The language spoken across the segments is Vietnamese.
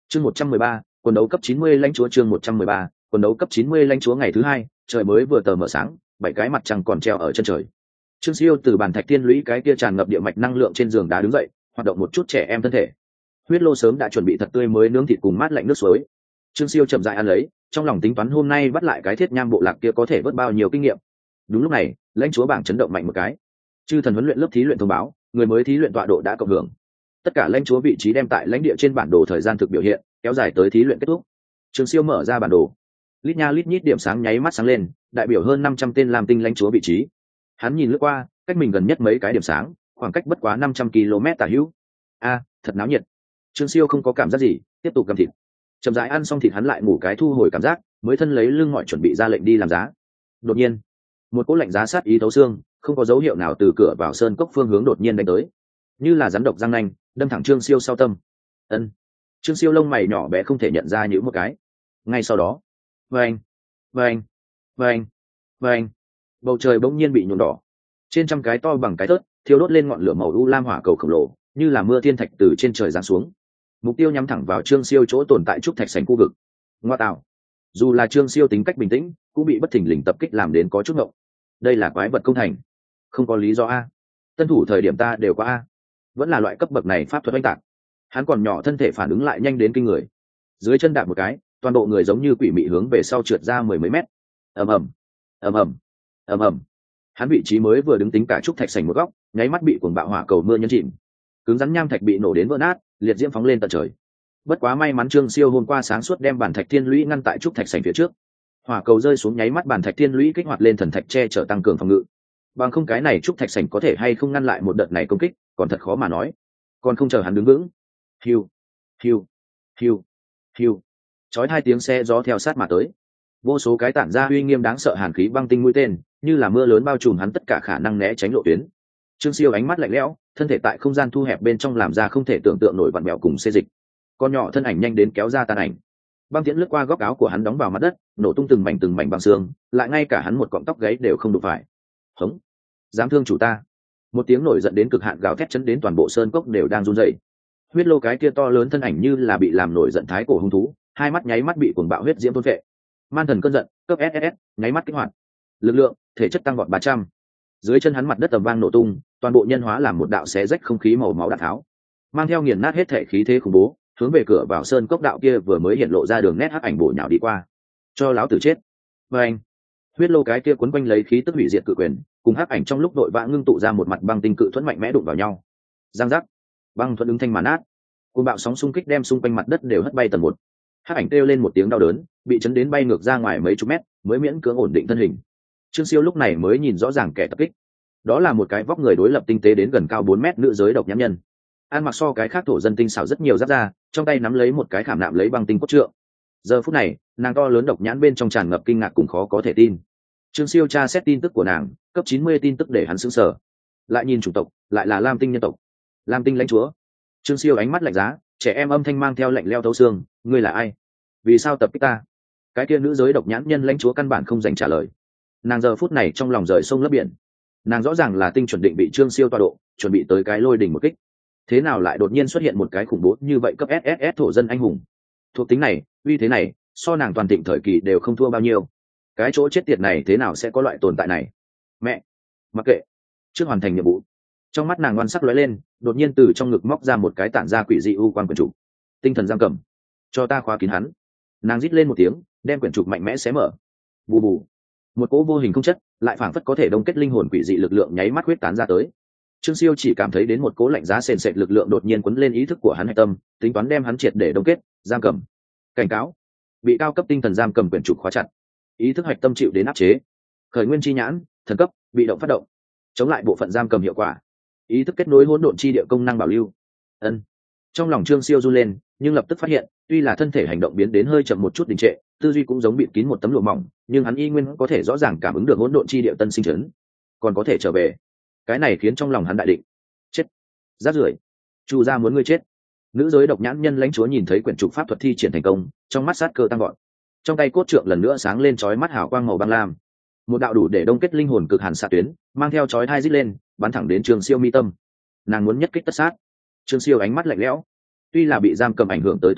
Chương 113, quần đấu cấp 90 lãnh chúa. Chương 113, quần đấu cấp 90 lãnh chúa. Ngày thứ hai, trời mới vừa tờ mờ sáng, 7 cái mặt trăng còn treo ở chân trời. Trương Siêu từ bàn thạch thiên lũy cái kia tràn ngập địa mạch năng lượng trên giường đá đứng dậy, hoạt động một chút trẻ em thân thể. Huyết lô sớm đã chuẩn bị thật tươi mới nướng thịt cùng mát lạnh nước suối. Trương Siêu chậm rãi ăn lấy, trong lòng tính toán hôm nay bắt lại cái thiết nham bộ lạc kia có thể vớt bao nhiêu kinh nghiệm. Đúng lúc này, lãnh chúa bảng chấn động mạnh một cái. Chư thần huấn luyện lớp thí luyện thông báo, người mới thí luyện tọa độ đã cộng hưởng. Tất cả lãnh chúa vị trí đem tại lãnh địa trên bản đồ thời gian thực biểu hiện, kéo dài tới thí luyện kết thúc. Trương Siêu mở ra bản đồ, lít nha lít nhít điểm sáng nháy mắt sáng lên, đại biểu hơn 500 tên làm tinh lãnh chúa vị trí. Hắn nhìn lướt qua, cách mình gần nhất mấy cái điểm sáng, khoảng cách bất quá 500 km tả hữu. Thật náo nhiệt. Trương Siêu không có cảm giác gì, tiếp tục cầm thịt. Chậm rãi ăn xong thịt hắn lại ngủ cái thu hồi cảm giác, mới thân lấy lưng ngọi chuẩn bị ra lệnh đi làm giá. Đột nhiên, một cỗ lạnh giá sát ý thấu xương, không có dấu hiệu nào từ cửa vào sơn cốc phương hướng đột nhiên đánh tới, như là rắn độc răng nanh, đâm thẳng Trương Siêu sau tâm. Trương Siêu lông mày nhỏ bé không thể nhận ra những một cái. Ngay sau đó, vang, bầu trời bỗng nhiên bị nhuộm đỏ. Trên trăm cái to bằng cái thớt, thiêu đốt lên ngọn lửa màu u lam hỏa cầu khổng lồ, như là mưa thiên thạch từ trên trời giáng xuống. Mục tiêu nhắm thẳng vào Trương Siêu chỗ tồn tại trúc thạch sành khu vực. Ngoa tạo. Dù là Trương Siêu tính cách bình tĩnh, cũng bị bất thình lình tập kích làm đến có chút ngộng. Đây là quái vật công thành. Không có lý do a. Tân thủ thời điểm ta đều có a. Vẫn là loại cấp bậc này pháp thuật oanh tạc. Hắn còn nhỏ, thân thể phản ứng lại nhanh đến kinh người. Dưới chân đạp một cái, toàn bộ người giống như quỷ mị hướng về sau trượt ra 10 mấy mét. Ầm ầm. Hắn vị trí mới vừa đứng tính cả trúc thạch sành một góc, nháy mắt bị cuồng bạo hỏa cầu mưa nhấn chìm. Cứng rắn nham thạch bị nổ đến vỡ nát, liệt diễm phóng lên tận trời. Bất quá may mắn Trương Siêu hôm qua sáng suốt đem bản thạch thiên lũy ngăn tại trúc thạch sành phía trước. Hỏa cầu rơi xuống nháy mắt bản thạch thiên lũy kích hoạt lên thần thạch che chở tăng cường phòng ngự. Bằng không cái này trúc thạch sành có thể hay không ngăn lại một đợt này công kích, còn thật khó mà nói. Còn không chờ hắn đứng vững, hiu, chói hai tiếng xe gió theo sát mà tới. Vô số cái tản ra uy nghiêm đáng sợ hàn khí băng tinh mũi tên, như là mưa lớn bao trùm hắn tất cả khả năng né tránh lộ tuyến. Trương Siêu ánh mắt lạnh lẽo, thân thể tại không gian thu hẹp bên trong làm ra không thể tưởng tượng nổi vặn vẹo cùng xê dịch. Con nhỏ thân ảnh nhanh đến kéo ra tàn ảnh. Băng tiễn lướt qua góc áo của hắn đóng vào mặt đất, nổ tung từng mảnh băng xương, lại ngay cả hắn một cọng tóc gáy đều không đụng phải. Hống! Dám thương chủ ta! Một tiếng nổi giận đến cực hạn gào thét chấn đến toàn bộ sơn cốc đều đang run rẩy. Huyết lô cái kia to lớn thân ảnh như là bị làm nổi giận thái cổ hung thú, hai mắt nháy mắt bị cuồng bạo huyết diễm thôn phệ. Man thần cơn giận, cấp SSS, nháy mắt kích hoạt. Lực lượng, thể chất tăng vọt 300. Dưới chân hắn mặt đất ầm vang nổ tung, toàn bộ nhân hóa làm một đạo xé rách không khí màu máu đạn tháo, mang theo nghiền nát hết thể khí thế khủng bố, hướng về cửa vào sơn cốc đạo kia vừa mới hiện lộ ra đường nét hắc ảnh bổ nhào đi qua. Cho láo tử chết. Huyết lô cái kia cuốn quanh lấy khí tức hủy diệt cự quyền, cùng hắc ảnh trong lúc đội vã ngưng tụ ra một mặt băng tinh cự thuẫn mạnh mẽ đụng vào nhau. Giang giác, băng thuẫn ứng thanh màn nát. Cuồng bạo sóng xung kích đem xung quanh mặt đất đều hất bay tầng một. Hắc ảnh kêu lên một tiếng đau đớn, bị chấn đến bay ngược ra ngoài mấy chục mét, mới miễn cưỡng ổn định thân hình. Trương Siêu lúc này mới nhìn rõ ràng kẻ tập kích. Đó là một cái vóc người đối lập tinh tế đến gần cao 4 mét nữ giới độc nhãn nhân. Ăn mặc so cái khác thổ dân tinh xảo rất nhiều giáp da, trong tay nắm lấy một cái khảm nạm lấy băng tinh cốt trượng. Giờ phút này, nàng to lớn độc nhãn bên trong tràn ngập kinh ngạc cùng khó có thể tin. Trương Siêu tra xét tin tức của nàng, cấp 90 tin tức để hắn sững sờ. Lại nhìn chủng tộc, lại là Lam tinh nhân tộc. Lam tinh lãnh chúa. Trương Siêu ánh mắt lạnh giá, trẻ em âm thanh mang theo lạnh leo thấu xương, ngươi là ai? Vì sao tập kích ta? Cái kia nữ giới độc nhãn nhân lãnh chúa căn bản không dành trả lời. Nàng giờ phút này trong lòng rời sông lấp biển. Nàng rõ ràng là tinh chuẩn định bị Trương Siêu tọa độ, chuẩn bị tới cái lôi đỉnh một kích. Thế nào lại đột nhiên xuất hiện một cái khủng bố như vậy cấp SSS thổ dân anh hùng? Thuộc tính này, uy thế này, so nàng toàn thịnh thời kỳ đều không thua bao nhiêu. Cái chỗ chết tiệt này thế nào sẽ có loại tồn tại này? Mẹ, mặc kệ, trước hoàn thành nhiệm vụ. Trong mắt nàng ngoan sắc lóe lên, đột nhiên từ trong ngực móc ra một cái tản ra quỷ dị u quan quyển trục. Tinh thần giam cầm, cho ta khóa kín hắn. Nàng rít lên một tiếng, đem quyển trục mạnh mẽ xé mở. Bù bù, một cỗ vô hình không chất, lại phảng phất có thể đông kết linh hồn quỷ dị lực lượng nháy mắt huyết tán ra tới. Trương Siêu chỉ cảm thấy đến một cỗ lạnh giá sền sệt lực lượng đột nhiên quấn lên ý thức của hắn hạch tâm, tính toán đem hắn triệt để đông kết, giam cầm. Cảnh cáo, bị cao cấp tinh thần giam cầm quyển trục khóa chặt. Ý thức hạch tâm chịu đến áp chế. Khởi nguyên chi nhãn, thần cấp, bị động phát động. Chống lại bộ phận giam cầm hiệu quả. Ý thức kết nối hỗn độn chi địa công năng bảo lưu. Trong lòng Trương Siêu run lên, nhưng lập tức phát hiện, tuy là thân thể hành động biến đến hơi chậm một chút đình trệ, tư duy cũng giống bị kín một tấm lụa mỏng, nhưng hắn y nguyên có thể rõ ràng cảm ứng được hỗn độn chi địa tân sinh chấn, còn có thể trở về. Cái này khiến trong lòng hắn đại định. Chết, rác rưởi, Chu gia muốn ngươi chết. Nữ giới độc nhãn nhân lãnh chúa nhìn thấy quyển trục pháp thuật thi triển thành công, trong mắt sát cơ tăng gọn. Trong tay cốt trượng lần nữa sáng lên chói mắt hào quang màu băng lam. Một đạo đủ để đông kết linh hồn cực hàn xạ tuyến, mang theo chói tai rít lên, bắn thẳng đến Trương Siêu mi tâm. Nàng muốn nhất kích tất sát. Trương Siêu ánh mắt lạnh lẽo. Tuy là bị giam cầm ảnh hưởng tới tốc độ,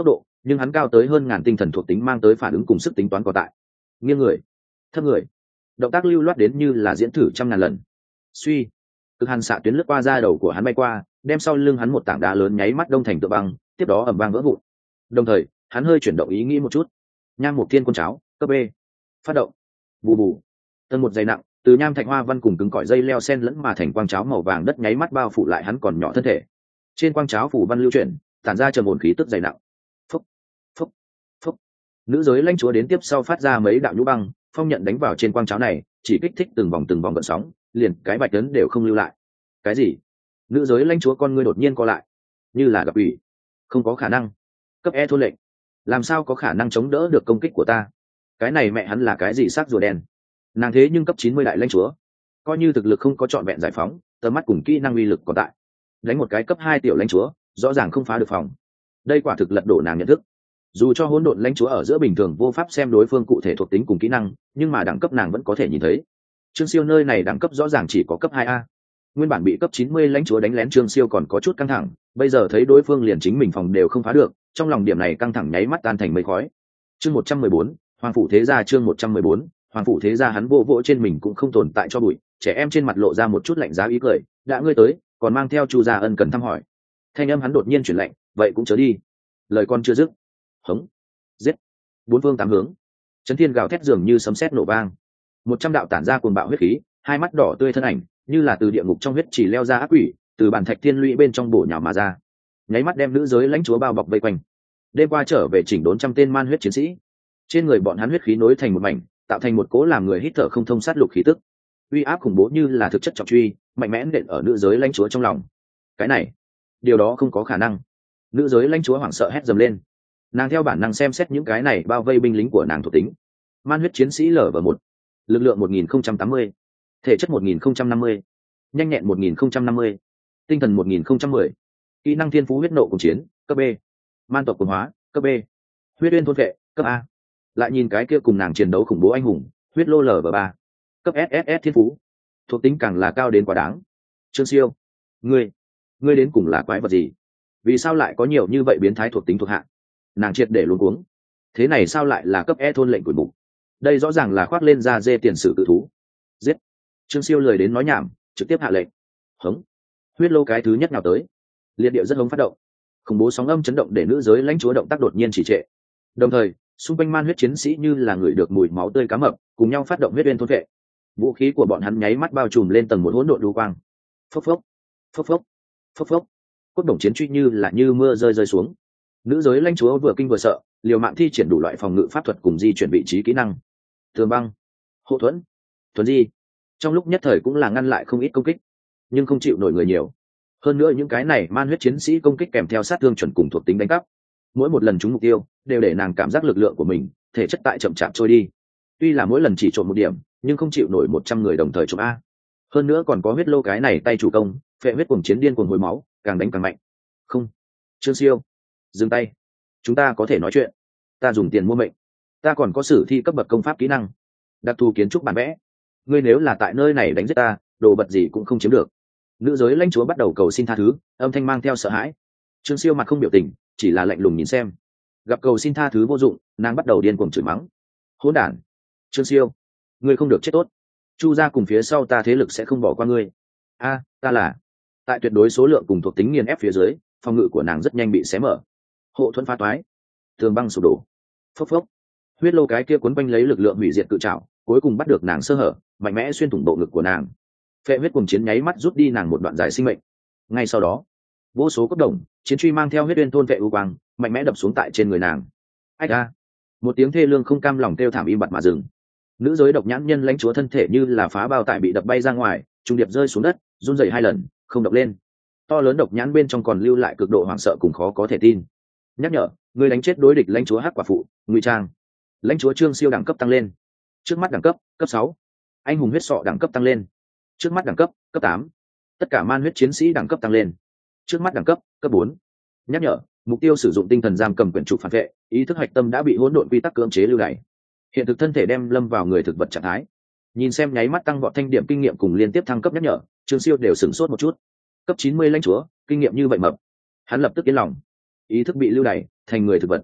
nhưng hắn cao tới hơn ngàn tinh thần thuộc tính mang tới phản ứng cùng sức tính toán còn tại. Nghiêng người, thấp người, động tác lưu loát đến như là diễn thử trăm ngàn lần. Suy, cực hàn xạ tuyến lướt qua da đầu của hắn bay qua, đem sau lưng hắn một tảng đá lớn nháy mắt đông thành tựa băng, tiếp đó ầm vang vỡ vụn. Đồng thời hắn hơi chuyển động ý nghĩ một chút. Nham Mục Thiên Quân Cháo cấp B phát động. Bù bù, tầng một dày nặng từ nham thạch hoa văn cùng cứng cỏi dây leo sen lẫn mà thành quang cháo màu vàng đất nháy mắt bao phủ lại hắn còn nhỏ thân thể. Trên quang cháo phủ văn lưu chuyển, tản ra trầm ổn khí tức dày nặng. Phúc, phúc, phúc. Nữ giới lãnh chúa đến tiếp sau phát ra mấy đạo nhũ băng, phong nhận đánh vào trên quang cháo này, chỉ kích thích từng vòng gợn sóng, liền cái bạch tấn đều không lưu lại. Cái gì? Nữ giới lãnh chúa con ngươi đột nhiên co lại, như là gặp ủy. Không có khả năng. Cấp E thôn lệnh, làm sao có khả năng chống đỡ được công kích của ta? Cái này mẹ hắn là cái gì xác rùa đen? Nàng thế nhưng cấp 90 đại lãnh chúa, coi như thực lực không có trọn vẹn giải phóng, tầm mắt cùng kỹ năng uy lực còn tại, đánh một cái cấp 2 tiểu lãnh chúa rõ ràng không phá được phòng. Đây quả thực lật đổ nàng nhận thức. Dù cho hỗn độn lãnh chúa ở giữa bình thường vô pháp xem đối phương cụ thể thuộc tính cùng kỹ năng, nhưng mà đẳng cấp nàng vẫn có thể nhìn thấy. Trương Siêu nơi này đẳng cấp rõ ràng chỉ có cấp 2A. Nguyên bản bị cấp 90 lãnh chúa đánh lén, Trương Siêu còn có chút căng thẳng, bây giờ thấy đối phương liền chính mình phòng đều không phá được, trong lòng điểm này căng thẳng nháy mắt tan thành mây khói. Chương 114, Hoàng phủ thế gia. Chương 114, Hoàng phủ thế gia. Hắn vô vỗ trên mình cũng không tồn tại cho bụi, trẻ em trên mặt lộ ra một chút lạnh giá ý cười, đã ngươi tới, còn mang theo Chu gia ân cần thăm hỏi. Thanh âm hắn đột nhiên chuyển lạnh, vậy cũng chớ đi. Lời con chưa dứt, hống, giết, bốn phương tám hướng, chấn thiên gào thét dường như sấm sét nổ vang. 100 đạo tản ra cuồng bạo huyết khí, hai mắt đỏ tươi thân ảnh, như là từ địa ngục trong huyết chỉ leo ra ác quỷ, từ bản thạch thiên lũy bên trong bổ nhào mà ra, nháy mắt đem nữ giới lãnh chúa bao bọc vây quanh. Đêm qua trở về chỉnh đốn trăm tên man huyết chiến sĩ, trên người bọn hắn huyết khí nối thành một mảnh, tạo thành một cỗ làm người hít thở không thông sát lục khí tức. Uy áp khủng bố như là thực chất trọng truy, mạnh mẽ nện ở nữ giới lãnh chúa trong lòng. Cái này, điều đó không có khả năng. Nữ giới lãnh chúa hoảng sợ hét dầm lên. Nàng theo bản năng xem xét những cái này bao vây binh lính của nàng thuộc tính. Man huyết chiến sĩ LV1, lực lượng 1080, thể chất 1050, nhanh nhẹn 1050, tinh thần 1010, kỹ năng thiên phú huyết nộ cùng chiến cấp B, man tộc quần hóa cấp B, huyết uyên thôn vệ cấp A. Lại nhìn cái kia cùng nàng chiến đấu khủng bố anh hùng, huyết lô LV3, cấp SSS thiên phú, thuộc tính càng là cao đến quá đáng. Trương Siêu, ngươi đến cùng là quái vật gì? Vì sao lại có nhiều như vậy biến thái thuộc tính thuộc hạ? Nàng triệt để luống cuống. Thế này sao lại là cấp E thôn lệnh của bụng? Đây rõ ràng là khoác lên da dê tiền sử tự thú. Giết! Trương Siêu lười đến nói nhảm, trực tiếp hạ lệnh. Hống! Huyết lô cái thứ nhất nào tới, liệt điệu rất hống phát động, khủng bố sóng âm chấn động để nữ giới lãnh chúa động tác đột nhiên trì trệ. Đồng thời, xung quanh man huyết chiến sĩ như là người được mùi máu tươi cá mập, cùng nhau phát động huyết uyên thôn vệ. Vũ khí của bọn hắn nháy mắt bao trùm lên tầng một hỗn độn lưu quang. Phốc phốc, phốc phốc, phốc phốc, cốt đồng chiến truy như là như mưa rơi xuống. Nữ giới lãnh chúa vừa kinh vừa sợ, liều mạng thi triển đủ loại phòng ngự pháp thuật cùng di chuyển vị trí kỹ năng. Tường băng, hộ thuẫn, thuần di, trong lúc nhất thời cũng là ngăn lại không ít công kích, nhưng không chịu nổi người nhiều. Hơn nữa những cái này man huyết chiến sĩ công kích kèm theo sát thương chuẩn cùng thuộc tính đánh cắp, mỗi một lần trúng mục tiêu đều để nàng cảm giác lực lượng của mình thể chất tại chậm chạp trôi đi. Tuy là mỗi lần chỉ trộm một điểm, nhưng không chịu nổi 100 người đồng thời trộm A. Hơn nữa còn có huyết lô cái này tay chủ công, phệ huyết cuồng chiến điên cuồng hồi máu, càng đánh càng mạnh. Không, Trương Siêu, dừng tay, chúng ta có thể nói chuyện. Ta dùng tiền mua mệnh, ta còn có sử thi cấp bậc công pháp kỹ năng, đặc thù kiến trúc bản vẽ. Ngươi nếu là tại nơi này đánh giết ta, đồ vật gì cũng không chiếm được. Nữ giới lãnh chúa bắt đầu cầu xin tha thứ, âm thanh mang theo sợ hãi. Trương Siêu mặt không biểu tình, chỉ là lạnh lùng nhìn xem. Gặp cầu xin tha thứ vô dụng, nàng bắt đầu điên cuồng chửi mắng. Hỗn đản! Trương Siêu, ngươi không được chết tốt. Chu gia cùng phía sau ta thế lực sẽ không bỏ qua ngươi. A, ta là. Tại tuyệt đối số lượng cùng thuộc tính nghiền ép phía dưới, phòng ngự của nàng rất nhanh bị xé mở. Hộ thuẫn phá toái, tường băng sụp đổ. Phốc phốc. Huyết lô cái kia cuốn quanh lấy lực lượng hủy diệt cự trảo, cuối cùng bắt được nàng sơ hở, mạnh mẽ xuyên thủng bộ ngực của nàng. Phệ huyết cùng chiến nháy mắt rút đi nàng một đoạn dài sinh mệnh. Ngay sau đó, vô số cốt đồng chiến truy mang theo huyết uyên thôn vệ u quang, mạnh mẽ đập xuống tại trên người nàng. Ách a! Một tiếng thê lương không cam lòng kêu thảm im bặt mà dừng. Nữ giới độc nhãn nhân lãnh chúa thân thể như là phá bao tải bị đập bay ra ngoài, trung điệp rơi xuống đất, run rẩy 2 lần, không động lên. To lớn độc nhãn bên trong còn lưu lại cực độ hoảng sợ cùng khó có thể tin. Nhắc nhở, người đánh chết đối địch lãnh chúa hắc quả phụ, ngụy trang. Lãnh chúa Trương Siêu đẳng cấp tăng lên. Trước mắt đẳng cấp, cấp 6. Anh hùng huyết sọ đẳng cấp tăng lên. Trước mắt đẳng cấp, cấp 8. Tất cả man huyết chiến sĩ đẳng cấp tăng lên. Trước mắt đẳng cấp, cấp 4. Nhắc nhở, mục tiêu sử dụng tinh thần giam cầm quyển trục phản vệ, ý thức hạch tâm đã bị hỗn độn quy tắc cưỡng chế lưu đày. Hiện thực thân thể đem lâm vào người thực vật trạng thái. Nhìn xem nháy mắt tăng vọt thanh điểm kinh nghiệm cùng liên tiếp thăng cấp nhắc nhở, Trương Siêu đều sửng sốt một chút. Cấp 90 lãnh chúa, kinh nghiệm như vậy mập. Hắn lập tức yên lòng. Ý thức bị lưu đày thành người thực vật.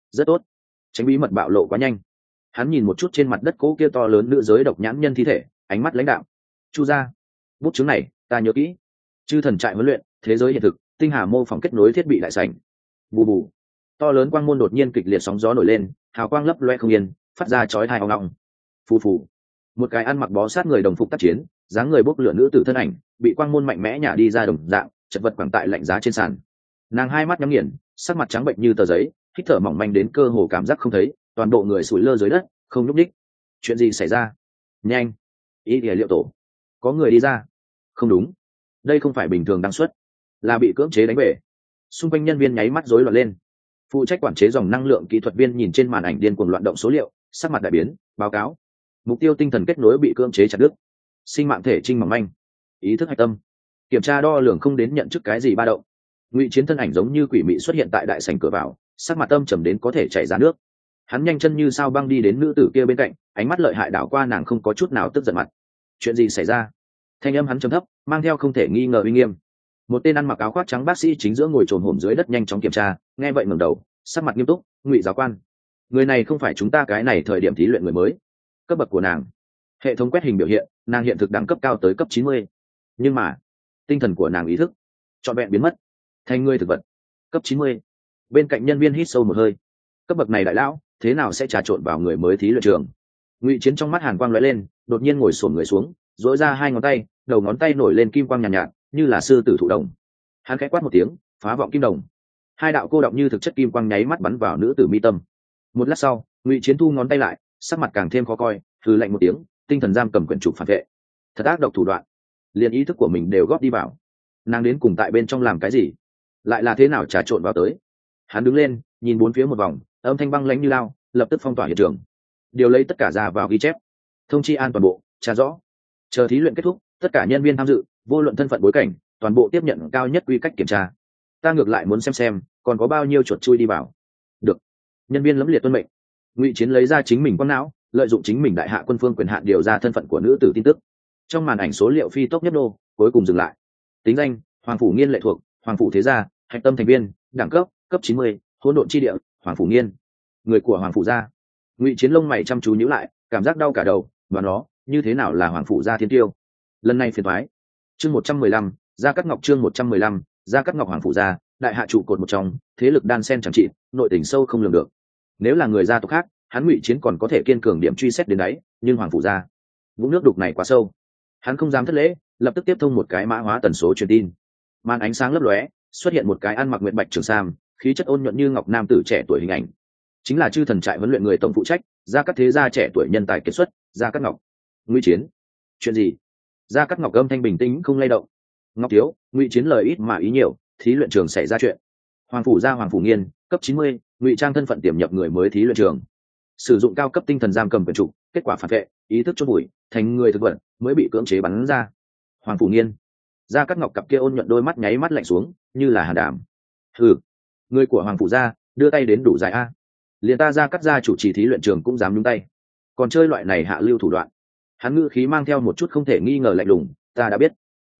rất tốt. Tránh bí mật bạo lộ quá nhanh. Hắn nhìn một chút trên mặt đất cỗ kia to lớn nữ giới độc nhãn nhân thi thể, ánh mắt lãnh đạm. Chu gia, bút chứng này ta nhớ kỹ. Chư thần trại huấn luyện, thế giới hiện thực, tinh hà mô phỏng kết nối thiết bị đại sảnh. Bù bù, to lớn quang môn đột nhiên kịch liệt sóng gió nổi lên, hào quang lấp loe không yên, phát ra chói tai ong ong. Phù phù, một cái ăn mặc bó sát người đồng phục tác chiến, dáng người bốc lửa nữ tử thân ảnh bị quang môn mạnh mẽ nhả đi ra đồng dạng, chật vật quẳng tại lạnh giá trên sàn. Nàng hai mắt nhắm nghiền, sắc mặt trắng bệnh như tờ giấy, hít thở mỏng manh đến cơ hồ cảm giác không thấy, toàn bộ người sủi lơ dưới đất, không nhúc nhích. Chuyện gì xảy ra? Nhanh, ý địa liệu tổ, có người đi ra. Không đúng, đây không phải bình thường đăng xuất, là bị cưỡng chế đánh bể. Xung quanh nhân viên nháy mắt rối loạn lên. Phụ trách quản chế dòng năng lượng kỹ thuật viên nhìn trên màn ảnh điên cuồng loạn động số liệu, sắc mặt đại biến. Báo cáo, mục tiêu tinh thần kết nối bị cưỡng chế chặt đứt, sinh mạng thể trinh mỏng manh, ý thức hạch tâm, kiểm tra đo lường không đến nhận chức cái gì ba động. Ngụy Chiến thân ảnh giống như quỷ mị xuất hiện tại đại sảnh cửa vào, sắc mặt âm trầm đến có thể chảy ra nước. Hắn nhanh chân như sao băng đi đến nữ tử kia bên cạnh, ánh mắt lợi hại đảo qua nàng, không có chút nào tức giận mặt. Chuyện gì xảy ra? Thanh âm hắn trầm thấp, mang theo không thể nghi ngờ uy nghiêm. Một tên ăn mặc áo khoác trắng bác sĩ chính giữa ngồi trồm hổm dưới đất nhanh chóng kiểm tra, nghe vậy ngẩng đầu, sắc mặt nghiêm túc. Ngụy giáo quan, người này không phải chúng ta cái này thời điểm thí luyện người mới. Cấp bậc của nàng, hệ thống quét hình biểu hiện, nàng hiện thực đẳng cấp cao tới cấp 90. Nhưng mà tinh thần của nàng ý thức trọn vẹn biến mất thành người thực vật. Cấp 90. Bên cạnh nhân viên hít sâu một hơi. Cấp bậc này đại lão thế nào sẽ trà trộn vào người mới thí luyện trường? Ngụy Chiến trong mắt hàn quang lóe lên, đột nhiên ngồi xổm người xuống, duỗi ra hai ngón tay, đầu ngón tay nổi lên kim quang nhàn nhạt, như là sư tử thụ đồng. Hắn khẽ quát một tiếng, phá vọng kim đồng. Hai đạo cô động như thực chất kim quang nháy mắt bắn vào nữ tử mi tâm. Một lát sau, Ngụy Chiến thu ngón tay lại, sắc mặt càng thêm khó coi, hừ lạnh một tiếng, tinh thần giam cầm quyển trục phản vệ. Thật ác độc thủ đoạn, liền ý thức của mình đều góp đi vào. Nàng đến cùng tại bên trong làm cái gì, lại là thế nào trà trộn vào tới? Hắn đứng lên, nhìn bốn phía một vòng, âm thanh băng lãnh như lao, lập tức phong tỏa hiện trường, điều lấy tất cả ra vào ghi chép, thông chi an toàn bộ, tra rõ. Chờ thí luyện kết thúc, tất cả nhân viên tham dự, vô luận thân phận bối cảnh, toàn bộ tiếp nhận cao nhất quy cách kiểm tra. Ta ngược lại muốn xem còn có bao nhiêu chuột chui đi vào. Được. Nhân viên lẫm liệt tuân mệnh. Ngụy Chiến lấy ra chính mình quang não, lợi dụng chính mình đại hạ quân phương quyền hạn điều ra thân phận của nữ tử tin tức. Trong màn ảnh số liệu phi tốc nhất nô, cuối cùng dừng lại. Tính danh: Hoàng phủ Nghiên lệ thuộc, Hoàng phủ thế gia, hạch tâm thành viên, đẳng cấp cấp 90, hỗn độn chi địa, Hoàng phủ Nghiên. Người của Hoàng phủ gia. Ngụy Chiến lông mày chăm chú nhíu lại, cảm giác đau cả đầu, và nó, như thế nào là Hoàng phủ gia thiên tiêu? Lần này phiền toái. Chương 115, Gia Cát Ngọc chương 115, Gia Cát Ngọc Hoàng phủ gia, đại hạ trụ cột một trong, thế lực đan sen chẳng trị, nội tình sâu không lường được. Nếu là người gia tộc khác, hắn Ngụy Chiến còn có thể kiên cường điểm truy xét đến đấy, nhưng Hoàng phủ gia, vũng nước đục này quá sâu. Hắn không dám thất lễ, lập tức tiếp thông một cái mã hóa tần số truyền tin. Màn ánh sáng lấp lóe, xuất hiện một cái ăn mặc nguyệt bạch trường sam, khí chất ôn nhuận như ngọc nam tử trẻ tuổi hình ảnh. Chính là Chư Thần trại huấn luyện người tổng phụ trách, Gia Cát thế gia trẻ tuổi nhân tài kiệt xuất, Gia Cát Ngọc. Ngụy Chiến, chuyện gì? Gia Cát Ngọc âm thanh bình tĩnh không lay động. Ngọc thiếu, Ngụy Chiến lời ít mà ý nhiều, thí luyện trường xảy ra chuyện. Hoàng phủ gia Hoàng phủ Nghiên, cấp 90, ngụy trang thân phận tiềm nhập người mới thí luyện trường, sử dụng cao cấp tinh thần giam cầm quyền trục, kết quả phản vệ, ý thức chốt bụi, thành người thực vật, mới bị cưỡng chế bắn ra. Hoàng phủ Nghiên. Gia Cát Ngọc cặp kia ôn nhuận đôi mắt nháy mắt lạnh xuống, như là hàn đảm. Hừ, người của Hoàng phủ gia, đưa tay đến đủ dài a. Liền ta Gia Cát gia chủ trì thí luyện trường cũng dám nhúng tay, còn chơi loại này hạ lưu thủ đoạn. Hắn ngữ khí mang theo một chút không thể nghi ngờ lạnh lùng, ta đã biết.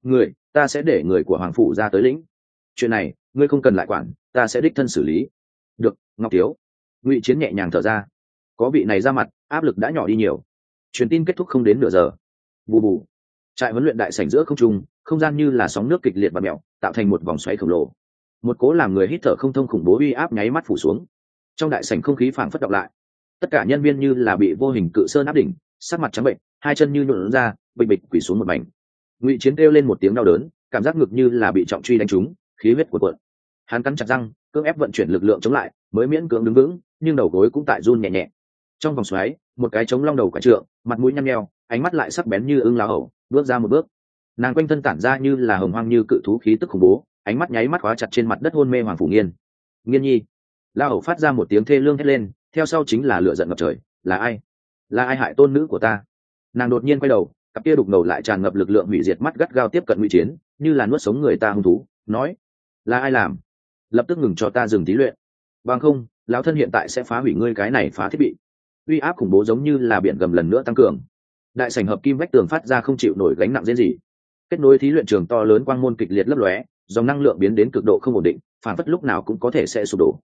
Ta sẽ để người của Hoàng phủ gia tới lĩnh. Chuyện này, ngươi không cần lại quản, ta sẽ đích thân xử lý. Được, Ngọc thiếu. Ngụy Chiến nhẹ nhàng thở ra, có vị này ra mặt, áp lực đã nhỏ đi nhiều. Truyền tin kết thúc không đến nửa giờ. Bù bù. Trại huấn luyện đại sảnh giữa không trung, không gian như là sóng nước kịch liệt và mèo, tạo thành một vòng xoáy khổng lồ. Một cố làm người hít thở không thông khủng bố uy áp nháy mắt phủ xuống. Trong đại sảnh không khí phảng phất đọng lại. Tất cả nhân viên như là bị vô hình cự sơn áp đỉnh, sắc mặt trắng bệnh, hai chân như nhũn ra, bịch bịch quỳ xuống một mảnh. Ngụy Chiến kêu lên một tiếng đau đớn, cảm giác ngực như là bị trọng truy đánh trúng, khí huyết cuộn cuộn. Hắn cắn chặt răng, cưỡng ép vận chuyển lực lượng chống lại, mới miễn cưỡng đứng vững, nhưng đầu gối cũng tại run nhẹ nhẹ. Trong vòng xoáy, một cái trống long đầu quả trượng, mặt mũi nhăn nheo, ánh mắt lại sắc bén như ưng lao hầu, bước ra một bước. Nàng quanh thân tản ra như là hồng hoang như cự thú khí tức khủng bố, ánh mắt nháy mắt khóa chặt trên mặt đất hôn mê Hoàng phủ Nghiên. Nghiên nhi. Lao hầu phát ra một tiếng thê lương hét lên, theo sau chính là lửa giận ngập trời. Là ai? Là ai hại tôn nữ của ta? Nàng đột nhiên quay đầu, cặp kia đục ngầu lại tràn ngập lực lượng hủy diệt mắt gắt gao tiếp cận Ngụy Chiến, như là nuốt sống người ta hung thú, nói: là ai làm? Lập tức ngừng cho ta dừng thí luyện, bằng không lão thân hiện tại sẽ phá hủy ngươi cái này phá thiết bị. Uy áp khủng bố giống như là biển gầm lần nữa tăng cường. Đại sảnh hợp kim vách tường phát ra không chịu nổi gánh nặng dễ gì. Kết nối thí luyện trường to lớn quang môn kịch liệt lấp lóe, dòng năng lượng biến đến cực độ không ổn định, phản phất lúc nào cũng có thể sẽ sụp đổ.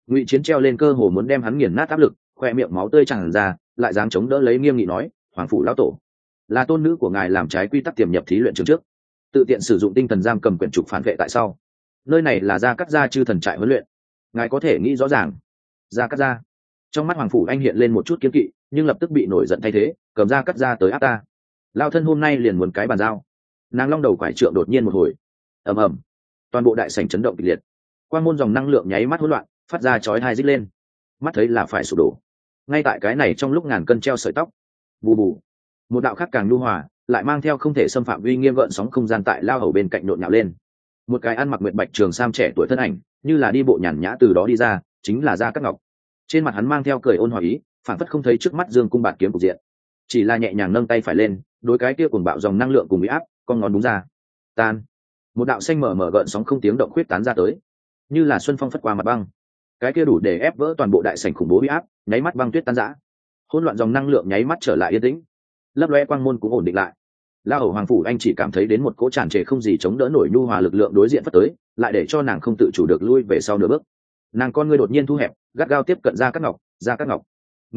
Ngụy Chiến treo lên cơ hồ muốn đem hắn nghiền nát áp lực, khoe miệng máu tươi tràn ra, lại dáng chống đỡ lấy, nghiêm nghị nói: "Hoàng phủ lão tổ, là tôn nữ của ngài làm trái quy tắc tiềm nhập thí luyện trường trước, tự tiện sử dụng tinh thần giam cầm quyển trục phản vệ tại sau. Nơi này là Gia Cát Gia chư thần trại huấn luyện, ngài có thể nghĩ rõ ràng." Gia Cát Gia. Trong mắt Hoàng phủ anh hiện lên một chút kiên kỵ, nhưng lập tức bị nổi giận thay thế, cầm Gia Cát Gia tới áp ta. Lao thân hôm nay liền muốn cái bàn giao. Nàng long đầu quải trượng đột nhiên một hồi, ầm ầm, toàn bộ đại sảnh chấn động kịch liệt, quang môn dòng năng lượng nháy mắt hỗn loạn, phát ra chói tai rít lên, mắt thấy là phải sụp đổ. Ngay tại cái này trong lúc ngàn cân treo sợi tóc, bù bù, một đạo khác càng nhu hòa, lại mang theo không thể xâm phạm uy nghiêm gợn sóng không gian tại lao hầu bên cạnh nhộn nhạo lên. Một cái ăn mặc nguyệt bạch trường sam trẻ tuổi thân ảnh, như là đi bộ nhàn nhã từ đó đi ra, chính là Gia Cát Ngọc. Trên mặt hắn mang theo cười ôn hòa ý, phản phất không thấy trước mắt dương cung bạt kiếm cục diện, chỉ là nhẹ nhàng nâng tay phải lên, đối cái kia cuồng bạo dòng năng lượng cùng uy áp, con ngón đúng ra, tan. Một đạo xanh mở mở gợn sóng không tiếng động khuyết tán ra tới, như là xuân phong phất qua mặt băng. Cái kia đủ để ép vỡ toàn bộ đại sảnh khủng bố uy áp, nháy mắt băng tuyết tan rã. Hỗn loạn dòng năng lượng nháy mắt trở lại yên tĩnh, lấp loe quang môn cũng ổn định lại. La Hầu Hoàng phủ anh chỉ cảm thấy đến một cỗ tràn trề không gì chống đỡ nổi nhu hòa lực lượng đối diện phất tới, lại để cho nàng không tự chủ được lui về sau nửa bước. Nàng con ngươi đột nhiên thu hẹp, gắt gao tiếp cận Gia Cát Ngọc. Gia Cát Ngọc,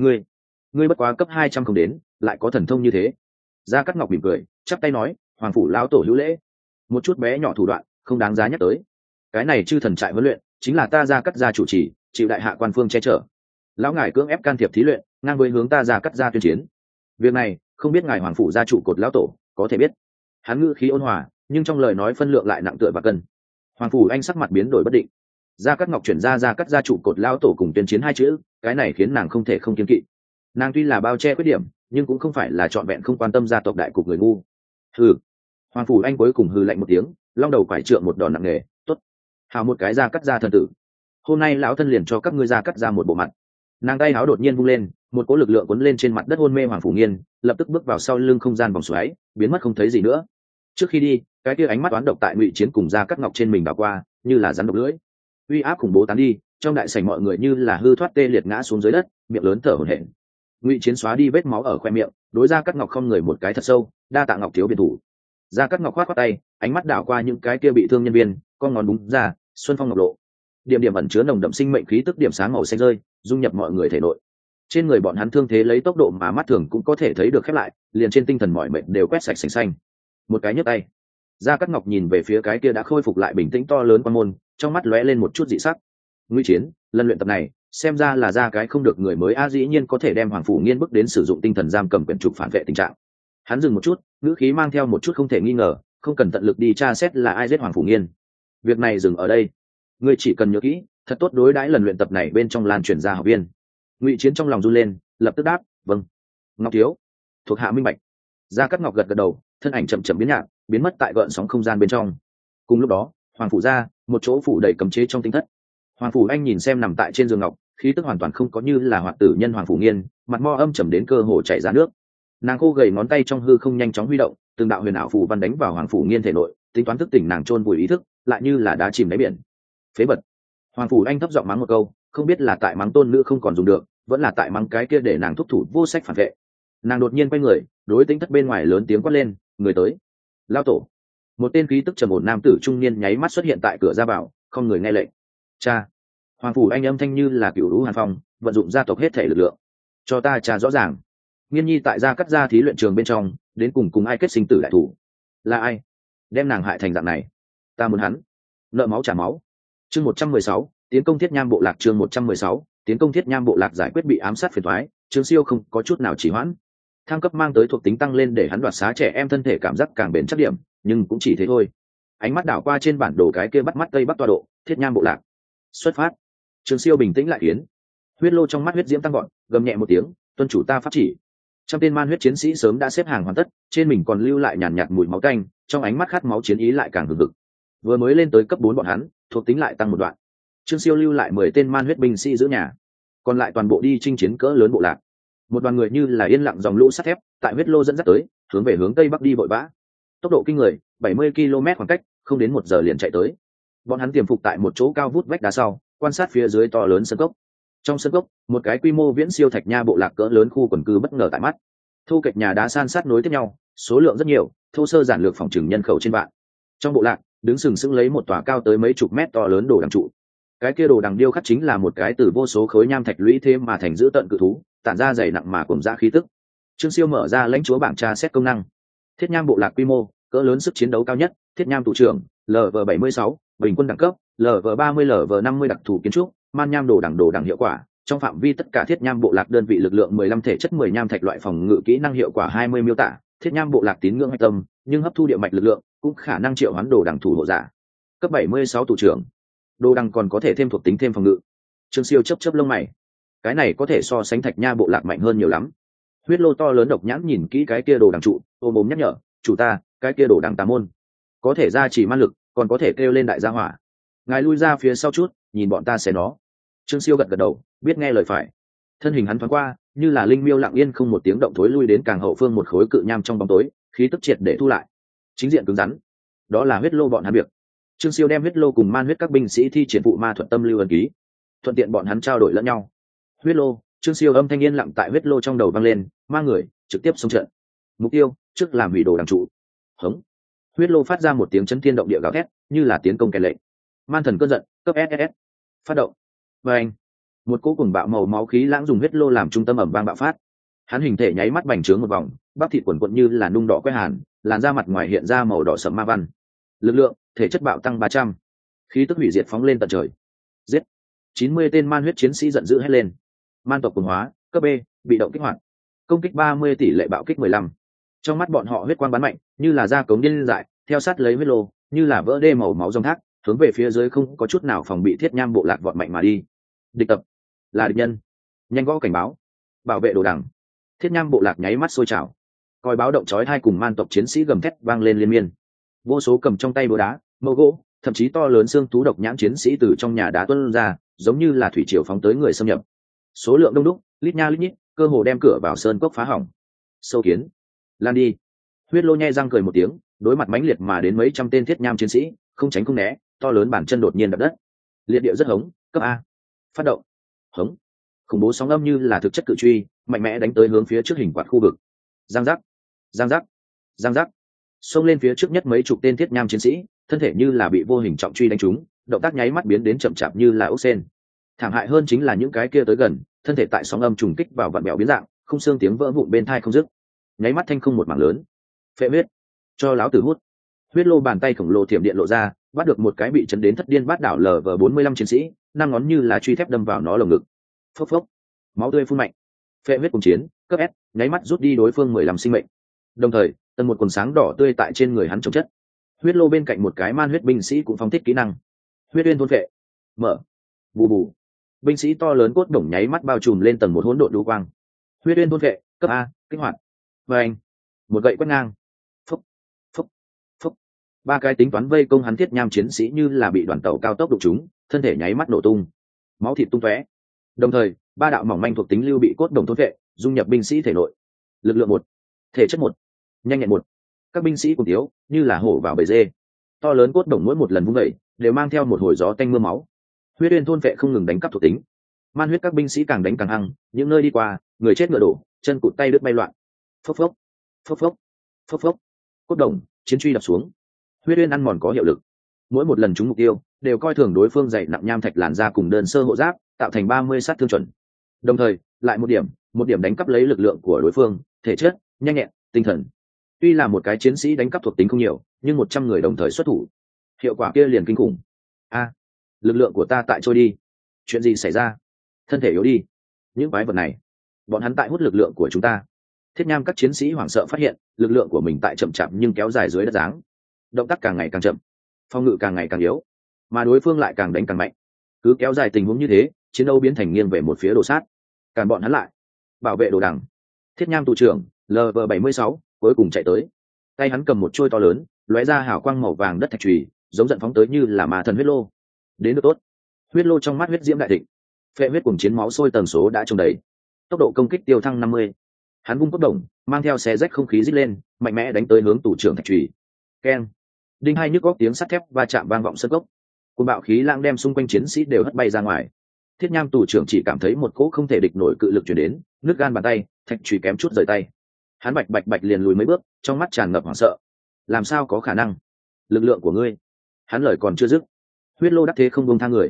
ngươi bất quá cấp 200 không đến, lại có thần thông như thế. Gia Cát Ngọc mỉm cười, chắp tay nói: "Hoàng phủ lão tổ hữu lễ." Một chút bé nhỏ thủ đoạn, không đáng giá nhắc tới. Cái này chư thần trại huấn luyện, chính là ta Gia Cát gia chủ trì, chịu đại hạ quan phương che chở. Lão ngài cưỡng ép can thiệp thí luyện, ngang với hướng ta Gia Cát gia tuyên chiến. Việc này, không biết ngài hoàng phủ gia trụ cột lão tổ có thể biết. Hắn ngữ khí ôn hòa, nhưng trong lời nói phân lượng lại nặng tựa và cân. Hoàng phủ anh sắc mặt biến đổi bất định. Gia Cát Ngọc chuyển ra Gia Cát gia trụ cột lão tổ cùng tuyên chiến hai chữ, cái này khiến nàng không thể không kiêng kỵ. Nàng tuy là bao che khuyết điểm, nhưng cũng không phải là trọn vẹn không quan tâm gia tộc đại cục người ngu. Hừ. Hoàng phủ anh cuối cùng hừ lạnh một tiếng, long đầu quải trượng một đòn nặng nề. Tốt, hào một cái Gia Cát gia thần tử, hôm nay lão thân liền cho các ngươi Gia Cát gia một bộ mặt. Nàng tay áo đột nhiên vung lên, một cỗ lực lượng cuốn lên trên mặt đất hôn mê Hoàng phủ nghiên, lập tức bước vào sau lưng không gian vòng xoáy, biến mất không thấy gì nữa. Trước khi đi, cái kia ánh mắt toán độc tại Ngụy Chiến cùng Gia Cát Ngọc trên mình đảo qua, như là rắn độc lưỡi. Uy áp khủng bố tán đi, trong đại sảnh mọi người như là hư thoát tê liệt ngã xuống dưới đất, miệng lớn thở hổn hển. Ngụy Chiến xóa đi vết máu ở khoe miệng, đối Gia Cát Ngọc không người một cái thật sâu, đa tạ Ngọc thiếu biệt thủ. Gia Cát Ngọc khoát khoát tay, ánh mắt đảo qua những cái kia bị thương nhân viên, con ngón búng ra, xuân phong ngọc lộ. Điểm điểm ẩn chứa nồng đậm sinh mệnh khí tức điểm sáng màu xanh rơi, dung nhập mọi người thể nội. Trên người bọn hắn thương thế lấy tốc độ mà mắt thường cũng có thể thấy được khép lại, liền trên tinh thần mọi mệnh đều quét sạch sành xanh. Một cái nhấc tay, Gia Cát Ngọc nhìn về phía cái kia đã khôi phục lại bình tĩnh to lớn quan môn, trong mắt lóe lên một chút dị sắc. Ngụy Chiến, lần luyện tập này, xem ra là ra cái không được người mới dĩ nhiên có thể đem Hoàng phủ nghiên bức đến sử dụng tinh thần giam cầm quyển trục phản vệ tình trạng. Hắn dừng một chút, ngữ khí mang theo một chút không thể nghi ngờ, không cần tận lực đi tra xét là ai giết Hoàng phủ nghiên. Việc này dừng ở đây, ngươi chỉ cần nhớ kỹ, thật tốt đối đãi lần luyện tập này bên trong lan truyền ra học viên. Ngụy Chiến trong lòng run lên, lập tức đáp: "Vâng, Ngọc thiếu, thuộc hạ minh bạch." Gia Cát Ngọc gật gật đầu, thân ảnh chậm chậm biến nhạt, biến mất tại gợn sóng không gian bên trong. Cùng lúc đó, Hoàng phủ ra, một chỗ phủ đầy cấm chế trong tinh thất. Hoàng phủ anh nhìn xem nằm tại trên giường ngọc, khí tức hoàn toàn không có như là hoạt tử nhân Hoàng phủ nghiên, mặt mo âm trầm đến cơ hồ chảy ra nước. Nàng khô gầy ngón tay trong hư không nhanh chóng huy động, từng đạo huyền ảo phù văn đánh vào Hoàng phủ nghiên thể nội, tính toán thức tỉnh nàng chôn vùi ý thức, lại như là đá chìm đáy biển. Phế vật. Hoàng phủ anh thấp giọng mắng một câu, không biết là tại mắng tôn nữ không còn dùng được, vẫn là tại mắng cái kia để nàng thúc thủ vô sách phản vệ. Nàng đột nhiên quay người, đối tính thất bên ngoài lớn tiếng quát lên: "Người tới!" Lao tổ. Một tên khí tức trầm ổn nam tử trung niên nháy mắt xuất hiện tại cửa ra vào, không người nghe lệnh. Cha. Hoàng phủ anh âm thanh như là cửu lũ hàn phong, vận dụng gia tộc hết thể lực lượng. Cho ta tra rõ ràng, Nghiên nhi tại Gia Cát gia thí luyện trường bên trong, đến cùng ai kết sinh tử đại thủ? Là ai đem nàng hại thành dạng này? Ta muốn hắn nợ máu trả máu. Chương 116, tiến công Thiết Nham bộ lạc. Chương 116, tiến công Thiết Nham bộ lạc giải quyết bị ám sát phiền toái, Trương Siêu không có chút nào trì hoãn. Thăng cấp mang tới thuộc tính tăng lên để hắn đoạt xá trẻ em thân thể cảm giác càng bền chắc điểm, nhưng cũng chỉ thế thôi. Ánh mắt đảo qua trên bản đồ cái kia bắt mắt tây bắc tọa độ, Thiết Nham bộ lạc. Xuất phát. Trương Siêu bình tĩnh lại yến. Huyết lô trong mắt huyết diễm tăng gọn, gầm nhẹ một tiếng, tuân chủ ta pháp chỉ. Trăm tên man huyết chiến sĩ sớm đã xếp hàng hoàn tất, trên mình còn lưu lại nhàn nhạt mùi máu tanh, trong ánh mắt khát máu chiến ý lại càng hừng hực. Vừa mới lên tới cấp 4 bọn hắn, thuộc tính lại tăng một đoạn. Trương Siêu lưu lại 10 tên man huyết binh sĩ giữ nhà, còn lại toàn bộ đi chinh chiến cỡ lớn bộ lạc. Một đoàn người như là yên lặng dòng lũ sắt thép, tại huyết lô dẫn dắt tới, hướng về hướng tây bắc đi vội vã. Tốc độ kinh người, 70 km khoảng cách, không đến 1 giờ liền chạy tới. Bọn hắn tiềm phục tại một chỗ cao vút vách đá sau, quan sát phía dưới to lớn sân cốc. Trong sân cốc, một cái quy mô viễn siêu Thạch Nha bộ lạc cỡ lớn khu quần cư bất ngờ tại mắt. Thu kệch nhà đá san sát nối tiếp nhau, số lượng rất nhiều, thô sơ giản lược phòng trừng nhân khẩu trên vạn. Trong bộ lạc, đứng sừng sững lấy một tòa cao tới mấy chục mét to lớn đồ đằng trụ. Cái kia đồ đằng điêu khắc chính là một cái từ vô số khối nham thạch lũy thêm mà thành giữ tận cự thú, tản ra dày nặng mà cùng ra khí tức. Trương Siêu mở ra lãnh chúa bảng tra xét công năng. Thiết nham bộ lạc quy mô, cỡ lớn sức chiến đấu cao nhất, thiết nham tù trưởng, LV76, bình quân đẳng cấp, LV30 LV50 đặc thù kiến trúc, man nham đồ đằng hiệu quả, trong phạm vi tất cả thiết nham bộ lạc đơn vị lực lượng 15 thể chất 10 nham thạch loại phòng ngự kỹ năng hiệu quả 20 miêu tả, thiết nham bộ lạc tín ngưỡng hạch tâm, nhưng hấp thu địa mạch lực lượng, cũng khả năng triệu hoán đồ đằng thủ hộ giả. Cấp 76 tù trưởng. Đồ đằng còn có thể thêm thuộc tính thêm phòng ngự. Trương Siêu chớp lông mày. Cái này có thể so sánh thạch nha bộ lạc mạnh hơn nhiều lắm. Huyết lô to lớn độc nhãn nhìn kỹ cái kia đồ đằng trụ, ôm nhắc nhở, chủ ta, cái kia đồ đằng tà môn, có thể ra chỉ man lực, còn có thể kêu lên đại gia hỏa. Ngài lui ra phía sau chút, nhìn bọn ta xé nó. Trương Siêu gật đầu, biết nghe lời phải. Thân hình hắn thoáng qua, như là linh miêu lặng yên không một tiếng động thối lui đến càng hậu phương một khối cự nham trong bóng tối, khí tức triệt để thu lại. Chính diện cứng rắn. Đó là huyết lô bọn hắn việc. Trương Siêu đem huyết lô cùng man huyết các binh sĩ thi triển phụ ma thuật tâm lưu ấn ký, thuận tiện bọn hắn trao đổi lẫn nhau. Huyết lô, Trương Siêu âm thanh yên lặng tại huyết lô trong đầu vang lên, mang người trực tiếp xông trận. Mục tiêu trước làm hủy đồ đằng trụ. Hống. Huyết lô phát ra một tiếng chấn thiên động địa gào thét, như là tiến công kèn lệnh. Man thần cơn giận, cấp SSS. Phát động. Và anh. Một cỗ cùng bạo màu máu khí lãng dùng huyết lô làm trung tâm ẩm vang bạo phát. Hắn hình thể nháy mắt bành trướng một vòng, bắp thịt quần quật như là nung đỏ quét hàn, làn da mặt ngoài hiện ra màu đỏ sẫm ma văn. Lực lượng, thể chất bạo tăng 300. Khí tức hủy diệt phóng lên tận trời. Giết. 90 tên man huyết chiến sĩ giận dữ hét lên. Man tộc quần hóa, cấp B, bị động kích hoạt. Công kích 30 tỷ lệ bạo kích 15. Trong mắt bọn họ huyết quang bắn mạnh, như là da cống điên dại, theo sát lấy huyết lô, như là vỡ đê màu máu dòng thác, hướng về phía dưới không có chút nào phòng bị thiết nham bộ lạc vọt mạnh mà đi. Địch tập, là địch nhân. Nhanh gõ cảnh báo. Bảo vệ đồ đằng. Thiết nham bộ lạc nháy mắt sôi trào. Còi báo động chói tai cùng man tộc chiến sĩ gầm thét vang lên liên miên. Vô số cầm trong tay búa đá, mâu gỗ, thậm chí to lớn xương thú độc nhãn chiến sĩ từ trong nhà đá tuôn ra, giống như là thủy triều phóng tới người xâm nhập. Số lượng đông đúc, lít nha lít nhít, cơ hồ đem cửa vào sơn cốc phá hỏng. Sâu kiến, lan đi. Huyết lô nhe răng cười một tiếng, đối mặt mãnh liệt mà đến mấy trăm tên thiết nham chiến sĩ, không tránh không né, to lớn bàn chân đột nhiên đập đất. Liệt địa rất hống, cấp A. Phát động. Hống. Khủng bố sóng âm như là thực chất cự truy, mạnh mẽ đánh tới hướng phía trước hình quạt khu vực. Giang giác, giang giác, giang giác. Xông lên phía trước nhất mấy chục tên thiết nham chiến sĩ, thân thể như là bị vô hình trọng truy đánh trúng, động tác nháy mắt biến đến chậm chạp như là ốc sên. Thảm hại hơn chính là những cái kia tới gần, thân thể tại sóng âm trùng kích vào vặn bèo biến dạng, khung xương tiếng vỡ vụn bên tai không dứt. Nháy mắt thanh không một mảng lớn. Phệ huyết, cho láo tử hút. Huyết lô bàn tay khổng lồ thiểm điện lộ ra, bắt được một cái bị chấn đến thất điên bát đảo LV45 chiến sĩ, năm ngón như là truy thép đâm vào nó lồng ngực. Phốc phốc, máu tươi phun mạnh. Phệ huyết cùng chiến, cấp S, nháy mắt rút đi đối phương 15 sinh mệnh. Đồng thời, tần một quần sáng đỏ tươi tại trên người hắn trồng chất. Huyết lô bên cạnh một cái man huyết binh sĩ cũng phóng thích kỹ năng. Huyết uyên thôn phệ. Mở. Bù bù. Binh sĩ to lớn cốt đồng nháy mắt bao trùm lên tầng một hỗn độn đu quang. Huyết uyên thôn phệ, cấp A, kích hoạt. Và anh. Một gậy quét ngang. Phúc, phúc, phúc. Ba cái tính toán vây công hắn thiết nham chiến sĩ như là bị đoàn tàu cao tốc đụng chúng, thân thể nháy mắt nổ tung, máu thịt tung tóe. Đồng thời, ba đạo mỏng manh thuộc tính lưu bị cốt đồng thôn phệ, dung nhập binh sĩ thể nội. Lực lượng 1, thể chất 1, nhanh nhẹn 1. Các binh sĩ cùng thiếu, như là hổ vào bầy dê. To lớn cốt đồng mỗi một lần vung dậy, đều mang theo một hồi gió tanh mưa máu. Huyết uyên thôn vệ không ngừng đánh cắp thuộc tính. Man huyết các binh sĩ càng đánh càng hăng, những nơi đi qua, người chết ngựa đổ, chân cụt tay đứt bay loạn. Phốc phốc, phốc phốc, phốc phốc. Cốt đồng, chiến truy đập xuống. Huyết uyên ăn mòn có hiệu lực. Mỗi một lần trúng mục tiêu, đều coi thường đối phương dày nặng nham thạch làn ra cùng đơn sơ hộ giáp, tạo thành 30 sát thương chuẩn. Đồng thời, lại một điểm đánh cắp lấy lực lượng của đối phương, thể chất, nhanh nhẹn, tinh thần. Tuy là một cái chiến sĩ đánh cắp thuộc tính không nhiều, nhưng 100 người đồng thời xuất thủ, hiệu quả kia liền kinh khủng. A, lực lượng của ta tại trôi đi. Chuyện gì xảy ra? Thân thể yếu đi. Những quái vật này, bọn hắn tại hút lực lượng của chúng ta. Thiết nham các chiến sĩ hoảng sợ phát hiện, lực lượng của mình tại chậm chạp nhưng kéo dài dưới đất dáng. Động tác càng ngày càng chậm, phòng ngự càng ngày càng yếu, mà đối phương lại càng đánh càng mạnh. Cứ kéo dài tình huống như thế, chiến đấu biến thành nghiêng về một phía đổ sát. Cản bọn hắn lại. Bảo vệ đồ đằng. Thiết nham tù trưởng, LV76, cuối cùng chạy tới. Tay hắn cầm một chuôi to lớn, lóe ra hào quang màu vàng đất thạch chùy, giống giận phóng tới như là ma thần huyết lô. Đến được tốt. Huyết lô trong mắt huyết diễm đại thịnh. Phệ huyết cùng chiến máu sôi tần số đã trông đầy. Tốc độ công kích tiêu thăng 50. Hắn vung cốt đồng, mang theo xé rách không khí rít lên, mạnh mẽ đánh tới hướng tù trưởng thạch chùy. Keng. Đinh hai nhức góc tiếng sắt thép va chạm vang vọng sân gốc. Cuồng bạo khí lãng đem xung quanh chiến sĩ đều hất bay ra ngoài. Thiết nham tù trưởng chỉ cảm thấy một cỗ không thể địch nổi cự lực truyền đến, nước gan bàn tay, thạch chùy kém chút rời tay. Hắn bạch bạch liền lùi mấy bước, trong mắt tràn ngập hoảng sợ. Làm sao có khả năng? Lực lượng của ngươi? Hắn lời còn chưa dứt, huyết lô đắc thế không buông tha người.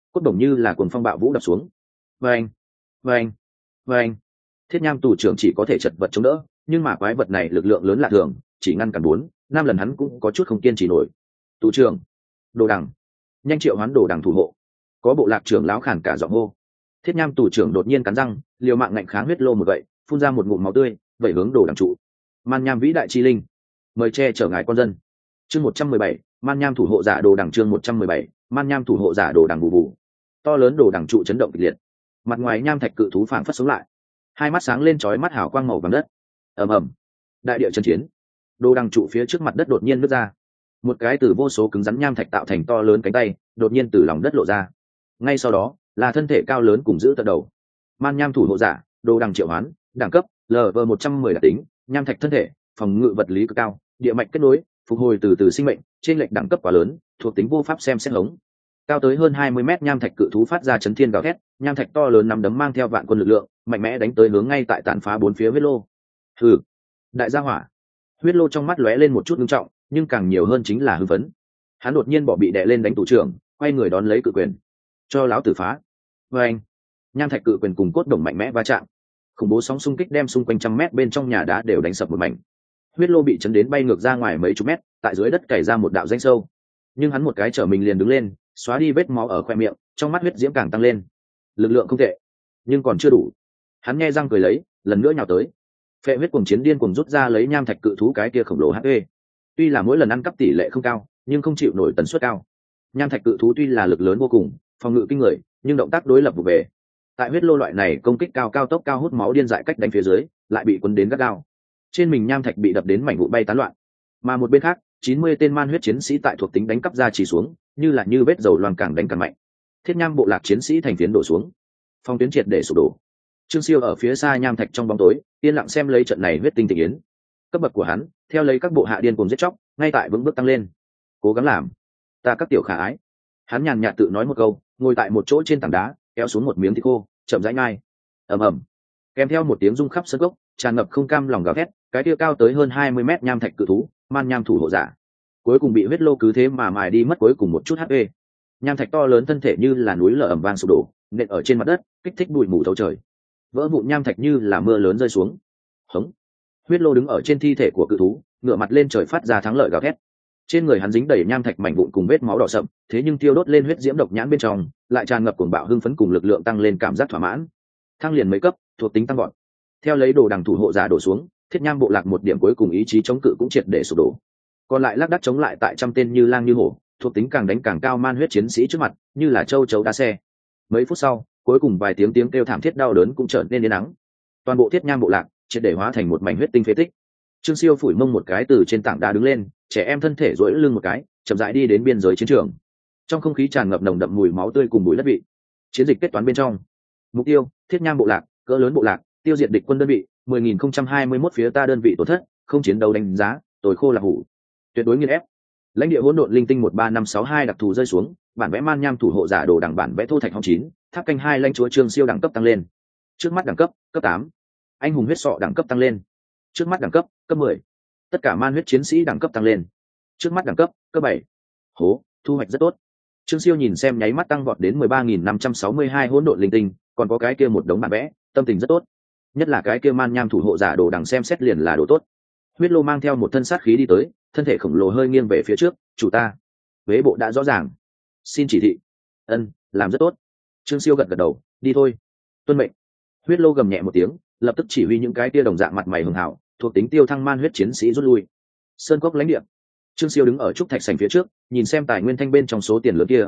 cốt đồng như là cuồng phong bạo vũ đập xuống. Vâng, vâng, vâng. Thiết nham tù trưởng chỉ có thể chật vật chống đỡ, nhưng mà quái vật này lực lượng lớn lạ thường, chỉ ngăn cản 4, 5 lần hắn cũng có chút không kiên trì nổi. Tù trưởng, đồ đằng, nhanh triệu hoán đồ đằng thủ hộ. Có bộ lạc trưởng lão khản cả giọng hô. Thiết nham tù trưởng đột nhiên cắn răng, liều mạng ngạnh kháng huyết lô một gậy, phun ra một ngụm máu tươi, vẩy hướng đồ đằng trụ. Man nham vĩ đại chi linh, mời che chở ngài con dân. Chương 117, man nham thủ hộ giả đồ đằng. Chương 117, man nham thủ hộ giả đồ đằng bù bù. To lớn đồ đằng trụ chấn động kịch liệt, mặt ngoài nham thạch cự thú phảng phất sống lại, hai mắt sáng lên chói mắt hào quang màu vàng đất. Ầm ầm, đại địa chấn chiến. Đồ đằng trụ phía trước mặt đất đột nhiên nứt ra, một cái từ vô số cứng rắn nham thạch tạo thành to lớn cánh tay đột nhiên từ lòng đất lộ ra, ngay sau đó là thân thể cao lớn cùng giữ tận đầu. Man nham thủ hộ giả đồ đằng triệu hoán, đẳng cấp lv 110 đặc tính nham thạch thân thể, phòng ngự vật lý cực cao, địa mạch kết nối, phục hồi từ từ sinh mệnh, trên lệch đẳng cấp quá lớn, thuộc tính vô pháp xem xét hống. Cao tới hơn 20 mét nham thạch cự thú phát ra chấn thiên gào thét, nham thạch to lớn nắm đấm mang theo vạn quân lực lượng mạnh mẽ đánh tới hướng ngay tại tàn phá bốn phía huyết lô. Hừ, đại gia hỏa. Huyết lô trong mắt lóe lên một chút nghiêm trọng, nhưng càng nhiều hơn chính là hưng phấn. Hắn đột nhiên bỏ bị đè lên đánh tù trưởng, quay người đón lấy cự quyền, cho lão tử phá. Với anh, nham thạch cự quyền cùng cốt đồng mạnh mẽ va chạm, khủng bố sóng xung kích đem xung quanh trăm mét bên trong nhà đá đều đánh sập một mảnh. Huyết lô bị chấn đến bay ngược ra ngoài mấy chục mét, tại dưới đất cày ra một đạo rãnh sâu. Nhưng hắn một cái trở mình liền đứng lên, xóa đi vết máu ở khoe miệng, trong mắt huyết diễm càng tăng lên. Lực lượng không tệ, nhưng còn chưa đủ. Hắn nghe răng cười lấy, lần nữa nhào tới. Phệ huyết cuồng chiến điên cuồng rút ra lấy nham thạch cự thú cái kia khổng lồ HP. Tuy là mỗi lần ăn cắp tỷ lệ không cao, nhưng không chịu nổi tần suất cao. Nham thạch cự thú tuy là lực lớn vô cùng, phòng ngự kinh người, nhưng động tác đối lập vụ về. Tại huyết lô loại này công kích cao tốc cao hút máu điên dại cách đánh phía dưới, lại bị cuốn đến gắt gao. Trên mình nham thạch bị đập đến mảnh vụn bay tán loạn. Mà một bên khác, 90 tên man huyết chiến sĩ tại thuộc tính đánh cắp ra chỉ xuống, như vết dầu loang càng đánh càng mạnh. Thiết nham bộ lạc chiến sĩ thành phiến đổ xuống, phong tuyến triệt để sụp đổ. Trương Siêu ở phía xa nham thạch trong bóng tối, yên lặng xem lấy trận này huyết tinh tình yến. Cấp bậc của hắn, theo lấy các bộ hạ điên cuồng giết chóc, ngay tại vững bước tăng lên. Cố gắng làm, ta các tiểu khả ái. Hắn nhàn nhạt tự nói một câu, ngồi tại một chỗ trên tảng đá, kéo xuống một miếng thịt khô, chậm rãi nhai. Ầm ầm, kèm theo một tiếng rung khắp sân gốc, tràn ngập không cam lòng gào thét, cái kia cao tới hơn 20 mét nham thạch cự thú, man nham thủ hộ giả, cuối cùng bị huyết lô cứ thế mà mài đi mất cuối cùng một chút HP. Nham thạch to lớn thân thể như là núi lở ầm vang sụp đổ, nện ở trên mặt đất, kích thích bụi mù thấu trời. Vỡ vụn nham thạch như là mưa lớn rơi xuống. Hống. Huyết lô đứng ở trên thi thể của cự thú, ngửa mặt lên trời phát ra thắng lợi gào thét. Trên người hắn dính đầy nham thạch mảnh vụn cùng vết máu đỏ sậm, thế nhưng tiêu đốt lên huyết diễm độc nhãn bên trong, lại tràn ngập cuồng bạo hưng phấn cùng lực lượng tăng lên cảm giác thỏa mãn. Thăng liền mấy cấp, thuộc tính tăng vọt. Theo lấy đồ đằng thủ hộ giả đổ xuống, thiết nham bộ lạc một điểm cuối cùng ý chí chống cự cũng triệt để sụp đổ. Còn lại lác đác chống lại tại trăm tên như lang như hổ, thuộc tính càng đánh càng cao man huyết chiến sĩ trước mặt, như là châu chấu đá xe. Mấy phút sau, cuối cùng vài tiếng kêu thảm thiết đau đớn cũng trở nên yên nắng. Toàn bộ thiết nham bộ lạc triệt để hóa thành một mảnh huyết tinh phế tích. Trương Siêu phủi mông một cái từ trên tảng đá đứng lên, trẻ em thân thể duỗi lưng một cái, chậm rãi đi đến biên giới chiến trường. Trong không khí tràn ngập nồng đậm mùi máu tươi cùng mùi đất vị. Chiến dịch kết toán bên trong. Mục tiêu: thiết nham bộ lạc, cỡ lớn bộ lạc, tiêu diệt địch quân đơn vị, 10.021 phía ta đơn vị tổn thất, không chiến đấu đánh giá, tồi khô là hủ. Tuyệt đối nghiền ép. Lãnh địa hỗn độn linh tinh 13562 đặc thù rơi xuống, bản vẽ man nham thủ hộ giả đồ đẳng bản vẽ thô thạch hồng 9, tháp canh 2 lãnh chúa Trương Siêu đẳng cấp tăng lên. Trước mắt đẳng cấp, cấp 8. Anh hùng huyết sọ đẳng cấp tăng lên. Trước mắt đẳng cấp, cấp 10. Tất cả man huyết chiến sĩ đẳng cấp tăng lên. Trước mắt đẳng cấp, cấp 7. Hố, thu hoạch rất tốt. Trương Siêu nhìn xem nháy mắt tăng vọt đến 13.562 hỗn độn linh tinh, còn có cái kia một đống bản vẽ, tâm tình rất tốt. Nhất là cái kia man nham thủ hộ giả đồ đằng xem xét liền là đồ tốt. Huyết lô mang theo một thân sát khí đi tới, thân thể khổng lồ hơi nghiêng về phía trước. Chủ ta, huế bộ đã rõ ràng, xin chỉ thị. Ân, làm rất tốt. Trương Siêu gật gật đầu, đi thôi. Tuân mệnh. Huyết lô gầm nhẹ một tiếng, lập tức chỉ huy những cái kia đồng dạng mặt mày hường hảo, thuộc tính tiêu thăng man huyết chiến sĩ rút lui. Sơn cốc lãnh địa. Trương Siêu đứng ở trúc thạch sảnh phía trước, nhìn xem tài nguyên thanh bên trong số tiền lớn kia,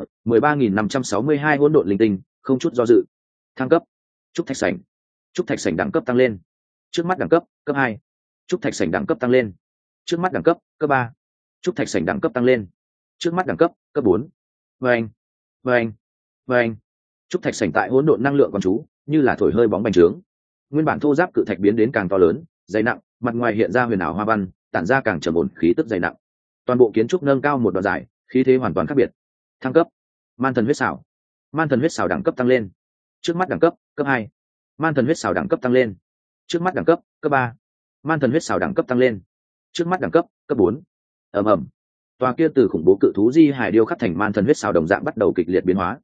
13.562 hỗn độn linh tinh, không chút do dự. Thăng cấp. Trúc thạch sảnh. Trúc thạch sảnh đẳng cấp tăng lên. Trước mắt đẳng cấp, cấp 2. Trúc thạch sảnh đẳng cấp tăng lên. Trước mắt đẳng cấp, cấp 3. Trúc thạch sảnh đẳng cấp tăng lên. Trước mắt đẳng cấp, cấp 4. Vâng, vâng, vâng. Trúc thạch sảnh tại hỗn độn năng lượng quán chú, như là thổi hơi bóng bành trướng. Nguyên bản thô giáp cự thạch biến đến càng to lớn, dày nặng, mặt ngoài hiện ra huyền ảo hoa văn, tản ra càng trầm ổn khí tức dày nặng. Toàn bộ kiến trúc nâng cao một đoạn dài, khí thế hoàn toàn khác biệt. Thăng cấp. Man thần huyết xảo. Man thần huyết xảo đẳng cấp tăng lên. Trước mắt đẳng cấp, cấp 2. Man thần huyết xảo đẳng cấp tăng lên. Trước mắt đẳng cấp, cấp 3. Man thần huyết xảo đẳng cấp tăng lên. Trước mắt đẳng cấp, cấp 4. Ầm ầm. Tòa kia từ khủng bố cự thú di hải điêu khắc thành man thần huyết xảo đồng dạng bắt đầu kịch liệt biến hóa.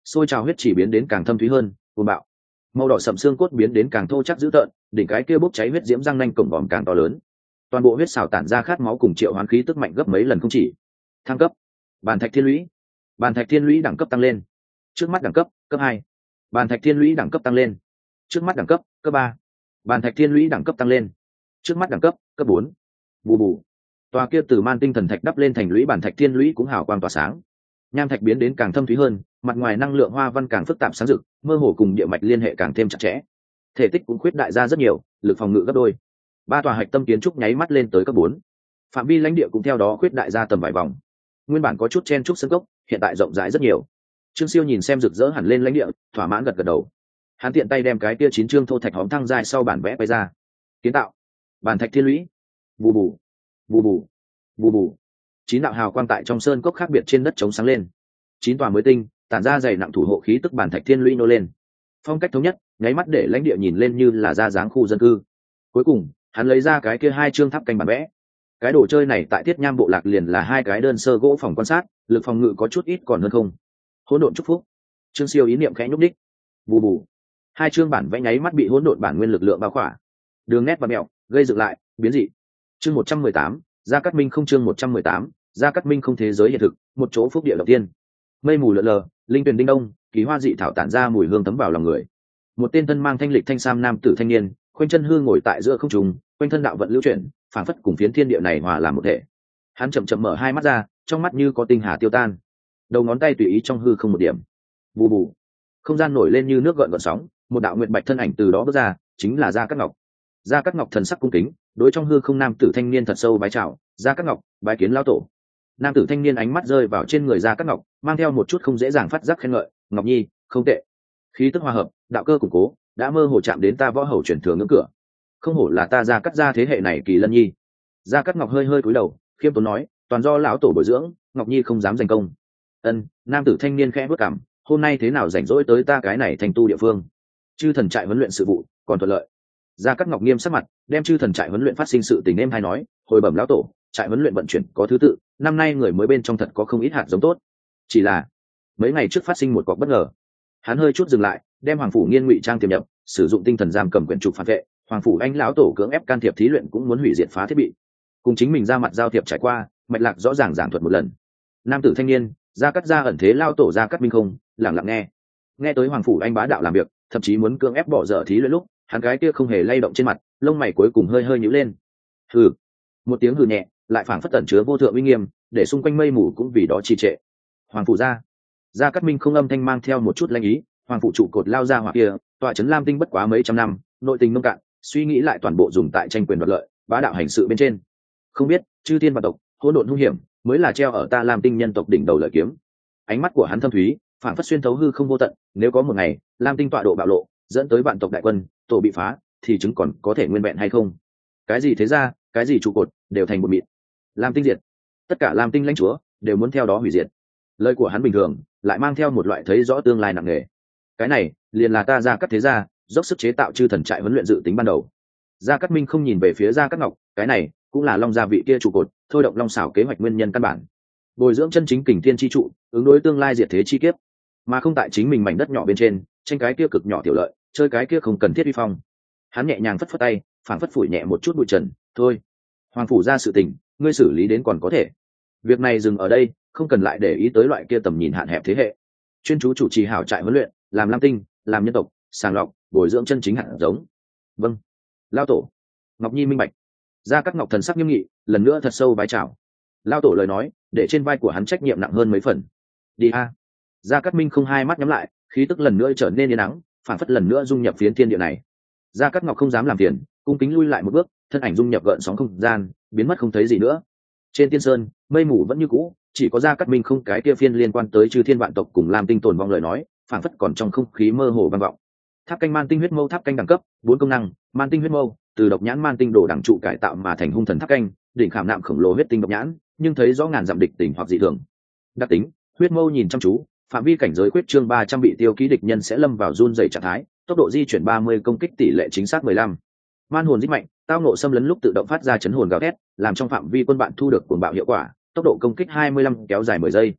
Sôi trào huyết chỉ biến đến càng thâm thúy hơn, cuồng bạo. Màu đỏ sậm xương cốt biến đến càng thô chắc dữ tợn, đỉnh cái kia bốc cháy huyết diễm răng nanh cổng vòm càng to lớn. Toàn bộ huyết xào tản ra khát máu cùng triệu hoán khí tức mạnh gấp mấy lần không chỉ. Thăng cấp. Bàn thạch thiên lũy. Bàn thạch thiên lũy đẳng cấp tăng lên. Trước mắt đẳng cấp, cấp 2. Bàn thạch thiên lũy đẳng cấp tăng lên. Trước mắt đẳng cấp, cấp 3. Bàn thạch thiên lũy đẳng cấp tăng lên. Trước mắt đẳng cấp, cấp 4. Bù bù. Tòa kia từ man tinh thần thạch đắp lên thành lũy bàn thạch thiên lũy cũng hào quang tỏa sáng. Nham thạch biến đến càng thâm thúy hơn, mặt ngoài năng lượng hoa văn càng phức tạp sáng rực, mơ hồ cùng địa mạch liên hệ càng thêm chặt chẽ. Thể tích cũng khuyết đại ra rất nhiều, lực phòng ngự gấp đôi. 3 tòa hạch tâm kiến trúc nháy mắt lên tới cấp 4. Phạm vi lãnh địa cũng theo đó khuyết đại ra tầm vài vòng. Nguyên bản có chút chen trúc sân cốc, hiện tại rộng rãi rất nhiều. Trương Siêu nhìn xem rực rỡ hẳn lên lãnh địa, thỏa mãn gật gật đầu. Hắn tiện tay đem cái kia 9 chương thô thạch hóm thăng dài sau bản vẽ quay ra. Kiến tạo bàn thạch thiên lũy. Bù bù, bù bù, bù bù. 9 đạo hào quang tại trong sơn cốc khác biệt trên đất chống sáng lên. 9 tòa mới tinh tản ra dày nặng thủ hộ khí tức bản thạch thiên lũy nô lên. Phong cách thống nhất, nháy mắt để lãnh địa nhìn lên như là ra dáng khu dân cư. Cuối cùng, hắn lấy ra cái kia 2 chương tháp canh bản vẽ. Cái đồ chơi này tại Thiết Nham bộ lạc liền là 2 cái đơn sơ gỗ phòng quan sát, lực phòng ngự có chút ít còn hơn không. Hỗn độn chúc phúc. Trương Siêu ý niệm khẽ nhúc đích. Bù bù. 2 chương bản vẽ nháy mắt bị hỗn độn bản nguyên lực lượng bao khỏa. Đường nét và mẹo, gây dựng lại, biến dị. Chương 118, Gia Cát Minh không chương 118, Gia Cát Minh không thế giới hiện thực, một chỗ phúc địa đầu tiên. Mây mù lượn lờ, linh tuyền đinh đông, kỳ hoa dị thảo tản ra mùi hương thấm vào lòng người. Một tên thân mang thanh lịch thanh sam nam tử thanh niên, khoanh chân hương ngồi tại giữa không trung, quanh thân đạo vận lưu chuyển, phảng phất cùng phiến thiên địa này hòa làm một thể. Hắn chậm chậm mở hai mắt ra, trong mắt như có tinh hà tiêu tan. Đầu ngón tay tùy ý trong hư không một điểm. Bù bù. Không gian nổi lên như nước gợn gợn sóng, một đạo nguyệt bạch thân ảnh từ đó bước ra, chính là Gia Cát Ngọc. Gia Cát Ngọc thần sắc cung kính, đối trong hư không nam tử thanh niên thật sâu bái chào, "Gia Cát Ngọc, bái kiến lão tổ." Nam tử thanh niên ánh mắt rơi vào trên người Gia Cát Ngọc, mang theo một chút không dễ dàng phát giác khen ngợi, "Ngọc Nhi, không tệ." Khí tức hòa hợp, đạo cơ củng cố, đã mơ hồ chạm đến ta võ hầu truyền thừa ngưỡng cửa. Không hổ là ta Gia Cát gia thế hệ này kỳ lân nhi. Gia Cát Ngọc hơi hơi cúi đầu, khiêm tốn nói, "Toàn do lão tổ bồi dưỡng, Ngọc Nhi không dám giành công." Ân, nam tử thanh niên khẽ bước cằm, "Hôm nay thế nào rảnh rỗi tới ta cái này thành tu địa phương?" Chư thần trại huấn luyện sự vụ còn thuận lợi. Gia Cát Ngọc nghiêm sắc mặt, đem chư thần trại huấn luyện phát sinh sự tình em hay nói, hồi bẩm lão tổ, trại huấn luyện vận chuyển có thứ tự, năm nay người mới bên trong thật có không ít hạt giống tốt. Chỉ là mấy ngày trước phát sinh một cọc bất ngờ. Hắn hơi chút dừng lại, đem Hoàng phủ Nghiên ngụy trang tiềm nhập, sử dụng tinh thần giam cầm quyển trục phản vệ, Hoàng phủ anh lão tổ cưỡng ép can thiệp thí luyện cũng muốn hủy diệt phá thiết bị. Cùng chính mình ra mặt giao thiệp trải qua, mạch lạc rõ ràng giảng thuật một lần. Nam tử thanh niên, Gia Cát gia ẩn thế lao tổ Gia Cát Minh không, lặng lặng nghe tới Hoàng phủ anh bá đạo làm việc, thậm chí muốn cưỡng ép bỏ dở thí luyện lúc, hắn gái kia không hề lay động trên mặt, lông mày cuối cùng hơi hơi nhíu lên. Hừ. Một tiếng hừ nhẹ, lại phảng phất tẩn chứa vô thượng uy nghiêm, để xung quanh mây mù cũng vì đó trì trệ. Hoàng phủ Gia Cát Minh không âm thanh mang theo một chút lanh ý, Hoàng phủ trụ cột lao ra hỏa kia, tọa trấn Lam Tinh bất quá mấy trăm năm, nội tình nông cạn, suy nghĩ lại toàn bộ dùng tại tranh quyền đoạt lợi, bá đạo hành sự bên trên. Không biết, chư thiên và tộc, hỗn độn hung hiểm, mới là treo ở ta Lam Tinh nhân tộc đỉnh đầu lợi kiếm. Ánh mắt của hắn thâm thúy, phảng phất xuyên thấu hư không vô tận, nếu có một ngày, Lam Tinh tọa độ bạo lộ, dẫn tới vạn tộc đại quân, tổ bị phá, thì chứng còn có thể nguyên vẹn hay không? Cái gì thế ra, cái gì trụ cột, đều thành một mịn. Lam Tinh diệt, tất cả Lam Tinh lãnh chúa đều muốn theo đó hủy diệt. Lời của hắn bình thường, lại mang theo một loại thấy rõ tương lai nặng nề. Cái này, liền là ta Gia Cát thế gia, dốc sức chế tạo chư thần trại huấn luyện dự tính ban đầu. Gia Cát Minh không nhìn về phía Gia Cát Ngọc, cái này cũng là Long gia vị kia trụ cột, thôi động Long xảo kế hoạch nguyên nhân căn bản. Bồi dưỡng chân chính kình thiên chi trụ, ứng đối tương lai diệt thế chi kiếp, mà không tại chính mình mảnh đất nhỏ bên trên, tranh cái kia cực nhỏ tiểu lợi, chơi cái kia không cần thiết uy phong. Hắn nhẹ nhàng phất phất tay, phảng phất phủi nhẹ một chút bụi trần, "Thôi, Hoàng phủ ra sự tình, ngươi xử lý đến còn có thể. Việc này dừng ở đây, không cần lại để ý tới loại kia tầm nhìn hạn hẹp thế hệ. Chuyên chú chủ trì hảo trại huấn luyện, làm Lam Tinh, làm nhân tộc, sàng lọc, bồi dưỡng chân chính hạt giống." "Vâng." Lao tổ. Ngọc Nhi minh bạch. Gia Cát Ngọc thần sắc nghiêm nghị, lần nữa thật sâu bái chào. Lao tổ lời nói, để trên vai của hắn trách nhiệm nặng hơn mấy phần. "Đi a." Gia Cát Minh không hai mắt nhắm lại, khí tức lần nữa trở nên yên nắng, phản phất lần nữa dung nhập phiến thiên địa này. Gia Cát Ngọc không dám làm phiền, cung kính lui lại một bước, thân ảnh dung nhập gợn sóng không gian, biến mất không thấy gì nữa. Trên tiên sơn, mây mù vẫn như cũ, chỉ có Gia Cát Minh không cái kia phiên liên quan tới chư thiên vạn tộc cùng Lam Tinh tồn vong lời nói, phản phất còn trong không khí mơ hồ vang vọng. Tháp canh man tinh huyết mâu tháp canh đẳng cấp, 4 công năng, man tinh huyết mâu, từ độc nhãn man tinh đồ đẳng trụ cải tạo mà thành hung thần tháp canh, đỉnh khảm nạm khổng lồ huyết tinh độc nhãn, nhưng thấy rõ ngàn dặm địch tình hoặc dị thường. Đặc tính, huyết mâu nhìn chăm chú, phạm vi cảnh giới quyết trương 300 bị tiêu ký địch nhân sẽ lâm vào run rẩy trạng thái, tốc độ di chuyển 30, công kích tỷ lệ chính xác 15. Man hồn rất mạnh, tao nộ xâm lấn lúc tự động phát ra chấn hồn gào thét, làm trong phạm vi quân bạn thu được cuồng bạo hiệu quả, tốc độ công kích 25 kéo dài 10 giây.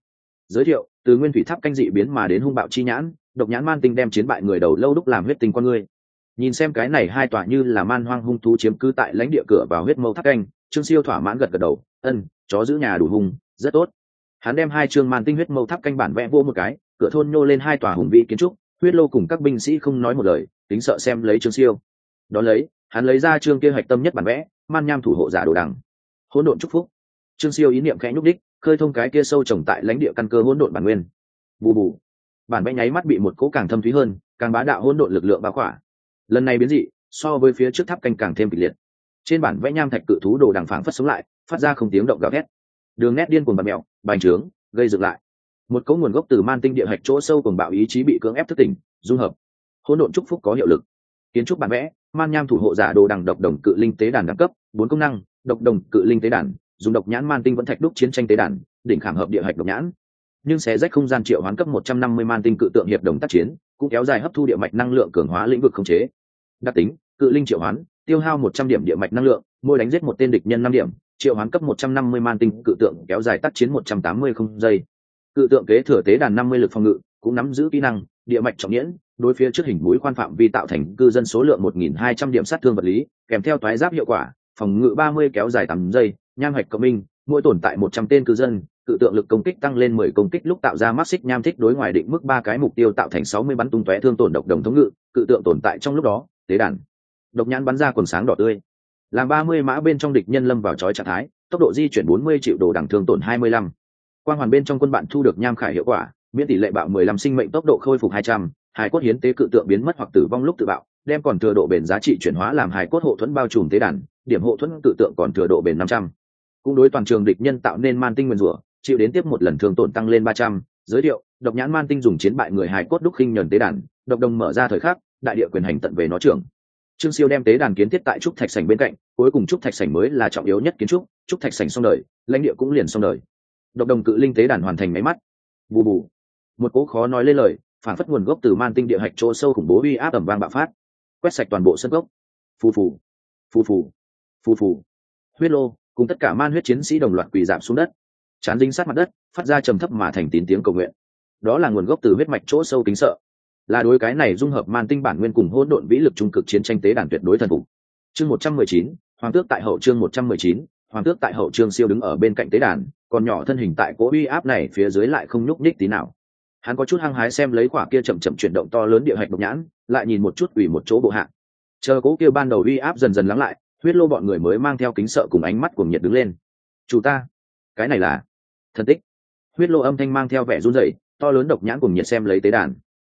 Giới thiệu: từ nguyên thủy tháp canh dị biến mà đến hung bạo chi nhãn, độc nhãn man tinh đem chiến bại người đầu lâu đúc làm huyết tinh con người. Nhìn xem cái này hai tòa như là man hoang hung thú chiếm cứ tại lãnh địa cửa vào huyết mâu tháp canh, Trương Siêu thỏa mãn gật gật đầu. Chó giữ nhà đủ hung, rất tốt. Hắn đem hai chương man tinh huyết mâu tháp canh bản vẽ vô một cái, cửa thôn nhô lên hai tòa hùng vĩ kiến trúc. Huyết Lô cùng các binh sĩ không nói một lời, tính sợ xem lấy Trương Siêu. Đón lấy, hắn lấy ra chương kia hạch tâm nhất bản vẽ, man nham thủ hộ giả đồ đằng, hỗn độn chúc phúc. Trương Siêu ý niệm khẽ nhúc đích, khơi thông cái kia sâu trồng tại lãnh địa căn cơ hỗn độn bản nguyên. Bù bù, bản vẽ nháy mắt bị một cỗ càng thâm thúy hơn, càng bá đạo hỗn độn lực lượng bao khỏa. Lần này biến dị, so với phía trước tháp canh càng thêm kịch liệt. Trên bản vẽ nham thạch cự thú đồ đằng phảng phất sống lại, phát ra không tiếng động gào thét. Đường nét điên cuồng bật mèo, bành trướng, gây dựng lại. Một cỗ nguồn gốc từ man tinh địa hạch chỗ sâu cuồng bạo ý chí bị cưỡng ép thức tỉnh, dung hợp. Hỗn độn chúc phúc có hiệu lực. Kiến trúc bản vẽ, man nham thủ hộ giả đồ đằng độc đồng cự linh tế đàn đẳng cấp 4 công năng, độc đồng cự linh tế đàn, dùng độc nhãn man tinh vẫn thạch đúc chiến tranh tế đàn, đỉnh khảm hợp địa hạch độc nhãn. Nhưng xé rách không gian triệu hoán cấp 150 man tinh cự tượng hiệp đồng tác chiến, cũng kéo dài hấp thu địa mạch năng lượng cường hóa lĩnh vực khống chế. Đặc tính: cự linh triệu hoán, tiêu hao 100 điểm địa mạch năng lượng, mỗi đánh giết một tên địch nhân 5 điểm, triệu hoán cấp 150 man tinh cự tượng kéo dài tác chiến 180 không giây. Cự tượng kế thừa tế đàn 50 lực phòng ngự, cũng nắm giữ kỹ năng địa mạch trọng nhẫn, đối phía trước hình mũi khoan phạm vi tạo thành cư dân số lượng 1.200 điểm sát thương vật lý, kèm theo toái giáp hiệu quả, phòng ngự 30 kéo dài 8 giây, nham hạch cộng minh, mỗi tồn tại 100 tên cư dân, cự tượng lực công kích tăng lên 10 công kích lúc tạo ra mắt xích nham thích đối ngoài định mức 3 cái mục tiêu tạo thành 60 bắn tung tóe thương tổn độc đồng thống ngự, cự tượng tồn tại trong lúc đó, tế đàn độc nhãn bắn ra quần sáng đỏ tươi, làm 30 mã bên trong địch nhân lâm vào chói trạng thái, tốc độ di chuyển 40 triệu đồ đẳng thương tổn 25. Quang hoàn bên trong quân bạn thu được nham khải hiệu quả, miễn tỷ lệ bạo 15 sinh mệnh tốc độ khôi phục 200, hài cốt hiến tế cự tượng biến mất hoặc tử vong lúc tự bạo, đem còn thừa độ bền giá trị chuyển hóa làm hài cốt hộ thuẫn bao trùm tế đàn, điểm hộ thuẫn cự tượng còn thừa độ bền 500. Cũng đối toàn trường địch nhân tạo nên man tinh nguyên rủa, chịu đến tiếp một lần thương tổn tăng lên 300. Giới thiệu: độc nhãn man tinh dùng chiến bại người hài cốt đúc khinh nhẫn tế đàn, độc đồng mở ra thời khắc, đại địa quyền hành tận về nó trưởng. Trương Siêu đem tế đàn kiến thiết tại trúc thạch sảnh bên cạnh, cuối cùng trúc thạch sảnh mới là trọng yếu nhất kiến trúc thạch sảnh xong đời, lãnh địa cũng liền xong đời. Độc đồng cự linh tế đàn hoàn thành máy mắt. Bù bù, một cỗ khó nói lên lời, phản phất nguồn gốc từ man tinh địa hạch chỗ sâu khủng bố uy áp ầm vang bạo phát, quét sạch toàn bộ sân gốc. Phù phù, phù phù, phù phù. Huyết Lô cùng tất cả man huyết chiến sĩ đồng loạt quỳ rạp xuống đất, chán dính sát mặt đất, phát ra trầm thấp mà thành tín tiếng cầu nguyện. Đó là nguồn gốc từ huyết mạch chỗ sâu kính sợ, là đối cái này dung hợp man tinh bản nguyên cùng hỗn độn vĩ lực trung cực chiến tranh tế đàn tuyệt đối thần phục. Chương 119, Hoàng tước tại hậu. Chương 119, Hoàng tước tại hậu. Trương Siêu đứng ở bên cạnh tế đàn, còn nhỏ thân hình tại cỗ uy áp này phía dưới lại không nhúc nhích tí nào. Hắn có chút hăng hái xem lấy quả kia chậm chậm chuyển động to lớn địa hạch độc nhãn, lại nhìn một chút ủy một chỗ bộ hạ. Chờ cỗ kia ban đầu uy áp dần dần lắng lại, Huyết Lô bọn người mới mang theo kính sợ cùng ánh mắt cuồng nhiệt đứng lên. Chủ ta, cái này là thần tích. Huyết Lô âm thanh mang theo vẻ run rẩy, to lớn độc nhãn cuồng nhiệt xem lấy tế đàn.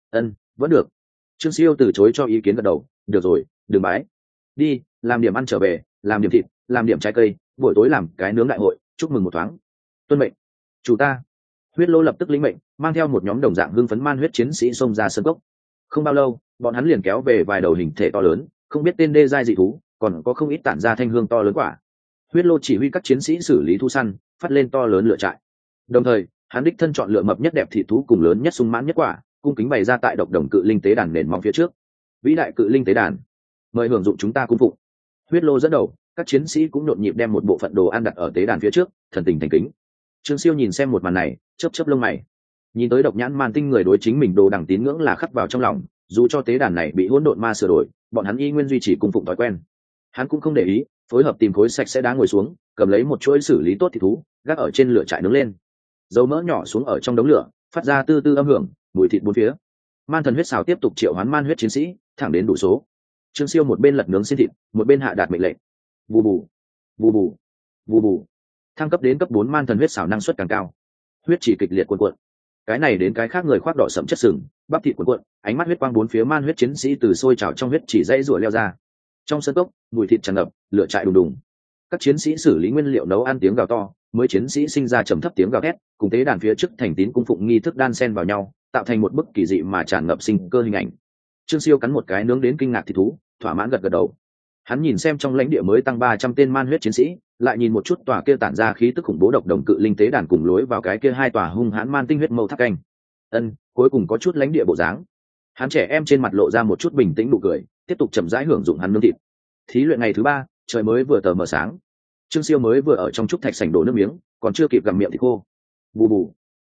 Vẫn được. Trương Siêu từ chối cho ý kiến gật đầu. Được rồi, đừng bái. Đi, làm điểm ăn trở về, làm điểm thịt, làm điểm trái cây, buổi tối làm cái nướng đại hội, chúc mừng một thoáng. Tuân mệnh. Chủ ta. Huyết Lô lập tức lĩnh mệnh, mang theo một nhóm đồng dạng hưng phấn man huyết chiến sĩ xông ra sân cốc. Không bao lâu, bọn hắn liền kéo về vài đầu hình thể to lớn, không biết tên đê giai dị thú, còn có không ít tản ra thanh hương to lớn quả. Huyết Lô chỉ huy các chiến sĩ xử lý thu săn, phát lên to lớn lửa trại. Đồng thời, hắn đích thân chọn lựa mập nhất đẹp thị thú cùng lớn nhất sung mãn nhất quả, cung kính bày ra tại độc đồng cự linh tế đàn nền móng phía trước. Vĩ đại cự linh tế đàn, mời hưởng dụng chúng ta cung phụng. Huyết Lô dẫn đầu, các chiến sĩ cũng nhộn nhịp đem một bộ phận đồ ăn đặt ở tế đàn phía trước, thần tình thành kính. Trương Siêu nhìn xem một màn này, chớp chớp lông mày. Nhìn tới độc nhãn man tinh người đối chính mình đồ đẳng tín ngưỡng là khắc vào trong lòng, dù cho tế đàn này bị hỗn độn ma sửa đổi, bọn hắn y nguyên duy trì cung phụng thói quen. Hắn cũng không để ý, phối hợp tìm khối sạch sẽ đá ngồi xuống, cầm lấy một chuỗi xử lý tốt thịt thú, gác ở trên lửa trại nướng lên. Dầu mỡ nhỏ xuống ở trong đống lửa, phát ra tư tư âm hưởng, mùi thịt bốn phía. Man thần huyết xào tiếp tục triệu hoán man huyết chiến sĩ, thẳng đến đủ số. Trương Siêu một bên lật nướng xin thịt, một bên hạ đạt mệnh lệnh. Bù bù, bù bù, bù bù. Thăng cấp đến cấp 4 man thần huyết xào năng suất càng cao. Huyết chỉ kịch liệt cuộn cuộn. Cái này đến cái khác người khoác đỏ sẫm chất sừng, bắp thịt cuộn cuộn, ánh mắt huyết quang bốn phía man huyết chiến sĩ từ sôi trào trong huyết chỉ dãy rủa leo ra. Trong sân cốc, mùi thịt tràn ngập, lửa trại đùng đùng. Các chiến sĩ xử lý nguyên liệu nấu ăn tiếng gào to, mới chiến sĩ sinh ra trầm thấp tiếng gào thét, cùng tế đàn phía trước thành tín cung phụng nghi thức đan xen vào nhau, tạo thành một bức kỳ dị mà tràn ngập sinh cơ hình ảnh. Trương Siêu cắn một cái nướng đến kinh ngạc thịt thú, thỏa mãn gật gật đầu. Hắn nhìn xem trong lãnh địa mới tăng 300 tên man huyết chiến sĩ, lại nhìn một chút tòa kia tản ra khí tức khủng bố độc đồng cự linh tế đàn cùng lối vào cái kia hai tòa hung hãn man tinh huyết mâu tháp canh. Cuối cùng có chút lãnh địa bộ dáng. Hắn trẻ em trên mặt lộ ra một chút bình tĩnh nụ cười, tiếp tục chậm rãi hưởng dụng hắn nướng thịt. Thí luyện ngày thứ 3, trời mới vừa tờ mờ sáng. Trương Siêu mới vừa ở trong trúc thạch sảnh đổ nước miếng, còn chưa kịp gặm miệng thì khô. Bù bù,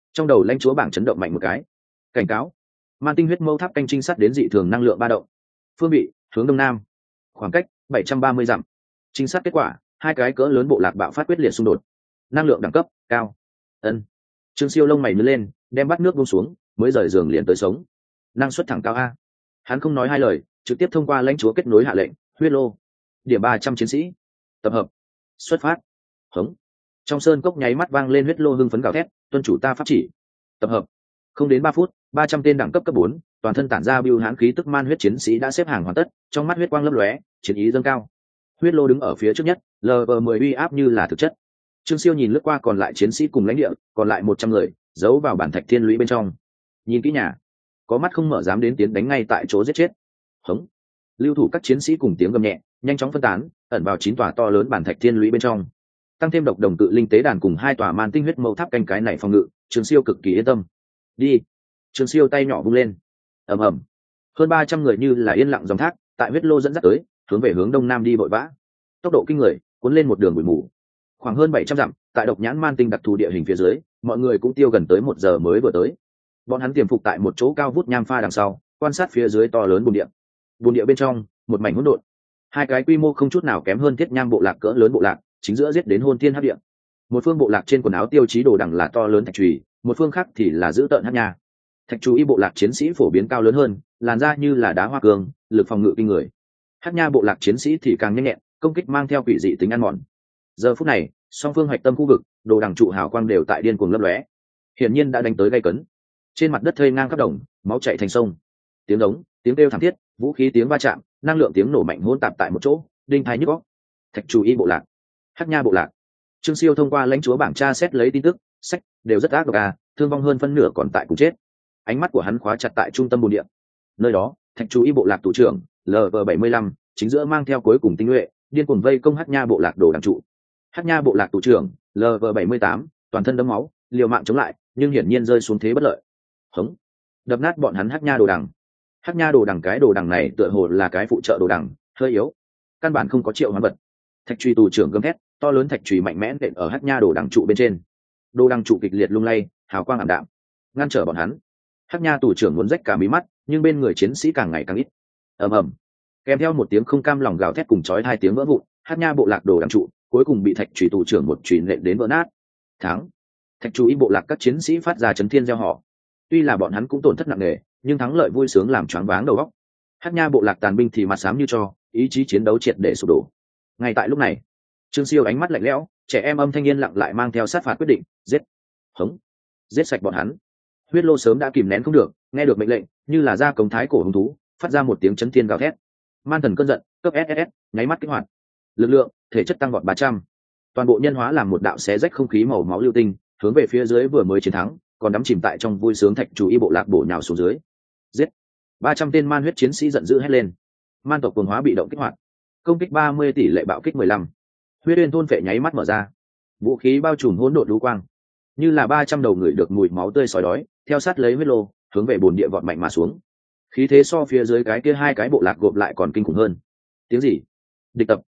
Trong đầu lãnh chúa bảng chấn động mạnh một cái. Cảnh cáo, man tinh huyết mâu tháp canh trinh sát đến dị thường năng lượng ba động. Phương vị hướng đông nam, khoảng cách 730 dặm. Trinh sát kết quả, hai cái cỡ lớn bộ lạc bạo phát quyết liệt xung đột. Năng lượng đẳng cấp cao. Ân. Trương Siêu lông mày nhướng lên, đem bát nước buông xuống, mới rời giường liền tới sống. Năng suất thẳng cao a. Hắn không nói hai lời, trực tiếp thông qua lãnh chúa kết nối hạ lệnh. Huyết lô, điểm 300 chiến sĩ, tập hợp, xuất phát. Hống. Trong sơn cốc nháy mắt vang lên huyết lô hưng phấn gào thét, tuân chủ ta pháp chỉ. Tập hợp. Không đến 3 phút, 300 tên đẳng cấp cấp 4, toàn thân tản ra bưu hãn khí tức man huyết chiến sĩ đã xếp hàng hoàn tất, trong mắt huyết quang lấp lóe, chiến ý dâng cao. Huyết lô đứng ở phía trước nhất, LV10 uy áp như là thực chất. Trương Siêu nhìn lướt qua còn lại chiến sĩ cùng lãnh địa, còn lại 100 người, giấu vào bản thạch thiên lũy bên trong. Nhìn kỹ nhà, có mắt không mở dám đến tiến đánh ngay tại chỗ giết chết. Hống. Lưu thủ các chiến sĩ cùng tiếng gầm nhẹ, nhanh chóng phân tán, ẩn vào 9 tòa to lớn bản thạch thiên lũy bên trong. Tăng thêm độc đồng tự linh tế đàn cùng 2 tòa man tinh huyết mâu tháp canh cái này phòng ngự, Trương Siêu cực kỳ yên tâm. Đi. Trương Siêu tay nhỏ vung lên. Ầm ầm. Hơn 300 người như là yên lặng dòng thác, tại huyết lô dẫn dắt tới, hướng về hướng đông nam đi vội vã. Tốc độ kinh người, cuốn lên một đường bụi mù. Khoảng hơn 700 dặm, tại độc nhãn man tinh đặc thù địa hình phía dưới, mọi người cũng tiêu gần tới 1 giờ mới vừa tới. Bọn hắn tiềm phục tại một chỗ cao vút nham pha đằng sau, quan sát phía dưới to lớn bùn địa. Bùn địa bên trong, một mảnh hỗn độn. Hai cái quy mô không chút nào kém hơn thiết nham bộ lạc cỡ lớn bộ lạc, chính giữa giết đến hôn thiên hấp địa. Một phương bộ lạc trên quần áo tiêu chí đồ đằng là to lớn thạch chùy, một phương khác thì là giữ tợn hắc nha. Thạch chùy bộ lạc chiến sĩ phổ biến cao lớn hơn, làn da như là đá hoa cương, lực phòng ngự kinh người. Hắc nha bộ lạc chiến sĩ thì càng nhanh nhẹn, công kích mang theo quỷ dị tính ăn mòn. Giờ phút này, song phương hoạch tâm khu vực, đồ đằng trụ hào quang đều tại điên cuồng lấp lóe. Hiển nhiên đã đánh tới gây cấn. Trên mặt đất thây ngang khắp đồng, máu chảy thành sông. Tiếng giống, tiếng kêu thảm thiết, vũ khí tiếng va chạm, năng lượng tiếng nổ mạnh hỗn tạp tại một chỗ, đinh tai nhức óc. Thạch chùy bộ lạc, Hắc nha bộ lạc. Trương Siêu thông qua lãnh chúa bảng tra xét lấy tin tức, sách đều rất ác độc à, thương vong hơn phân nửa còn tại cùng chết. Ánh mắt của hắn khóa chặt tại trung tâm bồn địa. Nơi đó, Thạch chùy bộ lạc tù trưởng LV75 chính giữa mang theo cuối cùng tinh nhuệ, điên cuồng vây công Hắc nha bộ lạc đồ đằng trụ. Hắc nha bộ lạc tù trưởng LV78 toàn thân đẫm máu, liều mạng chống lại, nhưng hiển nhiên rơi xuống thế bất lợi. Hống. Đập nát bọn hắn Hắc nha đồ đằng. Hắc nha đồ đằng cái đồ đằng này tựa hồ là cái phụ trợ đồ đằng, hơi yếu, căn bản không có triệu hoán vật. Thạch chùy tù trưởng gầm thét, to lớn thạch chùy mạnh mẽ nện ở Hắc nha đồ đằng trụ bên trên. Đồ đằng trụ kịch liệt lung lay, hào quang ảm đạm, ngăn trở bọn hắn. Hắc nha tù trưởng muốn rách cả mí mắt, nhưng bên người chiến sĩ càng ngày càng ít. Ầm ầm. Kèm theo một tiếng không cam lòng gào thét cùng chói hai tiếng vỡ vụn, Hắc nha bộ lạc đồ đằng trụ cuối cùng bị thạch chùy tù trưởng một chùy nện đến vỡ nát. Thắng. Thạch chùy bộ lạc các chiến sĩ phát ra chấn thiên reo hò. Tuy là bọn hắn cũng tổn thất nặng nề, nhưng thắng lợi vui sướng làm choáng váng đầu óc. Hắc nha bộ lạc tàn binh thì mặt xám như tro, ý chí chiến đấu triệt để sụp đổ. Ngay tại lúc này, Trương Siêu ánh mắt lạnh lẽo, trẻ em âm thanh niên lặng lại mang theo sát phạt quyết định, giết. Hống. Giết sạch bọn hắn. Huyết lô sớm đã kìm nén không được, nghe được mệnh lệnh, như là ra cống thái cổ hung thú, phát ra một tiếng chấn thiên gào thét. Man thần cơn giận, cấp SSS, nháy mắt kích hoạt. Lực lượng, thể chất tăng vọt 300. Toàn bộ nhân hóa làm một đạo xé rách không khí màu máu lưu tinh, hướng về phía dưới vừa mới chiến thắng, còn đắm chìm tại trong vui sướng thạch chùy bộ lạc bổ nhào xuống dưới. Giết. 300 tên man huyết chiến sĩ giận dữ hét lên. Man tộc cuồng hóa bị động kích hoạt. Công kích 30 tỷ lệ bạo kích 15. Huyết uyên thôn phệ nháy mắt mở ra. Vũ khí bao trùm hỗn độn lũ quang, như là 300 đầu người được mùi máu tươi sói đói, theo sát lấy huyết lô, hướng về bồn địa vọt mạnh mà xuống. Khí thế so phía dưới cái kia hai cái bộ lạc gộp lại còn kinh khủng hơn. Tiếng gì? Địch tập.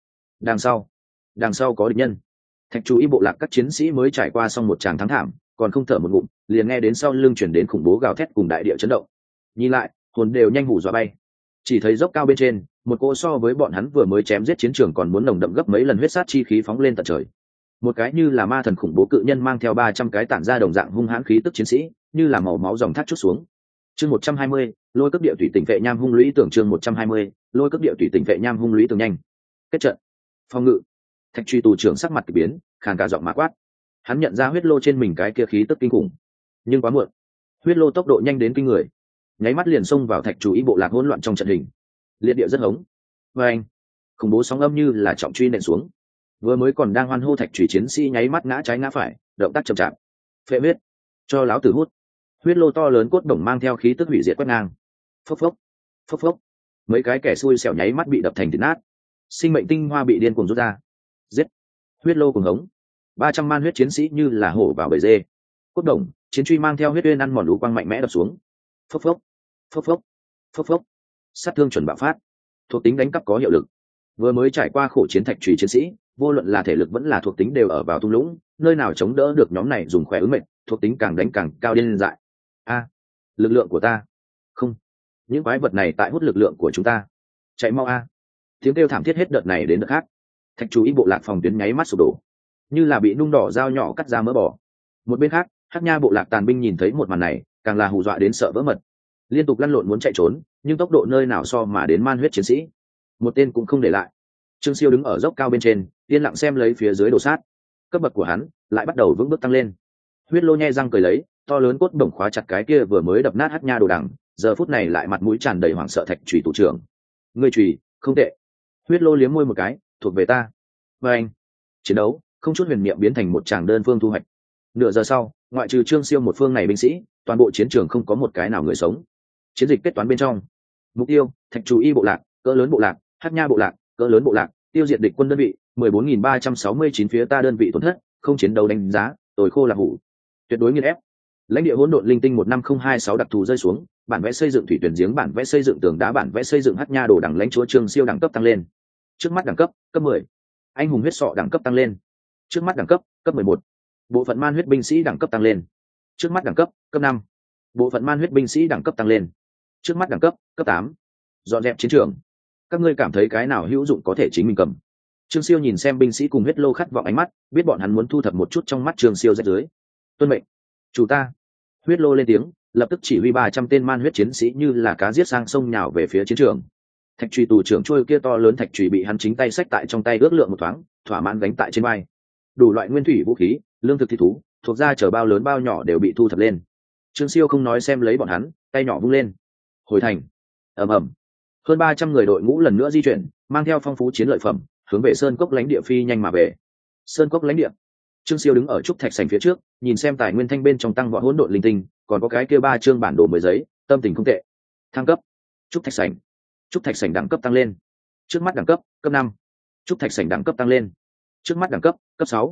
Đằng sau có địch nhân. Thạch chùy bộ lạc các chiến sĩ mới trải qua xong một tràng thắng thảm, còn không thở một ngụm, liền nghe đến sau lưng chuyển đến khủng bố gào thét cùng đại địa chấn động. Nhìn lại, hồn đều nhanh hủ dọa bay. Chỉ thấy dốc cao bên trên, một cô so với bọn hắn vừa mới chém giết chiến trường còn muốn nồng đậm gấp mấy lần huyết sát chi khí phóng lên tận trời. Một cái như là ma thần khủng bố cự nhân mang theo 300 cái tản ra đồng dạng hung hãn khí tức chiến sĩ, như là màu máu dòng thác chút xuống. Chương 120, lôi cấp địa thủy tỉnh vệ nham hung lũy tưởng chương 120, lôi cấp địa thủy tỉnh vệ nham hung lũy tưởng nhanh. Kết trận. Phòng ngự. Thạch truy tù trưởng sắc mặt kỳ biến, khàn cả giọng mà quát. Hắn nhận ra huyết lô trên mình cái kia khí tức kinh khủng, nhưng quá muộn. Huyết lô tốc độ nhanh đến kinh người, nháy mắt liền xông vào thạch chùy bộ lạc hỗn loạn trong trận hình. Liệt địa rất hống. Và anh, khủng bố sóng âm như là trọng truy nện xuống. Vừa mới còn đang hoan hô thạch chùy chiến sĩ nháy mắt ngã trái ngã phải, động tác chậm chạp. Phệ huyết, cho láo tử hút. Huyết lô to lớn cốt đồng mang theo khí tức hủy diệt quét ngang. Phốc phốc, phốc phốc. Mấy cái kẻ xui xẻo nháy mắt bị đập thành thịt nát. Sinh mệnh tinh hoa bị điên cuồng rút ra. Giết. Huyết lô cùng hống. 300 man huyết chiến sĩ như là hổ vào bầy dê. Cốt đồng, chiến truy mang theo huyết uyên ăn mòn lũ quang mạnh mẽ đập xuống. Phốc phốc, phốc phốc, phốc phốc. Sát thương chuẩn bạo phát. Thuộc tính đánh cắp có hiệu lực. Vừa mới trải qua khổ chiến thạch chùy chiến sĩ, vô luận là thể lực vẫn là thuộc tính đều ở vào thung lũng, nơi nào chống đỡ được nhóm này dùng khỏe ứng mệnh, thuộc tính càng đánh càng cao điên dại. Lực lượng của ta, không, những quái vật này tại hút lực lượng của chúng ta, chạy mau tiếng kêu thảm thiết hết đợt này đến đợt khác. Thạch chú ý bộ lạc phòng tuyến nháy mắt sụp đổ, như là bị nung đỏ dao nhỏ cắt ra mỡ bò. Một bên khác, Hắc Nha bộ lạc tàn binh nhìn thấy một màn này, càng là hù dọa đến sợ vỡ mật, liên tục lăn lộn muốn chạy trốn, nhưng tốc độ nơi nào so mà đến man huyết chiến sĩ, một tên cũng không để lại. Trương Siêu đứng ở dốc cao bên trên, yên lặng xem lấy phía dưới đồ sát. Cấp bậc của hắn lại bắt đầu vững bước tăng lên. Huyết Lô nhe răng cười lấy, to lớn cốt bổng khóa chặt cái kia vừa mới đập nát Hắc Nha đồ đằng, giờ phút này lại mặt mũi tràn đầy hoảng sợ Thạch Chủy tù trưởng. Ngươi chùy, không tệ. Huyết Lô liếm môi một cái, thuộc về ta. Và anh, chiến đấu không chút huyền niệm biến thành một tràng đơn phương thu hoạch. Nửa giờ sau, ngoại trừ Trương Siêu một phương này binh sĩ, toàn bộ chiến trường không có một cái nào người sống. Chiến dịch kết toán bên trong, mục tiêu: Thạch Chú Y bộ lạc, cỡ lớn bộ lạc, Hắc Nha bộ lạc, cỡ lớn bộ lạc, tiêu diệt địch quân đơn vị 14.369 phía ta đơn vị tổn thất, không chiến đấu đánh giá, tồi khô là hủ, tuyệt đối nghiền ép. Lãnh địa hỗn độn linh tinh 15026 đặc thù rơi xuống, bản vẽ xây dựng thủy tuyển giếng, bản vẽ xây dựng tường đá, bản vẽ xây dựng Hắc Nha đồ đẳng lãnh chúa Trương Siêu đẳng cấp tăng lên. Trước mắt đẳng cấp, cấp 10. Anh hùng huyết sọ đẳng cấp tăng lên. Trước mắt đẳng cấp, cấp 11. Bộ phận man huyết binh sĩ đẳng cấp tăng lên. Trước mắt đẳng cấp, cấp 5. Bộ phận man huyết binh sĩ đẳng cấp tăng lên. Trước mắt đẳng cấp, cấp 8. Dọn dẹp chiến trường. Các ngươi cảm thấy cái nào hữu dụng có thể chính mình cầm. Trương Siêu nhìn xem binh sĩ cùng huyết lô khát vọng ánh mắt, biết bọn hắn muốn thu thập một chút trong mắt Trương Siêu rách dưới. Tuân mệnh, chủ ta. Huyết lô lên tiếng, lập tức chỉ huy 300 tên man huyết chiến sĩ như là cá giết sang sông nhào về phía chiến trường. Thạch chùy tù trưởng trôi kia to lớn thạch chùy bị hắn chính tay xách tại trong tay, ước lượng một thoáng, thỏa mãn gánh tại trên vai. Đủ loại nguyên thủy vũ khí, lương thực thịt thú, thuộc ra chở bao lớn bao nhỏ đều bị thu thập lên. Trương Siêu không nói xem lấy bọn hắn, tay nhỏ vung lên. Hồi thành. Ầm ầm. Hơn 300 người đội ngũ lần nữa di chuyển, mang theo phong phú chiến lợi phẩm, hướng về sơn cốc lãnh địa phi nhanh mà về. Sơn cốc lãnh địa. Trương Siêu đứng ở trúc thạch sảnh phía trước, nhìn xem tài nguyên thanh bên trong tăng vọt hỗn độn linh tinh, còn có cái kia 3 chương bản đồ 10 giấy, tâm tình không tệ. Thăng cấp. Trúc thạch sảnh. Trúc thạch sảnh đẳng cấp tăng lên. Trước mắt đẳng cấp, cấp 5. Trúc thạch sảnh đẳng cấp tăng lên. Trước mắt đẳng cấp, cấp 6.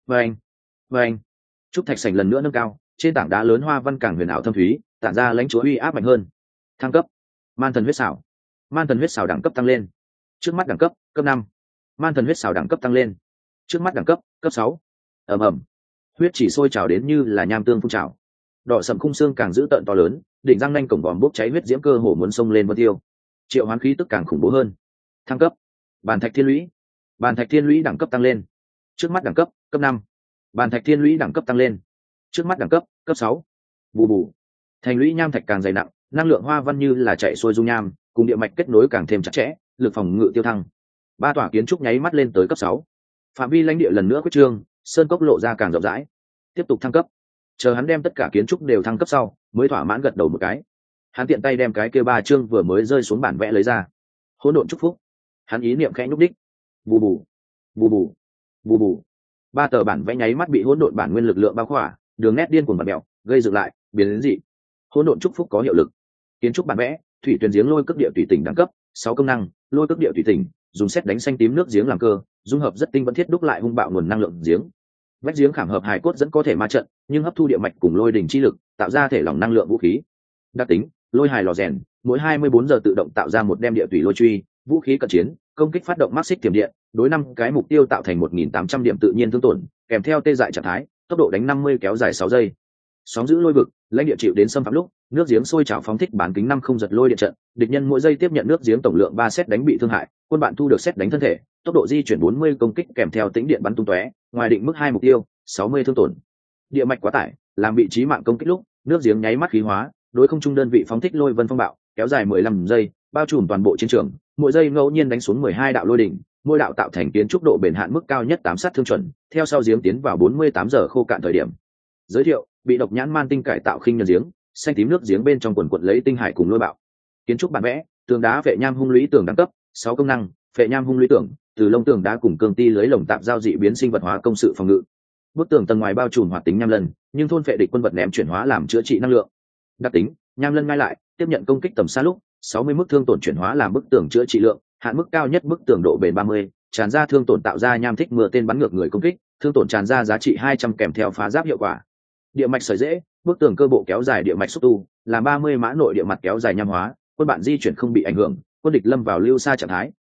Vâng. Trúc thạch sảnh lần nữa nâng cao, trên tảng đá lớn hoa văn càng huyền ảo thâm thúy, tản ra lãnh chúa uy áp mạnh hơn. Thăng cấp. Man thần huyết xảo. Man thần huyết xảo đẳng cấp tăng lên. Trước mắt đẳng cấp, cấp 5. Man thần huyết xảo đẳng cấp tăng lên. Trước mắt đẳng cấp, cấp 6. Ầm. Huyết chỉ sôi trào đến như là nham tương phun trào. Đỏ sẫm khung xương càng dữ tợn to lớn, đỉnh răng nanh cổng vòm bốc cháy huyết diễm cơ hồ muốn xông lên vân tiêu. Triệu hoán khí tức càng khủng bố hơn. Thăng cấp. Bàn thạch thiên lũy. Bàn thạch thiên lũy đẳng cấp tăng lên. Trước mắt đẳng cấp, cấp 5. Bàn thạch thiên lũy đẳng cấp tăng lên. Trước mắt đẳng cấp, cấp 6. Bù bù. Thành lũy nham thạch càng dày nặng, năng lượng hoa văn như là chạy xuôi dung nham, cùng địa mạch kết nối càng thêm chặt chẽ, lực phòng ngự tiêu thăng. 3 tòa kiến trúc nháy mắt lên tới cấp 6. Phạm vi lãnh địa lần nữa quyết trương, sơn cốc lộ ra càng rộng rãi. Tiếp tục thăng cấp. Chờ hắn đem tất cả kiến trúc đều thăng cấp sau, mới thỏa mãn gật đầu một cái. Hắn tiện tay đem cái kia 3 chương vừa mới rơi xuống bản vẽ lấy ra. Hỗn độn chúc phúc. Hắn ý niệm khẽ nhúc đích. Bù bù. Bù bù. Bù bù. 3 tờ bản vẽ nháy mắt bị hỗn độn bản nguyên lực lượng bao khỏa, đường nét điên cuồng bật mèo, gây dựng lại, biến đến dị. Hỗn độn chúc phúc có hiệu lực. Kiến trúc bản vẽ, thủy tuyển giếng lôi cước địa thủy tỉnh đẳng cấp 6 công năng, lôi cước địa thủy tỉnh, dùng sét đánh xanh tím nước giếng làm cơ, dung hợp rất tinh vẫn thiết đúc lại hung bạo nguồn năng lượng giếng. Vách giếng khảm hợp hài cốt dẫn có thể ma trận, nhưng hấp thu địa mạch cùng lôi đỉnh chi lực, tạo ra thể lỏng năng lượng vũ khí. Đặc tính, lôi hài lò rèn, mỗi 24 giờ tự động tạo ra một đem địa thủy lôi truy, vũ khí cận chiến, công kích phát động mắc xích tiềm điện, đối 5 cái mục tiêu tạo thành 1800 điểm tự nhiên thương tổn, kèm theo tê dại trạng thái, tốc độ đánh 50 kéo dài 6 giây. Sóng giữ lôi vực, lãnh địa chịu đến xâm phạm lúc, nước giếng sôi trào phóng thích bán kính 50 giật lôi điện trận, địch nhân mỗi giây tiếp nhận nước giếng tổng lượng 3 sét đánh bị thương hại, quân bạn thu được sét đánh thân thể, tốc độ di chuyển 40 công kích kèm theo tĩnh điện bắn tung tóe, ngoài định mức 2 mục tiêu, 60 thương tổn. Địa mạch quá tải, làm vị trí mạng công kích lúc, nước giếng nháy mắt khí hóa, đối không trung đơn vị phóng thích lôi vân phong bạo, kéo dài 15 giây, bao trùm toàn bộ chiến trường, mỗi giây ngẫu nhiên đánh xuống 12 đạo lôi đỉnh, mỗi đạo tạo thành kiến trúc độ bền hạn mức cao nhất 8 sát thương chuẩn, theo sau giếng tiến vào 48 giờ khô cạn thời điểm. Giới thiệu, bị độc nhãn man tinh cải tạo khinh nhân giếng, xanh tím nước giếng bên trong quần quật lấy tinh hải cùng lôi bạo. Kiến trúc bản vẽ, tường đá phệ nham hung lũy tường đẳng cấp 6 công năng, phệ nham hung lũy tường, từ lông tường đá cùng cương ti lưới lồng tạm giao dị biến sinh vật hóa công sự phòng ngự. Bức tường tầng ngoài bao trùm hoạt tính nham lân, nhưng thôn phệ địch quân vật ném chuyển hóa làm chữa trị năng lượng. Đặc tính, nham lân ngay lại, tiếp nhận công kích tầm xa lúc 60 mức thương tổn chuyển hóa làm bức tường chữa trị lượng, hạn mức cao nhất bức tường độ bền 30, tràn ra thương tổn tạo ra nham thích mưa tên bắn ngược người công kích, thương tổn tràn ra giá trị 200 kèm theo phá giáp hiệu quả. Địa mạch sợi dễ, bức tường cơ bộ kéo dài địa mạch xúc tu, làm 30 mã nội địa mặt kéo dài nham hóa, quân bạn di chuyển không bị ảnh hưởng, quân địch lâm vào lưu xa trạng thái,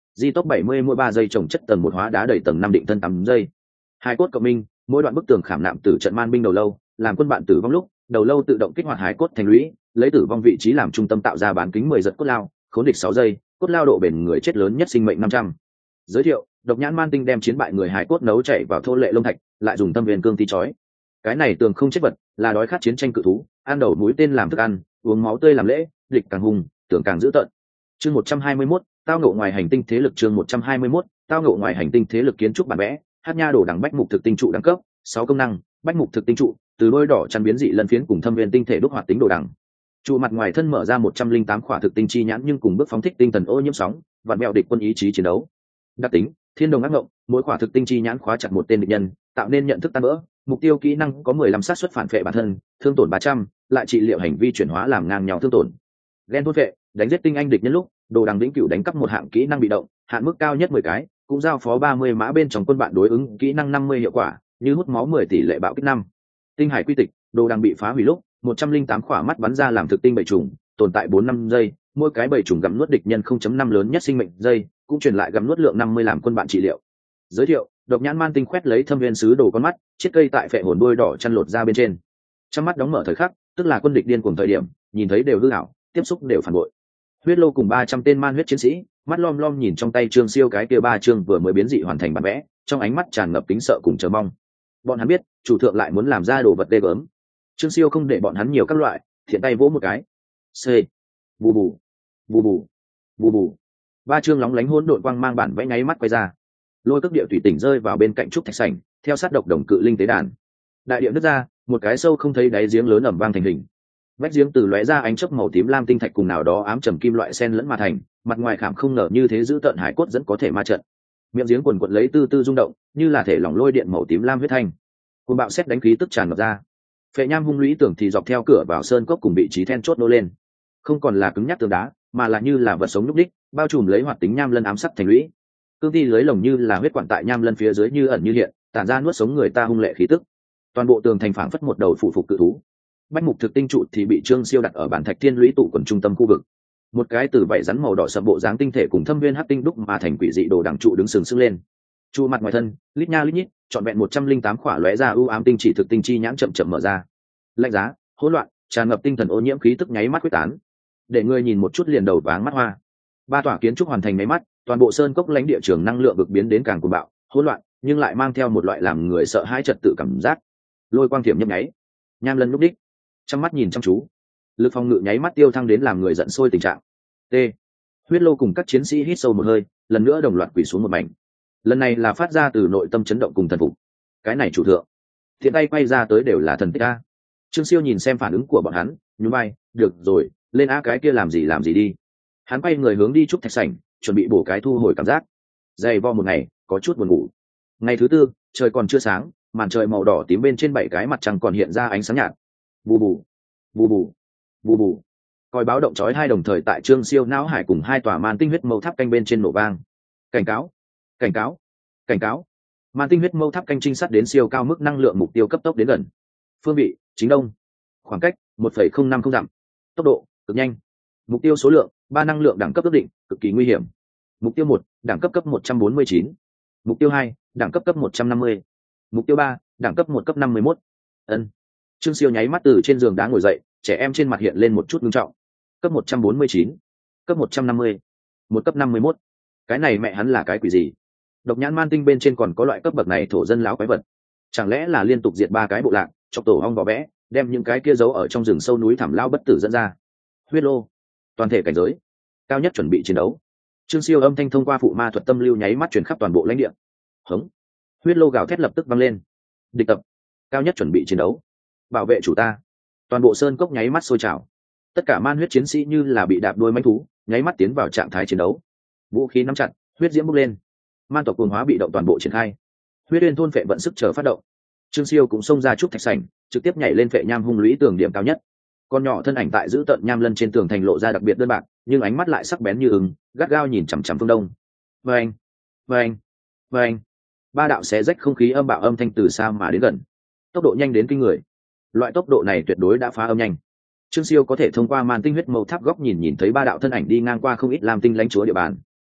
di tốc 70 mỗi 3 giây trồng chất tầng một hóa đá đầy tầng 5 định thân 8 giây. Hai cốt cộng minh, mỗi đoạn bức tường khảm nạm tử trận man binh đầu lâu, làm quân bạn tử vong lúc, đầu lâu tự động kích hoạt hái cốt thành lũy, lấy tử vong vị trí làm trung tâm tạo ra bán kính 10 giật cốt lao, khốn địch 6 giây, cốt lao độ bền người chết lớn nhất sinh mệnh 500. Giới thiệu, độc nhãn man tinh đem chiến bại người hài cốt nấu chảy vào thô lệ lông thạch, lại dùng tâm viên cương tí chói. Cái này tường không chết vật, là đói khát chiến tranh cự thú, ăn đầu mũi tên làm thức ăn, uống máu tươi làm lễ, địch càng hùng, tưởng càng dữ tợn. Chương 121, tao ngộ ngoài hành tinh thế lực. Chương 121, tao ngộ ngoài hành tinh thế lực. Kiến trúc bản vẽ, hát nha đổ đằng bách mục thực tinh trụ đẳng cấp 6 công năng. Bách mục thực tinh trụ, từ đôi đỏ chăn biến dị lân phiến cùng thâm viên tinh thể đúc hoạt tính đồ đằng. Trụ mặt ngoài thân mở ra 108 khỏa thực tinh chi nhãn, nhưng cùng bước phóng thích tinh thần ô nhiễm sóng, vặn mẹo địch quân ý chí chiến đấu. Đặc tính, thiên đồng ác ngộng, mỗi khỏa thực tinh chi nhãn khóa chặt một tên địch nhân, tạo nên nhận thức tan vỡ. Mục tiêu kỹ năng có 15 xác suất phản vệ bản thân, thương tổn 300, lại trị liệu hành vi chuyển hóa làm ngang nhau thương tổn. Ghen thôn vệ, đánh giết tinh anh địch nhân lúc, đồ đằng vĩnh cửu đánh cắp một hạng kỹ năng bị động, hạn mức cao nhất 10 cái, cũng giao phó 30 mã bên trong quân bạn đối ứng kỹ năng 50 hiệu quả, như hút máu 10 tỷ lệ bạo kích 5. Tinh hải quy tịch, đồ đằng bị phá hủy lúc, 108 khỏa mắt bắn ra làm thực tinh bầy trùng, tồn tại 4-5 giây, mỗi cái bầy trùng gặm nuốt địch nhân 0.5 lớn nhất sinh mệnh giây, cũng truyền lại gặm nuốt lượng 50 làm quân bạn trị liệu. Giới thiệu, độc nhãn man tinh khoét lấy thâm viên sứ đồ con mắt, chiếc cây tại phệ hồn đuôi đỏ chăn lột ra bên trên. Trong mắt đóng mở thời khắc, tức là quân địch điên cuồng thời điểm, nhìn thấy đều hư ảo, tiếp xúc đều phản bội. Huyết lô cùng 300 tên man huyết chiến sĩ, mắt lom lom nhìn trong tay Trương Siêu cái kia 3 chương vừa mới biến dị hoàn thành bản vẽ, trong ánh mắt tràn ngập kính sợ cùng chờ mong. Bọn hắn biết, chủ thượng lại muốn làm ra đồ vật ghê gớm. Trương Siêu không để bọn hắn nhiều các loại, thiện tay vỗ một cái. C. Bù bù, bù bù, bù bù. 3 chương lóng lánh hỗn độn quang mang bản vẽ nháy mắt quay ra. Lôi cước địa thủy tỉnh rơi vào bên cạnh trúc thạch sảnh, theo sát độc đồng cự linh tế đàn. Đại địa nứt ra, một cái sâu không thấy đáy giếng lớn ầm vang thành hình. Vách giếng từ lóe ra ánh chớp màu tím lam tinh thạch cùng nào đó ám trầm kim loại sen lẫn mà thành, mặt ngoài khảm không ngờ như thế giữ tận hải cốt dẫn có thể ma trận. Miệng giếng quần quật lấy tư tư rung động, như là thể lỏng lôi điện màu tím lam huyết thanh. Cuồng bạo xét đánh khí tức tràn ngập ra. Phệ nham hung lũy tưởng thì dọc theo cửa vào sơn cốc cùng vị trí then chốt nô lên. Không còn là cứng nhắc tường đá, mà là như là vật sống nhúc đích, bao trùm lấy hoạt tính nham lân ám sắc thành lũy. Cương thi lưới lồng như là huyết quản tại nham lân phía dưới như ẩn như hiện, tản ra nuốt sống người ta hung lệ khí tức. Toàn bộ tường thành phảng phất một đầu phụ phục cự thú. Bách mục thực tinh trụ thì bị Trương Siêu đặt ở bản thạch thiên lũy tụ quần trung tâm khu vực. Một cái từ vảy rắn màu đỏ sậm bộ dáng tinh thể cùng thâm viên hắc tinh đúc mà thành quỷ dị đồ đằng trụ đứng sừng sững lên. Trụ mặt ngoài thân, lít nha lít nhít, trọn vẹn 108 khỏa lóe ra ưu ám tinh chỉ thực tinh chi nhãn chậm chậm mở ra. Lạnh giá, hỗn loạn, tràn ngập tinh thần ô nhiễm khí tức nháy mắt quyết tán. Để người nhìn một chút liền đầu váng mắt hoa. 3 tòa kiến trúc hoàn thành nháy mắt, toàn bộ sơn cốc lãnh địa trường năng lượng được biến đến càng cuồng bạo, hỗn loạn, nhưng lại mang theo một loại làm người sợ hãi trật tự cảm giác. Lôi quang thiểm nhấp nháy, nham lân lúc đích, trong mắt nhìn chăm chú, lực phòng ngự nháy mắt tiêu thăng đến làm người giận sôi tình trạng. T. Huyết lô cùng các chiến sĩ hít sâu một hơi, lần nữa đồng loạt quỳ xuống một mảnh. Lần này là phát ra từ nội tâm chấn động cùng thần phục. Cái này chủ thượng, thiện tay quay ra tới đều là thần tích a. Trương Siêu nhìn xem phản ứng của bọn hắn, nhún vai, được rồi, lên a cái kia làm gì đi. Hắn quay người hướng đi trúc thạch sảnh, chuẩn bị bổ cái thu hồi cảm giác. Dày vo một ngày, có chút buồn ngủ. Ngày thứ tư, trời còn chưa sáng, màn trời màu đỏ tím bên trên 7 cái mặt trăng còn hiện ra ánh sáng nhạt. Bù bù, bù bù, bù bù. Còi báo động chói hai đồng thời tại Trương Siêu não hải cùng 2 tòa man tinh huyết mâu tháp canh bên trên nổ vang. Cảnh cáo, cảnh cáo, cảnh cáo. Man tinh huyết mâu tháp canh trinh sát đến siêu cao mức năng lượng mục tiêu cấp tốc đến gần. Phương vị, chính đông. Khoảng cách 1,050 dặm. Tốc độ, cực nhanh. Mục tiêu số lượng, 3 năng lượng đẳng cấp ước định, cực kỳ nguy hiểm. Mục tiêu 1, đẳng cấp cấp 149. Mục tiêu 2, đẳng cấp cấp 150. Mục tiêu 3, đẳng cấp 1 cấp 51. Ân. Trương Siêu nháy mắt từ trên giường đá ngồi dậy, trẻ em trên mặt hiện lên một chút nghiêm trọng. Cấp 149, cấp 150, 1 cấp 51. Cái này mẹ hắn là cái quỷ gì? Độc nhãn man tinh bên trên còn có loại cấp bậc này thổ dân láo quái vật. Chẳng lẽ là liên tục diệt 3 cái bộ lạc, chọc tổ ong vỏ vẽ, đem những cái kia giấu ở trong rừng sâu núi thẳm lao bất tử dẫn ra. Huyết lô, toàn thể cảnh giới, cao nhất chuẩn bị chiến đấu. Trương Siêu âm thanh thông qua phụ ma thuật tâm lưu nháy mắt truyền khắp toàn bộ lãnh địa. Hống. Huyết lô gào thét lập tức vang lên. Địch tập, cao nhất chuẩn bị chiến đấu. Bảo vệ chủ ta. Toàn bộ sơn cốc nháy mắt sôi trào. Tất cả man huyết chiến sĩ như là bị đạp đuôi mãnh thú, nháy mắt tiến vào trạng thái chiến đấu. Vũ khí nắm chặt, huyết diễm bốc lên. Man tộc cuồng hóa bị động toàn bộ triển khai. Huyết uyên thôn phệ vận sức chờ phát động. Trương Siêu cũng xông ra trúc thạch sảnh, trực tiếp nhảy lên phệ nham hung lũy tường điểm cao nhất. Con nhỏ thân ảnh tại giữ tận nham lân trên tường thành lộ ra đặc biệt đơn bạc, nhưng ánh mắt lại sắc bén như ưng, gắt gao nhìn chằm chằm phương đông. Vâng, vâng, vâng. 3 đạo xé rách không khí âm bạo âm thanh từ xa mà đến gần, tốc độ nhanh đến kinh người. Loại tốc độ này tuyệt đối đã phá âm nhanh. Trương Siêu có thể thông qua màn tinh huyết màu tháp góc nhìn thấy 3 đạo thân ảnh đi ngang qua không ít lam tinh lãnh chúa địa bàn.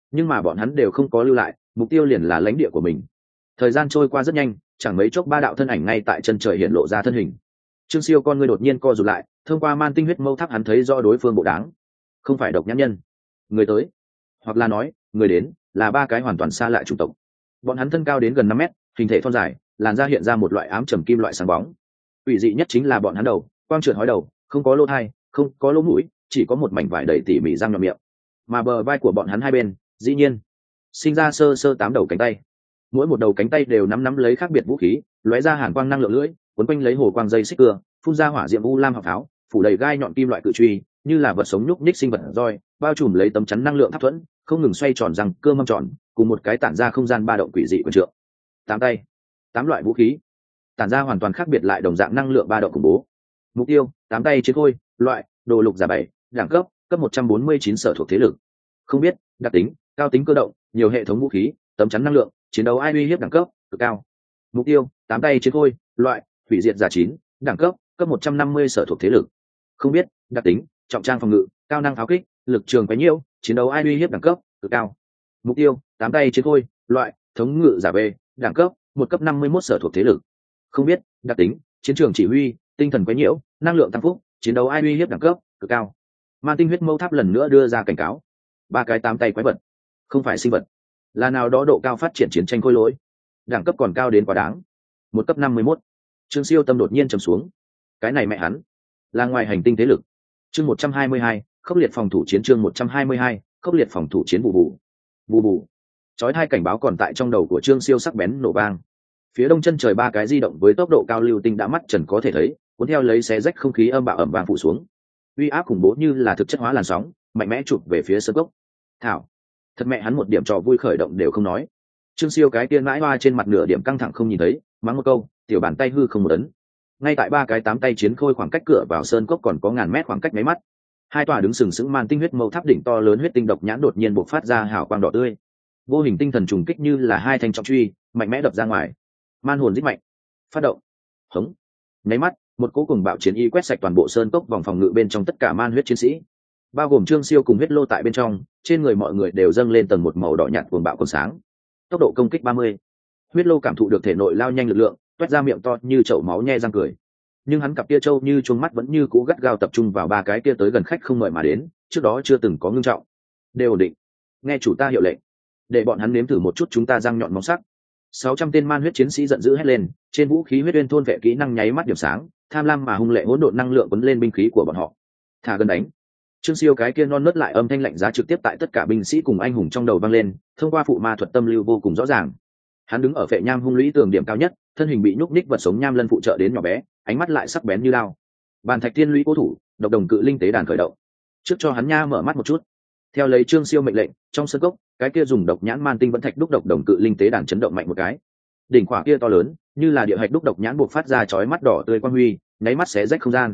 nhưng mà bọn hắn đều không có lưu lại, mục tiêu liền là lãnh địa của mình. Thời gian trôi qua rất nhanh, chẳng mấy chốc ba đạo thân ảnh ngay tại chân trời hiện lộ ra thân hình. Trương Siêu con ngươi đột nhiên co rụt lại, thông qua man tinh huyết mâu tháp hắn thấy rõ đối phương bộ đáng, không phải độc nhãn nhân. Người tới, hoặc là nói, người đến, là ba cái hoàn toàn xa lạ chủng tộc. Bọn hắn thân cao đến gần 5 mét, hình thể thon dài, làn da hiện ra một loại ám trầm kim loại sáng bóng. Ủy dị nhất chính là bọn hắn đầu, quang trượt hói đầu, không có lỗ tai, không có lỗ mũi, chỉ có một mảnh vải đầy tỉ mỉ răng nhọn miệng. Mà bờ vai của bọn hắn hai bên, dĩ nhiên, sinh ra sơ sơ 8 đầu cánh tay. Mỗi một đầu cánh tay đều nắm lấy khác biệt vũ khí, lóe ra hàn quang năng lượng lưỡi, quấn quanh lấy hồ quang dây xích cưa, phun ra hỏa diệm u lam hỏa pháo, phủ đầy gai nhọn kim loại cự truy, như là vật sống nhúc nhích sinh vật roi, bao trùm lấy tấm chắn năng lượng tháp thuẫn, không ngừng xoay tròn răng cưa mâm tròn, cùng một cái tản ra không gian ba động quỷ dị quyền trượng. 8 tay, 8 loại vũ khí, tản ra hoàn toàn khác biệt lại đồng dạng năng lượng ba động khủng bố. Mục tiêu: 8 tay chiến khôi, loại: đồ lục giả 7, đẳng cấp: cấp 149 sở thuộc thế lực. Không biết, đặc tính: cao tính cơ động, nhiều hệ thống vũ khí, tấm chắn năng lượng, chiến đấu ai uy hiếp đẳng cấp cực cao. Mục tiêu: 8 tay chiến khôi, loại: hủy diệt giả 9, đẳng cấp: cấp 150 sở thuộc thế lực. Không biết, đặc tính: trọng trang phòng ngự, cao năng pháo kích, lực trường quấy nhiễu, chiến đấu ai uy hiếp đẳng cấp cực cao. Mục tiêu: 8 tay chiến khôi, loại: thống ngự giả B, đẳng cấp: 1 cấp 51 sở thuộc thế lực. Không biết, đặc tính: chiến trường chỉ huy, tinh thần quấy nhiễu, năng lượng tăng phúc, chiến đấu ai uy hiếp đẳng cấp cực cao. Man tinh huyết mâu tháp lần nữa đưa ra cảnh cáo. Ba cái 8 tay quái vật, không phải sinh vật, là nào đó độ cao phát triển chiến tranh khôi lỗi, đẳng cấp còn cao đến quá đáng. 1 cấp 51. Trương Siêu tâm đột nhiên trầm xuống. Cái này mẹ hắn là ngoài hành tinh thế lực. Chương 122, khốc liệt phòng thủ chiến. Chương 122, khốc liệt phòng thủ chiến. Bù bù bù bù. Chói hai cảnh báo còn tại trong đầu của Trương Siêu sắc bén nổ vang. Phía đông chân trời ba cái di động với tốc độ cao lưu tinh đã mắt trần có thể thấy, cuốn theo lấy xé rách không khí âm bạo ẩm vàng phủ xuống. Uy áp khủng bố như là thực chất hóa làn sóng, mạnh mẽ chụp về phía sơn cốc. Thảo, thật mẹ hắn một điểm trò vui khởi động đều không nói. Trương Siêu cái tiên mãi hoa trên mặt nửa điểm căng thẳng không nhìn thấy, mắng một câu, tiểu bàn tay hư không một ấn. Ngay tại ba cái 8 tay chiến khôi khoảng cách cửa vào sơn cốc còn có ngàn mét khoảng cách máy mắt. Hai tòa đứng sừng sững man tinh huyết mâu tháp đỉnh to lớn huyết tinh độc nhãn đột nhiên bộc phát ra hào quang đỏ tươi. Vô hình tinh thần trùng kích như là hai thanh trọng truy, mạnh mẽ đập ra ngoài. Man hồn rít mạnh, phát động, hống. Nháy mắt, một cỗ cùng bạo chiến y quét sạch toàn bộ sơn cốc vòng phòng ngự bên trong tất cả man huyết chiến sĩ, bao gồm Trương Siêu cùng huyết lô tại bên trong. Trên người mọi người đều dâng lên tầng một màu đỏ nhạt cuồng bạo còn sáng. Tốc độ công kích 30. Huyết lô cảm thụ được thể nội lao nhanh lực lượng, toét ra miệng to như chậu máu nhe răng cười. Nhưng hắn cặp kia trâu như chuông mắt vẫn như cũ gắt gao tập trung vào ba cái kia tới gần khách không mời mà đến, trước đó chưa từng có ngưng trọng. Đều ổn định, nghe chủ ta hiệu lệnh, để bọn hắn nếm thử một chút chúng ta răng nhọn móng sắc. 600 tên man huyết chiến sĩ giận dữ hét lên, trên vũ khí huyết uyên thôn vệ kỹ năng nháy mắt điểm sáng, tham lam mà hung lệ hỗn độn năng lượng cuốn lên binh khí của bọn họ. Thả gần đánh. Trương Siêu cái kia non nớt lại âm thanh lạnh giá trực tiếp tại tất cả binh sĩ cùng anh hùng trong đầu vang lên, thông qua phụ ma thuật tâm lưu vô cùng rõ ràng. Hắn đứng ở phệ nham hung lũy tường điểm cao nhất, thân hình bị nhúc nhích vật sống nham lân phụ trợ đến nhỏ bé, ánh mắt lại sắc bén như lao. Bàn thạch thiên lũy cố thủ, độc đồng cự linh tế đàn khởi động. Trước cho hắn nha mở mắt một chút. Theo lấy Trương Siêu mệnh lệnh, trong sân cốc, cái kia dùng độc nhãn man tinh vẫn thạch đúc độc đồng cự linh tế đàn chấn động mạnh một cái. Đỉnh quả kia to lớn, như là địa hạch đúc độc nhãn buộc phát ra chói mắt đỏ tươi quang huy, nháy mắt xé rách không gian.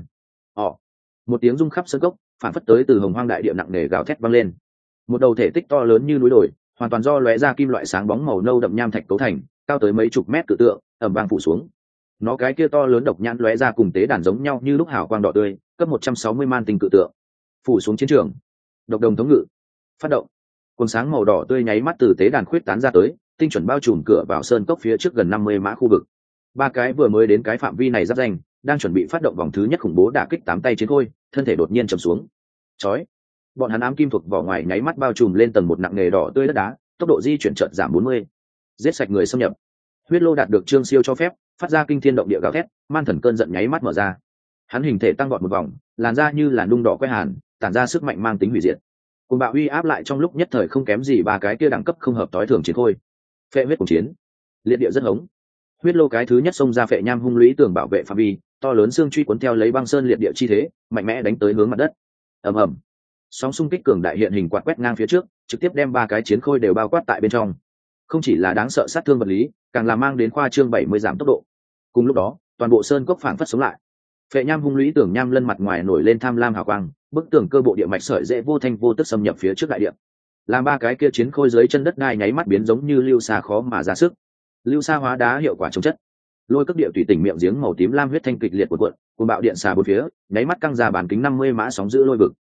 Một tiếng rung khắp sân cốc, phản phất tới từ hồng hoang đại địa nặng nề gào thét vang lên. Một đầu thể tích to lớn như núi đồi, hoàn toàn do lóe ra kim loại sáng bóng màu nâu đậm nham thạch cấu thành, cao tới mấy chục mét cự tượng, ầm vang phủ xuống. Nó cái kia to lớn độc nhãn lóe ra cùng tế đàn giống nhau như lúc hào quang đỏ tươi, cấp 160 man tinh cự tượng, phủ xuống chiến trường. Độc đồng thống ngự, phát động. Cuồng sáng màu đỏ tươi nháy mắt từ tế đàn khuyết tán ra tới, tinh chuẩn bao trùm cửa vào sơn cốc phía trước gần 50 mã khu vực. Ba cái vừa mới đến cái phạm vi này giáp danh, đang chuẩn bị phát động vòng thứ nhất khủng bố đả kích 8 tay chiến khôi, thân thể đột nhiên trầm xuống. Chói. Bọn hắn ám kim thuộc vỏ ngoài nháy mắt bao trùm lên tầng một nặng nề đỏ tươi đất đá, tốc độ di chuyển chợt giảm 40. Giết sạch người xâm nhập. Huyết lô đạt được Trương Siêu cho phép, phát ra kinh thiên động địa gào thét, man thần cơn giận nháy mắt mở ra. Hắn hình thể tăng vọt một vòng, làn da như là nung đỏ quét hàn, tản ra sức mạnh mang tính hủy diệt. Cùng bạo uy áp lại trong lúc nhất thời không kém gì ba cái kia đẳng cấp không hợp tối thường chiến khôi. Phệ huyết cùng chiến, liệt địa rất hống. Huyết lô cái thứ nhất xông ra phệ nham hung lũy tường bảo vệ phạm vi, to lớn xương truy cuốn theo lấy băng sơn liệt địa chi thế, mạnh mẽ đánh tới hướng mặt đất. Ầm ầm. Sóng xung kích cường đại hiện hình quạt quét ngang phía trước, trực tiếp đem ba cái chiến khôi đều bao quát tại bên trong. Không chỉ là đáng sợ sát thương vật lý, càng là mang đến khoa trương 70 giảm tốc độ. Cùng lúc đó, toàn bộ sơn cốc phảng phất sống lại. Phệ nham hung lũy tường nham lân mặt ngoài nổi lên tham lam hào quang, bức tường cơ bộ địa mạch sợi dễ vô thanh vô tức xâm nhập phía trước đại địa. Làm ba cái kia chiến khôi dưới chân đất đai nháy mắt biến giống như lưu sa khó mà ra sức. Lưu sa hóa đá hiệu quả chống chất. Lôi cước địa tùy tỉnh miệng giếng màu tím lam huyết thanh kịch liệt cuộn cuộn, cuồng bạo điện xà bốn phía, nháy mắt căng ra bàn kính 50 mã sóng giữ lôi vực.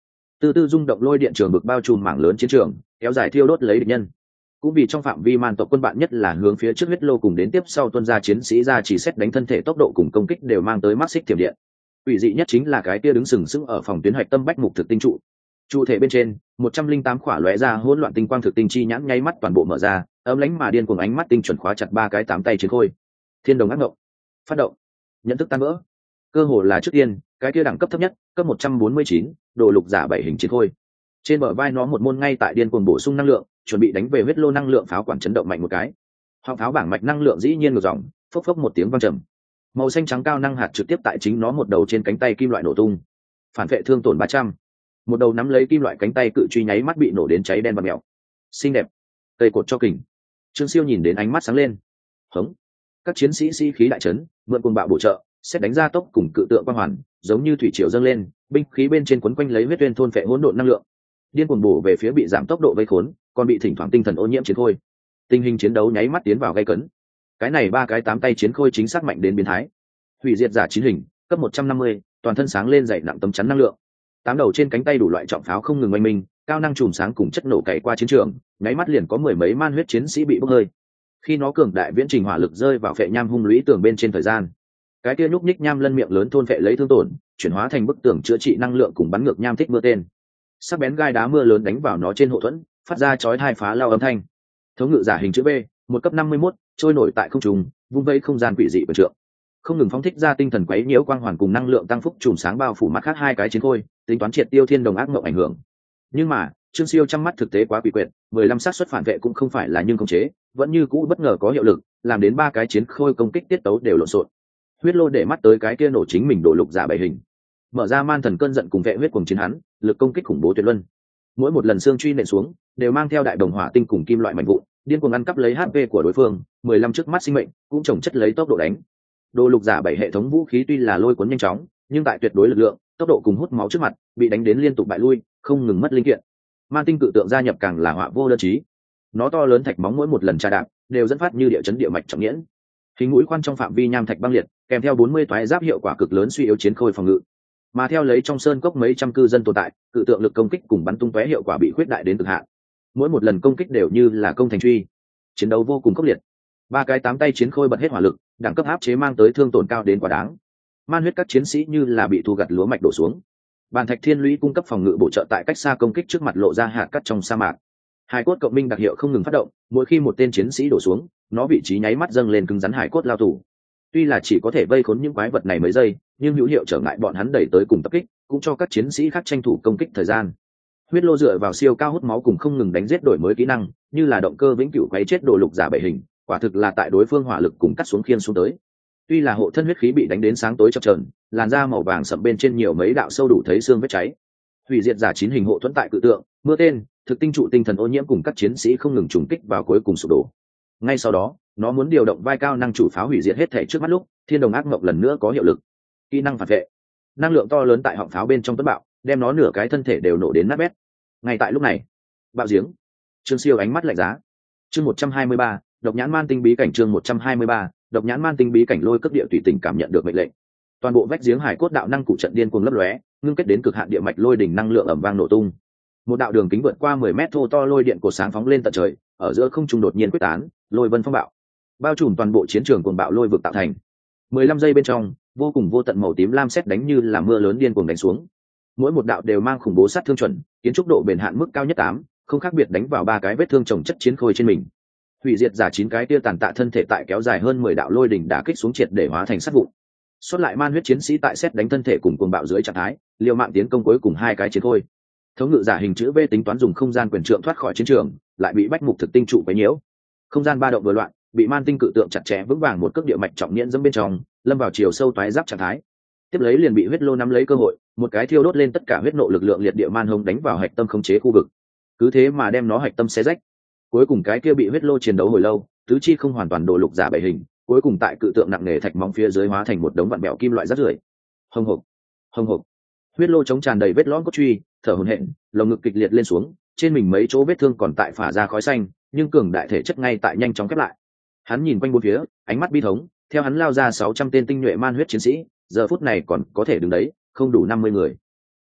từ từ rung động lôi điện trường bực bao trùm mảng lớn chiến trường, kéo dài thiêu đốt lấy địch nhân. Cũng vì trong phạm vi man tộc quân bạn nhất là hướng phía trước huyết lô cùng đến tiếp sau tuân gia chiến sĩ ra chỉ xét đánh thân thể tốc độ cùng công kích đều mang tới mắc xích thiểm điện. Ủy dị nhất chính là cái kia đứng sừng sững ở phòng tuyến hạch tâm bách mục thực tinh trụ. Trụ thể bên trên 108 khỏa lóe ra hỗn loạn tinh quang thực tinh chi nhãn nháy mắt toàn bộ mở ra, ấm lánh mà điên cuồng ánh mắt tinh chuẩn khóa chặt ba cái tám tay chiến khôi. Thiên đồng ác ngộng, phát động, nhận thức tan vỡ. Cơ hồ là trước tiên, cái kia đẳng cấp thấp nhất, cấp 149, độ lục giả 7 hình chiến khôi. Trên bờ vai nó một môn ngay tại điên cuồng bổ sung năng lượng, chuẩn bị đánh về huyết lô năng lượng pháo quản chấn động mạnh một cái. Họng pháo bảng mạch năng lượng dĩ nhiên ngược dòng, phốc phốc một tiếng vang trầm. Màu xanh trắng cao năng hạt trực tiếp tại chính nó một đầu trên cánh tay kim loại nổ tung. Phản vệ thương tổn 300. Một đầu nắm lấy kim loại cánh tay cự truy nháy mắt bị nổ đến cháy đen và mèo. Xinh đẹp. Cây cột cho kình. Trương Siêu nhìn đến ánh mắt sáng lên. Hống. Các chiến sĩ sĩ khí đại trấn, mượn cuồng bạo bổ trợ, xét đánh ra tốc cùng cự tượng quang hoàn, giống như thủy triều dâng lên, binh khí bên trên quấn quanh lấy huyết uyên thôn phệ hỗn độn năng lượng. Điên cuồng bổ về phía bị giảm tốc độ vây khốn, còn bị thỉnh thoảng tinh thần ô nhiễm chiến khôi. Tình hình chiến đấu nháy mắt tiến vào gay cấn. Cái này ba cái tám tay chiến khôi chính xác mạnh đến biến thái. Hủy diệt giả chín hình, cấp 150, toàn thân sáng lên dày nặng tấm chắn năng lượng. Tám đầu trên cánh tay đủ loại trọng pháo không ngừng oanh minh, cao năng chùm sáng cùng chất nổ cày qua chiến trường, nháy mắt liền có mười mấy man huyết chiến sĩ bị bốc hơi. Khi nó cường đại viễn trình hỏa lực rơi vào phệ nham hung lũy tường bên trên thời gian, cái kia nhúc nhích nham lân miệng lớn thôn phệ lấy thương tổn, chuyển hóa thành bức tường chữa trị năng lượng cùng bắn ngược nham thích mưa tên. Sắc bén gai đá mưa lớn đánh vào nó trên hộ thuẫn, phát ra chói tai phá lao âm thanh. Thống ngự giả hình chữ B, một cấp 51, trôi nổi tại không trung, vung vây không gian quỷ dị vượt trượng, không ngừng phóng thích ra tinh thần quấy nhiễu quang hoàn cùng năng lượng tăng phúc chùm sáng bao phủ mắt khác hai cái chiến khôi, tính toán triệt tiêu thiên đồng ác mộng ảnh hưởng. Nhưng mà Trương Siêu trong mắt thực tế quá quỷ quyệt, 15 xác suất phản vệ cũng không phải là nhưng không chế, vẫn như cũ bất ngờ có hiệu lực, làm đến ba cái chiến khôi công kích tiết tấu đều lộn xộn. Huyết lô để mắt tới cái kia nổ chính mình đổ lục giả bảy hình, mở ra man thần cơn giận cùng vệ huyết cùng chiến hắn, lực công kích khủng bố tuyệt luân. Mỗi một lần xương truy nện xuống, đều mang theo đại đồng hỏa tinh cùng kim loại mạnh vụn, điên cuồng ăn cắp lấy HP của đối phương, 15 trước mắt sinh mệnh, cũng chồng chất lấy tốc độ đánh. Đồ lục giả bảy hệ thống vũ khí tuy là lôi cuốn nhanh chóng, nhưng tại tuyệt đối lực lượng, tốc độ cùng hút máu trước mặt, bị đánh đến liên tục bại lui, không ngừng mất linh kiện. Man tinh cự tượng gia nhập càng là họa vô đơn chí. Nó to lớn thạch móng mỗi một lần tra đạp, đều dẫn phát như địa chấn địa mạch trọng nghiễn. Hình mũi khoan trong phạm vi nham thạch băng liệt, kèm theo 40 toái giáp hiệu quả cực lớn suy yếu chiến khôi phòng ngự. Mà theo lấy trong sơn cốc mấy trăm cư dân tồn tại, cự tượng lực công kích cùng bắn tung tóe hiệu quả bị khuyết đại đến cực hạn. Mỗi một lần công kích đều như là công thành truy. Chiến đấu vô cùng khốc liệt. Ba cái tám tay chiến khôi bật hết hỏa lực, đẳng cấp áp chế mang tới thương tổn cao đến quá đáng. Man huyết các chiến sĩ như là bị thu gặt lúa mạch đổ xuống. Bàn thạch thiên lũy cung cấp phòng ngự bổ trợ tại cách xa công kích trước mặt lộ ra hạt cắt trong sa mạc. Hải cốt cộng minh đặc hiệu không ngừng phát động, mỗi khi một tên chiến sĩ đổ xuống, nó vị trí nháy mắt dâng lên cứng rắn hải cốt lao tù. Tuy là chỉ có thể vây khốn những quái vật này mấy giây, nhưng hữu hiệu trở ngại bọn hắn đẩy tới cùng tập kích, cũng cho các chiến sĩ khác tranh thủ công kích thời gian. Huyết lô dựa vào siêu cao hút máu cùng không ngừng đánh giết đổi mới kỹ năng, như là động cơ vĩnh cửu quấy chết đồ lục giả bảy hình, quả thực là tại đối phương hỏa lực cùng cắt xuống khiên xuống tới. Tuy là hộ thân huyết khí bị đánh đến sáng tối chập chờn, làn da màu vàng sậm bên trên nhiều mấy đạo sâu đủ thấy xương vết cháy. Hủy diệt giả chín hình hộ thuẫn tại cự tượng, mưa tên, thực tinh trụ tinh thần ô nhiễm cùng các chiến sĩ không ngừng trùng kích vào cuối cùng sụp đổ. Ngay sau đó, nó muốn điều động vai cao năng chủ pháo hủy diệt hết thể trước mắt lúc, thiên đồng ác mộng lần nữa có hiệu lực. Kỹ năng phản vệ, năng lượng to lớn tại họng pháo bên trong tuấn bạo, đem nó nửa cái thân thể đều nổ đến nát bét. Ngay tại lúc này, bạo giếng. Trương Siêu ánh mắt lạnh giá. Chương 123, độc nhãn man tinh bí cảnh. Chương 123, độc nhãn man tinh bí cảnh. Lôi cấp địa tùy tình cảm nhận được mệnh lệnh. Toàn bộ vách giếng hải cốt đạo năng cụ trận điên cuồng lấp lóe, ngưng kết đến cực hạn địa mạch lôi đỉnh năng lượng ầm vang nổ tung. Một đạo đường kính vượt qua 10 mét thô to lôi điện cột sáng phóng lên tận trời, ở giữa không trung đột nhiên quyết tán, lôi vân phong bạo, bao trùm toàn bộ chiến trường cuồng bạo lôi vực tạo thành. 15 giây bên trong, vô cùng vô tận màu tím lam sét đánh như là mưa lớn điên cuồng đánh xuống. Mỗi một đạo đều mang khủng bố sát thương chuẩn, kiến trúc độ bền hạn mức cao nhất 8, không khác biệt đánh vào ba cái vết thương chồng chất chiến khôi trên mình. Hủy diệt giả chín cái tia tàn tạ thân thể tại kéo dài hơn 10 đạo lôi đỉnh đả kích xuống triệt để hóa thành sắt vụn. Xuất lại man huyết chiến sĩ tại sét đánh thân thể cùng cuồng bạo dưới trạng thái, liều mạng tiến công cuối cùng hai cái chiến khôi. Thống ngự giả hình chữ B tính toán dùng không gian quyền trượng thoát khỏi chiến trường, lại bị bách mục thực tinh trụ quấy nhiễu. Không gian ba động vừa loạn, bị man tinh cự tượng chặt chẽ vững vàng một cước địa mạch trọng nghiễn dẫm bên trong, lâm vào chiều sâu toái giáp trạng thái. Tiếp lấy liền bị huyết lô nắm lấy cơ hội, một cái thiêu đốt lên tất cả huyết nộ lực lượng liệt địa man hông đánh vào hạch tâm khống chế khu vực. Cứ thế mà đem nó hạch tâm xé rách. Cuối cùng cái kia bị huyết lô chiến đấu hồi lâu, tứ chi không hoàn toàn độ lục giả bảy hình, cuối cùng tại cự tượng nặng nề thạch móng phía dưới hóa thành một đống vặn bẹo kim loại rác rưởi. Hồng hộc, hồng hộc. Huyết lô chống tràn đầy vết lõm cốt truy, thở hổn hển, lồng ngực kịch liệt lên xuống, trên mình mấy chỗ vết thương còn tại phả ra khói xanh, nhưng cường đại thể chất ngay tại nhanh chóng khép lại. Hắn nhìn quanh bốn phía, ánh mắt bi thống, theo hắn lao ra 600 tên tinh nhuệ man huyết chiến sĩ, giờ phút này còn có thể đứng đấy, không đủ 50 người.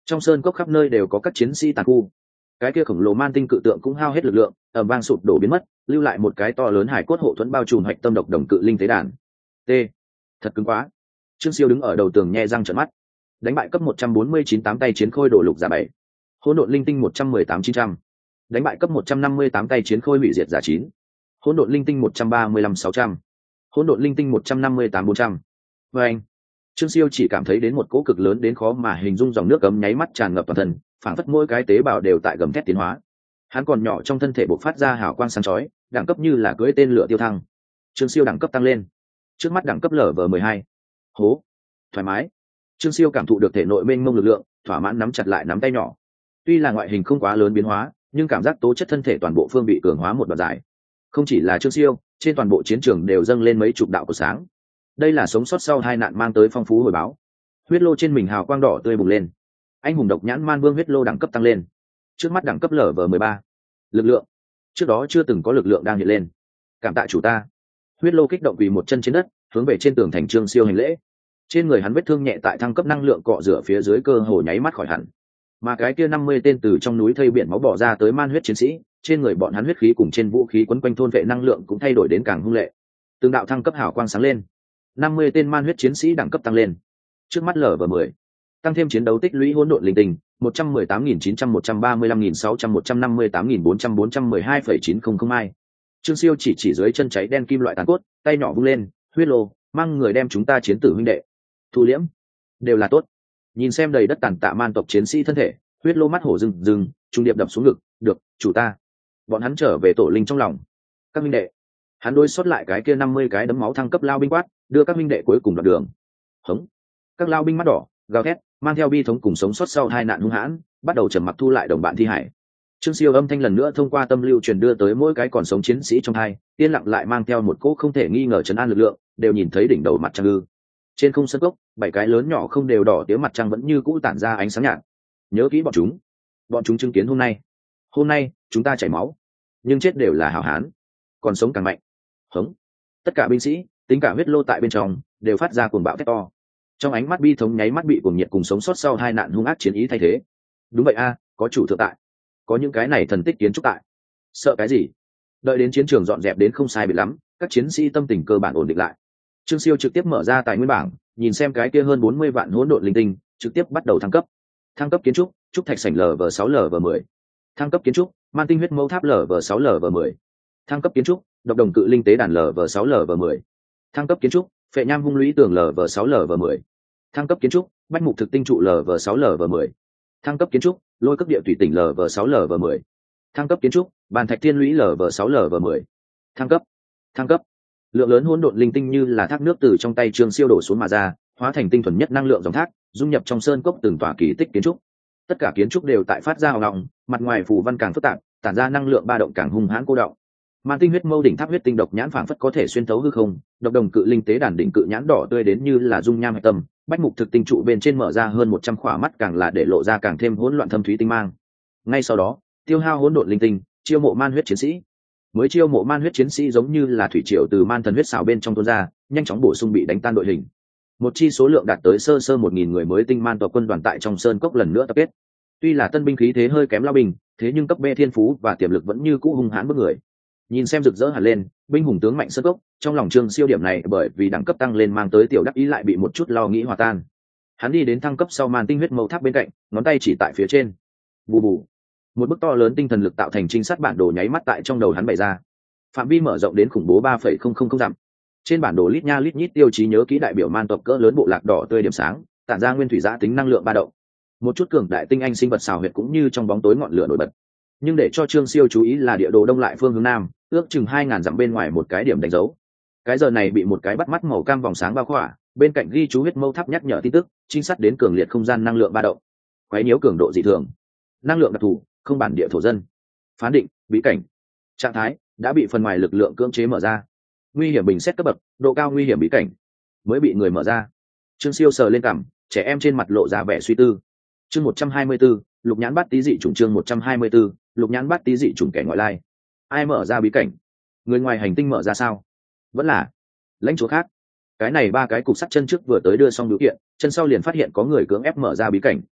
Trong sơn cốc khắp nơi đều có các chiến sĩ tàn khu. Cái kia khổng lồ man tinh cự tượng cũng hao hết lực lượng, ầm vang sụp đổ biến mất, lưu lại một cái to lớn hải cốt hộ thuẫn bao trùm hạch tâm độc đồng cự linh tế đàn. T. Thật cứng quá. Trương Siêu đứng ở đầu tường nhe răng trợn mắt. Đánh bại cấp 149 tám tay chiến khôi đổ lục giả 7. Hỗn độn linh tinh 118 900. Đánh bại cấp 158 tay chiến khôi hủy diệt giả 9. Hỗn độn linh tinh 135 600. Hỗn độn linh tinh 158 400. Và anh, Trương Siêu chỉ cảm thấy đến một cỗ cực lớn đến khó mà hình dung dòng nước ấm nháy mắt tràn ngập toàn thân, phảng phất mỗi cái tế bào đều tại gầm thét tiến hóa. Hắn còn nhỏ trong thân thể bộc phát ra hào quang sáng chói, đẳng cấp như là cưỡi tên lửa tiêu thăng. Trương Siêu đẳng cấp tăng lên. Trước mắt đẳng cấp LV12. Hố, thoải mái. Trương Siêu cảm thụ được thể nội mênh mông lực lượng, thỏa mãn nắm chặt lại nắm tay nhỏ. Tuy là ngoại hình không quá lớn biến hóa, nhưng cảm giác tố chất thân thể toàn bộ phương bị cường hóa một đoạn dài. Không chỉ là Trương Siêu, trên toàn bộ chiến trường đều dâng lên mấy chục đạo của sáng. Đây là sống sót sau hai nạn mang tới phong phú hồi báo. Huyết lô trên mình hào quang đỏ tươi bùng lên. Anh hùng độc nhãn man vương huyết lô đẳng cấp tăng lên. Trước mắt đẳng cấp LV13. Lực lượng, trước đó chưa từng có lực lượng đang hiện lên. Cảm tạ chủ ta. Huyết lô kích động quỳ một chân trên đất, hướng về trên tường thành Trương Siêu hành lễ. Trên người hắn vết thương nhẹ tại thăng cấp năng lượng cọ rửa phía dưới cơ hồ nháy mắt khỏi hẳn. Mà cái kia 50 tên từ trong núi thây biển máu bỏ ra tới man huyết chiến sĩ, trên người bọn hắn huyết khí cùng trên vũ khí quấn quanh thôn vệ năng lượng cũng thay đổi đến càng hung lệ. Từng đạo thăng cấp hào quang sáng lên. 50 tên man huyết chiến sĩ đẳng cấp tăng lên. Trước mắt LV10. Tăng thêm chiến đấu tích lũy hỗn độn linh tinh 118.900 135.600 158.400 412,900 mai. Trương Siêu chỉ dưới chân cháy đen kim loại tàn cốt, tay nhỏ vung lên, huyết lô, mang người đem chúng ta chiến tử huynh đệ. Thu liễm, đều là tốt. Nhìn xem đầy đất tàn tạ man tộc chiến sĩ thân thể, huyết lô mắt hổ rừng rừng, trung điệp đập xuống ngực, được, chủ ta. Bọn hắn trở về tổ linh trong lòng. Các huynh đệ, hắn đối sót lại cái kia 50 cái đấm máu thăng cấp lao binh quát, đưa các huynh đệ cuối cùng đoạn đường. Hống. Các lao binh mắt đỏ, gào thét, mang theo bi thống cùng sống sót sau hai nạn hung hãn, bắt đầu trầm mặc thu lại đồng bạn thi hải. Trương Siêu âm thanh lần nữa thông qua tâm lưu truyền đưa tới mỗi cái còn sống chiến sĩ trong hai, yên lặng lại mang theo một cỗ không thể nghi ngờ trấn an lực lượng, đều nhìn thấy đỉnh đầu mặt trăng ư. Trên không sân gốc, 7 cái lớn nhỏ không đều đỏ tía mặt trăng vẫn như cũ tản ra ánh sáng nhạt. Nhớ kỹ bọn chúng chứng kiến hôm nay chúng ta chảy máu, nhưng chết đều là hảo hán, còn sống càng mạnh. Hống. Tất cả binh sĩ, tính cả huyết lô tại bên trong, đều phát ra cuồng bạo thét to. Trong ánh mắt bi thống nháy mắt bị cuồng nhiệt cùng sống sót sau hai nạn hung ác chiến ý thay thế. Đúng vậy a, có chủ thượng tại, có những cái này thần tích kiến trúc tại, sợ cái gì? Đợi đến chiến trường dọn dẹp đến không sai biệt lắm, các chiến sĩ tâm tình cơ bản ổn định lại. Trương Siêu trực tiếp mở ra tài nguyên bảng, nhìn xem cái kia hơn 40 vạn hỗn độn linh tinh, trực tiếp bắt đầu thăng cấp. Thăng cấp kiến trúc, trúc thạch sảnh LV6 LV10. Thăng cấp kiến trúc, man tinh huyết mâu tháp LV6 LV10. Thăng cấp kiến trúc, độc đồng cự linh tế đàn LV6 LV10. Thăng cấp kiến trúc, phệ nham hung lũy tường LV6 LV10. Thăng cấp kiến trúc, bách mục thực tinh trụ LV6 LV10. Thăng cấp kiến trúc, lôi cấp địa thủy tỉnh LV6 LV10. Thăng cấp kiến trúc, bàn thạch thiên lũy LV6 LV10. Thăng cấp. Lượng lớn hỗn độn linh tinh như là thác nước từ trong tay Trương Siêu đổ xuống mà ra, hóa thành tinh thuần nhất năng lượng dòng thác, dung nhập trong sơn cốc từng tòa kỳ tích kiến trúc. Tất cả kiến trúc đều tại phát ra hào ngọng, mặt ngoài phù văn càng phức tạp, tản ra năng lượng ba động càng hung hãn cô động. Man tinh huyết mâu đỉnh tháp huyết tinh độc nhãn phảng phất có thể xuyên thấu hư không, độc đồng cự linh tế đàn đỉnh cự nhãn đỏ tươi đến như là dung nham hạch tâm, bách mục thực tinh trụ bên trên mở ra hơn 100 khỏa mắt càng là để lộ ra càng thêm hỗn loạn thâm thúy tinh mang. Ngay sau đó, tiêu hao hỗn độn linh tinh, chiêu mộ man huyết chiến sĩ. Mới chiêu mộ man huyết chiến sĩ giống như là thủy triều từ man thần huyết xào bên trong tuôn ra, nhanh chóng bổ sung bị đánh tan đội hình. Một chi số lượng đạt tới sơ 1000 người mới tinh man tộc quân đoàn tại trong sơn cốc lần nữa tập kết. Tuy là tân binh khí thế hơi kém lao binh, thế nhưng cấp B thiên phú và tiềm lực vẫn như cũ hung hãn bức người. Nhìn xem rực rỡ hẳn lên, binh hùng tướng mạnh sơn cốc, trong lòng Trương Siêu điểm này bởi vì đẳng cấp tăng lên mang tới tiểu đắc ý lại bị một chút lo nghĩ hòa tan. Hắn đi đến thăng cấp sau man tinh huyết mâu tháp bên cạnh, ngón tay chỉ tại phía trên. Bù bù. Một bức to lớn tinh thần lực tạo thành trinh sát bản đồ nháy mắt tại trong đầu hắn bày ra. Phạm vi mở rộng đến khủng bố 3,000 dặm. Trên bản đồ lít nha lít nhít tiêu chí nhớ kỹ đại biểu man tộc cỡ lớn bộ lạc đỏ tươi điểm sáng, tản ra nguyên thủy giá tính năng lượng ba động. Một chút cường đại tinh anh sinh vật xào huyệt cũng như trong bóng tối ngọn lửa nổi bật. Nhưng để cho Trương Siêu chú ý là địa đồ đông lại phương hướng nam, ước chừng 2000 dặm bên ngoài một cái điểm đánh dấu. Cái giờ này bị một cái bắt mắt màu cam vòng sáng bao khỏa, bên cạnh ghi chú huyết mâu tháp nhắc nhở tin tức, trinh sát đến cường liệt không gian năng lượng ba động. Quấy nhiễu cường độ dị thường. Năng lượng đặc thù, không bản địa thổ dân. Phán định, bí cảnh. Trạng thái đã bị phần ngoài lực lượng cưỡng chế mở ra. Nguy hiểm bình xét cấp bậc, độ cao nguy hiểm bí cảnh. Mới bị người mở ra. Trương Siêu sờ lên cằm, trẻ em trên mặt lộ ra vẻ suy tư. Chương 124, lục nhãn bát tý dị chủng chương 124, lục nhãn bát tý dị chủng kẻ ngoại lai. Ai mở ra bí cảnh? Người ngoài hành tinh mở ra sao? Vẫn là lãnh chúa khác? Cái này ba cái cục sắt chân trước vừa tới đưa xong điều kiện, chân sau liền phát hiện có người cưỡng ép mở ra bí cảnh.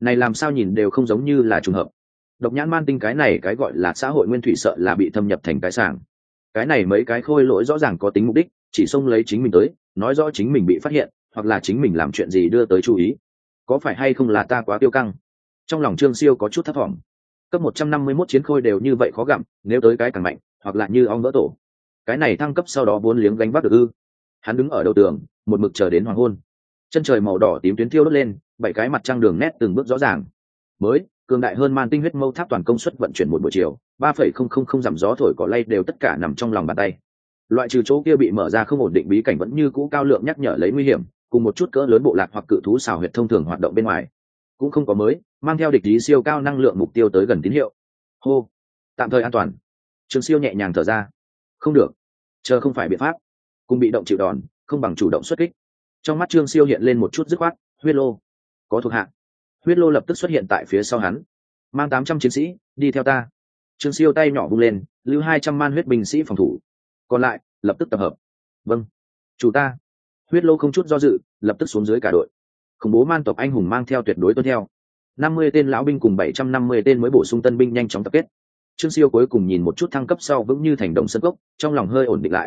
này làm sao nhìn đều không giống như là trùng hợp. Độc nhãn man tinh cái này cái gọi là xã hội nguyên thủy sợ là bị thâm nhập thành cái sàng. Cái này mấy cái khôi lỗi rõ ràng có tính mục đích, chỉ xông lấy chính mình tới, nói rõ chính mình bị phát hiện, hoặc là chính mình làm chuyện gì đưa tới chú ý. Có phải hay không là ta quá tiêu căng? Trong lòng Trương Siêu có chút thất vọng. Cấp 151 chiến khôi đều như vậy khó gặm, nếu tới cái càng mạnh, hoặc là như ong vỡ tổ. Cái này thăng cấp sau đó vốn liếng gánh vác được ư? Hắn đứng ở đầu tường, một mực chờ đến hoàng hôn. Chân trời màu đỏ tím tuyến thiêu đốt lên, 7 cái mặt trăng đường nét từng bước rõ ràng. Mới, cường đại hơn man tinh huyết mâu tháp toàn công suất vận chuyển một buổi chiều, 3,000 dặm gió thổi cỏ lay đều tất cả nằm trong lòng bàn tay. Loại trừ chỗ kia bị mở ra không ổn định bí cảnh vẫn như cũ cao lượng nhắc nhở lấy nguy hiểm, cùng một chút cỡ lớn bộ lạc hoặc cự thú xào huyệt thông thường hoạt động bên ngoài. Cũng không có mới, mang theo địch ý siêu cao năng lượng mục tiêu tới gần tín hiệu. Hô, tạm thời an toàn. Trương Siêu nhẹ nhàng thở ra. Không được, chờ không phải biện pháp. Cùng bị động chịu đòn, không bằng chủ động xuất kích. Trong mắt Trương Siêu hiện lên một chút dứt khoát. Huyết lô, có thuộc hạ. Huyết lô lập tức xuất hiện tại phía sau hắn, mang 800 chiến sĩ đi theo ta. Trương Siêu tay nhỏ vung lên, lưu 200 man huyết binh sĩ phòng thủ, còn lại lập tức tập hợp. Vâng, chủ ta. Huyết lô không chút do dự, lập tức xuống dưới cả đội. Khủng bố man tộc anh hùng mang theo tuyệt đối tuân theo. 50 tên lão binh cùng 750 tên mới bổ sung tân binh nhanh chóng tập kết. Trương Siêu cuối cùng nhìn một chút thăng cấp sau vững như thành đồng sân cốc, trong lòng hơi ổn định lại.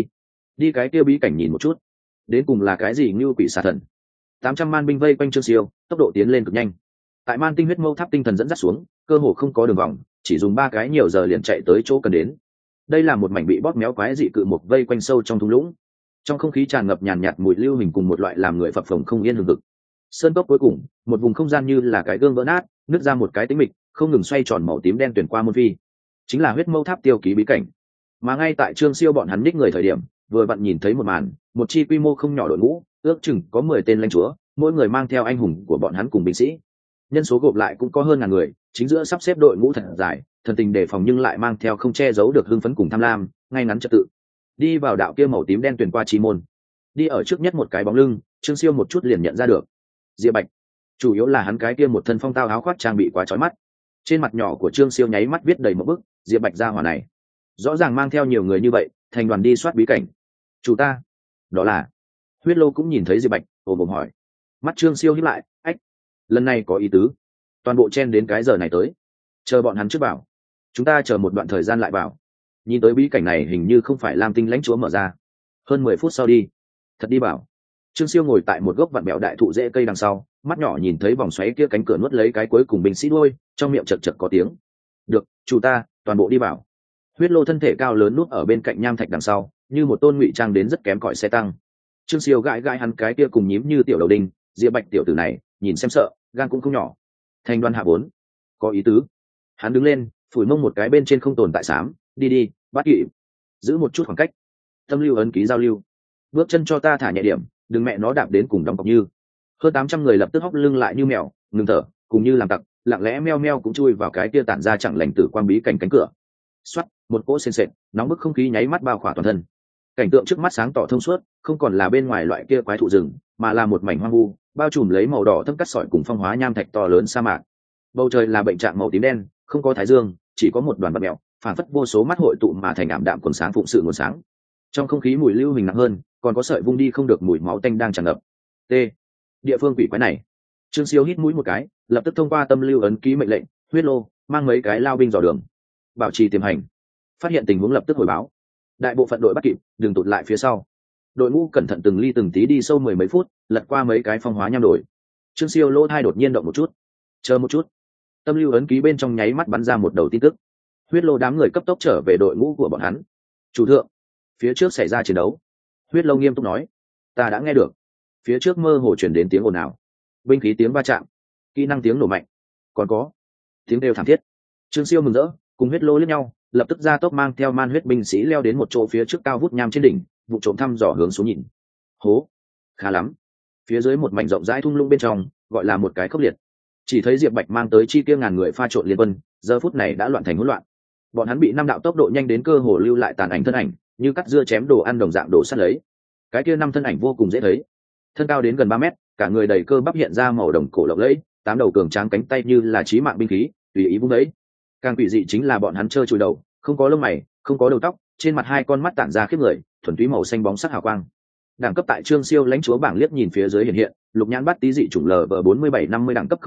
Đi cái kia bí cảnh nhìn một chút, đến cùng là cái gì như quỷ xà thần. 800 man binh vây quanh Trương Siêu, tốc độ tiến lên cực nhanh. Tại man tinh huyết mâu tháp tinh thần dẫn dắt xuống, cơ hồ không có đường vòng, chỉ dùng 3 cái nhiều giờ liền chạy tới chỗ cần đến. Đây là một mảnh bị bóp méo quái dị cự mục vây quanh sâu trong thung lũng. Trong không khí tràn ngập nhàn nhạt mùi lưu hình cùng một loại làm người phập phồng không yên hừng hực. Sơn cốc cuối cùng, một vùng không gian như là cái gương vỡ nát, nứt ra một cái tĩnh mịch, không ngừng xoay tròn màu tím đen tuyển qua môn phi. Chính là huyết mâu tháp tiêu ký bí cảnh. Mà ngay tại Trương Siêu bọn hắn ních người thời điểm, vừa vặn nhìn thấy một màn, một chi quy mô không nhỏ đội ngũ, ước chừng có 10 tên lãnh chúa, mỗi người mang theo anh hùng của bọn hắn cùng binh sĩ. Nhân số gộp lại cũng có hơn ngàn người, chính giữa sắp xếp đội ngũ thật dài, thần tình đề phòng nhưng lại mang theo không che giấu được hưng phấn cùng tham lam, ngay ngắn trật tự. Đi vào đạo kia màu tím đen tuyển qua chi môn. Đi ở trước nhất một cái bóng lưng, Trương Siêu một chút liền nhận ra được. Diệp Bạch. Chủ yếu là hắn cái kia một thân phong tao áo khoác trang bị quá chói mắt. Trên mặt nhỏ của Trương Siêu nháy mắt viết đầy một bức, Diệp Bạch gia hỏa này, rõ ràng mang theo nhiều người như vậy, thành đoàn đi soát bí cảnh. Chủ ta, đó là. Huyết Lô cũng nhìn thấy Diệp Bạch, ồm ồm hỏi. Mắt Trương Siêu híp lại, ách, lần này có ý tứ. Toàn bộ chen đến cái giờ này tới, chờ bọn hắn trước vào, chúng ta chờ một đoạn thời gian lại vào. Nhìn tới bí cảnh này hình như không phải Lam Tinh lãnh chúa mở ra. Hơn 10 phút sau đi, thật đi vào. Trương Siêu ngồi tại một gốc vặn bẹo đại thụ rễ cây đằng sau, mắt nhỏ nhìn thấy vòng xoáy kia cánh cửa nuốt lấy cái cuối cùng binh sĩ đuôi, trong miệng chật chật có tiếng. Được, chủ ta, toàn bộ đi vào. Huyết Lô thân thể cao lớn núp ở bên cạnh nham thạch đằng sau, như một tôn ngụy trang đến rất kém cỏi xe tăng. Trương Siêu gãi gãi hắn cái kia cùng nhím như tiểu đầu đinh, Diệp Bạch tiểu tử này, nhìn xem sợ, gan cũng không nhỏ. Thành đoàn hạ 4, có ý tứ. Hắn đứng lên, phủi mông một cái bên trên không tồn tại xám, đi, bắt kỵ, giữ một chút khoảng cách. Tâm lưu ấn ký giao lưu. Bước chân cho ta thả nhẹ điểm, đừng mẹ nó đạp đến cùng đóng cọc như. Hơn 800 người lập tức hóc lưng lại như mèo, ngừng thở, cùng như làm tặc, lặng lẽ meo meo cũng chui vào cái kia tản ra chẳng lành tử quang bí cảnh cánh cửa. Xoát, một cỗ sền sệt, nóng bức không khí nháy mắt bao khỏa toàn thân. Cảnh tượng trước mắt sáng tỏ thông suốt, không còn là bên ngoài loại kia quái thụ rừng, mà là một mảnh hoang vu, bao trùm lấy màu đỏ thâm cắt sỏi cùng phong hóa nham thạch to lớn sa mạc. Bầu trời là bệnh trạng màu tím đen, không có thái dương, chỉ có một đoàn bạt mèo, phản phất vô số mắt hội tụ mà thành ảm đạm quần sáng phụng sự nguồn sáng. Trong không khí mùi lưu huỳnh nặng hơn, còn có sợi vung đi không được mùi máu tanh đang tràn ngập. T. Địa phương quỷ quái này. Trương Siêu hít mũi một cái, lập tức thông qua tâm lưu ấn ký mệnh lệnh, Huyết Lô, mang mấy cái lao binh dò đường, bảo trì tiềm hành. Phát hiện tình huống lập tức hồi báo. Đại bộ phận đội bắt kịp, đừng tụt lại phía sau. Đội ngũ cẩn thận từng ly từng tí đi sâu 10 mấy phút, lật qua mấy cái phong hóa nham đổi. Trương Siêu lỗ thai đột nhiên động một chút. Chờ một chút. Tâm lưu ấn ký bên trong nháy mắt bắn ra một đầu tin tức. Huyết Lô đám người cấp tốc trở về đội ngũ của bọn hắn. Chủ thượng, phía trước xảy ra chiến đấu. Huyết Lô nghiêm túc nói. Ta đã nghe được. Phía trước mơ hồ chuyển đến tiếng ồn ào, binh khí tiếng va chạm, kỹ năng tiếng nổ mạnh, còn có tiếng đều thảm thiết. Trương Siêu mừng rỡ, cùng Huyết Lô liếc nhau, lập tức ra tốc mang theo man huyết binh sĩ leo đến một chỗ phía trước cao vút nham trên đỉnh, vụ trộm thăm dò hướng xuống nhìn. Hố, khá lắm. Phía dưới một mảnh rộng rãi thung lũng bên trong, gọi là một cái khốc liệt. Chỉ thấy Diệp Bạch mang tới chi kia ngàn người pha trộn liên quân, giờ phút này đã loạn thành hỗn loạn. Bọn hắn bị năm đạo tốc độ nhanh đến cơ hồ lưu lại tàn ảnh thân ảnh, như cắt dưa chém đồ ăn đồng dạng đổ sát lấy. Cái kia năm thân ảnh vô cùng dễ thấy, thân cao đến gần 3 mét, cả người đầy cơ bắp hiện ra màu đồng cổ lộng lẫy, 8 đầu cường tráng cánh tay như là chí mạng binh khí, tùy ý vung đấy. Càng quỷ dị chính là bọn hắn trơ trụi đầu, không có lông mày, không có đầu tóc, trên mặt hai con mắt tản ra khiếp người, thuần túy màu xanh bóng sắc hào quang. Đẳng cấp tại Trương Siêu lãnh chúa bảng liếc nhìn phía dưới hiện hiện, lục nhãn bắt tí dị chủng LV4750 đẳng cấp không cao,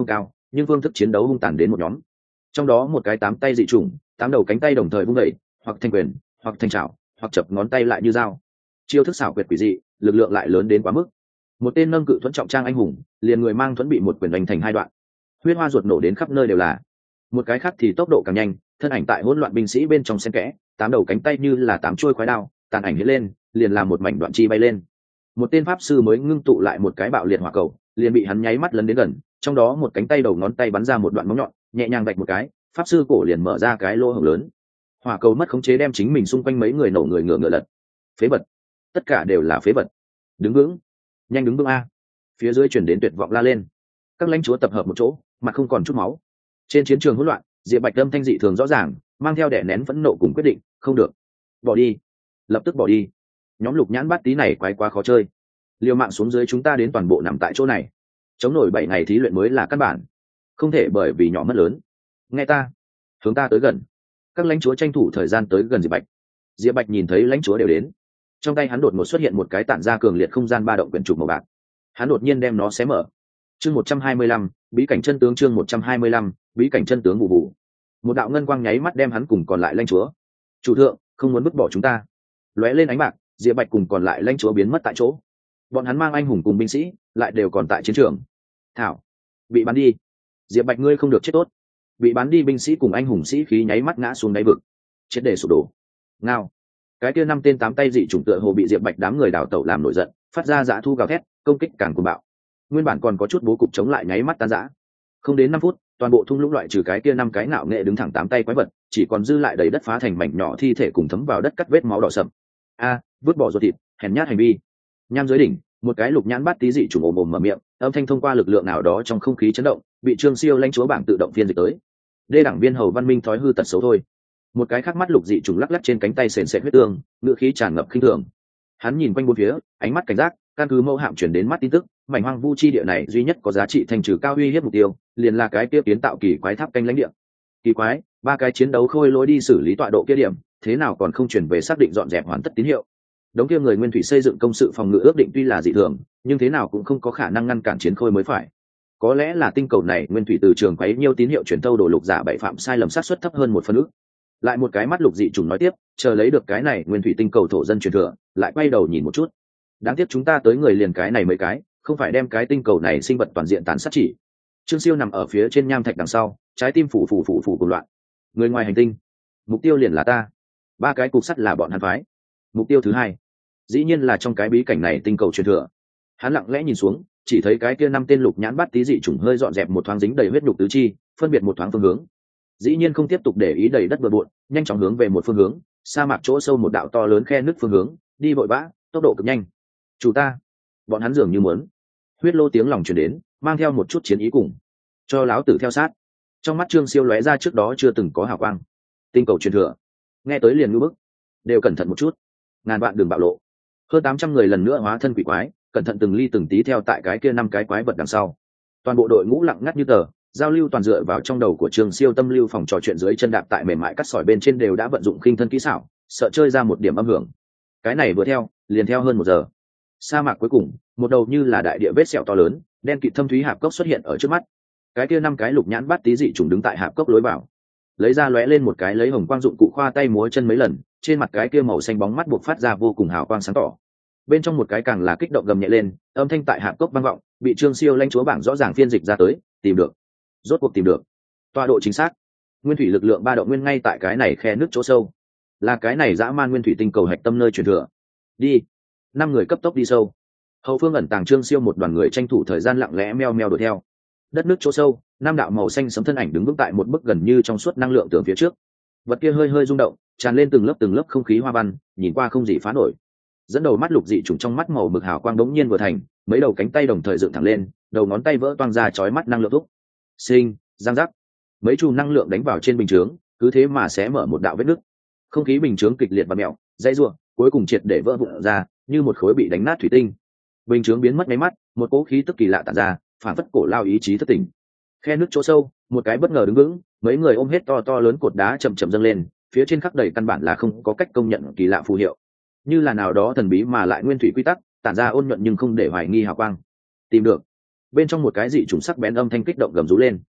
nhưng phương thức chiến đấu hung tàn đến một nhóm. Trong đó một cái 8 tay dị chủng, 8 đầu cánh tay đồng thời vung đẩy, hoặc thành quyền, hoặc thành chảo, hoặc chập ngón tay lại như dao. Chiêu thức xảo quyệt quỷ dị, lực lượng lại lớn đến quá mức. Một tên nâng cự thuẫn trọng trang anh hùng, liền người mang thuẫn bị một quyền đánh thành hai đoạn, huyết hoa ruột nổ đến khắp nơi đều là. Một cái khác thì tốc độ càng nhanh, thân ảnh tại hỗn loạn binh sĩ bên trong xen kẽ, 8 đầu cánh tay như là 8 chuôi khoái đao, tàn ảnh hiện lên, liền làm một mảnh đoạn chi bay lên. Một tên pháp sư mới ngưng tụ lại một cái bạo liệt hỏa cầu, liền bị hắn nháy mắt lấn đến gần, trong đó một cánh tay đầu ngón tay bắn ra một đoạn móng nhọn, nhẹ nhàng vạch một cái, pháp sư cổ liền mở ra cái lỗ hổng lớn. Hỏa cầu mất khống chế đem chính mình xung quanh mấy người nổ người ngửa ngửa lật. Phế vật, tất cả đều là phế vật. Đứng vững, nhanh đứng vững a. Phía dưới truyền đến tuyệt vọng la lên. Các lãnh chúa tập hợp một chỗ, mặt không còn chút máu. Trên chiến trường hỗn loạn, Diệp Bạch âm thanh dị thường rõ ràng, mang theo đè nén phẫn nộ cùng quyết định, không được, bỏ đi, lập tức bỏ đi. Nhóm Lục Nhãn Bát Tý này quái quá khó chơi, liều mạng xuống dưới chúng ta đến toàn bộ nằm tại chỗ này. Chống nổi 7 ngày thí luyện mới là căn bản, không thể bởi vì nhỏ mất lớn. Nghe ta, hướng ta tới gần. Các lãnh chúa tranh thủ thời gian tới gần Diệp Bạch. Diệp Bạch nhìn thấy lãnh chúa đều đến, trong tay hắn đột ngột xuất hiện một cái tản ra cường liệt không gian ba động quyển trục màu bạc. Hắn đột nhiên đem nó xé mở. Chương 125, bí cảnh chân tướng. Chương 125, bí cảnh chân tướng vụ vụ. Một đạo ngân quang nháy mắt đem hắn cùng còn lại lãnh chúa. Chủ thượng, không muốn vứt bỏ chúng ta. Lóe lên ánh bạc, Diệp Bạch cùng còn lại lãnh chúa biến mất tại chỗ. Bọn hắn mang anh hùng cùng binh sĩ, lại đều còn tại chiến trường. Thảo, bị bắn đi. Diệp Bạch ngươi không được chết tốt. Bị bắn đi binh sĩ cùng anh hùng sĩ khí nháy mắt ngã xuống đáy vực, chết để sụp đổ. Ngao. Cái kia 5 tên 8 tay dị chủng tựa hồ bị Diệp Bạch đám người đào tẩu làm nổi giận, phát ra dã thu gào thét, công kích càng cuồng bạo. Nguyên bản còn có chút bố cục chống lại nháy mắt tan rã. Không đến 5 phút, toàn bộ thung lũng loại trừ cái kia 5 cái ngạo nghệ đứng thẳng 8 tay quái vật, chỉ còn dư lại đầy đất phá thành mảnh nhỏ thi thể cùng thấm vào đất cắt vết máu đỏ sậm. A, vứt bỏ ruột thịt, hèn nhát hành vi. Nham dưới đỉnh, một cái Lục Nhãn Bát Tý dị chủng ồm ồm mở miệng, âm thanh thông qua lực lượng nào đó trong không khí chấn động, bị Trương Siêu lãnh chúa bảng tự động phiên dịch tới. Đê đẳng viên hầu văn minh thói hư tật xấu thôi. Một cái khác mắt lục dị trùng lắc lắc trên cánh tay sền sệt huyết tương, ngựa khí tràn ngập khinh thường. Hắn nhìn quanh bốn phía, ánh mắt cảnh giác, căn cứ mẫu hạm chuyển đến mắt tin tức, mảnh hoang vu chi địa này duy nhất có giá trị thành trừ cao uy hiếp mục tiêu, liền là cái kia kiến tạo kỳ quái tháp canh lãnh địa. Kỳ quái, 3 cái chiến đấu khôi lối đi xử lý tọa độ kia điểm, thế nào còn không chuyển về xác định dọn dẹp hoàn tất tín hiệu. Đống kia người nguyên thủy xây dựng công sự phòng ngự ước định tuy là dị thường, nhưng thế nào cũng không có khả năng ngăn cản chiến khôi mới phải. Có lẽ là tinh cầu này nguyên thủy từ trường quấy nhiêu tín hiệu truyền thâu đổ lục giả bậy phạm sai lầm xác suất thấp hơn 1 phần ức. Lại một cái mắt lục dị trùng nói tiếp, chờ lấy được cái này nguyên thủy tinh cầu thổ dân truyền thừa, lại quay đầu nhìn một chút. Đáng tiếc chúng ta tới người liền cái này mấy cái, không phải đem cái tinh cầu này sinh vật toàn diện tàn sát chỉ. Trương Siêu nằm ở phía trên nham thạch đằng sau, trái tim phủ cuồng loạn. Người ngoài hành tinh, mục tiêu liền là ta. 3 cái cục sắt là bọn hắn phái. Mục tiêu thứ 2, dĩ nhiên là trong cái bí cảnh này tinh cầu truyền thừa. Hắn lặng lẽ nhìn xuống, chỉ thấy cái kia 5 tên Lục Nhãn Bát Tý dị chủng hơi dọn dẹp một thoáng dính đầy huyết nhục tứ chi, phân biệt một thoáng phương hướng. Dĩ nhiên không tiếp tục để ý đầy đất bừa bộn, nhanh chóng hướng về một phương hướng, sa mạc chỗ sâu một đạo to lớn khe nứt phương hướng, đi vội vã, tốc độ cực nhanh. Chủ ta, bọn hắn dường như muốn. Huyết lô tiếng lòng truyền đến, mang theo một chút chiến ý cùng. Cho láo tử theo sát. Trong mắt Trương Siêu lóe ra trước đó chưa từng có hào quang. Tinh cầu truyền thừa. Nghe tới liền ngư bức. Đều cẩn thận một chút. Ngàn vạn đường bạo lộ. Hơn 800 người lần nữa hóa thân quỷ quái, cẩn thận từng ly từng tí theo tại cái kia 5 cái quái vật đằng sau. Toàn bộ đội ngũ lặng ngắt như tờ, giao lưu toàn dựa vào trong đầu của Trương Siêu tâm lưu phòng trò chuyện dưới chân đạp tại mềm mại cắt sỏi bên trên đều đã vận dụng khinh thân kỹ xảo, sợ chơi ra một điểm âm hưởng. Cái này vừa theo, liền theo hơn 1 giờ. Sa mạc cuối cùng, một đầu như là đại địa vết sẹo to lớn, đen kịt thâm thúy hạp cốc xuất hiện ở trước mắt. Cái kia 5 cái Lục Nhãn Bát Tý dị trùng đứng tại hạp cốc lối vào, lấy ra lóe lên một cái lấy hồng quang dụng cụ khoa tay múa chân mấy lần, trên mặt cái kia màu xanh bóng mắt buộc phát ra vô cùng hào quang sáng tỏ. Bên trong một cái càng là kích động gầm nhẹ lên, âm thanh tại hạp cốc vang vọng, bị Trương Siêu lãnh chúa bảng rõ ràng phiên dịch ra tới, tìm được. Rốt cuộc tìm được. Tọa độ chính xác. Nguyên thủy lực lượng ba động nguyên ngay tại cái này khe nước chỗ sâu. Là cái này dã man nguyên thủy tinh cầu hạch tâm nơi truyền thừa. Đi. 5 người cấp tốc đi sâu. Hậu phương ẩn tàng Trương Siêu một đoàn người tranh thủ thời gian lặng lẽ meo meo đuổi theo. Đất nước chỗ sâu, 5 đạo màu xanh sẫm thân ảnh đứng vững tại một bức gần như trong suốt năng lượng tường phía trước. Vật kia hơi hơi rung động, tràn lên từng lớp không khí hoa văn, nhìn qua không gì phá nổi. Dẫn đầu mắt lục dị trùng trong mắt màu mực hào quang đống nhiên vừa thành, mấy đầu cánh tay đồng thời dựng thẳng lên, đầu ngón tay vỡ toang ra chói mắt năng lượng thúc. Sinh, giang giác. Mấy chùm năng lượng đánh vào trên bình chướng, cứ thế mà sẽ mở một đạo vết nứt. Không khí bình chướng kịch liệt và mèo, dãy rủa, cuối cùng triệt để vỡ vụn ra, như một khối bị đánh nát thủy tinh. Bình chướng biến mất mấy mắt, một cỗ khí tức kỳ lạ tản ra, phản phất cổ lao ý chí thất tỉnh. Khe nước chỗ sâu, một cái bất ngờ đứng vững, mấy người ôm hết to lớn cột đá chậm chậm dâng lên, phía trên khắc đầy căn bản là không có cách công nhận kỳ lạ phù hiệu, như là nào đó thần bí mà lại nguyên thủy quy tắc, tản ra ôn nhuận nhưng không để hoài nghi hào quang. Tìm được. Bên trong một cái dị trùng sắc bén âm thanh kích động gầm rú lên.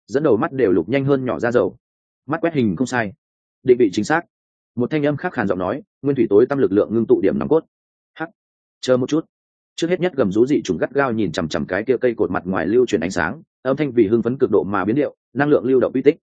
dẫn đầu mắt đều lục nhanh hơn nhỏ ra dầu. Mắt quét hình không sai, định vị chính xác. Một thanh âm khác khàn giọng nói, nguyên thủy tối tâm lực lượng ngưng tụ điểm nòng cốt. Hắc, chờ một chút. Trước hết nhất gầm rú dị trùng gắt gao nhìn chằm chằm cái kia cây cột mặt ngoài lưu chuyển ánh sáng, âm thanh vì hưng phấn cực độ mà biến điệu, năng lượng lưu động uy tích.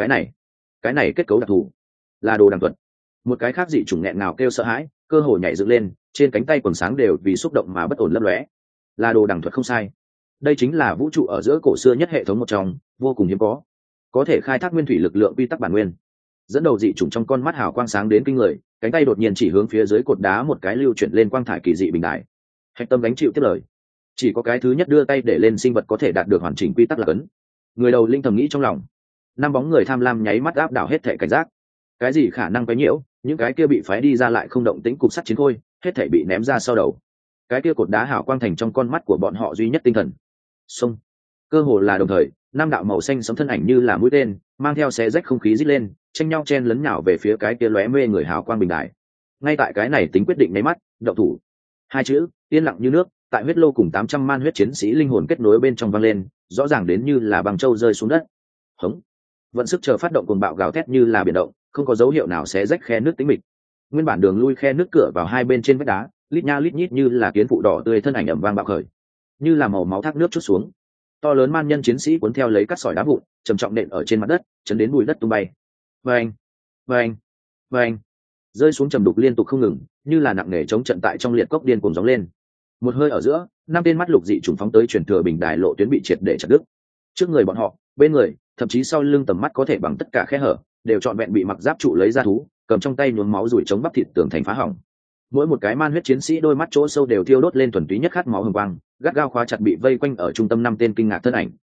Cái này kết cấu đặc thù, là đồ đằng thuật. Một cái khác dị trùng nghẹn ngào kêu sợ hãi, cơ hồ nhảy dựng lên, trên cánh tay quần sáng đều vì xúc động mà bất ổn lấp lóe. Là đồ đằng thuật không sai. Đây chính là vũ trụ ở giữa cổ xưa nhất hệ thống một trong, vô cùng hiếm có thể khai thác nguyên thủy lực lượng quy tắc bản nguyên. Dẫn đầu dị chủng trong con mắt hào quang sáng đến kinh người, cánh tay đột nhiên chỉ hướng phía dưới cột đá một cái lưu chuyển lên quang thải kỳ dị bình đài. Hạch tâm gánh chịu tiếp lời, chỉ có cái thứ nhất đưa tay để lên sinh vật có thể đạt được hoàn chỉnh quy tắc là cấn. Người đầu linh thầm nghĩ trong lòng, năm bóng người tham lam nháy mắt áp đảo hết thể cảnh giác. Cái gì khả năng quấy nhiễu, những cái kia bị phái đi ra lại không động tĩnh cục sắt chiến khôi, hết thể bị ném ra sau đầu. Cái kia cột đá hào quang thành trong con mắt của bọn họ duy nhất tinh thần. Xông, cơ hồ là đồng thời, năm đạo màu xanh sẫm thân ảnh như là mũi tên, mang theo xé rách không khí rít lên, tranh nhau chen lấn nhào về phía cái kia lóe mê người hào quang bình đài. Ngay tại cái này tính quyết định nháy mắt, động thủ. Hai chữ yên lặng như nước, tại huyết lô cùng 800 man huyết chiến sĩ linh hồn kết nối bên trong vang lên, rõ ràng đến như là băng châu rơi xuống đất. Hống, vận sức chờ phát động cuồng bạo gào thét như là biển động, không có dấu hiệu nào xé rách khe nước tĩnh mịch. Nguyên bản đường lui khe nước cửa vào hai bên trên vách đá, lít nha lít nhít như là kiến phụ đỏ tươi thân ảnh ầm vang bạo khởi, như là màu máu thác nước chút xuống. To lớn man nhân chiến sĩ cuốn theo lấy cát sỏi đá vụn, trầm trọng nện ở trên mặt đất, chấn đến bụi đất tung bay. Vang, vang, vang, rơi xuống trầm đục liên tục không ngừng, như là nặng nề chống trận tại trong liệt cốc điên cuồng gióng lên. Một hơi ở giữa, năm tên mắt lục dị trùng phóng tới truyền thừa bình đài lộ tuyến bị triệt để chặt đứt. Trước người bọn họ, bên người, thậm chí sau lưng tầm mắt có thể bằng tất cả khe hở, đều trọn vẹn bị mặc giáp trụ lấy ra thú, cầm trong tay nhuốm máu rủi chống bắp thịt tường thành phá hỏng. Mỗi một cái man huyết chiến sĩ đôi mắt chỗ sâu đều thiêu đốt lên thuần túy nhất khát máu hừng quang, gắt gao khóa chặt bị vây quanh ở trung tâm năm tên kinh ngạc thân ảnh.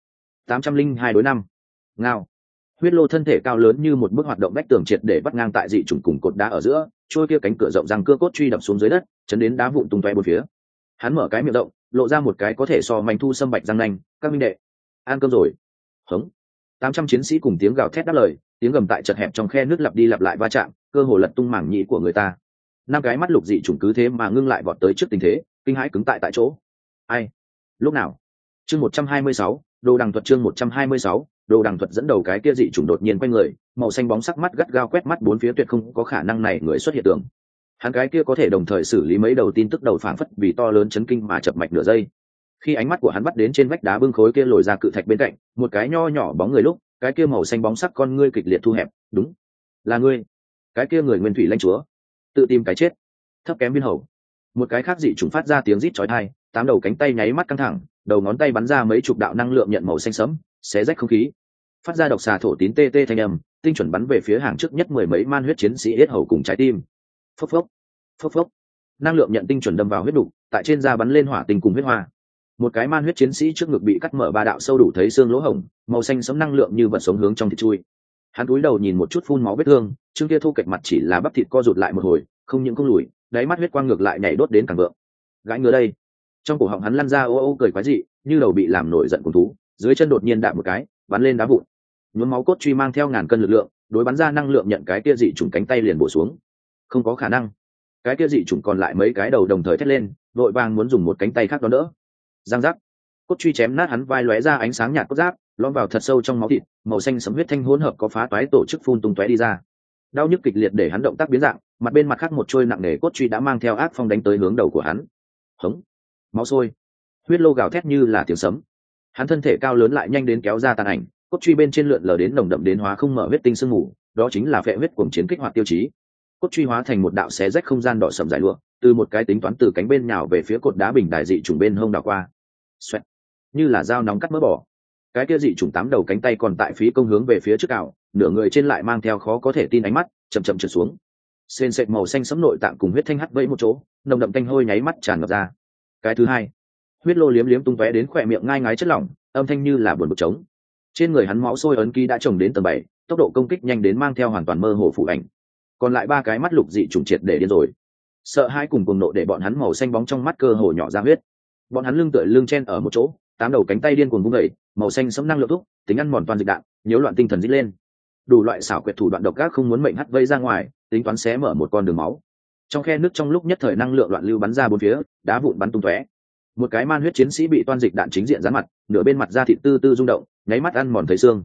802 đối 5. Ngao. Huyết lô thân thể cao lớn như một bức hoạt động vách tường triệt để bắt ngang tại dị trùng cùng cột đá ở giữa, trôi kia cánh cửa rộng răng cưa cốt truy đập xuống dưới đất, chấn đến đá vụn tung tóe bốn phía. Hắn mở cái miệng rộng, lộ ra một cái có thể so manh thu sâm bạch răng nanh, các minh đệ, ăn cơm rồi. Hống. 800 chiến sĩ cùng tiếng gào thét đáp lời, tiếng gầm tại chật hẹp trong khe nước lặp đi lặp lại va chạm, cơ hồ lật tung mảng nhĩ của người ta. Năm cái mắt lục dị chủng cứ thế mà ngưng lại vọt tới trước tình thế, kinh hãi cứng tại chỗ. Ai? Lúc nào? Chương 126, đồ đằng thuật. Chương 126, đồ đằng thuật. Dẫn đầu cái kia dị chủng đột nhiên quay người, màu xanh bóng sắc mắt gắt gao quét mắt bốn phía, tuyệt không có khả năng này người xuất hiện tưởng. Hắn cái kia có thể đồng thời xử lý mấy đầu tin tức đầu phảng phất vì to lớn chấn kinh mà chập mạch nửa giây. Khi ánh mắt của hắn bắt đến trên vách đá bưng khối kia lồi ra cự thạch bên cạnh, một cái nho nhỏ bóng người lúc, cái kia màu xanh bóng sắc con ngươi kịch liệt thu hẹp, đúng, là ngươi. Cái kia người nguyên thủy lãnh chúa, tự tìm cái chết. Thấp kém biên hầu. Một cái khác dị trùng phát ra tiếng rít chói tai, tám đầu cánh tay nháy mắt căng thẳng, đầu ngón tay bắn ra mấy chục đạo năng lượng nhận màu xanh sẫm, xé rách không khí, phát ra độc xà thổ tín tê tê thanh âm, tinh chuẩn bắn về phía hàng trước nhất mười mấy man huyết chiến sĩ yết hầu cùng trái tim. Phốc phốc, phốc phốc, năng lượng nhận tinh chuẩn đâm vào huyết đục, tại trên da bắn lên hỏa tinh cùng huyết hoa. Một cái man huyết chiến sĩ trước ngực bị cắt mở ba đạo sâu đủ thấy xương lỗ hổng, màu xanh sẫm năng lượng như vật sống hướng trong thịt chui. Hắn cúi đầu nhìn một chút phun máu vết thương, trương kia thu kịch mặt chỉ là bắp thịt co rụt lại một hồi, không những không lùi, đáy mắt huyết quang ngược lại nhảy đốt đến càng vượng. Gãi ngứa đây. Trong cổ họng hắn lăn ra ô ô cười quái dị, như đầu bị làm nổi giận cùng thú, dưới chân đột nhiên đạp một cái, bắn lên đá vụn. Nhuốm máu cốt truy mang theo ngàn cân lực lượng, đối bắn ra năng lượng nhận cái kia dị trùng cánh tay liền bổ xuống. Không có khả năng. Cái kia dị trùng còn lại mấy cái đầu đồng thời thét lên, vội vàng muốn dùng một cánh tay khác đón đỡ. Giang giác. Cốt truy chém nát hắn vai, lóe ra ánh sáng nhạt cốt giáp, lõm vào thật sâu trong máu thịt, màu xanh sẫm huyết thanh hỗn hợp có phá toái tổ chức phun tung tóe đi ra. Đau nhức kịch liệt để hắn động tác biến dạng, mặt bên mặt khác một trôi nặng nề cốt truy đã mang theo ác phong đánh tới hướng đầu của hắn. Hống, máu sôi, huyết lô gào thét như là tiếng sấm. Hắn thân thể cao lớn lại nhanh đến kéo ra tàn ảnh, cốt truy bên trên lượn lờ đến nồng đậm đến hóa không mở huyết tinh sương mù, đó chính là phệ huyết cuồng chiến kích hoạt tiêu chí. Cốt truy hóa thành một đạo xé rách không gian đỏ sẫm dài lụa, từ một cái tính toán từ cánh bên nhào về phía cột đá bình đài dị trùng bên hông đảo qua. Xoẹt, như là dao nóng cắt mỡ bỏ. Cái kia dị trùng tám đầu cánh tay còn tại phí công hướng về phía trước cào, nửa người trên lại mang theo khó có thể tin ánh mắt, chậm chậm trượt xuống. Sền sệt màu xanh sẫm nội tạng cùng huyết thanh hắt vẫy một chỗ, nồng đậm tanh hôi nháy mắt tràn ngập ra. Cái thứ hai, huyết lô liếm liếm tung tóe đến khỏe miệng ngai ngái chất lỏng, âm thanh như là buồn bực trống. Trên người hắn máu sôi ấn ký đã trồng đến tầng 7, tốc độ công kích nhanh đến mang theo hoàn toàn mơ hồ phủ ảnh. Còn lại ba cái mắt lục dị trùng triệt để điên rồi. Sợ hãi cùng cuồng nộ để bọn hắn màu xanh bóng trong mắt cơ hồ nhỏ ra huyết. Bọn hắn lưng tựa lưng chen ở một chỗ, tám đầu cánh tay điên cuồng vung dậy, màu xanh sẫm năng lượng thúc, tính ăn mòn toàn dịch đạn, nhiễu loạn tinh thần rít lên. Đủ loại xảo quyệt thủ đoạn độc ác không muốn mệnh hắt vây ra ngoài, tính toán xé mở một con đường máu. Trong khe nước trong lúc nhất thời năng lượng loạn lưu bắn ra bốn phía, đá vụn bắn tung tóe. Một cái man huyết chiến sĩ bị toan dịch đạn chính diện dán mặt, nửa bên mặt da thịt tư tư rung động, nháy mắt ăn mòn thấy xương.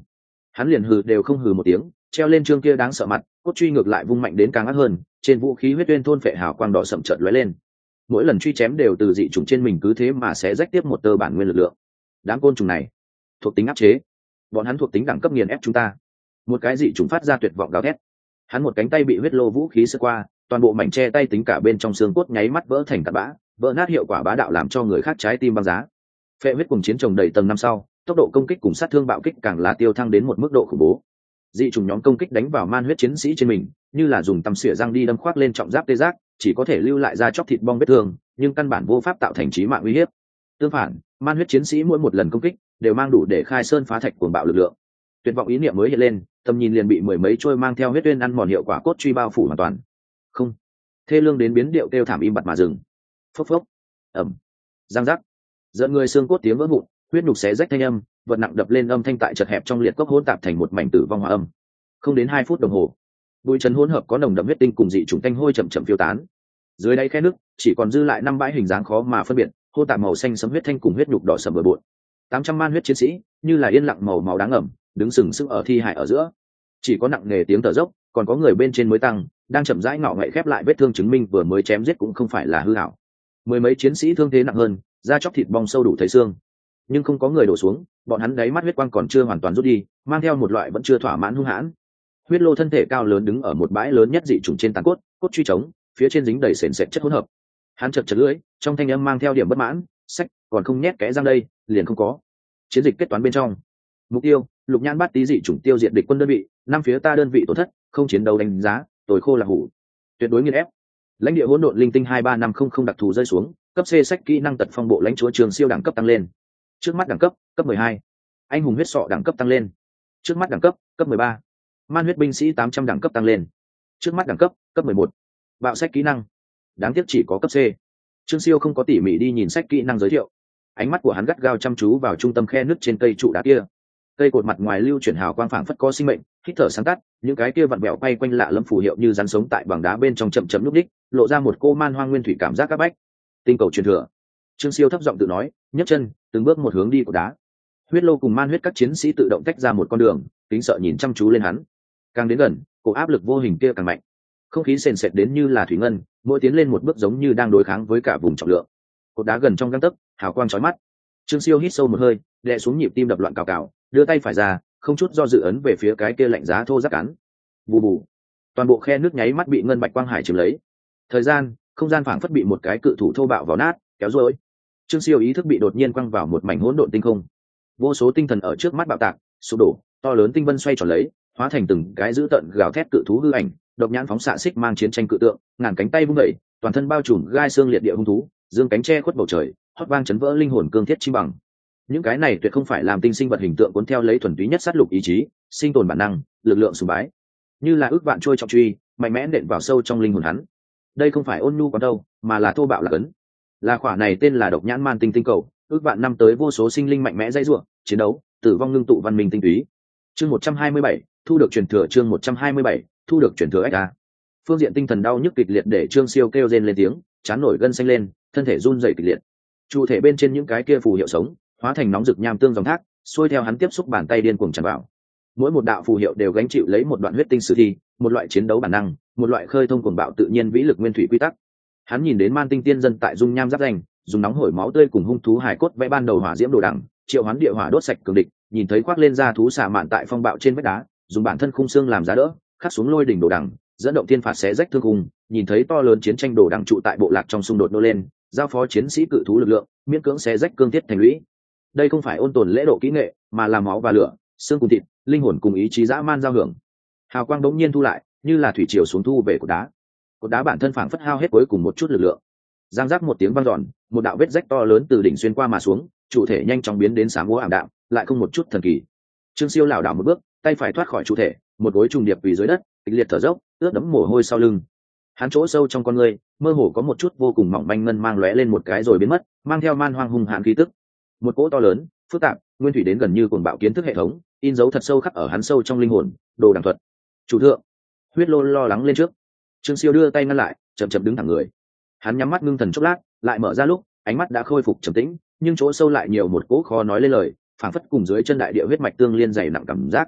Hắn liền hừ đều không hừ một tiếng, treo lên trương kia đáng sợ mặt, cốt truy ngược lại vung mạnh đến càng ác hơn, trên vũ khí huyết uyên thôn phệ hào quang đỏ sậm chợt lóe lên. Mỗi lần truy chém đều từ dị trùng trên mình cứ thế mà sẽ rách tiếp một tơ bản nguyên lực lượng. Đám côn trùng này thuộc tính áp chế, bọn hắn thuộc tính đẳng cấp nghiền ép chúng ta. Một cái dị trùng phát ra tuyệt vọng gào thét. Hắn một cánh tay bị huyết lô vũ khí sơ qua, toàn bộ mảnh che tay tính cả bên trong xương cốt nháy mắt vỡ thành tạt bã, vỡ nát hiệu quả bá đạo làm cho người khác trái tim băng giá. Phệ huyết cùng chiến trồng đầy tầng năm sau, tốc độ công kích cùng sát thương bạo kích càng là tiêu thăng đến một mức độ khủng bố. Dị trùng nhóm công kích đánh vào man huyết chiến sĩ trên mình, như là dùng tăm xỉa răng đi đâm khoác lên trọng giáp tê giác, chỉ có thể lưu lại da chóc thịt bong vết thương, nhưng căn bản vô pháp tạo thành chí mạng uy hiếp. Tương phản, man huyết chiến sĩ mỗi một lần công kích đều mang đủ để khai sơn phá thạch cuồng bạo lực lượng. Tuyệt vọng ý niệm mới hiện lên, tầm nhìn liền bị mười mấy trôi mang theo huyết uyên ăn mòn hiệu quả cốt truy bao phủ hoàn toàn. Không, thê lương đến biến điệu kêu thảm im bặt mà dừng. Phốc phốc, ầm, răng rắc, giận người xương cốt tiếng vỡ vụn, huyết nhục xé rách thanh âm, vật nặng đập lên âm thanh tại chật hẹp trong liệt cốc hỗn tạp thành một mảnh tử vong hòa âm. Không đến 2 phút đồng hồ, bụi trần hỗn hợp có nồng đậm huyết tinh cùng dị trùng tanh hôi chậm chậm phiêu tán. Dưới đáy khe nước chỉ còn dư lại 5 bãi hình dáng khó mà phân biệt, hô tạp màu xanh sẫm huyết thanh cùng huyết nhục đỏ sẫm bừa bộn. 800 man huyết chiến sĩ như là yên lặng màu máu đáng ẩm, đứng sừng sững ở thi hài ở giữa. Chỉ có nặng nề tiếng thở dốc, còn có người bên trên mới tăng, đang chậm rãi ngọ ngậy khép lại vết thương chứng minh vừa mới chém giết cũng không phải là hư ảo. Mười mấy chiến sĩ thương thế nặng hơn, da chóc thịt bong sâu đủ thấy xương, nhưng không có người đổ xuống, bọn hắn đáy mắt huyết quang còn chưa hoàn toàn rút đi, mang theo một loại vẫn chưa thỏa mãn hung hãn. Huyết lô thân thể cao lớn đứng ở một bãi lớn nhất dị trùng trên tàn cốt, cốt truy trống, phía trên dính đầy sền sệt chất hỗn hợp. Hắn chật chật lưỡi, trong thanh âm mang theo điểm bất mãn, sách, còn không nhét kẽ răng đây, liền không có. Chiến dịch kết toán bên trong. Mục tiêu, lục nhãn bát tí dị chủng tiêu diệt địch quân đơn vị, năm phía ta đơn vị tổn thất, không chiến đấu đánh giá, tồi khô là hủ. Tuyệt đối nghiền ép. Lãnh địa hỗn độn linh tinh 23500 đặc thù rơi xuống, cấp C sách kỹ năng tật phong bộ lãnh chúa trường siêu đẳng cấp tăng lên. Trước mắt đẳng cấp, cấp 12. Anh hùng huyết sọ đẳng cấp tăng lên. Trước mắt đẳng cấp, cấp 13. Man huyết binh sĩ 800 đẳng cấp tăng lên. Trước mắt đẳng cấp, cấp 11. Bạo sách kỹ năng. Đáng tiếc chỉ có cấp C. Trương Siêu không có tỉ mỉ đi nhìn sách kỹ năng giới thiệu. Ánh mắt của hắn gắt gao chăm chú vào trung tâm khe nứt trên cây trụ đá kia. Cây cột mặt ngoài lưu chuyển hào quang phảng phất có sinh mệnh, hít thở sáng tắt, những cái kia vặn vẹo quay quanh lạ lẫm phù hiệu như rắn sống tại bằng đá bên trong chậm chậm lúc đích, lộ ra một cô man hoang nguyên thủy cảm giác các bách. Tinh cầu truyền thừa. Trương Siêu thấp giọng tự nói, nhấc chân, từng bước một hướng đi của đá. Huyết lô cùng man huyết các chiến sĩ tự động tách ra một con đường, kính sợ nhìn chăm chú lên hắn. Càng đến gần, cổ áp lực vô hình kia càng mạnh. Không khí sền sệt đến như là thủy ngân, mỗi tiến lên một bước giống như đang đối kháng với cả vùng trọng lượng. Cột đá gần trong gang tấc, hào quang chói mắt. Trương Siêu hít sâu một hơi, đè xuống nhịp tim đập loạn cào cào, đưa tay phải ra, không chút do dự ấn về phía cái kia lạnh giá thô ráp cắn. Bù bù. Toàn bộ khe nước nháy mắt bị ngân bạch quang hải chiếm lấy. Thời gian, không gian phảng phất bị một cái cự thủ thô bạo vào nát, kéo rối. Trương Siêu ý thức bị đột nhiên quăng vào một mảnh hỗn độn tinh không. Vô số tinh thần ở trước mắt bạo tạc, sụp đổ, to lớn tinh vân xoay tròn lấy, hóa thành từng cái dữ tợn gào thét cự thú hư ảnh, độc nhãn phóng xạ xích mang chiến tranh cự tượng, ngàn cánh tay vung dậy, toàn thân bao trùm gai xương liệt địa hung thú, dương cánh che khuất bầu trời, hót vang chấn vỡ linh hồn cương thiết chi bằng. Những cái này tuyệt không phải làm tinh sinh vật hình tượng cuốn theo lấy thuần túy nhất sát lục ý chí, sinh tồn bản năng, lực lượng sùng bái, như là ước vạn trôi trọng truy, mạnh mẽ nện vào sâu trong linh hồn hắn. Đây không phải ôn nhu còn đâu, mà là thô bạo là cấn. Là khỏa này tên là độc nhãn man tinh tinh cầu, ước vạn năm tới vô số sinh linh mạnh mẽ dãy rủa, chiến đấu, tử vong ngưng tụ văn minh tinh túy. Chương 127, thu được truyền thừa. Chương 127, thu được truyền thừa XA. Phương diện tinh thần đau nhức kịch liệt để Trương Siêu kêu rên lên tiếng, chán nổi gân xanh lên, thân thể run rẩy kịch liệt. Chủ thể bên trên những cái kia phù hiệu sống, hóa thành nóng rực nham tương dòng thác, xuôi theo hắn tiếp xúc bàn tay điên cuồng tràn vào. Mỗi một đạo phù hiệu đều gánh chịu lấy một đoạn huyết tinh sử thi, một loại chiến đấu bản năng, một loại khơi thông cuồng bạo tự nhiên vĩ lực nguyên thủy quy tắc. Hắn nhìn đến man tinh tiên dân tại dung nham giáp danh, dùng nóng hổi máu tươi cùng hung thú hài cốt vẽ ban đầu hỏa diễm đồ đằng, triệu hoán địa hỏa đốt sạch cường địch, nhìn thấy khoác lên da thú xà mạn tại phong bạo trên vách đá, dùng bản thân khung xương làm giá đỡ, khắc xuống lôi đỉnh đồ đằng, dẫn động thiên phạt xé rách thương khung, nhìn thấy to lớn chiến tranh đồ đằng trụ tại bộ lạc trong xung đột nô lên, giao phó chiến sĩ cự thú lực lượng, miễn cưỡng xé rách cương thiết thành lũy. Đây không phải ôn tồn lễ độ kỹ nghệ, mà là máu và lửa, xương cùng thịt, linh hồn cùng ý chí dã man giao hưởng. Hào quang bỗng nhiên thu lại, như là thủy triều xuống thu về cột đá bản thân phảng phất hao hết cuối cùng một chút lực lượng. Giang giác một tiếng vang dọn, một đạo vết rách to lớn từ đỉnh xuyên qua mà xuống, chủ thể nhanh chóng biến đến xám úa ảm đạm, lại không một chút thần kỳ. Trương Siêu lảo đảo một bước, tay phải thoát khỏi chủ thể, một gối trùng điệp quỳ dưới đất, kịch liệt thở dốc, ướt đẫm mồ hôi sau lưng. Hắn chỗ sâu trong con người, mơ hồ có một chút vô cùng mỏng manh ngân mang lóe lên một cái rồi biến mất, mang theo man hoang hung hãn khí tức. Một cỗ to lớn, phức tạp, nguyên thủy đến gần như cuồng bạo kiến thức hệ thống, in dấu thật sâu khắc ở hắn sâu trong linh hồn, đồ đằng thuật. Chủ thượng. Huyết lô lo lắng lên trước. Trương Siêu đưa tay ngăn lại, chậm chậm đứng thẳng người. Hắn nhắm mắt ngưng thần chốc lát, lại mở ra lúc, ánh mắt đã khôi phục trầm tĩnh, nhưng chỗ sâu lại nhiều một cỗ khó nói lên lời, phảng phất cùng dưới chân đại địa huyết mạch tương liên dày nặng cảm giác.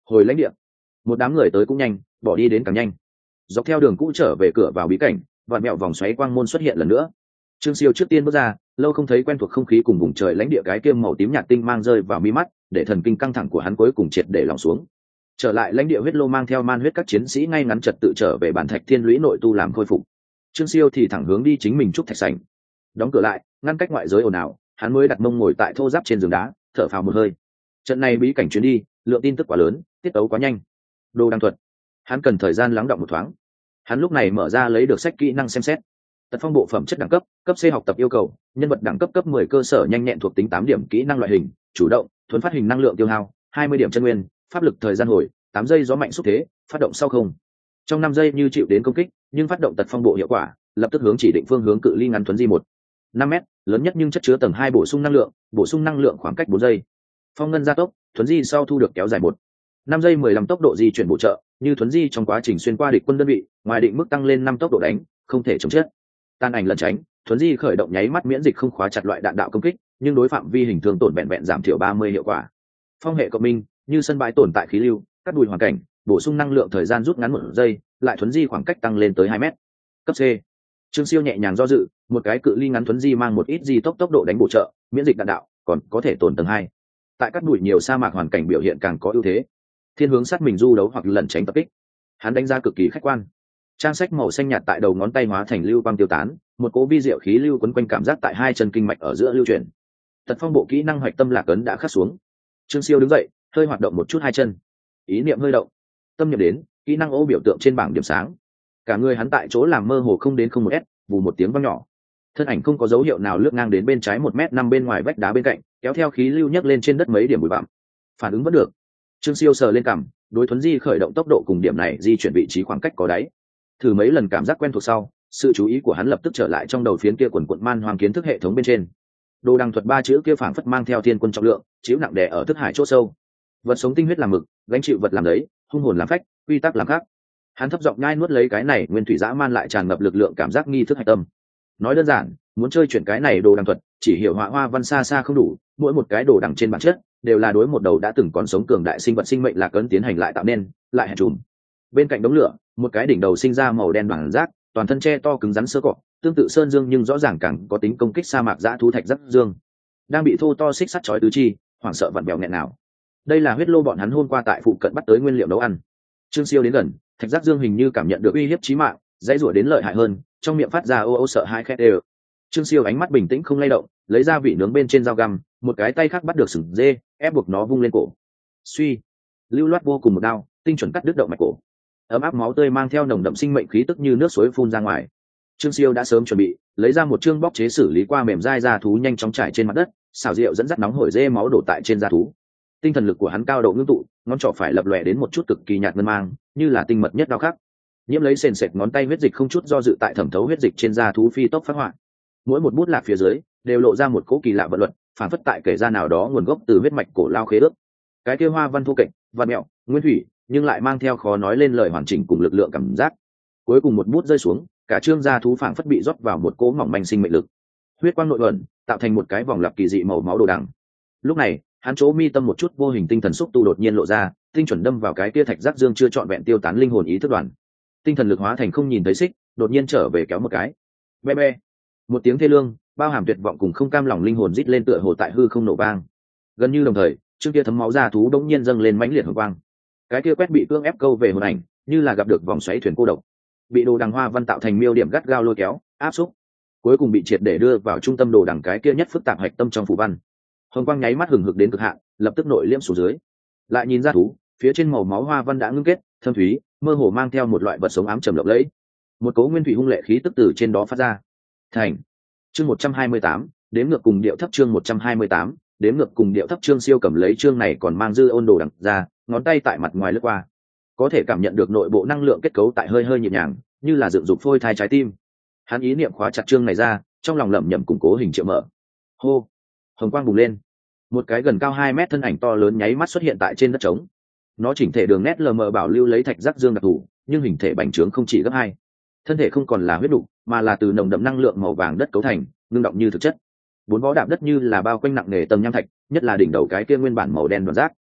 hồi lãnh địa. Một đám người tới cũng nhanh, bỏ đi đến càng nhanh. Dọc theo đường cũ trở về cửa vào bí cảnh, vạn mẹo vòng xoáy quang môn xuất hiện lần nữa. Trương Siêu trước tiên bước ra, lâu không thấy quen thuộc không khí cùng vùng trời lãnh địa cái kiêm màu tím nhạt tinh mang rơi vào mi mắt, để thần kinh căng thẳng của hắn cuối cùng triệt để lỏng xuống. Trở lại lãnh địa huyết lô mang theo man huyết các chiến sĩ ngay ngắn trật tự trở về bản thạch thiên lũy nội tu làm khôi phục. Trương Siêu thì thẳng hướng đi chính mình trúc thạch sảnh. Đóng cửa lại, ngăn cách ngoại giới ồn ào, hắn mới đặt mông ngồi tại thô giáp trên giường đá, thở phào một hơi. Trận này bí cảnh chuyến đi, lượng tin tức quá lớn, tiết tấu quá nhanh. Đồ đăng thuật, hắn cần thời gian lắng đọng một thoáng. Hắn lúc này mở ra lấy được sách kỹ năng xem xét. Tật phong bộ phẩm chất đẳng cấp, cấp C học tập yêu cầu, nhân vật đẳng cấp cấp 10 cơ sở nhanh nhẹn thuộc tính 8 điểm kỹ năng loại hình, chủ động, thuần phát hình năng lượng tiêu hao, 20 điểm chân nguyên, pháp lực thời gian hồi, 8 giây gió mạnh xúc thế, phát động sau không. Trong 5 giây như chịu đến công kích, nhưng phát động tật phong bộ hiệu quả, lập tức hướng chỉ định phương hướng cự ly ngắn thuấn di 5 m, lớn nhất nhưng chất chứa tầng 2 bổ sung năng lượng khoảng cách 4 giây. Phong ngân gia tốc, thuấn di sau thu được kéo dài 5 giây 15 tốc độ di chuyển bổ trợ, như thuấn di trong quá trình xuyên qua địch quân đơn vị, ngoài định mức tăng lên 5 tốc độ đánh, không thể chống chết. Tan ảnh lẩn tránh, thuấn di khởi động nháy mắt miễn dịch không khóa chặt loại đạn đạo công kích, nhưng đối phạm vi hình thường tổn vẹn vẹn giảm thiểu 30 hiệu quả. Phong hệ cộng minh, như sân bãi tồn tại khí lưu, cắt đùi hoàn cảnh, bổ sung năng lượng thời gian rút ngắn 1 giây, lại thuấn di khoảng cách tăng lên tới 2 mét. Cấp C. Trương Siêu nhẹ nhàng do dự, một cái cự ly ngắn thuấn di mang một ít di tốc độ đánh bổ trợ, miễn dịch đạn đạo, còn có thể tổn tầng 2. Tại các đùi nhiều sa mạc hoàn cảnh biểu hiện càng có ưu thế. Thiên hướng sát mình du đấu hoặc lẩn tránh tập kích. Hắn đánh giá cực kỳ khách quan. Trang sách màu xanh nhạt tại đầu ngón tay hóa thành lưu quang tiêu tán, một cỗ vi diệu khí lưu quấn quanh cảm giác tại hai chân kinh mạch ở giữa lưu chuyển. Tật phong bộ kỹ năng hoạch tâm lạc ấn đã khắc xuống. Trương Siêu đứng dậy, hơi hoạt động một chút hai chân. Ý niệm hơi động, tâm niệm đến, kỹ năng ô biểu tượng trên bảng điểm sáng. Cả người hắn tại chỗ làm mơ hồ không đến không một s, vù một tiếng vang nhỏ. Thân ảnh không có dấu hiệu nào lướt ngang đến bên trái 1m5 bên ngoài vách đá bên cạnh, kéo theo khí lưu nhấc lên trên đất mấy điểm bụi bặm. Phản ứng vẫn được. Trương Siêu sờ lên cằm, đối thuấn di khởi động tốc độ cùng điểm này di chuyển vị trí khoảng cách có đáy. Thử mấy lần cảm giác quen thuộc sau, sự chú ý của hắn lập tức trở lại trong đầu phiến kia quần quận man hoang kiến thức hệ thống bên trên. Đồ đằng thuật 3 chữ kia phảng phất mang theo thiên quân trọng lượng, chiếu nặng đè ở thức hải chỗ sâu. Vật sống tinh huyết làm mực, gánh chịu vật làm đấy, hung hồn làm phách, quy tắc làm khác. Hắn thấp giọng nhai nuốt lấy cái này nguyên thủy dã man lại tràn ngập lực lượng cảm giác nghi thức hạch tâm. Nói đơn giản, muốn chơi chuyển cái này đồ đằng thuật, chỉ hiểu họa hoa văn xa xa không đủ, mỗi một cái đồ đằng trên bản chất đều là đối một đầu đã từng còn sống cường đại sinh vật sinh mệnh lạc ấn tiến hành lại tạo nên, lại hẹn trùm. Bên cạnh đống lửa, một cái đỉnh đầu sinh ra màu đen bằng rác, toàn thân che to cứng rắn sơ cọ, tương tự sơn dương nhưng rõ ràng càng có tính công kích sa mạc dã thú thạch giác dương, đang bị thô to xích sắt chói tứ chi, hoảng sợ vặn bèo nghẹn nào. Đây là huyết lô bọn hắn hôm qua tại phụ cận bắt tới nguyên liệu nấu ăn. Trương Siêu đến gần, thạch giác dương hình như cảm nhận được uy hiếp chí mạng, dãy rủa đến lợi hại hơn, trong miệng phát ra ô ô sợ hãi khét đều. Trương Siêu ánh mắt bình tĩnh không lay động, lấy ra vị nướng bên trên dao găm, một cái tay khác bắt được sừng dê, ép buộc nó vung lên cổ. Suy, lưu loát vô cùng một đao, tinh chuẩn cắt đứt động mạch cổ. Ấm áp máu tươi mang theo nồng đậm sinh mệnh khí tức như nước suối phun ra ngoài. Trương Siêu đã sớm chuẩn bị, lấy ra một chương bóc chế xử lý qua mềm dai da thú nhanh chóng trải trên mặt đất, xào rượu dẫn dắt nóng hổi dê máu đổ tại trên da thú. Tinh thần lực của hắn cao độ ngưng tụ, ngón trỏ phải lập lòe đến một chút cực kỳ nhạt ngân mang, như là tinh mật nhất đao khắc. Nhiễm lấy sền sệt ngón tay huyết dịch không chút do dự tại thẩm thấu huyết dịch trên da thú phi tốc phát họa. Mỗi một bút lạc phía dưới đều lộ ra một cỗ kỳ lạ vận luật, phản phất tại kể ra nào đó nguồn gốc từ huyết mạch cổ lao khế ước. Cái kia hoa văn thô kệch, văn mẹo, nguyên thủy, nhưng lại mang theo khó nói lên lời hoàn chỉnh cùng lực lượng cảm giác. Cuối cùng một bút rơi xuống, cả trương da thú phảng phất bị rót vào một cỗ mỏng manh sinh mệnh lực. Huyết quang nội ẩn, tạo thành một cái vòng lặp kỳ dị màu máu đồ đằng. Lúc này, hắn chỗ mi tâm một chút vô hình tinh thần xúc tu đột nhiên lộ ra, tinh chuẩn đâm vào cái kia thạch giác dương chưa trọn vẹn tiêu tán linh hồn ý thức đoàn. Tinh thần lực hóa thành không nhìn thấy xích, đột nhiên trở về kéo một cái. Be be. Một tiếng thê lương, bao hàm tuyệt vọng cùng không cam lòng linh hồn rít lên tựa hồ tại hư không nổ vang. Gần như đồng thời, trương kia thấm máu da thú đống nhiên dâng lên mãnh liệt hồng quang. Cái kia quét bị cưỡng ép câu về hồn ảnh, như là gặp được vòng xoáy thuyền cô độc, bị đồ đằng hoa văn tạo thành miêu điểm gắt gao lôi kéo, áp xúc, cuối cùng bị triệt để đưa vào trung tâm đồ đằng cái kia nhất phức tạp hạch tâm trong phù văn. Hồng quang nháy mắt hừng hực đến cực hạn, lập tức nội liễm xuống dưới. Lại nhìn ra thú, phía trên màu máu hoa văn đã ngưng kết, thâm thúy, mơ hồ mang theo một loại vật sống ám trầm lộng lẫy. Một cỗ nguyên thủy hung lệ khí tức từ trên đó phát ra. Thành. Chương 128, đếm ngược cùng điệu thấp chương 128, đếm ngược cùng điệu thấp Trương Siêu cầm lấy chương này còn mang dư ôn đồ đằng ra, ngón tay tại mặt ngoài lướt qua. Có thể cảm nhận được nội bộ năng lượng kết cấu tại hơi hơi nhịp nhàng, như là dựng dục phôi thai trái tim. Hắn ý niệm khóa chặt chương này ra, trong lòng lẩm nhẩm củng cố hình triệu mở. Hô. Hồng quang bùng lên. Một cái gần cao 2 mét thân ảnh to lớn nháy mắt xuất hiện tại trên đất trống. Nó chỉnh thể đường nét lờ mờ bảo lưu lấy thạch giác dương đặc thù, nhưng hình thể bành trướng không chỉ gấp 2. Thân thể không còn là huyết đục, mà là từ nồng đậm năng lượng màu vàng đất cấu thành, ngưng động như thực chất. Bốn vó đạp đất như là bao quanh nặng nề tầng nham thạch, nhất là đỉnh đầu cái kia nguyên bản màu đen đoạn rác.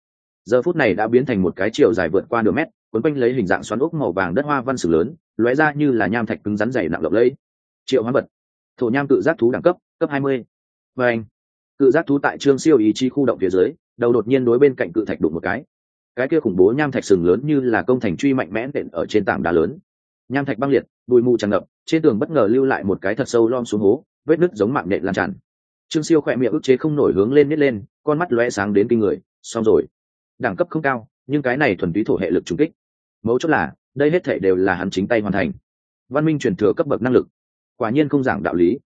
giờ phút này đã biến thành một cái chiều dài vượt qua nửa mét, quấn quanh lấy hình dạng xoắn ốc màu vàng đất hoa văn sử lớn, lóe ra như là nham thạch cứng rắn dày nặng lộng lẫy. Triệu Hoán Vật, thổ nham cự giác thú đẳng cấp, cấp 20. Và anh, cự giác thú tại Trương Siêu ý chí khu động phía dưới, đầu đột nhiên đối bên cạnh cự thạch đụng một cái kia khủng bố nham thạch sừng lớn như là công thành truy mạnh mẽ nện ở trên tảng đá lớn. Nham thạch băng liệt, bụi mù tràn ngập, trên tường bất ngờ lưu lại một cái thật sâu lom xuống hố, vết nứt giống mạng nện lan tràn. Trương Siêu khỏe miệng ức chế không nổi hướng lên nít lên, con mắt lóe sáng đến kinh người. Xong rồi, đẳng cấp không cao, nhưng cái này thuần túy thổ hệ lực trùng kích. Mấu chốt là, đây hết thảy đều là hắn chính tay hoàn thành. Văn minh truyền thừa cấp bậc năng lực, quả nhiên không giảng đạo lý.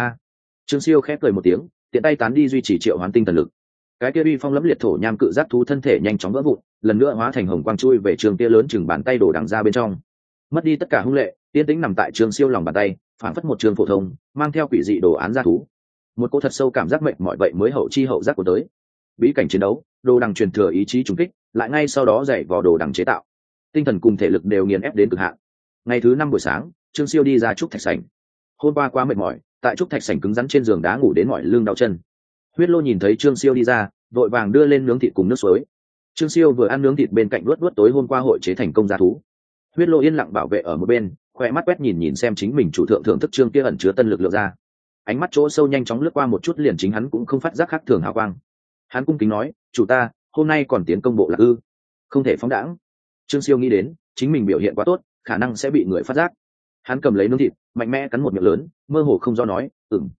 Trương Siêu khép cười một tiếng, tiện tay tán đi duy trì triệu hoán tinh thần lực. Cái kia uy phong lẫm liệt thổ nham cự giác thú thân thể nhanh chóng vỡ vụn, lần nữa hóa thành hồng quang chui về trường kia lớn chừng bàn tay đổ đằng ra bên trong. Mất đi tất cả hung lệ, yên tĩnh nằm tại Trương Siêu lòng bàn tay, phản phất một trường phổ thông, mang theo quỷ dị đồ án gia thú. Một cô thật sâu cảm giác mệt mỏi vậy mới hậu chi hậu giác của tới. Bí cảnh chiến đấu, đồ đằng truyền thừa ý chí trùng kích, lại ngay sau đó dạy vào đồ đằng chế tạo. Tinh thần cùng thể lực đều nghiền ép đến cực hạn. Ngày thứ 5 buổi sáng, Trương Siêu đi ra trúc thạch sảnh. Hôm qua quá mệt mỏi, tại trúc thạch sảnh cứng rắn trên giường đá ngủ đến mỏi lưng đau chân. Huyết Lô nhìn thấy Trương Siêu đi ra, vội vàng đưa lên nướng thịt cùng nước suối. Trương Siêu vừa ăn nướng thịt bên cạnh luốt tối hôm qua hội chế thành công gia thú. Huyết Lô yên lặng bảo vệ ở một bên, khoe mắt quét nhìn xem chính mình chủ thượng thưởng thức trương kia ẩn chứa tân lực lượng ra. Ánh mắt chỗ sâu nhanh chóng lướt qua một chút liền chính hắn cũng không phát giác khác thường hào quang. Hắn cung kính nói, chủ ta, hôm nay còn tiến công bộ lạc ư? Không thể phóng đãng. Trương Siêu nghĩ đến, chính mình biểu hiện quá tốt, khả năng sẽ bị người phát giác. Hắn cầm lấy nướng thịt, mạnh mẽ cắn một miệng lớn, mơ hồ không do nói,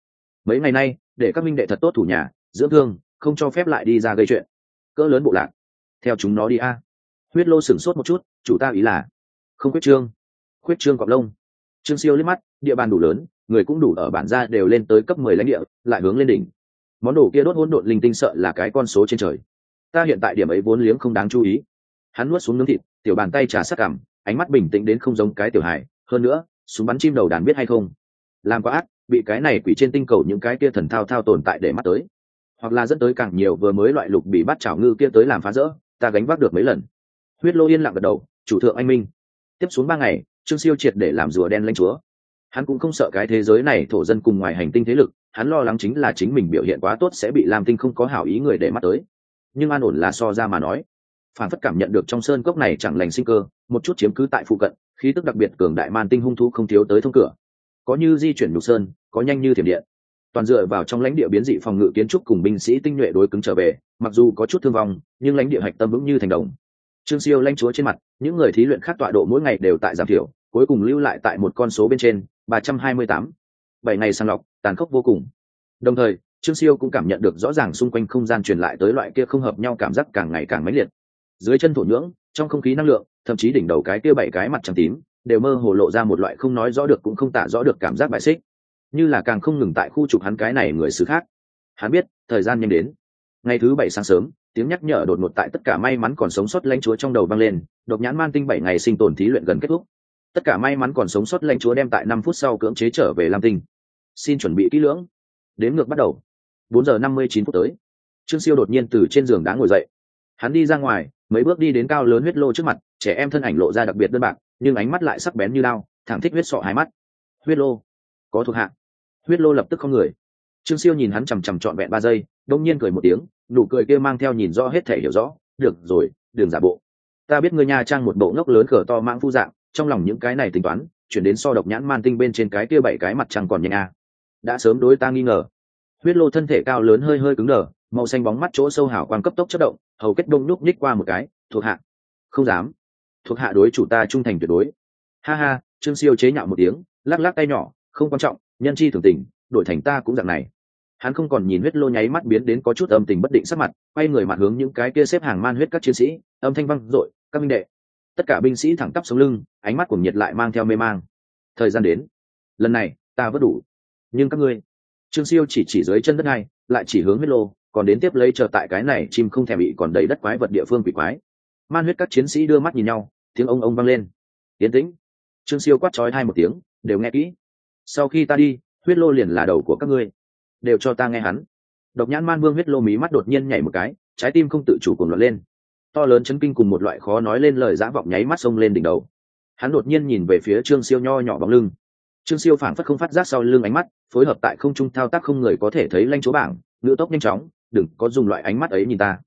mấy ngày nay, để các minh đệ thật tốt thủ nhà, dưỡng thương, không cho phép lại đi ra gây chuyện. Cỡ lớn bộ lạc, theo chúng nó đi a. Huyết Lô sửng sốt một chút, chủ ta ý là không khuyết trương cọp lông. Trương Siêu liếc mắt, địa bàn đủ lớn, người cũng đủ ở bản gia đều lên tới cấp 10 lãnh địa, lại hướng lên đỉnh. Món đồ kia đốt hỗn độn linh tinh sợ là cái con số trên trời. Ta hiện tại điểm ấy vốn liếng không đáng chú ý. Hắn nuốt xuống nướng thịt, tiểu bàn tay trà sát cằm, ánh mắt bình tĩnh đến không giống cái tiểu hài. Hơn nữa, súng bắn chim đầu đàn biết hay không? Làm quá ác, bị cái này quỷ trên tinh cầu những cái kia thần thao tồn tại để mắt tới, hoặc là dẫn tới càng nhiều vừa mới loại lục bị bắt chảo ngư kia tới làm phá rỡ, ta gánh vác được mấy lần. Huyết Lô yên lặng gật đầu, chủ thượng anh minh. Tiếp xuống 3 ngày, Trương Siêu triệt để làm rùa đen lãnh chúa. Hắn cũng không sợ cái thế giới này thổ dân cùng ngoài hành tinh thế lực, hắn lo lắng chính là chính mình biểu hiện quá tốt sẽ bị Lam Tinh không có hảo ý người để mắt tới. Nhưng an ổn là so ra mà nói. Phản phất cảm nhận được trong sơn cốc này chẳng lành sinh cơ, một chút chiếm cứ tại phụ cận, khí tức đặc biệt cường đại man tinh hung thú không thiếu tới thông cửa. Có như di chuyển nhục sơn, có nhanh như thiểm điện. Toàn dựa vào trong lãnh địa biến dị phòng ngự kiến trúc cùng binh sĩ tinh nhuệ đối cứng trở về, mặc dù có chút thương vong, nhưng lãnh địa hạch tâm vững như thành đồng. Trương Siêu lãnh chúa trên mặt, những người thí luyện khác tọa độ mỗi ngày đều tại giảm thiểu, cuối cùng lưu lại tại một con số bên trên 328. 7 ngày sàng lọc, tàn khốc vô cùng. Đồng thời, Trương Siêu cũng cảm nhận được rõ ràng xung quanh không gian truyền lại tới loại kia không hợp nhau cảm giác càng ngày càng mãnh liệt. Dưới chân thổ nhưỡng, trong không khí năng lượng, thậm chí đỉnh đầu cái kia 7 cái mặt trắng tím, đều mơ hồ lộ ra một loại không nói rõ được cũng không tả rõ được cảm giác bại xích, như là càng không ngừng tại khu trục hắn cái này người xứ khác. Hắn biết, thời gian nhanh đến. Ngày thứ 7 sáng sớm, tiếng nhắc nhở đột ngột tại tất cả may mắn còn sống sót lãnh chúa trong đầu vang lên, độc nhãn man tinh 7 ngày sinh tồn thí luyện gần kết thúc. Tất cả may mắn còn sống sót lãnh chúa đem tại 5 phút sau cưỡng chế trở về Lam Tinh. Xin chuẩn bị kỹ lưỡng. Đếm ngược bắt đầu. 4 giờ 59 phút tới. Trương Siêu đột nhiên từ trên giường đá ngồi dậy. Hắn đi ra ngoài, mấy bước đi đến cao lớn Huyết Lô trước mặt, trẻ em thân ảnh lộ ra đặc biệt đơn bạc, nhưng ánh mắt lại sắc bén như đao, thẳng thích huyết sọ hai mắt. Huyết Lô, có thuộc hạ. Huyết Lô lập tức không người. Trương Siêu nhìn hắn chằm chằm trọn vẹn 3 giây, đông nhiên cười một tiếng, nụ cười kia mang theo nhìn rõ hết thể hiểu rõ. Được rồi, đừng giả bộ. Ta biết ngươi Nha Trang một bộ ngốc lớn cờ to mãng phu dạng, trong lòng những cái này tính toán, chuyển đến so độc nhãn man tinh bên trên cái kia 7 cái mặt trăng còn nhanh à. Đã sớm đối ta nghi ngờ. Huyết Lô thân thể cao lớn hơi hơi cứng đờ, màu xanh bóng mắt chỗ sâu hào quang cấp tốc chớp động, hầu kết đông nhúc nhích qua một cái, thuộc hạ. Không dám. Thuộc hạ đối chủ ta trung thành tuyệt đối. Ha ha, Trương Siêu chế nhạo một tiếng, lắc lắc tay nhỏ, không quan trọng, nhân chi thường tình, đổi thành ta cũng dạng này. Hắn không còn nhìn Huyết Lô nháy mắt biến đến có chút âm tình bất định sắc mặt, quay người mặt hướng những cái kia xếp hàng man huyết các chiến sĩ, âm thanh vang dội, các minh đệ. Tất cả binh sĩ thẳng tắp sống lưng, ánh mắt cuồng nhiệt lại mang theo mê mang. Thời gian đến, lần này ta vất đủ. Nhưng các ngươi, Trương Siêu chỉ dưới chân đất này, lại chỉ hướng Huyết Lô, còn đến tiếp lấy chờ tại cái này chim không thèm bị còn đầy đất quái vật địa phương quỷ quái. Man huyết các chiến sĩ đưa mắt nhìn nhau, tiếng ông vang lên. Yên tĩnh. Trương Siêu quát chói 2 một tiếng, đều nghe kỹ. Sau khi ta đi, Huyết Lô liền là đầu của các ngươi, đều cho ta nghe hắn. Độc nhãn man vương Huyết Lô mí mắt đột nhiên nhảy một cái, trái tim không tự chủ cuồng loạn lên. To lớn chấn kinh cùng một loại khó nói lên lời dã vọng nháy mắt xông lên đỉnh đầu. Hắn đột nhiên nhìn về phía Trương Siêu nho nhỏ bóng lưng. Trương Siêu phảng phất không phát giác sau lưng ánh mắt, phối hợp tại không trung thao tác không người có thể thấy lanh chúa bảng, ngữ tốc nhanh chóng, đừng có dùng loại ánh mắt ấy nhìn ta.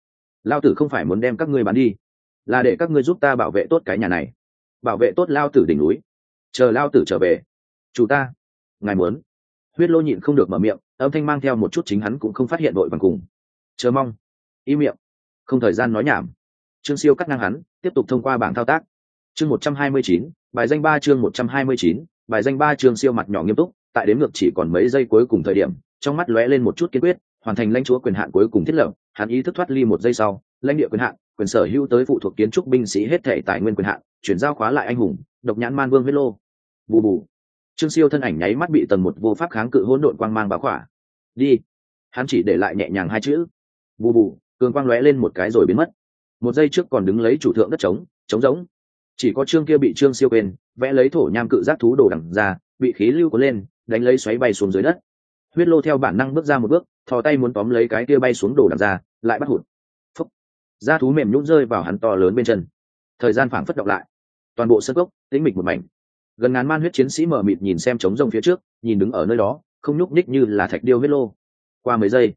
lao tử không phải muốn đem các ngươi bán đi, là để các ngươi giúp ta bảo vệ tốt cái nhà này, bảo vệ tốt lao tử đỉnh núi, chờ lao tử trở về. Chủ ta, ngài muốn. Huyết Lô nhịn không được mở miệng, âm thanh mang theo một chút chính hắn cũng không phát hiện đội bằng cùng. Chờ mong. Im miệng. Không thời gian nói nhảm. Trương Siêu cắt ngang hắn, tiếp tục thông qua bảng thao tác. Chương 129, bài danh 3 chương 129, bài danh 3 Trương Siêu mặt nhỏ nghiêm túc, tại đếm ngược chỉ còn mấy giây cuối cùng thời điểm, trong mắt lóe lên một chút kiên quyết, hoàn thành lãnh chúa quyền hạn cuối cùng thiết lập, hắn ý thức thoát ly một giây sau, lãnh địa quyền hạn, quyền sở hữu tới phụ thuộc kiến trúc binh sĩ hết thể tài nguyên quyền hạn, chuyển giao khóa lại anh hùng, độc nhãn man vương Huyết Lô. Bù bù. Trương Siêu thân ảnh nháy mắt bị tầng một vô pháp kháng cự hỗn độn quang mang bao khỏa. Đi. Hắn chỉ để lại nhẹ nhàng hai chữ. Bù bù, cường quang lóe lên một cái rồi biến mất. Một giây trước còn đứng lấy chủ thượng đất trống, trống rỗng. Chỉ có Trương kia bị Trương Siêu quên, vẽ lấy thổ nham cự giác thú đồ đằng ra, bị khí lưu cuốn lên, đánh lấy xoáy bay xuống dưới đất. Huyết Lô theo bản năng bước ra một bước, thò tay muốn tóm lấy cái kia bay xuống đồ đằng ra, lại bắt hụt. Phốc. Giác thú mềm nhũn rơi vào hắn to lớn bên chân. Thời gian phảng phất động lại. Toàn bộ sân cốc tĩnh mịch một mảnh. Gần ngàn man huyết chiến sĩ mở mịt nhìn xem trống rông phía trước, nhìn đứng ở nơi đó, không nhúc nhích như là thạch điêu. Huyết Lô. Qua mấy giây,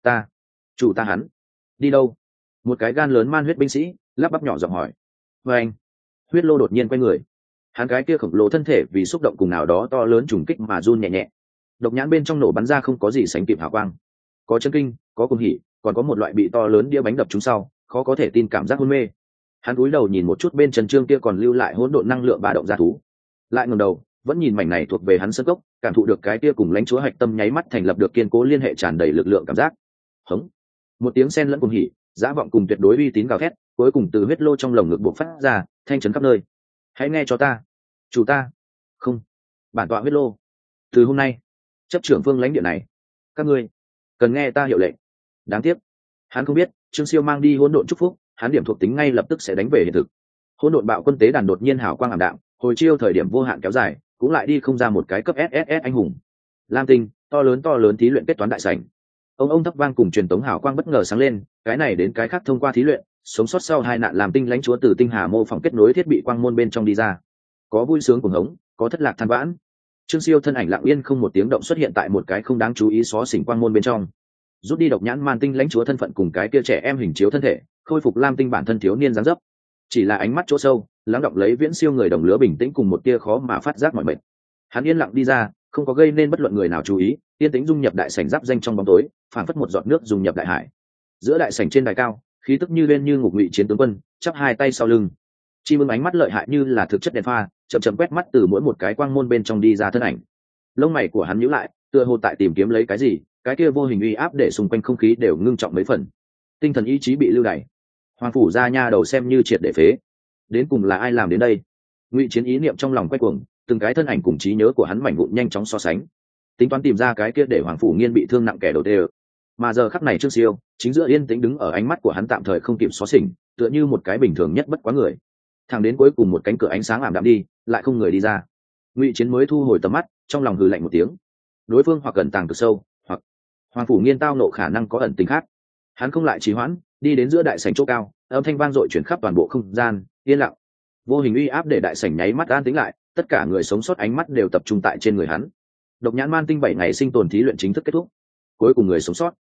chủ ta hắn đi đâu? Một cái gan lớn man huyết binh sĩ lắp bắp nhỏ giọng hỏi. Và anh. Huyết Lô đột nhiên quay người, hắn cái kia khổng lồ thân thể vì xúc động cùng nào đó to lớn trùng kích mà run nhẹ nhẹ, độc nhãn bên trong nổ bắn ra không có gì sánh kịp hào quang, có chân kinh, có cuồng hỉ, còn có một loại bị to lớn đĩa bánh đập trúng sau khó có thể tin cảm giác hôn mê. Hắn cúi đầu nhìn một chút bên chân Trương kia còn lưu lại hỗn độn năng lượng ba động ra thú, lại ngẩng đầu vẫn nhìn mảnh này thuộc về hắn sân cốc, cảm thụ được cái kia cùng lãnh chúa hạch tâm nháy mắt thành lập được kiên cố liên hệ tràn đầy lực lượng cảm giác. Hống. Một tiếng sen lẫn cuồng hỉ, dã vọng cùng tuyệt đối uy tín gào thét, cuối cùng từ Huyết Lô trong lồng ngực bộc phát ra, thanh chấn khắp nơi. Hãy nghe cho ta, chủ ta. Không, bản tọa Huyết Lô, từ hôm nay chấp trưởng vương lãnh địa này, các ngươi cần nghe ta hiệu lệnh. Đáng tiếc hắn không biết Trương Siêu mang đi hỗn độn chúc phúc, hắn điểm thuộc tính ngay lập tức sẽ đánh về hiện thực. Hỗn độn bạo quân tế đàn đột nhiên hào quang ảm đạm, hồi chiêu thời điểm vô hạn kéo dài, cũng lại đi không ra một cái cấp SSS anh hùng. Lam tinh to lớn thí luyện kết toán đại sảnh, ông thấp vang cùng truyền tống hào quang bất ngờ sáng lên, cái này đến cái khác thông qua thí luyện, sống sót sau hai nạn làm tinh lãnh chúa từ tinh hà mô phỏng kết nối thiết bị quang môn bên trong đi ra, có vui sướng cuồng hống, có thất lạc than vãn. Trương Siêu thân ảnh lặng yên không một tiếng động xuất hiện tại một cái không đáng chú ý xó xỉnh quang môn bên trong, rút đi độc nhãn man tinh lãnh chúa thân phận cùng cái kia trẻ em hình chiếu thân thể, khôi phục lam tinh bản thân thiếu niên dáng dấp, chỉ là ánh mắt chỗ sâu lắng động lấy viễn siêu người đồng lứa bình tĩnh cùng một tia khó mà phát giác mọi mệt. Hắn yên lặng đi ra, không có gây nên bất luận người nào chú ý, yên tĩnh dung nhập đại sảnh giáp danh trong bóng tối, phảng phất một giọt nước dung nhập đại hải. Giữa đại sảnh trên đài cao, khí tức như lên như ngục ngụy chiến tướng quân, chắp hai tay sau lưng, chim ưng ánh mắt lợi hại như là thực chất đèn pha, chậm chậm quét mắt từ mỗi một cái quang môn bên trong đi ra thân ảnh. Lông mày của hắn nhíu lại, tựa hồ tại tìm kiếm lấy cái gì, cái kia vô hình uy áp để xung quanh không khí đều ngưng trọng mấy phần. Tinh thần ý chí bị lưu đày, hoàng phủ ra nha đầu xem như triệt để phế. Đến cùng là ai làm đến đây? Ngụy chiến ý niệm trong lòng quay cuồng, từng cái thân ảnh cùng trí nhớ của hắn mảnh vụn nhanh chóng so sánh, tính toán tìm ra cái kia để hoàng phủ nghiên bị thương nặng kẻ đầu tê. Mà giờ khắc này Trương Siêu chính giữa yên tĩnh đứng ở ánh mắt của hắn tạm thời không kịp xóa xỉnh, tựa như một cái bình thường nhất bất quá người. Thẳng đến cuối cùng một cánh cửa ánh sáng ảm đạm đi, lại không người đi ra. Ngụy chiến mới thu hồi tầm mắt, trong lòng hừ lạnh một tiếng. Đối phương hoặc cẩn tàng cực sâu, hoặc hoàng phủ nghiên tao nộ khả năng có ẩn tình khác. Hắn không lại trì hoãn, đi đến giữa đại sảnh chỗ cao, âm thanh vang dội chuyển khắp toàn bộ không gian, yên lặng. Vô hình uy áp để đại sảnh nháy mắt an tĩnh lại, tất cả người sống sót ánh mắt đều tập trung tại trên người hắn. Độc nhãn man tinh 7 ngày sinh tồn thí luyện chính thức kết thúc. Cuối cùng người sống sót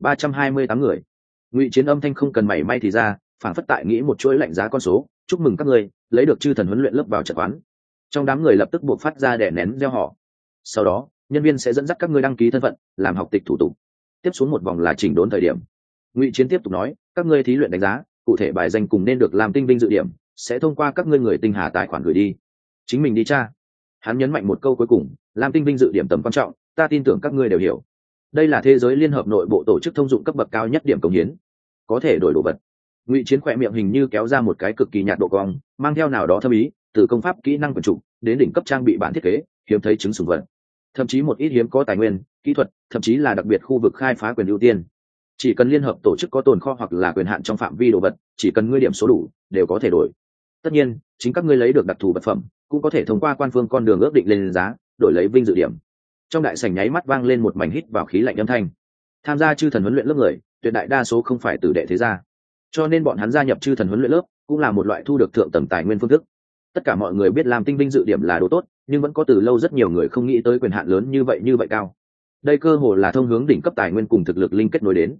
328 người. Ngụy chiến âm thanh không cần mảy may thì ra, phảng phất tại nghĩ một chuỗi lạnh giá con số, chúc mừng các ngươi lấy được chư thần huấn luyện lớp vào trận quán. Trong đám người lập tức buộc phát ra đè nén gieo họ. Sau đó nhân viên sẽ dẫn dắt các ngươi đăng ký thân phận, làm học tịch thủ tục. Tiếp xuống một vòng là chỉnh đốn thời điểm. Ngụy chiến tiếp tục nói, các ngươi thí luyện đánh giá cụ thể bài danh cùng nên được làm tinh vinh dự điểm sẽ thông qua các ngươi người tinh hà tài khoản gửi đi, chính mình đi tra. Hắn nhấn mạnh một câu cuối cùng, làm tinh vinh dự điểm tầm quan trọng ta tin tưởng các ngươi đều hiểu, đây là thế giới liên hợp nội bộ tổ chức thông dụng cấp bậc cao nhất điểm cống hiến, có thể đổi đồ vật. Ngụy chiến khỏe miệng hình như kéo ra một cái cực kỳ nhạt độ cong, mang theo nào đó thâm ý, từ công pháp kỹ năng quần trục đến đỉnh cấp trang bị bản thiết kế hiếm thấy chứng sủng vật, thậm chí một ít hiếm có tài nguyên kỹ thuật, thậm chí là đặc biệt khu vực khai phá quyền ưu tiên. Chỉ cần liên hợp tổ chức có tồn kho hoặc là quyền hạn trong phạm vi đồ vật, chỉ cần ngươi điểm số đủ đều có thể đổi. Tất nhiên chính các ngươi lấy được đặc thù vật phẩm cũng có thể thông qua quan phương con đường ước định lên giá đổi lấy vinh dự điểm. Trong đại sảnh nháy mắt vang lên một mảnh hít vào khí lạnh âm thanh. Tham gia chư thần huấn luyện lớp người tuyệt đại đa số không phải tử đệ thế gia, cho nên bọn hắn gia nhập chư thần huấn luyện lớp cũng là một loại thu được thượng tầng tài nguyên phương thức. Tất cả mọi người biết làm tinh vinh dự điểm là đồ tốt, nhưng vẫn có từ lâu rất nhiều người không nghĩ tới quyền hạn lớn như vậy cao. Đây cơ hồ là thông hướng đỉnh cấp tài nguyên cùng thực lực linh kết nối đến.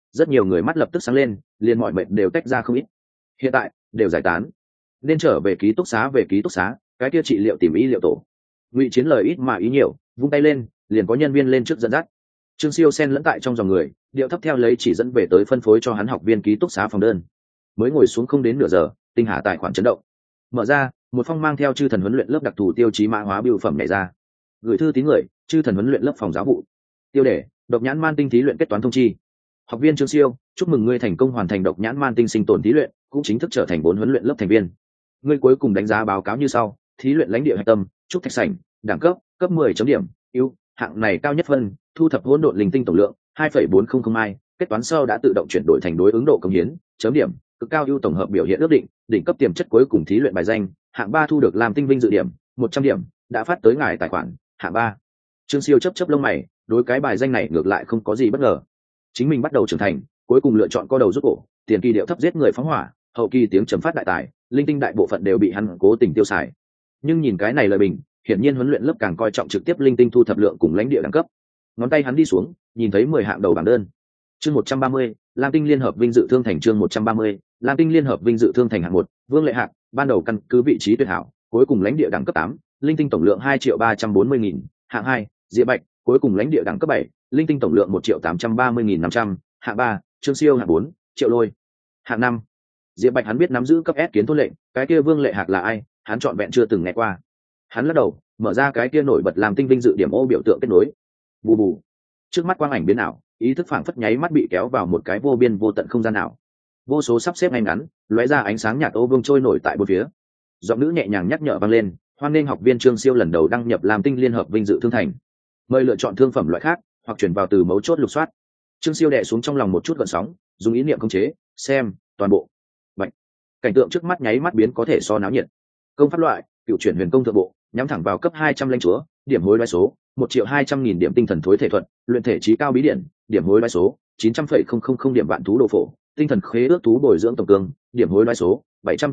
rất nhiều người mắt lập tức sáng lên, liền mọi mệnh đều tách ra không ít. Hiện tại đều giải tán, nên trở về ký túc xá, về ký túc xá, cái kia trị liệu tìm y liệu tổ. Ngụy Chiến lời ít mà ý nhiều, vung tay lên, liền có nhân viên lên trước dẫn dắt. Trương Siêu xen lẫn tại trong dòng người, điệu thấp theo lấy chỉ dẫn về tới phân phối cho hắn học viên ký túc xá phòng đơn. Mới ngồi xuống không đến nửa giờ, tinh hà tài khoản chấn động. Mở ra, một phong mang theo chư thần huấn luyện lớp đặc thù tiêu chí mã hóa bưu phẩm nhảy ra. Gửi thư tín người, chư thần huấn luyện lớp phòng giáo vụ. Tiêu đề: độc nhãn man tinh thí luyện kết toán thông chi. Học viên Trương Siêu, chúc mừng ngươi thành công hoàn thành độc nhãn man tinh sinh tồn thí luyện, cũng chính thức trở thành 4 huấn luyện lớp thành viên. Ngươi cuối cùng đánh giá báo cáo như sau: thí luyện lãnh địa hạch tâm, trúc thạch sảnh, đẳng cấp 10 chấm điểm, ưu, hạng này cao nhất phân, thu thập hỗn độn linh tinh tổng lượng 2,400 ai, kết toán sau đã tự động chuyển đổi thành đối ứng độ công hiến, chấm điểm, cực cao ưu tổng hợp biểu hiện ước định, đỉnh cấp tiềm chất cuối cùng thí luyện bài danh, hạng 3 thu được làm tinh vinh dự điểm 100 điểm, đã phát tới ngài tài khoản, hạng 3. Trương Siêu chớp lông mày, đối cái bài danh này ngược lại không có gì bất ngờ. Chính mình bắt đầu trưởng thành, cuối cùng lựa chọn co đầu rút cổ, tiền kỳ điệu thấp giết người phóng hỏa, hậu kỳ tiếng chấm phát đại tài, linh tinh đại bộ phận đều bị hắn cố tình tiêu xài. Nhưng nhìn cái này lời bình, hiển nhiên huấn luyện lớp càng coi trọng trực tiếp linh tinh thu thập lượng cùng lãnh địa đẳng cấp. Ngón tay hắn đi xuống, nhìn thấy 10 hạng đầu bảng đơn. Chương 130, Lam Tinh Liên hợp vinh dự thương thành. Chương 130, Lam Tinh Liên hợp vinh dự thương thành hạng 1, Vương Lệ Hạc, ban đầu căn cứ vị trí tuyệt hảo, cuối cùng lãnh địa đẳng cấp 8, linh tinh tổng lượng 2.340.000, hạng 2, Diệp Bạch, cuối cùng lãnh địa đẳng cấp 7, linh tinh tổng lượng 1.830.500, hạng 3, Trương Siêu hạng 4, Triệu Lôi. Hạng 5, Diệp Bạch hắn biết nắm giữ cấp S kiến thôn lệnh, cái kia Vương Lệ Hạc là ai, hắn trọn vẹn chưa từng nghe qua. Hắn lắc đầu, mở ra cái kia nổi bật làm tinh vinh dự điểm ô biểu tượng kết nối. Bù bù. Trước mắt quang ảnh biến ảo, ý thức phảng phất nháy mắt bị kéo vào một cái vô biên vô tận không gian ảo. Vô số sắp xếp ngay ngắn, lóe ra ánh sáng nhạt ô vương trôi nổi tại bốn phía. Giọng nữ nhẹ nhàng nhắc nhở vang lên, hoan nghênh học viên Trương Siêu lần đầu đăng nhập làm tinh liên hợp vinh dự thương thành. Mời lựa chọn thương phẩm loại khác, hoặc chuyển vào từ mấu chốt lục soát. Trương Siêu đè xuống trong lòng một chút gợn sóng, dùng ý niệm khống chế, xem toàn bộ. Bạch. Cảnh tượng trước mắt nháy mắt biến có thể so náo nhiệt. Công pháp loại, cựu chuyển huyền công thượng bộ, nhắm thẳng vào cấp 200 lãnh chúa, điểm hối đoái số 1.200.000 điểm tinh thần thối thể thuật, luyện thể trí cao bí điển, điểm hối đoái số 900,000 điểm vạn thú đồ phổ, tinh thần khế ước thú bồi dưỡng tổng cương, điểm hối đoái số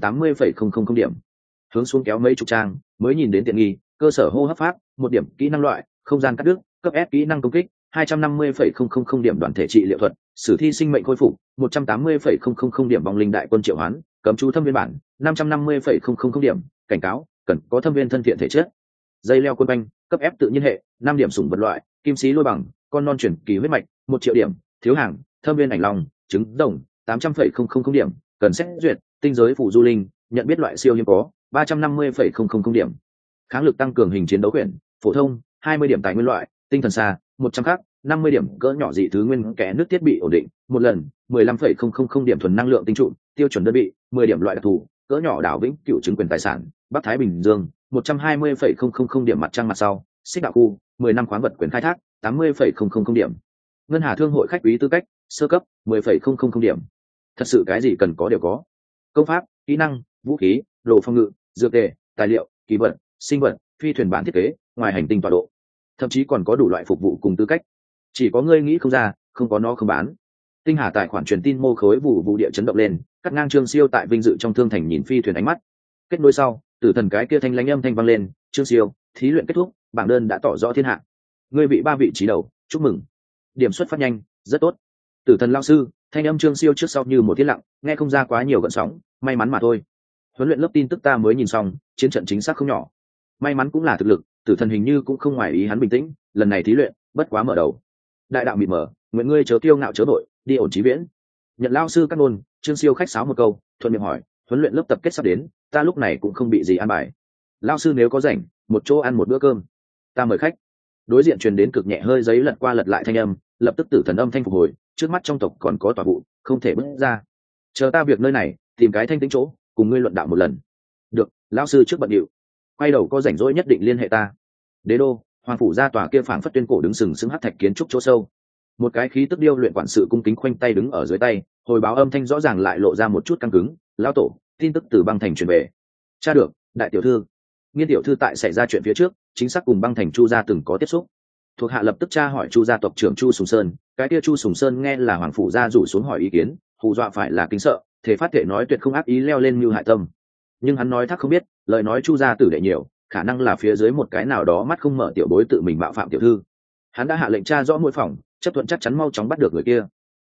780,000 điểm. Hướng xuống kéo mấy chục trang, mới nhìn đến tiện nghi, cơ sở hô hấp pháp, 1 điểm kỹ năng loại, không gian cắt đứt, cấp S kỹ năng công kích, 250,000 điểm đoàn thể trị liệu thuật, sử thi sinh mệnh khôi phục, 180,000 điểm vong linh đại quân triệu hoán, cấm chú thâm viên bản, 550,000 điểm, cảnh cáo, cần có thâm viên thân thiện thể chất. Dây leo quân banh, cấp F tự nhiên hệ, 5 điểm sủng vật loại, kim sĩ lôi bằng, con non chuyển kỳ huyết mạch, 1 triệu điểm, thiếu hàng, thâm viên ảnh long, trứng rồng, 800,000 điểm, cần xét duyệt, tinh giới phủ du linh, nhận biết loại siêu hiếm có, 350,000 điểm. Kháng lực tăng cường hình chiến đấu quyển, phổ thông, 20 điểm tài nguyên loại, tinh thần xa, 100 khác, 50 điểm cỡ nhỏ dị thứ nguyên kẽ nước thiết bị ổn định, một lần, 15,000 điểm thuần năng lượng tinh trụ, tiêu chuẩn đơn vị, 10 điểm loại đặc thù, cỡ nhỏ đảo vĩnh cựu chứng quyền tài sản, Bắc Thái Bình Dương, 120,000 điểm mặt trăng mặt sau, xích đạo khu, 10 năm khoáng vật quyền khai thác, 80,000 điểm. Ngân Hà Thương hội khách quý tư cách, sơ cấp, 10,000 điểm. Thật sự cái gì cần có đều có. Công pháp, kỹ năng, vũ khí, đồ phòng ngự, dược tề, tài liệu, kỳ vật, sinh vật, phi thuyền bản thiết kế, ngoài hành tinh tọa độ. Thậm chí còn có đủ loại phục vụ cùng tư cách. Chỉ có ngươi nghĩ không ra, không có nó không bán. Tinh Hà tài khoản truyền tin mô khối vụ địa chấn động lên, cắt ngang Trương Siêu tại vinh dự trong thương thành nhìn phi thuyền ánh mắt. Kết nối sau, tử thần cái kia thanh lãnh âm thanh vang lên, Trương Siêu, thí luyện kết thúc, bảng đơn đã tỏ rõ thiên hạ. Ngươi bị 3 vị trí đầu, chúc mừng. Điểm xuất phát nhanh, rất tốt. Tử thần lão sư, thanh âm Trương Siêu trước sau như một tiết lặng, nghe không ra quá nhiều gợn sóng, may mắn mà thôi. Huấn luyện lớp tin tức ta mới nhìn xong, chiến trận chính xác không nhỏ. May mắn cũng là thực lực, tử thần hình như cũng không ngoài ý hắn bình tĩnh, lần này thí luyện, bất quá mở đầu. Đại đạo mịt mờ, nguyện ngươi chớ kiêu ngạo chớ đội, đi ổn chí viễn. Nhận lão sư cắt ngôn, Trương Siêu khách sáo một câu, thuận miệng hỏi, huấn luyện lớp tập kết sắp đến, ta lúc này cũng không bị gì an bài. Lão sư nếu có rảnh, một chỗ ăn một bữa cơm, ta mời khách. Đối diện truyền đến cực nhẹ hơi giấy lật qua lật lại thanh âm, lập tức tử thần âm thanh phục hồi, trước mắt trong tộc còn có tòa vụ, không thể bước ra. Chờ ta việc nơi này, tìm cái thanh tĩnh chỗ, cùng ngươi luận đạo một lần. Được, lão sư trước bận điệu. Quay đầu có rảnh rỗi nhất định liên hệ ta. Đế đô, hoàng phủ gia tòa kia phảng phất tuyên cổ đứng sừng sững hắc thạch kiến trúc chỗ sâu. Một cái khí tức điêu luyện quản sự cung kính khoanh tay đứng ở dưới tay, hồi báo âm thanh rõ ràng lại lộ ra một chút căng cứng. Lão tổ, tin tức từ băng thành truyền về. Tra được, đại tiểu thư. Nghiên tiểu thư tại xảy ra chuyện phía trước, chính xác cùng băng thành Chu gia từng có tiếp xúc. Thuộc hạ lập tức tra hỏi Chu gia tộc trưởng Chu Sùng Sơn, cái kia Chu Sùng Sơn nghe là hoàng phủ gia rủ xuống hỏi ý kiến, hù dọa phải là kính sợ, thể phát thể nói tuyệt không ác ý leo lên mưu hại tâm. Nhưng hắn nói thắc không biết, lời nói Chu gia tử đệ nhiều, khả năng là phía dưới một cái nào đó mắt không mở tiểu bối tự mình bạo phạm tiểu thư. Hắn đã hạ lệnh tra rõ mỗi phòng, chấp thuận chắc chắn mau chóng bắt được người kia.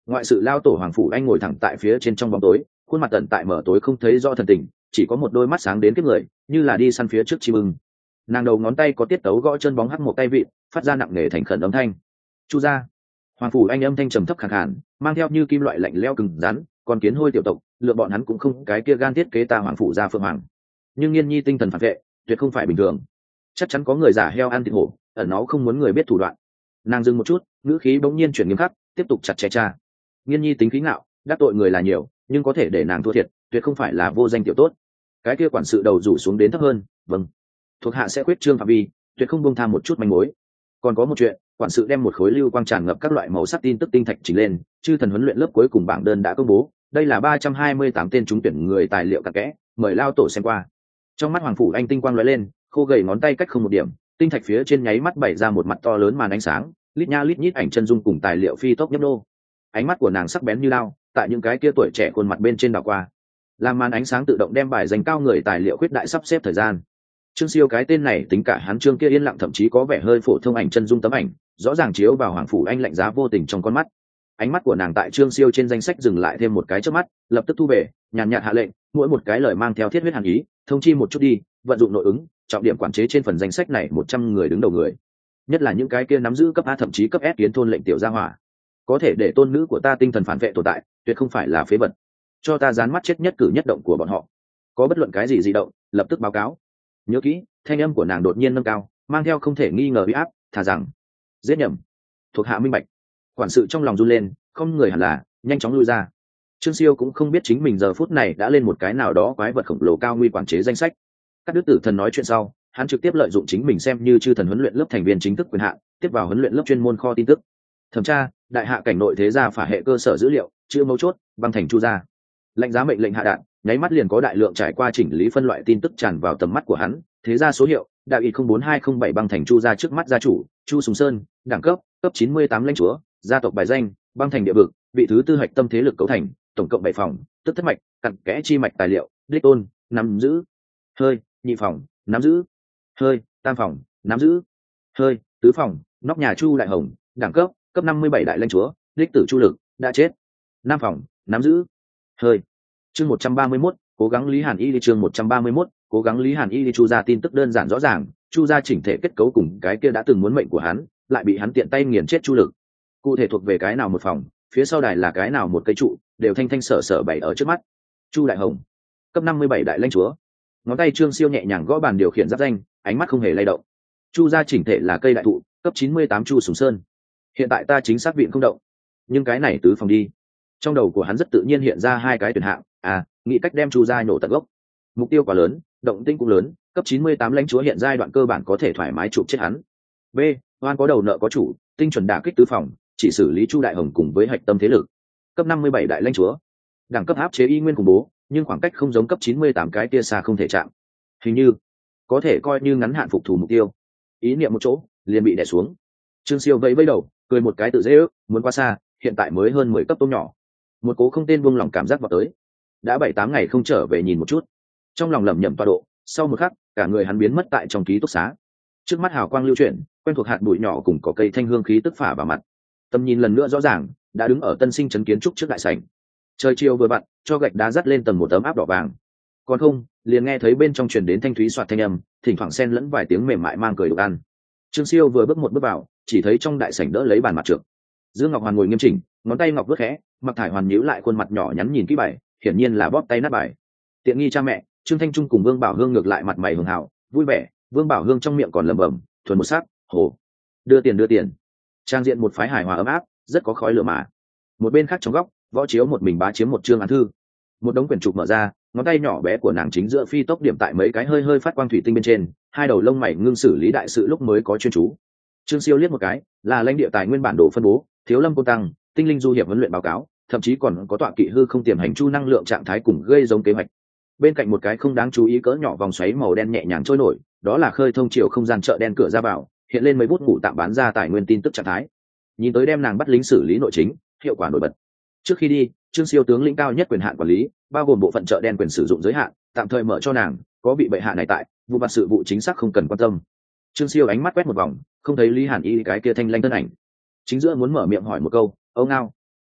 Ngoại sự lao tổ Hoàng Phủ Anh ngồi thẳng tại phía trên trong bóng tối, khuôn mặt tận tại mở tối không thấy rõ thần tình, chỉ có một đôi mắt sáng đến kiếp người, như là đi săn phía trước chim ưng. Nàng đầu ngón tay có tiết tấu gõ chân bóng hắc một tay vịn, phát ra nặng nề thành khẩn âm thanh. Chu gia. Hoàng Phủ Anh âm thanh trầm thấp khàn khàn, mang theo như kim loại lạnh lẽo cứng rắn, còn kiến hôi tiểu tộc, lựa bọn hắn cũng không cái kia gan thiết kế ta Hoàng Phủ gia Phượng Hoàng. Nhưng Nghiên Nhi tinh thần phản vệ, tuyệt không phải bình thường. Chắc chắn có người giả heo ăn thịt hổ, ẩn nó không muốn người biết thủ đoạn. Nàng dừng một chút, ngữ khí bỗng nhiên chuyển nghiêm khắc, tiếp tục chặt chẽ tra. Nghiên Nhi tính khí ngạo, đắc tội người là nhiều, nhưng có thể để nàng thua thiệt, tuyệt không phải là vô danh tiểu tốt. Cái kia quản sự đầu rủ xuống đến thấp hơn, vâng, thuộc hạ sẽ quyết trương phạm vi, tuyệt không buông tham một chút manh mối. Còn có một chuyện, quản sự đem một khối lưu quang tràn ngập các loại màu sắc tin tức tinh thạch chỉnh lên, chư thần huấn luyện lớp cuối cùng bảng đơn đã công bố, đây là 328 tên trúng tuyển người tài liệu cặn kẽ, mời lao tổ xem qua. Trong mắt Hoàng Phủ Anh tinh quang lóe lên, khô gầy ngón tay cách không một điểm, tinh thạch phía trên nháy mắt bày ra một mặt to lớn màn ánh sáng, lít nha lít nhít ảnh chân dung cùng tài liệu phi tốc nhấp nô. Ánh mắt của nàng sắc bén như lao, tại những cái kia tuổi trẻ khuôn mặt bên trên đảo qua, làm màn ánh sáng tự động đem bài dành cao người tài liệu khuyết đại sắp xếp thời gian. Trương Siêu cái tên này tính cả hắn Trương kia yên lặng thậm chí có vẻ hơi phổ thông ảnh chân dung tấm ảnh, rõ ràng chiếu vào Hoàng Phủ Anh lạnh giá vô tình trong con mắt. Ánh mắt của nàng tại Trương Siêu trên danh sách dừng lại thêm một cái chớp mắt, lập tức thu về, nhàn nhạt hạ lệnh, mỗi một cái lời mang theo thiết huyết hàn ý, thông chi một chút đi, vận dụng nội ứng, trọng điểm quản chế trên phần danh sách này 100 người đứng đầu người. Nhất là những cái kia nắm giữ cấp A thậm chí cấp S kiến thôn lệnh tiểu gia hỏa, có thể để tôn nữ của ta tinh thần phản vệ tồn tại, tuyệt không phải là phế vật. Cho ta dán mắt chết nhất cử nhất động của bọn họ, có bất luận cái gì dị động, lập tức báo cáo. Nhớ kỹ, thanh âm của nàng đột nhiên nâng cao, mang theo không thể nghi ngờ uy áp, thà rằng giết nhầm. Thuộc hạ minh bạch. Quản sự trong lòng run lên, không người hẳn là nhanh chóng lui ra. Trương Siêu cũng không biết chính mình giờ phút này đã lên một cái nào đó quái vật khổng lồ cao nguy quản chế danh sách. Các đức tử thần nói chuyện sau, hắn trực tiếp lợi dụng chính mình xem như chư thần huấn luyện lớp thành viên chính thức quyền hạn, tiếp vào huấn luyện lớp chuyên môn kho tin tức. Thẩm tra, đại hạ cảnh nội thế gia phả hệ cơ sở dữ liệu, chữ mấu chốt, băng thành chu gia. Lệnh giá mệnh lệnh hạ đạn, nháy mắt liền có đại lượng trải qua chỉnh lý phân loại tin tức tràn vào tầm mắt của hắn. Thế gia số hiệu, đạo y 04207 băng thành chu gia trước mắt gia chủ, Chu Sùng Sơn, đẳng cấp, cấp 98 lãnh chúa, gia tộc bài danh, băng thành địa vực, vị thứ tư hạch tâm thế lực cấu thành, tổng cộng 7 phòng, tức thất mạch, cặn kẽ chi mạch tài liệu, đích tôn, nắm giữ. Hơi, nhị phòng, nắm giữ. Hơi, tam phòng, nắm giữ. Hơi, tứ phòng, nóc nhà Chu Đại Hồng, đẳng cấp, cấp 57 đại lãnh chúa, đích tử Chu Lực, đã chết. Nam phòng, nắm giữ. Hơi. Chương 131, cố gắng Lý Hàn Y đi chương 131, cố gắng Lý Hàn Y đi. Chu gia tin tức đơn giản rõ ràng, Chu gia chỉnh thể kết cấu cùng cái kia đã từng muốn mệnh của hắn, lại bị hắn tiện tay nghiền chết Chu Lực. Cụ thể thuộc về cái nào một phòng, phía sau đài là cái nào một cây trụ, đều thanh thanh sở sở bày ở trước mắt. Chu Đại Hồng, cấp 57 đại lãnh chúa. Ngón tay Trương Siêu nhẹ nhàng gõ bàn điều khiển giáp danh, ánh mắt không hề lay động. Chu gia chỉnh thể là cây đại thụ, cấp 98 Chu Sùng Sơn. Hiện tại ta chính xác viện không động, nhưng cái này tứ phòng đi. Trong đầu của hắn rất tự nhiên hiện ra hai cái tuyển hạng, nghĩ cách đem Chu gia nổ tận gốc. Mục tiêu quá lớn, động tĩnh cũng lớn, cấp 98 lãnh chúa hiện giai đoạn cơ bản có thể thoải mái chụp chết hắn. B, oan có đầu nợ có chủ, tinh chuẩn đả kích tứ phòng, chỉ xử lý Chu Đại Hồng cùng với hạch tâm thế lực. Cấp 57 đại lãnh chúa, đẳng cấp áp chế y nguyên khủng bố, nhưng khoảng cách không giống cấp 98 cái tia xa không thể chạm. Hình như có thể coi như ngắn hạn phục thủ mục tiêu. Ý niệm một chỗ, liền bị đè xuống. Trương Siêu vẫy vẫy đầu, cười một cái tự dễ ước, muốn qua xa, hiện tại mới hơn 10 cấp tôm nhỏ. Một cố không tên buông lòng cảm giác vào tới. Đã 7-8 ngày không trở về nhìn một chút. Trong lòng lẩm nhẩm tọa độ, sau một khắc, cả người hắn biến mất tại trong ký túc xá. Trước mắt hào quang lưu chuyển, quen thuộc hạt bụi nhỏ cùng có cây thanh hương khí tức phả vào mặt. Tầm nhìn lần nữa rõ ràng, đã đứng ở Tân Sinh trấn kiến trúc trước đại sảnh. Trời chiều vừa vặn, cho gạch đá dắt lên tầng một tấm áp đỏ vàng. Còn không, liền nghe thấy bên trong truyền đến thanh thúy soạt thanh âm, thỉnh thoảng xen lẫn vài tiếng mềm mại mang cười đục ăn. Trương Siêu vừa bước một bước vào, chỉ thấy trong đại sảnh đỡ lấy bàn mặt trược. Dương Ngọc Hoàn ngồi nghiêm chỉnh, ngón tay ngọc vuốt khẽ, Mặc Thải Hoàn nhíu lại khuôn mặt nhỏ nhắn nhìn kỹ bài, hiển nhiên là bóp tay nát bài. Tiện nghi cha mẹ, Trương Thanh Trung cùng Vương Bảo Hương ngược lại mặt mày hường hào, vui vẻ. Vương Bảo Hương trong miệng còn lẩm bẩm, thuần một sắc, hồ, đưa tiền. Trang diện một phái hài hòa ấm áp, rất có khói lửa mà. Một bên khác trong góc, võ chiếu một mình bá chiếm một chương án thư. Một đống quyển trục mở ra, ngón tay nhỏ bé của nàng chính giữa phi tốc điểm tại mấy cái hơi phát quang thủy tinh bên trên, hai đầu lông mày ngưng xử lý đại sự lúc mới có chuyên chú. Trương Siêu liếc một cái, là lãnh địa tài nguyên bản đồ phân bố, thiếu lâm cô tăng, tinh linh du hiệp huấn luyện báo cáo, thậm chí còn có tọa kỵ hư không tiềm hành chu năng lượng trạng thái cùng gây giống kế hoạch. Bên cạnh một cái không đáng chú ý cỡ nhỏ vòng xoáy màu đen nhẹ nhàng trôi nổi, đó là khơi thông chiều không gian chợ đen cửa ra vào, hiện lên mấy bút ngủ tạm bán ra tài nguyên tin tức trạng thái. Nhìn tới đem nàng bắt lính xử lý nội chính, hiệu quả nổi bật. Trước khi đi, Trương Siêu tướng lĩnh cao nhất quyền hạn quản lý, bao gồm bộ phận chợ đen quyền sử dụng giới hạn, tạm thời mở cho nàng, có bị bệ hạ này tại, vụ mặt sự vụ chính xác không cần quan tâm. Trương Siêu ánh mắt quét một vòng, không thấy Lý Hàn Y cái kia thanh lanh thân ảnh. Chính giữa muốn mở miệng hỏi một câu, "Ông Ngao,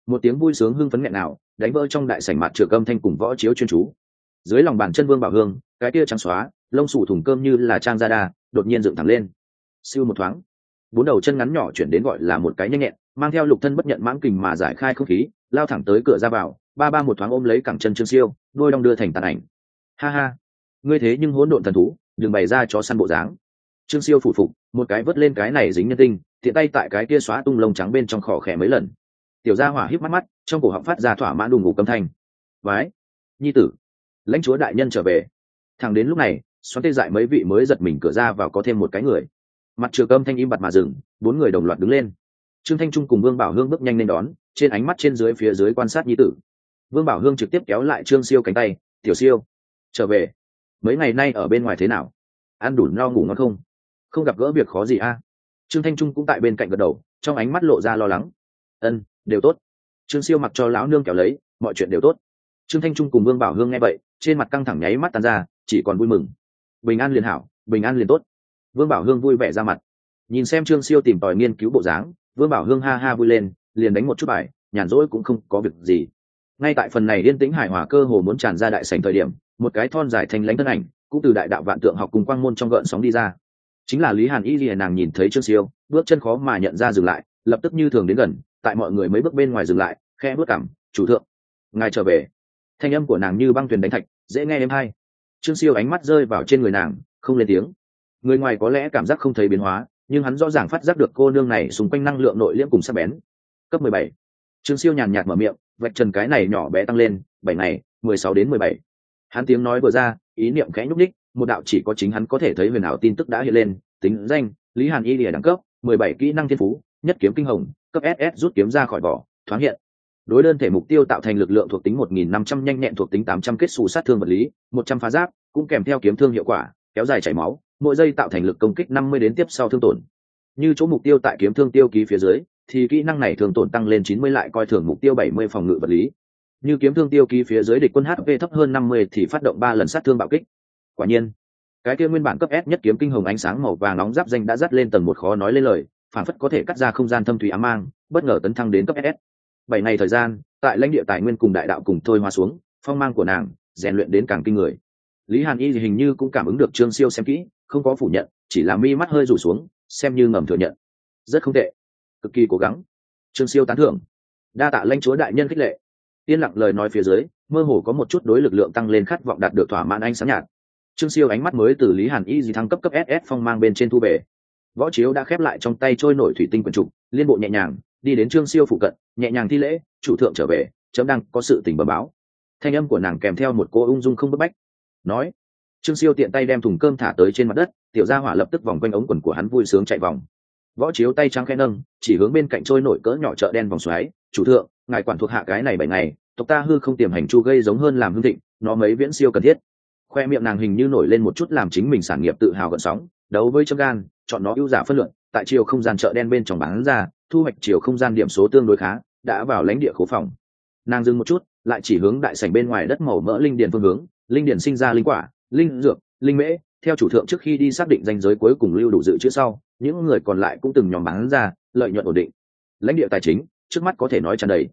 Một tiếng vui sướng hưng phấn nghẹn nào đánh vỡ trong đại sảnh mặt trược âm thanh cùng võ chiếu chuyên chú. Dưới lòng bàn chân Vương Bảo Hương, cái kia trắng xóa lông xù thùng cơm như là trang da đa đột nhiên dựng thẳng lên. Siêu một thoáng, bốn đầu chân ngắn nhỏ chuyển đến gọi là một cái nhanh nhẹn, mang theo lục thân bất nhận mãng kình mà giải khai không khí, lao thẳng tới cửa ra vào, ba ba một thoáng ôm lấy cẳng chân Trương Siêu, đôi đong đưa thành tàn ảnh. Ha ha, ngươi thế nhưng hỗn độn thần thú, đừng bày ra chó săn bộ dáng. Trương Siêu phủ phục, một cái vớt lên cái này dính nhân tinh, tiện tay tại cái kia xóa tung lông trắng bên trong khỏ khẽ mấy lần. Tiểu gia hỏa híp mắt mắt, trong cổ họng phát ra thỏa mãn đùng ngủ âm thanh. Vái, nhi tử, lãnh chúa đại nhân trở về. Thẳng đến lúc này, xoắn tê dại mấy vị mới giật mình cửa ra vào có thêm một cái người. Mặt Trược Âm thanh im bặt mà dừng, bốn người đồng loạt đứng lên. Trương Thanh Trung cùng Vương Bảo Hương bước nhanh lên đón, trên ánh mắt trên dưới phía dưới quan sát nhi tử. Vương Bảo Hương trực tiếp kéo lại Trương Siêu cánh tay, "Tiểu Siêu, trở về. Mấy ngày nay ở bên ngoài thế nào? Ăn đủ no ngủ ngon không? Không gặp gỡ việc khó gì a?" Trương Thanh Trung cũng tại bên cạnh gật đầu, trong ánh mắt lộ ra lo lắng. "Ân, đều tốt." Trương Siêu mặc cho lão nương kéo lấy, mọi chuyện đều tốt. Trương Thanh Trung cùng Vương Bảo Hương nghe vậy, trên mặt căng thẳng nháy mắt tan ra, chỉ còn vui mừng. Bình an liền hảo, bình an liền tốt. Vương Bảo Hương vui vẻ ra mặt. Nhìn xem Trương Siêu tìm tòi nghiên cứu bộ dáng, Vương Bảo Hương ha ha vui lên, liền đánh một chút bài, nhàn rỗi cũng không có việc gì. Ngay tại phần này yên tĩnh hài hòa cơ hồ muốn tràn ra đại sảnh thời điểm, một cái thon dài thanh lãnh thân ảnh, cũng từ đại đạo vạn tượng học cùng quang môn trong gợn sóng đi ra. Chính là Lý Hàn Y Lìa. Nàng nhìn thấy Trương Siêu, bước chân khó mà nhận ra dừng lại, lập tức như thường đến gần, tại mọi người mấy bước bên ngoài dừng lại, khẽ bước cằm, "Chủ thượng, ngài trở về." Thanh âm của nàng như băng tuyền đánh thạch, dễ nghe êm hay. Trương Siêu ánh mắt rơi vào trên người nàng, không lên tiếng. Người ngoài có lẽ cảm giác không thấy biến hóa, nhưng hắn rõ ràng phát giác được cô nương này xung quanh năng lượng nội liễm cùng sắc bén. Cấp 17. Trương Siêu nhàn nhạt mở miệng, vạch trần cái này nhỏ bé tăng lên, 7 ngày, 16 đến 17. Hắn tiếng nói vừa ra, ý niệm khẽ nhúc nhích, một đạo chỉ có chính hắn có thể thấy huyền ảo tin tức đã hiện lên, tính danh, Lý Hàn Y Lìa đẳng cấp, 17 kỹ năng thiên phú, nhất kiếm kinh hồng, cấp SS rút kiếm ra khỏi vỏ, thoáng hiện. Đối đơn thể mục tiêu tạo thành lực lượng thuộc tính 1500 nhanh nhẹn thuộc tính 800 kết xù sát thương vật lý, 100 phá giáp, cũng kèm theo kiếm thương hiệu quả, kéo dài chảy máu, mỗi giây tạo thành lực công kích 50 đến tiếp sau thương tổn. Như chỗ mục tiêu tại kiếm thương tiêu ký phía dưới, thì kỹ năng này thương tổn tăng lên 90 lại coi thường mục tiêu 70 phòng ngự vật lý. Như kiếm thương tiêu ký phía dưới địch quân HP thấp hơn 50 thì phát động 3 lần sát thương bạo kích. Quả nhiên, cái kia nguyên bản cấp S nhất kiếm kinh hồng ánh sáng màu vàng nóng giáp danh đã dắt lên tầng một khó nói lên lời, phản phất có thể cắt ra không gian thâm thúy ám mang, bất ngờ tấn thăng đến cấp SS. 7 ngày thời gian, tại lãnh địa tài nguyên cùng đại đạo cùng thôi hóa xuống, phong mang của nàng rèn luyện đến càng kinh người. Lý Hàn Y hình như cũng cảm ứng được Trương Siêu xem kỹ, không có phủ nhận, chỉ là mi mắt hơi rủ xuống, xem như ngầm thừa nhận. Rất không tệ, cực kỳ cố gắng. Trương Siêu tán thưởng. Đa tạ lãnh chúa đại nhân khích lệ. Yên lặng lời nói phía dưới, mơ hồ có một chút đối lực lượng tăng lên khát vọng đạt được thỏa mãn ánh sáng nhạt. Trương Siêu ánh mắt mới từ Lý Hàn Y thăng cấp SS phong mang bên trên thu về. Võ chiếu đã khép lại trong tay trôi nổi thủy tinh quần trục, liên bộ nhẹ nhàng đi đến Trương Siêu phụ cận, nhẹ nhàng thi lễ, "Chủ thượng trở về, chấm đang có sự tình bẩm báo." Thanh âm của nàng kèm theo một cô ung dung không bức bách. Nói, Trương Siêu tiện tay đem thùng cơm thả tới trên mặt đất, tiểu gia hỏa lập tức vòng quanh ống quần của hắn vui sướng chạy vòng. Võ chiếu tay trắng khẽ nâng, chỉ hướng bên cạnh trôi nổi cỡ nhỏ chợ đen vòng xoáy, "Chủ thượng, ngài quản thuộc hạ cái này 7 ngày, tộc ta hư không tiềm hành chu gây giống hơn làm hương thịnh, nó mấy viễn siêu cần thiết." Khoe miệng nàng hình như nổi lên một chút làm chính mình sản nghiệp tự hào gợn sóng, đấu với châm gan, chọn nó ưu giả phân lượng, tại chiều không gian chợ đen bên trong bán ra, thu hoạch chiều không gian điểm số tương đối khá, đã vào lãnh địa khố phòng. Nàng dừng một chút, lại chỉ hướng đại sảnh bên ngoài đất màu mỡ linh điền phương hướng, linh điền sinh ra linh quả, linh dược, linh mễ, theo chủ thượng trước khi đi xác định ranh giới cuối cùng lưu đủ dự trữ sau, những người còn lại cũng từng nhóm bán ra, lợi nhuận ổn định. Lãnh địa tài chính, trước mắt có thể nói tràn đầy.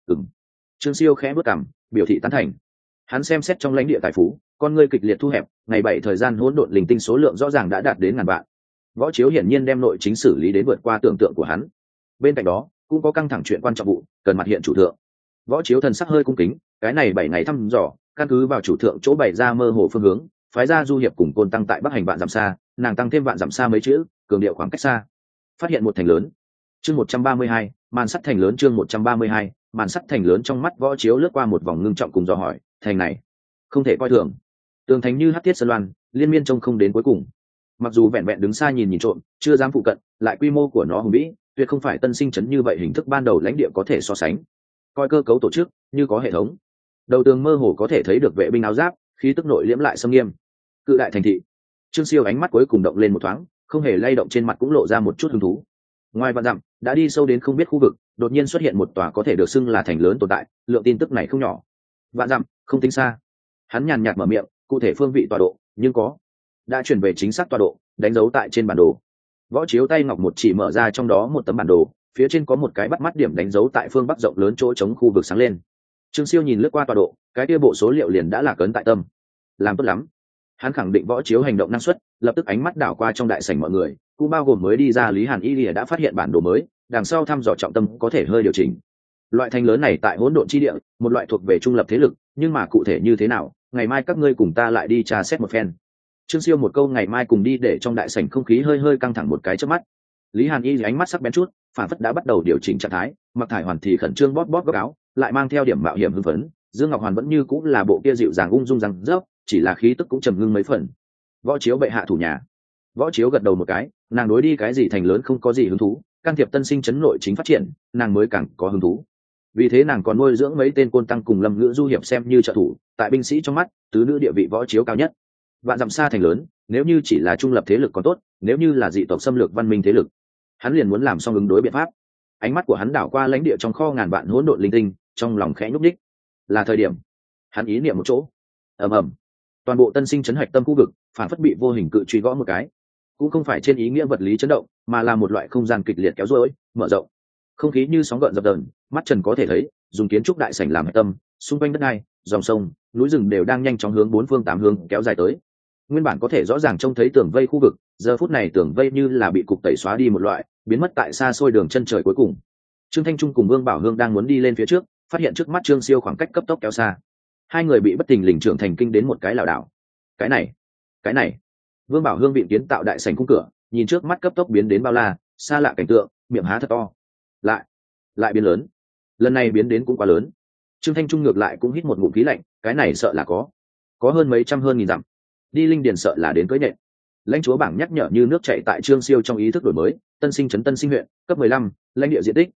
Trương Siêu khẽ bước cằm, biểu thị tán thành. Hắn xem xét trong lãnh địa tài phú, con ngươi kịch liệt thu hẹp, ngày 7 thời gian hỗn độn linh tinh số lượng rõ ràng đã đạt đến ngàn vạn. Võ chiếu hiển nhiên đem nội chính xử lý đến vượt qua tưởng tượng của hắn. Bên cạnh đó, cũng có căng thẳng chuyện quan trọng vụ, cần mặt hiện chủ thượng. Võ chiếu thần sắc hơi cung kính, cái này 7 ngày thăm dò, căn cứ vào chủ thượng chỗ bày ra mơ hồ phương hướng, phái ra du hiệp cùng côn tăng tại bắc hành vạn dặm xa, nàng tăng thêm vạn dặm xa mấy chữ, cường điệu khoảng cách xa. Phát hiện một thành lớn. Chương 132, màn sắt thành lớn. Chương 132, màn sắt thành lớn. Trong mắt Võ chiếu lướt qua một vòng ngưng trọng cùng dò hỏi, thành này không thể coi thường. Tường thành như hắc thiết sơn loan, liên miên trông không đến cuối cùng. Mặc dù vẹn vẹn đứng xa nhìn trộm, chưa dám phụ cận, lại quy mô của nó hùng vĩ, tuyệt không phải tân sinh trấn như vậy hình thức ban đầu lãnh địa có thể so sánh. Coi cơ cấu tổ chức như có hệ thống, đầu tường mơ hồ có thể thấy được vệ binh áo giáp, khí tức nội liễm lại xâm nghiêm. Cự đại thành thị. Trương Siêu ánh mắt cuối cùng động lên một thoáng, không hề lay động, trên mặt cũng lộ ra một chút hứng thú. Ngoài vạn dặm, đã đi sâu đến không biết khu vực, đột nhiên xuất hiện một tòa có thể được xưng là thành lớn tồn tại, lượng tin tức này không nhỏ. Vạn dặm, không tính xa. Hắn nhàn nhạt mở miệng, cụ thể phương vị tọa độ, nhưng đã chuyển về chính xác tọa độ, đánh dấu tại trên bản đồ. Võ chiếu tay ngọc một chỉ mở ra trong đó một tấm bản đồ, phía trên có một cái bắt mắt điểm đánh dấu tại phương bắc rộng lớn chỗ trống khu vực sáng lên. Trương Siêu nhìn lướt qua tọa độ, cái kia bộ số liệu liền đã lạc ấn tại tâm. Làm tốt lắm. Hắn khẳng định Võ Chiếu hành động năng suất, lập tức ánh mắt đảo qua trong đại sảnh mọi người, cũng bao gồm mới đi ra Lý Hàn Y Lìa đã phát hiện bản đồ mới, đằng sau thăm dò trọng tâm có thể hơi điều chỉnh. Loại thành lớn này tại hỗn độn chi địa, một loại thuộc về trung lập thế lực, nhưng mà cụ thể như thế nào, ngày mai các ngươi cùng ta lại đi tra xét một phen. Trương Siêu một câu ngày mai cùng đi để trong đại sảnh không khí hơi hơi căng thẳng một cái chớp mắt. Lý Hàn Y ánh mắt sắc bén chút, phản phất đã bắt đầu điều chỉnh trạng thái, Mặc Thải Hoàn thì khẩn trương bóp bóp góc áo, lại mang theo điểm mạo hiểm hưng phấn. Dương Ngọc Hoàn vẫn như cũng là bộ kia dịu dàng ung dung răng rớp, chỉ là khí tức cũng trầm ngưng mấy phần. Võ Chiếu bệ hạ thủ nhà. Võ Chiếu gật đầu một cái, nàng đối đi cái gì thành lớn không có gì hứng thú, can thiệp tân sinh chấn nội chính phát triển, nàng mới càng có hứng thú. Vì thế nàng còn nuôi dưỡng mấy tên côn tăng cùng Lâm Ngữ du hiệp xem như trợ thủ, tại binh sĩ trong mắt, tứ nữ địa vị Võ Chiếu cao nhất. Vạn dặm xa thành lớn, nếu như chỉ là trung lập thế lực còn tốt, nếu như là dị tộc xâm lược văn minh thế lực, hắn liền muốn làm xong ứng đối biện pháp. Ánh mắt của hắn đảo qua lãnh địa trong kho ngàn vạn hỗn độn linh tinh, trong lòng khẽ nhúc nhích. Là thời điểm. Hắn ý niệm một chỗ. Ầm ầm. Toàn bộ tân sinh chấn hạch tâm khu vực, phản phất bị vô hình cự truy gõ một cái. Cũng không phải trên ý nghĩa vật lý chấn động, mà là một loại không gian kịch liệt kéo duỗi, mở rộng. Không khí như sóng gợn dập dờn, mắt trần có thể thấy, dùng kiến trúc đại sảnh làm hạch tâm, xung quanh đất đai, dòng sông, núi rừng đều đang nhanh chóng hướng bốn phương tám hướng kéo dài tới. Nguyên bản có thể rõ ràng trông thấy tường vây khu vực, giờ phút này tường vây như là bị cục tẩy xóa đi một loại, biến mất tại xa xôi đường chân trời cuối cùng. Trương Thanh Trung cùng Vương Bảo Hương đang muốn đi lên phía trước, phát hiện trước mắt Trương Siêu khoảng cách cấp tốc kéo xa. Hai người bị bất tình lình trưởng thành kinh đến một cái lảo đảo. Cái này. Vương Bảo Hương vịn kiến tạo đại sảnh khung cửa, nhìn trước mắt cấp tốc biến đến bao la, xa lạ cảnh tượng, miệng há thật to. Lại biến lớn. Lần này biến đến cũng quá lớn. Trương Thanh Trung ngược lại cũng hít một ngụm khí lạnh, cái này sợ là có hơn mấy trăm hơn nghìn dặm. Đi linh điền sợ là đến cưới nện. Lãnh chúa bảng nhắc nhở như nước chảy tại Trương Siêu trong ý thức đổi mới, Tân Sinh trấn Tân Sinh huyện, cấp 15, lãnh địa diện tích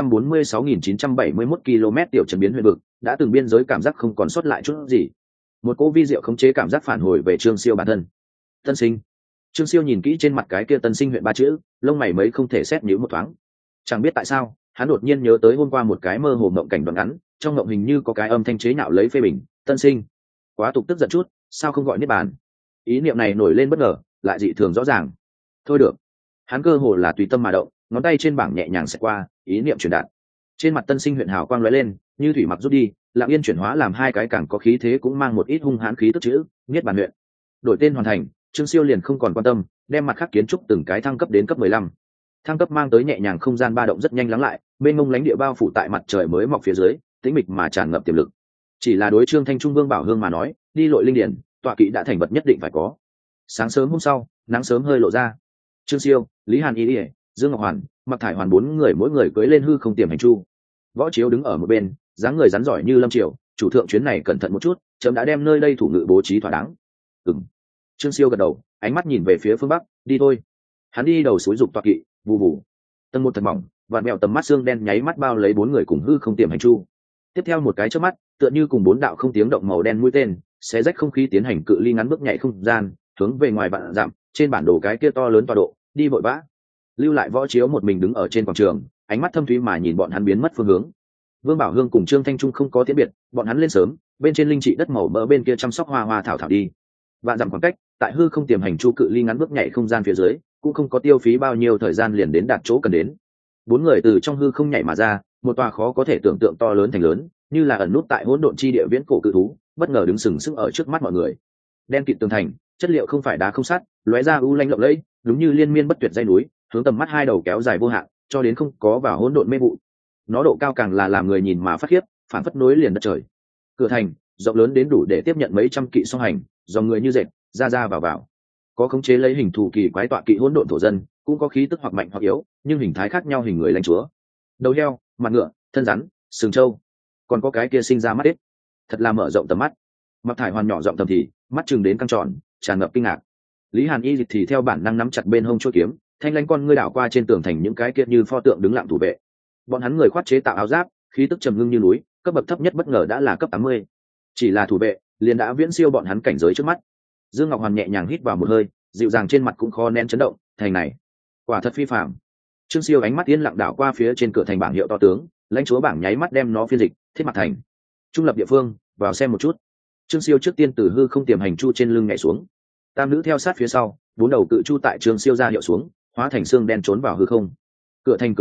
946.971 km tiểu trấn biến huyện vực, đã từng biên giới cảm giác không còn sót lại chút gì. Một cỗ vi diệu khống chế cảm giác phản hồi về Trương Siêu bản thân. Tân Sinh. Trương Siêu nhìn kỹ trên mặt cái kia Tân Sinh huyện ba chữ, lông mày mấy không thể xét nhíu một thoáng. Chẳng biết tại sao, hắn đột nhiên nhớ tới hôm qua một cái mơ hồ mộng cảnh đoạn ngắn, trong mộng hình như có cái âm thanh chế nhạo lấy phê bình, Tân Sinh. Quá tục tức giận chút, sao không gọi niết bàn? Ý niệm này nổi lên bất ngờ, lại dị thường rõ ràng. Thôi được. Hắn cơ hồ là tùy tâm mà động, ngón tay trên bảng nhẹ nhàng xẹt qua, ý niệm truyền đạt. Trên mặt Tân Sinh huyện hào quang lóe lên, như thủy mặc rút đi, lặng yên chuyển hóa làm hai cái càng có khí thế cũng mang một ít hung hãn khí tức chữ, niết bàn huyện. Đổi tên hoàn thành, Trương Siêu liền không còn quan tâm, đem mặt khác kiến trúc từng cái thăng cấp đến cấp 15. Thăng cấp mang tới nhẹ nhàng không gian ba động rất nhanh lắng lại, bên mông lánh địa bao phủ tại mặt trời mới mọc phía dưới, tĩnh mịch mà tràn ngập tiềm lực. Chỉ là đối Trương Thanh Trung Vương Bảo Hương mà nói, đi lội linh điển, tọa kỵ đã thành vật nhất định phải có. Sáng sớm hôm sau, nắng sớm hơi lộ ra. Trương Siêu, Lý Hàn Y, Dương Ngọc Hoàn, Mặc Thải Hoàn bốn người mỗi người cưỡi lên hư không tiềm hành chu. Võ Chiếu đứng ở một bên, dáng người rắn giỏi như lâm triều, chủ thượng chuyến này cẩn thận một chút, chấm đã đem nơi đây thủ ngự bố trí thỏa đáng. Ừm. Trương Siêu gật đầu, ánh mắt nhìn về phía phương bắc, đi thôi. Hắn đi đầu suối dục tọa kỵ, vù vù. Tầng một thật mỏng, vạn mèo tầm mắt xương đen nháy mắt bao lấy bốn người cùng hư không tiềm hành chu. Tiếp theo một cái chớp mắt, tựa như cùng bốn đạo không tiếng động màu đen mũi tên, xé rách không khí tiến hành cự ly ngắn bước nhảy không gian, hướng về ngoài vạn dặm, trên bản đồ cái kia to lớn tọa độ, đi vội vã. Lưu lại Võ Chiếu một mình đứng ở trên quảng trường, ánh mắt thâm thúy mà nhìn bọn hắn biến mất phương hướng. Vương Bảo Hương cùng Trương Thanh Trung không có tiễn biệt, bọn hắn lên sớm, bên trên linh trị đất màu mỡ bên kia chăm sóc hoa hoa thảo thảo đi. Vạn dặm khoảng cách, tại hư không tiềm hành chu cự ly ngắn bước nhảy không gian phía dưới, cũng không có tiêu phí bao nhiêu thời gian liền đến đạt chỗ cần đến. Bốn người từ trong hư không nhảy mà ra, một tòa khó có thể tưởng tượng to lớn thành lớn, như là ẩn nút tại hỗn độn chi địa viễn cổ cự thú, bất ngờ đứng sừng sững ở trước mắt mọi người. Đen kịt tường thành, chất liệu không phải đá không sắt, lóe ra u lanh lộng lẫy, đúng như liên miên bất tuyệt dãy núi, hướng tầm mắt hai đầu kéo dài vô hạn, cho đến không có vào hỗn độn mê vụ. Nó độ cao càng là làm người nhìn mà phát khiếp, phản phất nối liền đất trời. Cửa thành rộng lớn đến đủ để tiếp nhận mấy trăm kỵ song hành, dòng người như dệt, ra ra vào vào. Có khống chế lấy hình thù kỳ quái tọa kỵ hỗn độn thổ dân, cũng có khí tức hoặc mạnh hoặc yếu, nhưng hình thái khác nhau hình người lãnh chúa. Đầu heo, mặt ngựa, thân rắn, sừng trâu, còn có cái kia sinh ra mắt ếch, thật là mở rộng tầm mắt. Mặc Thải Hoàn nhỏ giọng thầm thì, mắt chừng đến căng tròn, tràn ngập kinh ngạc. Lý Hàn Y thì theo bản năng nắm chặt bên hông chuôi kiếm, thanh lãnh con ngươi đảo qua trên tường thành những cái kia như pho tượng đứng lặng thủ vệ. Bọn hắn người khoác chế tạo áo giáp, khí tức trầm ngưng như núi, cấp bậc thấp nhất bất ngờ đã là cấp 80. Chỉ là thủ vệ, liền đã viễn siêu bọn hắn cảnh giới trước mắt. Dương Ngọc Hoàn nhẹ nhàng hít vào một hơi, dịu dàng trên mặt cũng khó nén chấn động, thành này, quả thật phi phàm. Trương Siêu ánh mắt yên lặng đảo qua phía trên cửa thành bảng hiệu to tướng, lãnh chúa bảng nháy mắt đem nó phiên dịch, thiết mặt thành. Trung lập địa phương, vào xem một chút. Trương Siêu trước tiên từ hư không tiềm hành chu trên lưng nhảy xuống. Tam nữ theo sát phía sau, bốn đầu cự chu tại Trương Siêu ra hiệu xuống, hóa thành xương đen trốn vào hư không. Cửa thành cửa vào,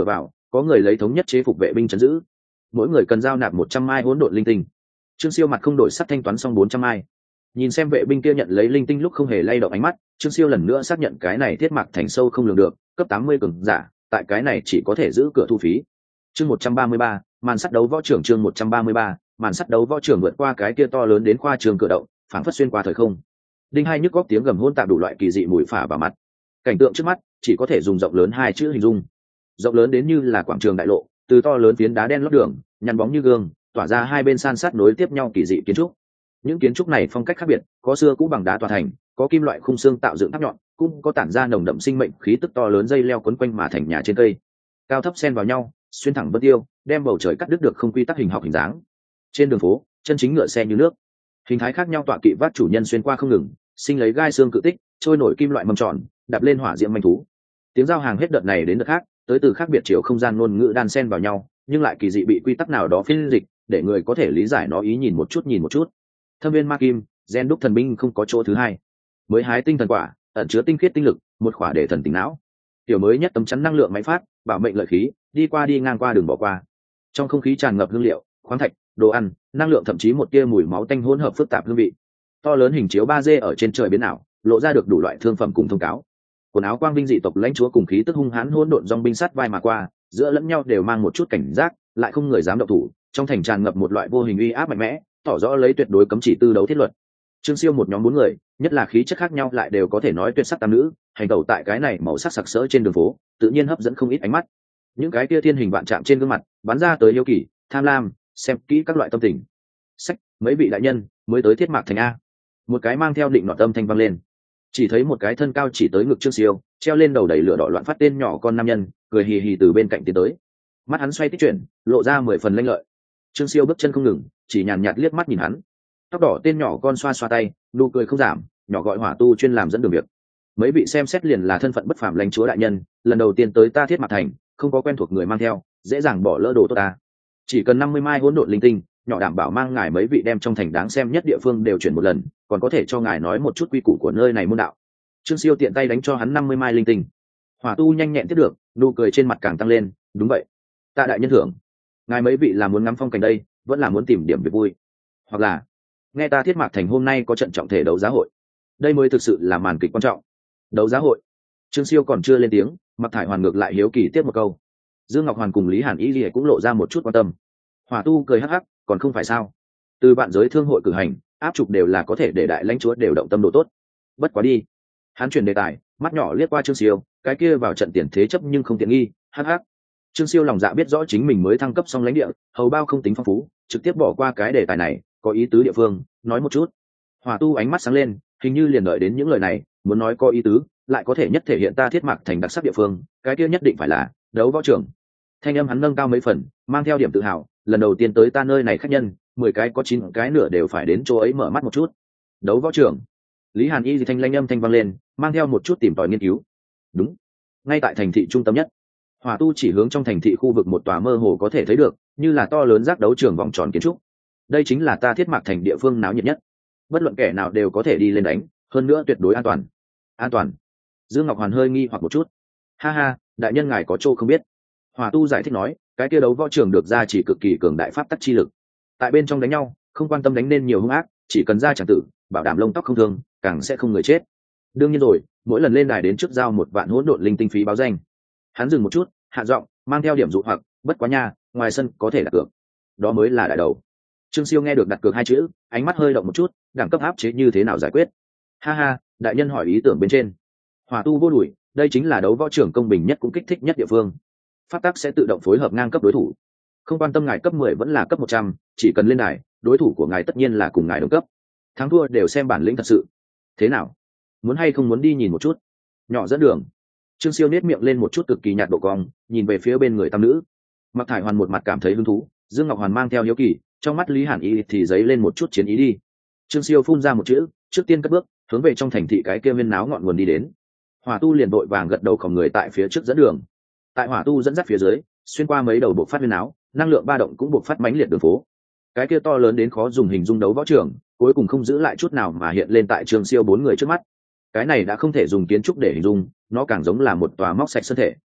có người lấy thống nhất chế phục vệ binh trấn giữ, mỗi người cần giao nạp 100 mai hỗn độn linh tinh. Trương Siêu mặt không đổi sắc thanh toán xong 400 mai, nhìn xem vệ binh kia nhận lấy linh tinh lúc không hề lay động ánh mắt, Trương Siêu lần nữa xác nhận cái này Thiết Mạc Thành sâu không lường được, cấp 80 cường giả, tại cái này chỉ có thể giữ cửa thu phí. Chương 133, màn sắt đấu võ trưởng. Chương 133, màn sắt đấu võ trưởng vượt qua cái kia to lớn đến khoa trường cửa động, phảng phất xuyên qua thời không. Đinh hai nhức góc tiếng gầm hỗn tạp đủ loại kỳ dị mùi phả vào mặt. Cảnh tượng trước mắt chỉ có thể dùng rộng lớn hai chữ hình dung. Rộng lớn đến như là quảng trường đại lộ, từ to lớn phiến đá đen lót đường, nhăn bóng như gương, tỏa ra hai bên san sát nối tiếp nhau kỳ dị kiến trúc. Những kiến trúc này phong cách khác biệt, có xưa cũ bằng đá tòa thành, có kim loại khung xương tạo dựng tháp nhọn, cũng có tản ra nồng đậm sinh mệnh khí tức to lớn dây leo quấn quanh mà thành nhà trên cây, cao thấp xen vào nhau, xuyên thẳng vân tiêu, đem bầu trời cắt đứt được không quy tắc hình học hình dáng. Trên đường phố, chân chính ngựa xe như nước, hình thái khác nhau tọa kỵ vác chủ nhân xuyên qua không ngừng, sinh lấy gai xương cự tích, trôi nổi kim loại mâm tròn, đạp lên hỏa diễm manh thú. Tiếng giao hàng hết đợt này đến đợt khác, tới từ khác biệt chiều không gian ngôn ngữ đan xen vào nhau, nhưng lại kỳ dị bị quy tắc nào đó phiên dịch, để người có thể lý giải nó ý nhìn một chút. Thâm viên ma kim, gen đúc thần binh không có chỗ thứ hai. Mới hái tinh thần quả, ẩn chứa tinh khiết tinh lực, một khỏa để thần tỉnh não. Tiểu mới nhất tấm chắn năng lượng máy phát, bảo mệnh lợi khí, đi ngang qua đừng bỏ qua. Trong không khí tràn ngập hương liệu, khoáng thạch, đồ ăn, năng lượng, thậm chí một tia mùi máu tanh hỗn hợp phức tạp hương vị. To lớn hình chiếu 3D ở trên trời biến ảo, lộ ra được đủ loại thương phẩm cùng thông cáo. Quần áo quang vinh dị tộc lãnh chúa cùng khí tức hung hãn hỗn độn dòng binh sát vai mà qua, giữa lẫn nhau đều mang một chút cảnh giác, lại không người dám động thủ. Trong thành tràn ngập một loại vô hình uy áp mạnh mẽ, tỏ rõ lấy tuyệt đối cấm chỉ tư đấu thiết luật. Trương Siêu một nhóm 4 người, nhất là khí chất khác nhau lại đều có thể nói tuyệt sắc tam nữ, hành tẩu tại cái này màu sắc sặc sỡ trên đường phố, tự nhiên hấp dẫn không ít ánh mắt. Những cái kia thiên hình vạn trạng trên gương mặt, bắn ra tới hiếu kỳ, tham lam, xem kỹ các loại tâm tình. Sách, mấy vị đại nhân, mới tới Thiết Mạc Thành a. Một cái mang theo định nọ âm thanh vang lên. Chỉ thấy một cái thân cao chỉ tới ngực Trương Siêu, treo lên đầu đầy lửa đỏ loạn phát tên nhỏ con nam nhân, cười hì hì từ bên cạnh tiến tới. Mắt hắn xoay tích chuyển, lộ ra 10 phần lanh lợi. Trương Siêu bước chân không ngừng, chỉ nhàn nhạt liếc mắt nhìn hắn. Tóc đỏ tên nhỏ con xoa xoa tay, nụ cười không giảm, nhỏ gọi Hỏa Tu chuyên làm dẫn đường việc. Mấy vị xem xét liền là thân phận bất phàm lãnh chúa đại nhân, lần đầu tiên tới ta Thiết Mạc Thành, không có quen thuộc người mang theo, dễ dàng bỏ lỡ đồ tốt ta. Chỉ cần 50 mai hỗn độn linh tinh, nhỏ đảm bảo mang ngài mấy vị đem trong thành đáng xem nhất địa phương đều chuyển một lần, còn có thể cho ngài nói một chút quy củ của nơi này môn đạo. Trương Siêu tiện tay đánh cho hắn 50 mai linh tinh. Hỏa Tu nhanh nhẹn tiếp được, nụ cười trên mặt càng tăng lên, đúng vậy, tạ đại nhân thưởng. Ngài mấy vị là muốn ngắm phong cảnh đây, vẫn là muốn tìm điểm việc vui, hoặc là nghe ta Thiết Mạc Thành hôm nay có trận trọng thể đấu giá hội, đây mới thực sự là màn kịch quan trọng. Đấu giá hội? Trương Siêu còn chưa lên tiếng, Mạc Thải Hoàn ngược lại hiếu kỳ tiếp một câu. Dương Ngọc Hoàn cùng Lý Hàn Y Lìa cũng lộ ra một chút quan tâm. Hỏa Tu cười hắc hắc, còn không phải sao? Từ bạn giới thương hội cử hành, áp trục đều là có thể để đại lãnh chúa đều động tâm độ tốt. Bất quá đi. Hắn chuyển đề tài, mắt nhỏ liếc qua Trương Siêu, cái kia vào trận tiền thế chấp nhưng không tiện nghi, hắc hắc. Trương Siêu lòng dạ biết rõ chính mình mới thăng cấp xong lãnh địa, hầu bao không tính phong phú, trực tiếp bỏ qua cái đề tài này, có ý tứ địa phương, nói một chút. Hỏa Tu ánh mắt sáng lên, hình như liền đợi đến những lời này, muốn nói có ý tứ, lại có thể nhất thể hiện ta Thiết Mạc Thành đặc sắc địa phương, cái kia nhất định phải là đấu võ trường. Thanh âm hắn nâng cao mấy phần, mang theo điểm tự hào, lần đầu tiên tới ta nơi này khách nhân, 10 cái có 9 cái nửa đều phải đến chỗ ấy mở mắt một chút. Đấu võ trường. Lý Hàn Y thì thanh lanh âm thanh vang lên, mang theo một chút tìm tòi nghiên cứu. Đúng, ngay tại thành thị trung tâm nhất. Hỏa Tu chỉ hướng trong thành thị khu vực một tòa mơ hồ có thể thấy được, như là to lớn giác đấu trường vòng tròn kiến trúc. Đây chính là ta Thiết Mạc Thành địa phương náo nhiệt nhất, bất luận kẻ nào đều có thể đi lên đánh, hơn nữa tuyệt đối an toàn. An toàn? Dương Ngọc Hoàn hơi nghi hoặc một chút. Ha ha, đại nhân ngài có chỗ không biết. Hỏa Tu giải thích nói, cái kia đấu võ trường được ra chỉ cực kỳ cường đại pháp tắc chi lực. Tại bên trong đánh nhau, không quan tâm đánh nên nhiều hung ác, chỉ cần ra chẳng tử, bảo đảm lông tóc không thương, càng sẽ không người chết. Đương nhiên rồi, mỗi lần lên đài đến trước giao 1 vạn hỗn độn linh tinh phí báo danh. Hắn dừng một chút, hạ giọng, mang theo điểm dụ hoặc, bất quá nha, ngoài sân có thể đặt cược. Đó mới là đại đầu. Trương Siêu nghe được đặt cược 2 chữ, ánh mắt hơi động một chút, đẳng cấp áp chế như thế nào giải quyết? Ha ha, đại nhân hỏi ý tưởng bên trên. Hỏa Tu vô đuổi, đây chính là đấu võ trưởng công bình nhất cũng kích thích nhất địa phương. Pháp tắc sẽ tự động phối hợp ngang cấp đối thủ. Không quan tâm ngài cấp 10 vẫn là cấp 100, chỉ cần lên đài, đối thủ của ngài tất nhiên là cùng ngài đồng cấp. Thắng thua đều xem bản lĩnh thật sự. Thế nào? Muốn hay không muốn đi nhìn một chút? Nhỏ dẫn đường. Trương Siêu nét miệng lên một chút cực kỳ nhạt độ cong, nhìn về phía bên người tam nữ. Mạc Thải Hoàn một mặt cảm thấy hứng thú, Dương Ngọc Hoàn mang theo hiếu kỳ, trong mắt Lý Hàn Y thì dấy lên một chút chiến ý đi. Trương Siêu phun ra một chữ, trước tiên cất bước, hướng về trong thành thị cái kia viên náo ngọn nguồn đi đến. Hỏa Tu liền đội vàng gật đầu khom người tại phía trước dẫn đường. Tại Hỏa Tu dẫn dắt phía dưới, xuyên qua mấy đầu bộ phát viên náo, năng lượng ba động cũng buộc phát mãnh liệt đường phố. Cái kia to lớn đến khó dùng hình dung đấu võ trường, cuối cùng không giữ lại chút nào mà hiện lên tại Trương Siêu 4 người trước mắt. Cái này đã không thể dùng kiến trúc để hình dung, nó càng giống là một tòa móc sạch sơn thể.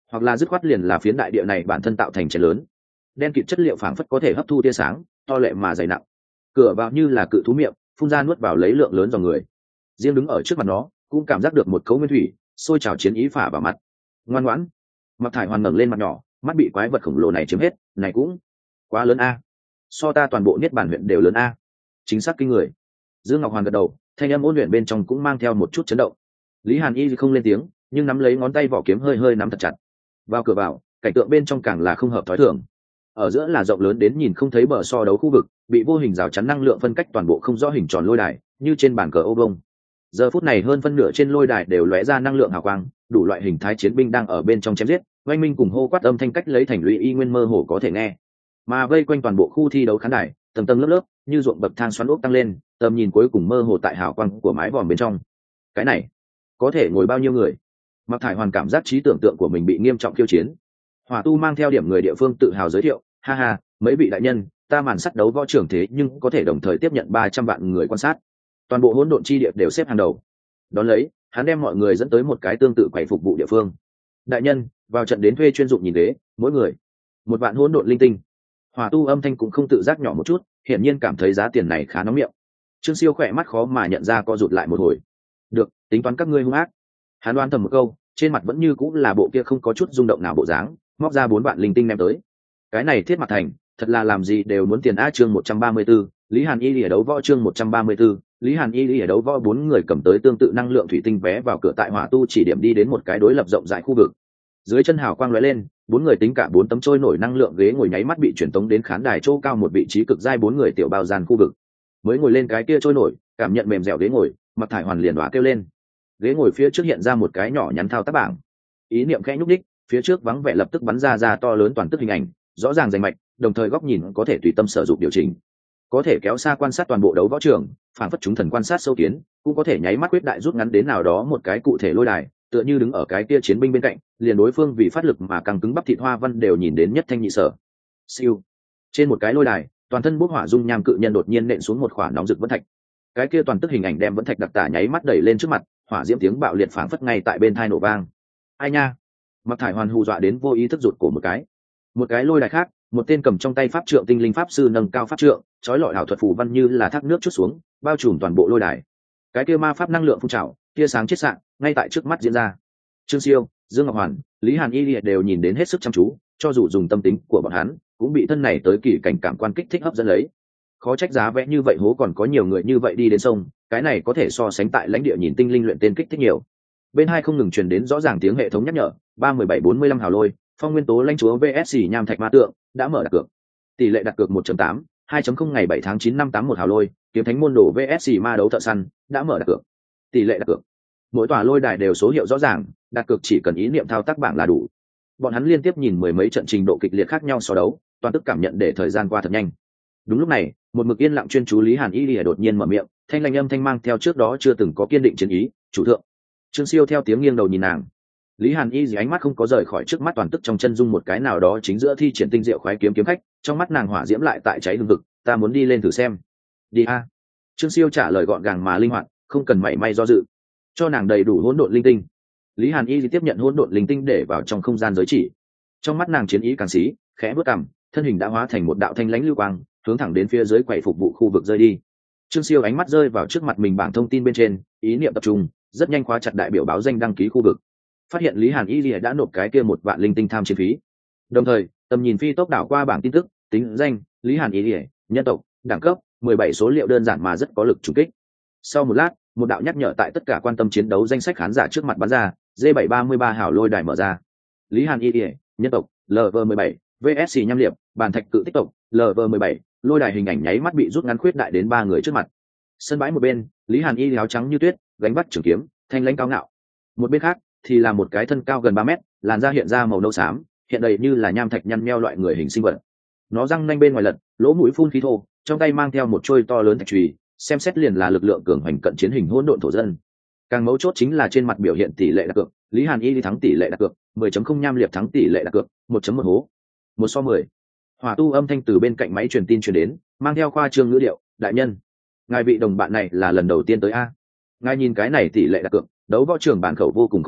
hoặc là dứt khoát liền là phiến đại địa này bản thân tạo thành chén lớn, đen kịt chất liệu phảng phất có thể hấp thu tia sáng, to lệ mà dày nặng. Cửa vào như là cự thú miệng, phun ra nuốt vào lấy lượng lớn dòng người. Riêng đứng ở trước mặt nó, cũng cảm giác được một cấu nguyên thủy, sôi trào chiến ý phả vào mặt. Ngoan ngoãn. Mặc Thải Hoàn ngẩng lên mặt nhỏ, mắt bị quái vật khổng lồ này chiếm hết, này cũng quá lớn a. So ta toàn bộ Niết Bàn huyện đều lớn a. Chính xác kinh người. Dương Ngọc Hoàn gật đầu, thanh âm ôn luyện bên trong cũng mang theo một chút chấn động. Lý Hàn Y không lên tiếng, nhưng nắm lấy ngón tay vỏ kiếm hơi hơi nắm thật chặt. Vào cửa vào, cảnh tượng bên trong càng là không hợp thói thường. Ở giữa là rộng lớn đến nhìn không thấy bờ so đấu khu vực, bị vô hình rào chắn năng lượng phân cách toàn bộ không rõ hình tròn lôi đài, như trên bàn cờ ô vông. Giờ phút này hơn phân nửa trên lôi đài đều lóe ra năng lượng hào quang, đủ loại hình thái chiến binh đang ở bên trong chém giết, oanh minh cùng hô quát âm thanh cách lấy thành lũy y nguyên mơ hồ có thể nghe. Mà vây quanh toàn bộ khu thi đấu khán đài, tầng tầng lớp lớp, như ruộng bậc thang xoắn ốc tăng lên, tầm nhìn cuối cùng mơ hồ tại hào quang của mái vòm bên trong. Cái này, có thể ngồi bao nhiêu người? Mặc Thải Hoàn cảm giác trí tưởng tượng của mình bị nghiêm trọng khiêu chiến. Hỏa Tu mang theo điểm người địa phương tự hào giới thiệu, ha ha, mấy vị đại nhân, ta màn sắt đấu võ trưởng thế nhưng có thể đồng thời tiếp nhận 300 vạn người quan sát. Toàn bộ hỗn độn chi địa đều xếp hàng đầu. Đón lấy, hắn đem mọi người dẫn tới một cái tương tự quầy phục vụ địa phương. Đại nhân, vào trận đến thuê chuyên dụng nhìn ghế, mỗi người 1 vạn hỗn độn linh tinh. Hỏa Tu âm thanh cũng không tự giác nhỏ một chút, hiển nhiên cảm thấy giá tiền này khá nóng miệng. Trương Siêu khỏe mắt khó mà nhận ra co rụt lại một hồi. Được, tính toán các ngươi hung ác. Hắn đoán thầm một câu, trên mặt vẫn như cũng là bộ kia không có chút rung động nào bộ dáng, móc ra 4 vạn linh tinh ném tới. Cái này Thiết Mặt Thành, thật là làm gì đều muốn tiền a. Chương 134, Lý Hàn Y ở đấu võ. Chương 134, Lý Hàn Y ở đấu võ. 4 người cầm tới tương tự năng lượng thủy tinh vé vào cửa tại Hỏa Tu chỉ điểm đi đến một cái đối lập rộng rãi khu vực. Dưới chân hào quang lóe lên, 4 người tính cả 4 tấm trôi nổi năng lượng ghế ngồi nháy mắt bị chuyển tống đến khán đài chỗ cao một vị trí cực giai 4 người tiểu bao gian khu vực. Mới ngồi lên cái kia trôi nổi, cảm nhận mềm dẻo ghế ngồi, Mặc Thải Hoàn liền đoá kêu lên. Ghế ngồi phía trước hiện ra một cái nhỏ nhắn thao tác bảng. Ý niệm khẽ nhúc đích, phía trước vắng vẻ lập tức bắn ra to lớn toàn tức hình ảnh, rõ ràng rành mạch, đồng thời góc nhìn có thể tùy tâm sử dụng điều chỉnh, có thể kéo xa quan sát toàn bộ đấu võ trường, phản phất chúng thần quan sát sâu kiến, cũng có thể nháy mắt quyết đại rút ngắn đến nào đó một cái cụ thể lôi đài, tựa như đứng ở cái kia chiến binh bên cạnh, liền đối phương vì phát lực mà càng cứng bắp thịt hoa văn đều nhìn đến nhất thanh nhị sở. Siêu. Trên một cái lôi đài, toàn thân bốc hỏa dung nham cự nhân đột nhiên nện xuống một quả nóng rực vẫn thạch. Cái kia toàn tức hình ảnh đem vẫn thạch đặc tả nháy mắt đẩy lên trước mặt, hỏa diễm tiếng bạo liệt phảng phất ngay tại bên tai nổ vang. Ai nha. Mặc Thải Hoàn hù dọa đến vô ý thức rụt cổ một cái. Một cái lôi đài khác, một tên cầm trong tay pháp trượng tinh linh pháp sư nâng cao pháp trượng, chói lọi ảo thuật phù văn như là thác nước chút xuống, bao trùm toàn bộ lôi đài. Cái kia ma pháp năng lượng phun trào, tia sáng chiết xạ, ngay tại trước mắt diễn ra. Trương Siêu, Dương Ngọc Hoàn, Lý Hàn Y đều nhìn đến hết sức chăm chú, cho dù dùng tâm tính của bọn hắn, cũng bị thân này tới kỳ cảnh cảm quan kích thích hấp dẫn lấy. Khó trách giá vẽ như vậy hố còn có nhiều người như vậy đi đến sông, cái này có thể so sánh tại lãnh địa nhìn tinh linh luyện tên kích thích nhiều. Bên hai không ngừng truyền đến rõ ràng tiếng hệ thống nhắc nhở, 31745 hào lôi, phong nguyên tố lãnh chúa VS nham thạch ma tượng, đã mở đặt cược. Tỷ lệ đặt cược 1.8, 2.0 ngày 7 tháng 9 năm 81 hào lôi, kiếm thánh môn đồ VS ma đấu thợ săn, đã mở đặt cược. Tỷ lệ đặt cược. Mỗi tòa lôi đài đều số hiệu rõ ràng, đặt cược chỉ cần ý niệm thao tác bảng là đủ. Bọn hắn liên tiếp nhìn mười mấy trận trình độ kịch liệt khác nhau so đấu, toàn tức cảm nhận để thời gian qua thật nhanh. Đúng lúc này, một mực yên lặng chuyên chú Lý Hàn Y đột nhiên mở miệng, thanh lãnh âm thanh mang theo trước đó chưa từng có kiên định chiến ý, "Chủ thượng." Trương Siêu theo tiếng nghiêng đầu nhìn nàng. Lý Hàn Y ánh mắt không có rời khỏi trước mắt toàn tức trong chân dung một cái nào đó chính giữa thi triển tinh diệu khoái kiếm kiếm khách, trong mắt nàng hỏa diễm lại tại cháy hừng hực, "Ta muốn đi lên thử xem." "Đi a." Trương Siêu trả lời gọn gàng mà linh hoạt, không cần mảy may do dự. Cho nàng đầy đủ hỗn độn linh tinh. Lý Hàn Y tiếp nhận hỗn độn linh tinh để vào trong không gian giới chỉ. Trong mắt nàng chiến ý càng xí, khẽ bước cằm, thân hình đã hóa thành một đạo thanh lãnh lưu quang, hướng thẳng đến phía dưới quầy phục vụ khu vực rơi đi. Trương Siêu ánh mắt rơi vào trước mặt mình bảng thông tin bên trên, ý niệm tập trung, rất nhanh khóa chặt đại biểu báo danh đăng ký khu vực. Phát hiện Lý Hàn Y đã nộp cái kia 1 vạn linh tinh tham chiến phí. Đồng thời, tầm nhìn phi tốc đảo qua bảng tin tức, tính danh, Lý Hàn Y, nhân tộc, đẳng cấp, 17 số liệu đơn giản mà rất có lực trùng kích. Sau một lát, một đạo nhắc nhở tại tất cả quan tâm chiến đấu danh sách khán giả trước mặt bắn ra, D733 hảo lôi đài mở ra. Lý Hàn Y, nhân tộc, LV17, VSC nham liệp, bàn thạch cự tích tộc, LV17, lôi đài hình ảnh nháy mắt bị rút ngắn khuyết đại đến 3 người trước mặt. Sân bãi một bên, Lý Hàn Y áo trắng như tuyết, gánh bắt trường kiếm, thanh lãnh cao ngạo. Một bên khác thì là một cái thân cao gần 3 mét, làn da hiện ra màu nâu xám, hiện đầy như là nham thạch nhăn nheo loại người hình sinh vật. Nó răng nanh bên ngoài lật, lỗ mũi phun khí thô, trong tay mang theo một trôi to lớn thạch chùy, xem xét liền là lực lượng cường hoành cận chiến hình hỗn độn thổ dân. Càng mấu chốt chính là trên mặt biểu hiện tỷ lệ đặt cược, Lý Hàn Y thắng tỷ lệ đặt cược 10.0, nham liệp thắng tỷ lệ đặt cược 1.1 hố, 1/10. Hỏa Tu âm thanh từ bên cạnh máy truyền tin truyền đến, mang theo khoa trương ngữ điệu, "Đại nhân, ngài vị đồng bạn này là lần đầu tiên tới a. Ngài nhìn cái này tỷ lệ đặt cược, đấu võ trường bản khẩu vô cùng khôn khéo,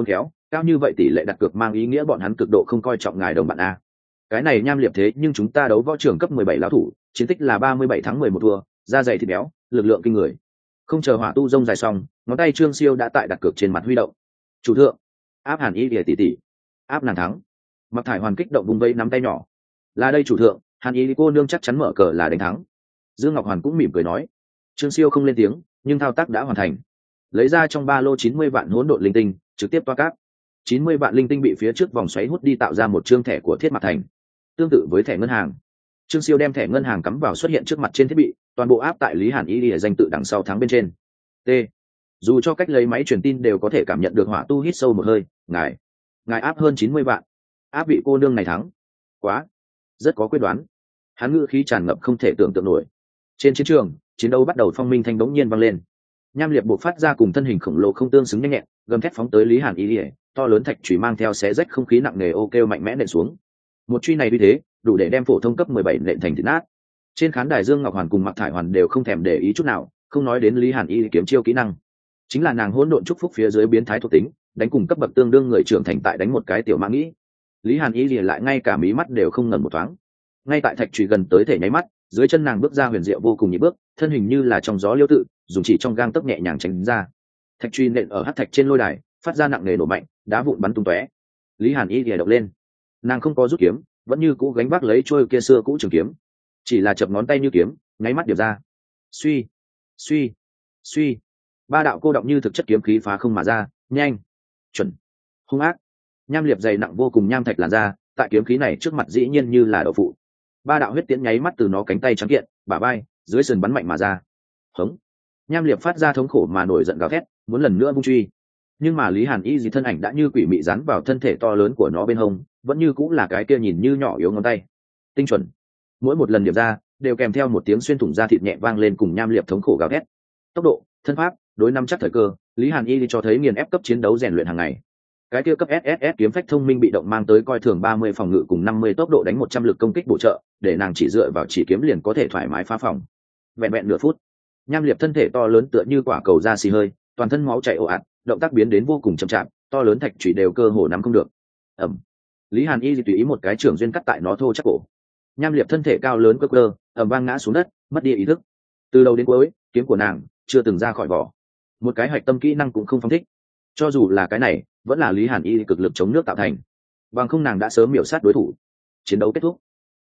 Cao như vậy tỷ lệ đặt cược mang ý nghĩa bọn hắn cực độ không coi trọng ngài đồng bạn a. Cái này nham liệp thế nhưng chúng ta đấu võ trưởng cấp 17 lão thủ, chiến tích là 37 thắng 11 thua, da dày thịt béo, lực lượng kinh người. Không chờ hỏa tu rông dài xong, ngón tay Trương Siêu đã tại đặt cược trên mặt huy động. Chủ thượng, áp Hàn Y Lìa tỷ tỷ, áp nàng thắng. Mặc Thải Hoàn kích động vùng vẫy nắm tay nhỏ. Là đây chủ thượng, Hàn Y cô nương chắc chắn mở cờ là đánh thắng. Dương Ngọc Hoàn cũng mỉm cười nói. Trương Siêu không lên tiếng, nhưng thao tác đã hoàn thành. Lấy ra trong ba lô 90 vạn hỗn độn linh tinh, trực tiếp toa cáp. 90 vạn linh tinh bị phía trước vòng xoáy hút đi tạo ra một trương thẻ của Thiết Mạc Thành. Tương tự với thẻ ngân hàng, Trương Siêu đem thẻ ngân hàng cắm vào xuất hiện trước mặt trên thiết bị, toàn bộ áp tại Lý Hàn Y Lìa danh tự đằng sau thắng bên trên. T. Dù cho cách lấy máy truyền tin đều có thể cảm nhận được hỏa tu hít sâu một hơi. Ngài áp hơn 90 vạn, áp vị cô nương này thắng. Quá, rất có quyết đoán. Hắn ngữ khí tràn ngập không thể tưởng tượng nổi. Trên chiến trường, chiến đấu bắt đầu phong minh thanh bỗng nhiên vang lên. Nham liệp buộc phát ra cùng thân hình khổng lồ không tương xứng nhanh nhẹn, gầm thét phóng tới Lý Hàn Y Lìa, to lớn thạch chùy mang theo xé rách không khí nặng nề ô kêu mạnh mẽ nện xuống. Một truy này như thế, đủ để đem phổ thông cấp 17 nện thành thịt nát. Trên khán đài Dương Ngọc Hoàn cùng Mạc Thải Hoàn đều không thèm để ý chút nào, không nói đến Lý Hàn Y kiếm chiêu kỹ năng, chính là nàng hỗn độn chúc phúc phía dưới biến thái thuộc tính, đánh cùng cấp bậc tương đương người trưởng thành tại đánh một cái tiểu mã nghĩ. Lý Hàn Y lại ngay cả mí mắt đều không ngẩng một thoáng. Ngay tại thạch chùy gần tới thể nháy mắt, dưới chân nàng bước ra huyền diệu vô cùng nhị bước, thân hình như là trong gió liêu tự, dùng chỉ trong gang tấc nhẹ nhàng tránh ra. Thạch chùy nện ở hắc thạch trên lôi đài, phát ra nặng nề nổ mạnh, đá vụn bắn tung tóe. Lý Hàn Y động lên, nàng không có rút kiếm, vẫn như cũ gánh vác lấy trôi kia xưa cũ trường kiếm, chỉ là chập ngón tay như kiếm, nháy mắt điệp ra. Suy, suy, suy, ba đạo cô động như thực chất kiếm khí phá không mà ra, nhanh, chuẩn, hung ác. Nham liệp dày nặng vô cùng nham thạch làn ra, tại kiếm khí này trước mặt dĩ nhiên như là đậu phụ. Ba đạo huyết tiễn nháy mắt từ nó cánh tay trắng kiện, bả vai, dưới sườn bắn mạnh mà ra. Hống. Nham liệp phát ra thống khổ mà nổi giận gào thét, muốn lần nữa vung truy. Nhưng mà Lý Hàn Y gì thân ảnh đã như quỷ mị dán vào thân thể to lớn của nó bên hông, vẫn như cũng là cái kia nhìn như nhỏ yếu ngón tay. Tinh chuẩn. Mỗi một lần điểm ra, đều kèm theo một tiếng xuyên thủng da thịt nhẹ vang lên cùng nham liệp thống khổ gào thét. Tốc độ, thân pháp, đối năm chắc thời cơ, Lý Hàn Y cho thấy nghiền ép cấp chiến đấu rèn luyện hàng ngày. Cái kia cấp SSS kiếm phách thông minh bị động mang tới coi thường 30 phòng ngự cùng 50 tốc độ đánh 100 lực công kích bổ trợ, để nàng chỉ dựa vào chỉ kiếm liền có thể thoải mái phá phòng. Vẹn vẹn nửa phút, nham liệp thân thể to lớn tựa như quả cầu da xì hơi, toàn thân máu chảy ồ ạt, động tác biến đến vô cùng chậm chạp, to lớn thạch chủy đều cơ hồ nắm không được. Ầm. Lý Hàn Y tùy ý một cái trưởng duyên cắt tại nó thô chắc cổ. Nham liệp thân thể cao lớn cơ cơ, ầm vang ngã xuống đất, mất đi ý thức. Từ đầu đến cuối, kiếm của nàng chưa từng ra khỏi vỏ, một cái hạch tâm kỹ năng cũng không phóng thích. Cho dù là cái này, vẫn là Lý Hàn Y cực lực chống nước tạo thành, bằng không nàng đã sớm miểu sát đối thủ. Chiến đấu kết thúc.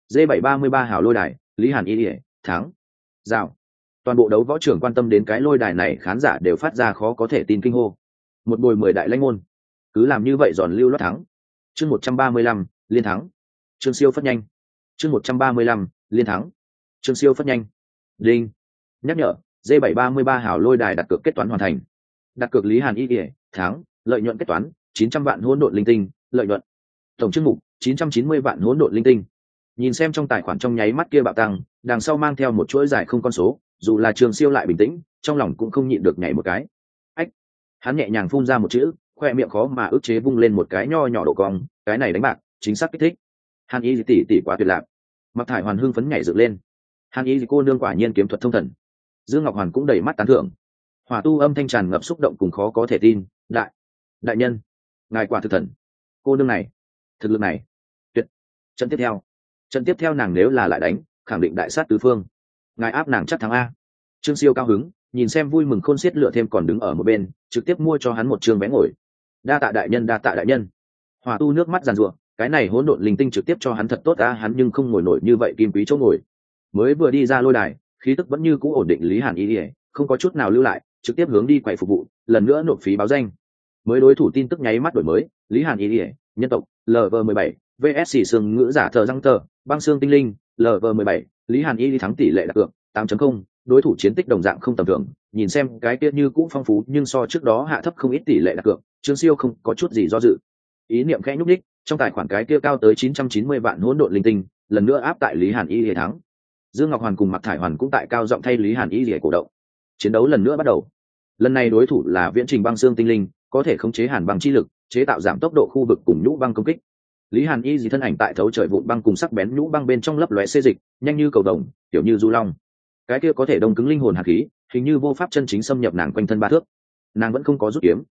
D733 hào lôi đài, Lý Hàn Y thắng. Rào. Toàn bộ đấu võ trưởng quan tâm đến cái lôi đài này, khán giả đều phát ra khó có thể tin kinh hô. Một bồi 10 đại lãnh môn, cứ làm như vậy giòn lưu loát thắng. Chương 135, liên thắng. Trương Siêu phất nhanh. Chương 135, liên thắng. Trương Siêu phất nhanh. Đinh. Nhắc nhở, D733 hào lôi đài đặt cược kết toán hoàn thành. Đặt cược Lý Hàn Y thắng, lợi nhuận kết toán 900 vạn hỗn độn linh tinh, lợi nhuận. Tổng chương mục 990 vạn hỗn độn linh tinh. Nhìn xem trong tài khoản trong nháy mắt kia bạo tăng, đằng sau mang theo một chuỗi dài không con số, dù là Trương Siêu lại bình tĩnh, trong lòng cũng không nhịn được nhảy một cái. Ách. Hắn nhẹ nhàng phun ra một chữ, khoe miệng khó mà ức chế vung lên một cái nho nhỏ độ cong, cái này đánh bạc, chính xác kích thích. Hàn Y tỷ quá tuyệt lạc. Mặc Thải Hoàn hưng phấn nhảy dựng lên. Hàn Y cô nương quả nhiên kiếm thuật thông thần. Dương Ngọc Hoàn cũng đầy mắt tán thưởng. Hỏa tu âm thanh tràn ngập xúc động cùng khó có thể tin. Đại nhân, ngài quả thực thần. Cô nương này, thực lực này, tuyệt. Trận tiếp theo nàng nếu là lại đánh, khẳng định đại sát tứ phương. Ngài áp nàng chắc thắng a. Trương Siêu cao hứng, nhìn xem vui mừng khôn xiết lựa thêm còn đứng ở một bên, trực tiếp mua cho hắn một trường vé ngồi. Đa tạ đại nhân. Hỏa tu nước mắt giàn giụa, cái này hỗn độn linh tinh trực tiếp cho hắn thật tốt a, hắn nhưng không ngồi nổi như vậy kim quý chỗ ngồi. Mới vừa đi ra lôi đài, khí tức vẫn như cũ ổn định. Lý Hàn Y không có chút nào lưu lại, trực tiếp hướng đi quầy phục vụ, lần nữa nộp phí báo danh. Mới đối thủ tin tức nháy mắt đổi mới. Lý Hàn Y nhân tộc LV17 VS xương ngữ giả thờ răng tờ băng xương tinh linh LV17 Lý Hàn Y thắng tỷ lệ đặt cược 8.0, đối thủ chiến tích đồng dạng không tầm thường. Nhìn xem cái kia như cũ phong phú nhưng so trước đó hạ thấp không ít tỷ lệ đặt cược, Trương Siêu không có chút gì do dự, ý niệm khẽ nhúc đích, trong tài khoản cái kia cao tới 990 vạn hỗn độn linh tinh lần nữa áp tại Lý Hàn Y thắng. Dương Ngọc Hoàn cùng Mạc Thải Hoàn cũng tại cao giọng thay Lý Hàn Y cổ động. Chiến đấu lần nữa bắt đầu. Lần này đối thủ là viễn trình băng xương tinh linh, có thể khống chế hàn băng chi lực, chế tạo giảm tốc độ khu vực cùng nhũ băng công kích. Lý Hàn Y thân ảnh tại thấu trời vụn băng cùng sắc bén nhũ băng bên trong lấp lóe xê dịch, nhanh như cầu vồng, kiểu như du long. Cái kia có thể đông cứng linh hồn hàn khí, hình như vô pháp chân chính xâm nhập nàng quanh thân ba thước. Nàng vẫn không có rút kiếm.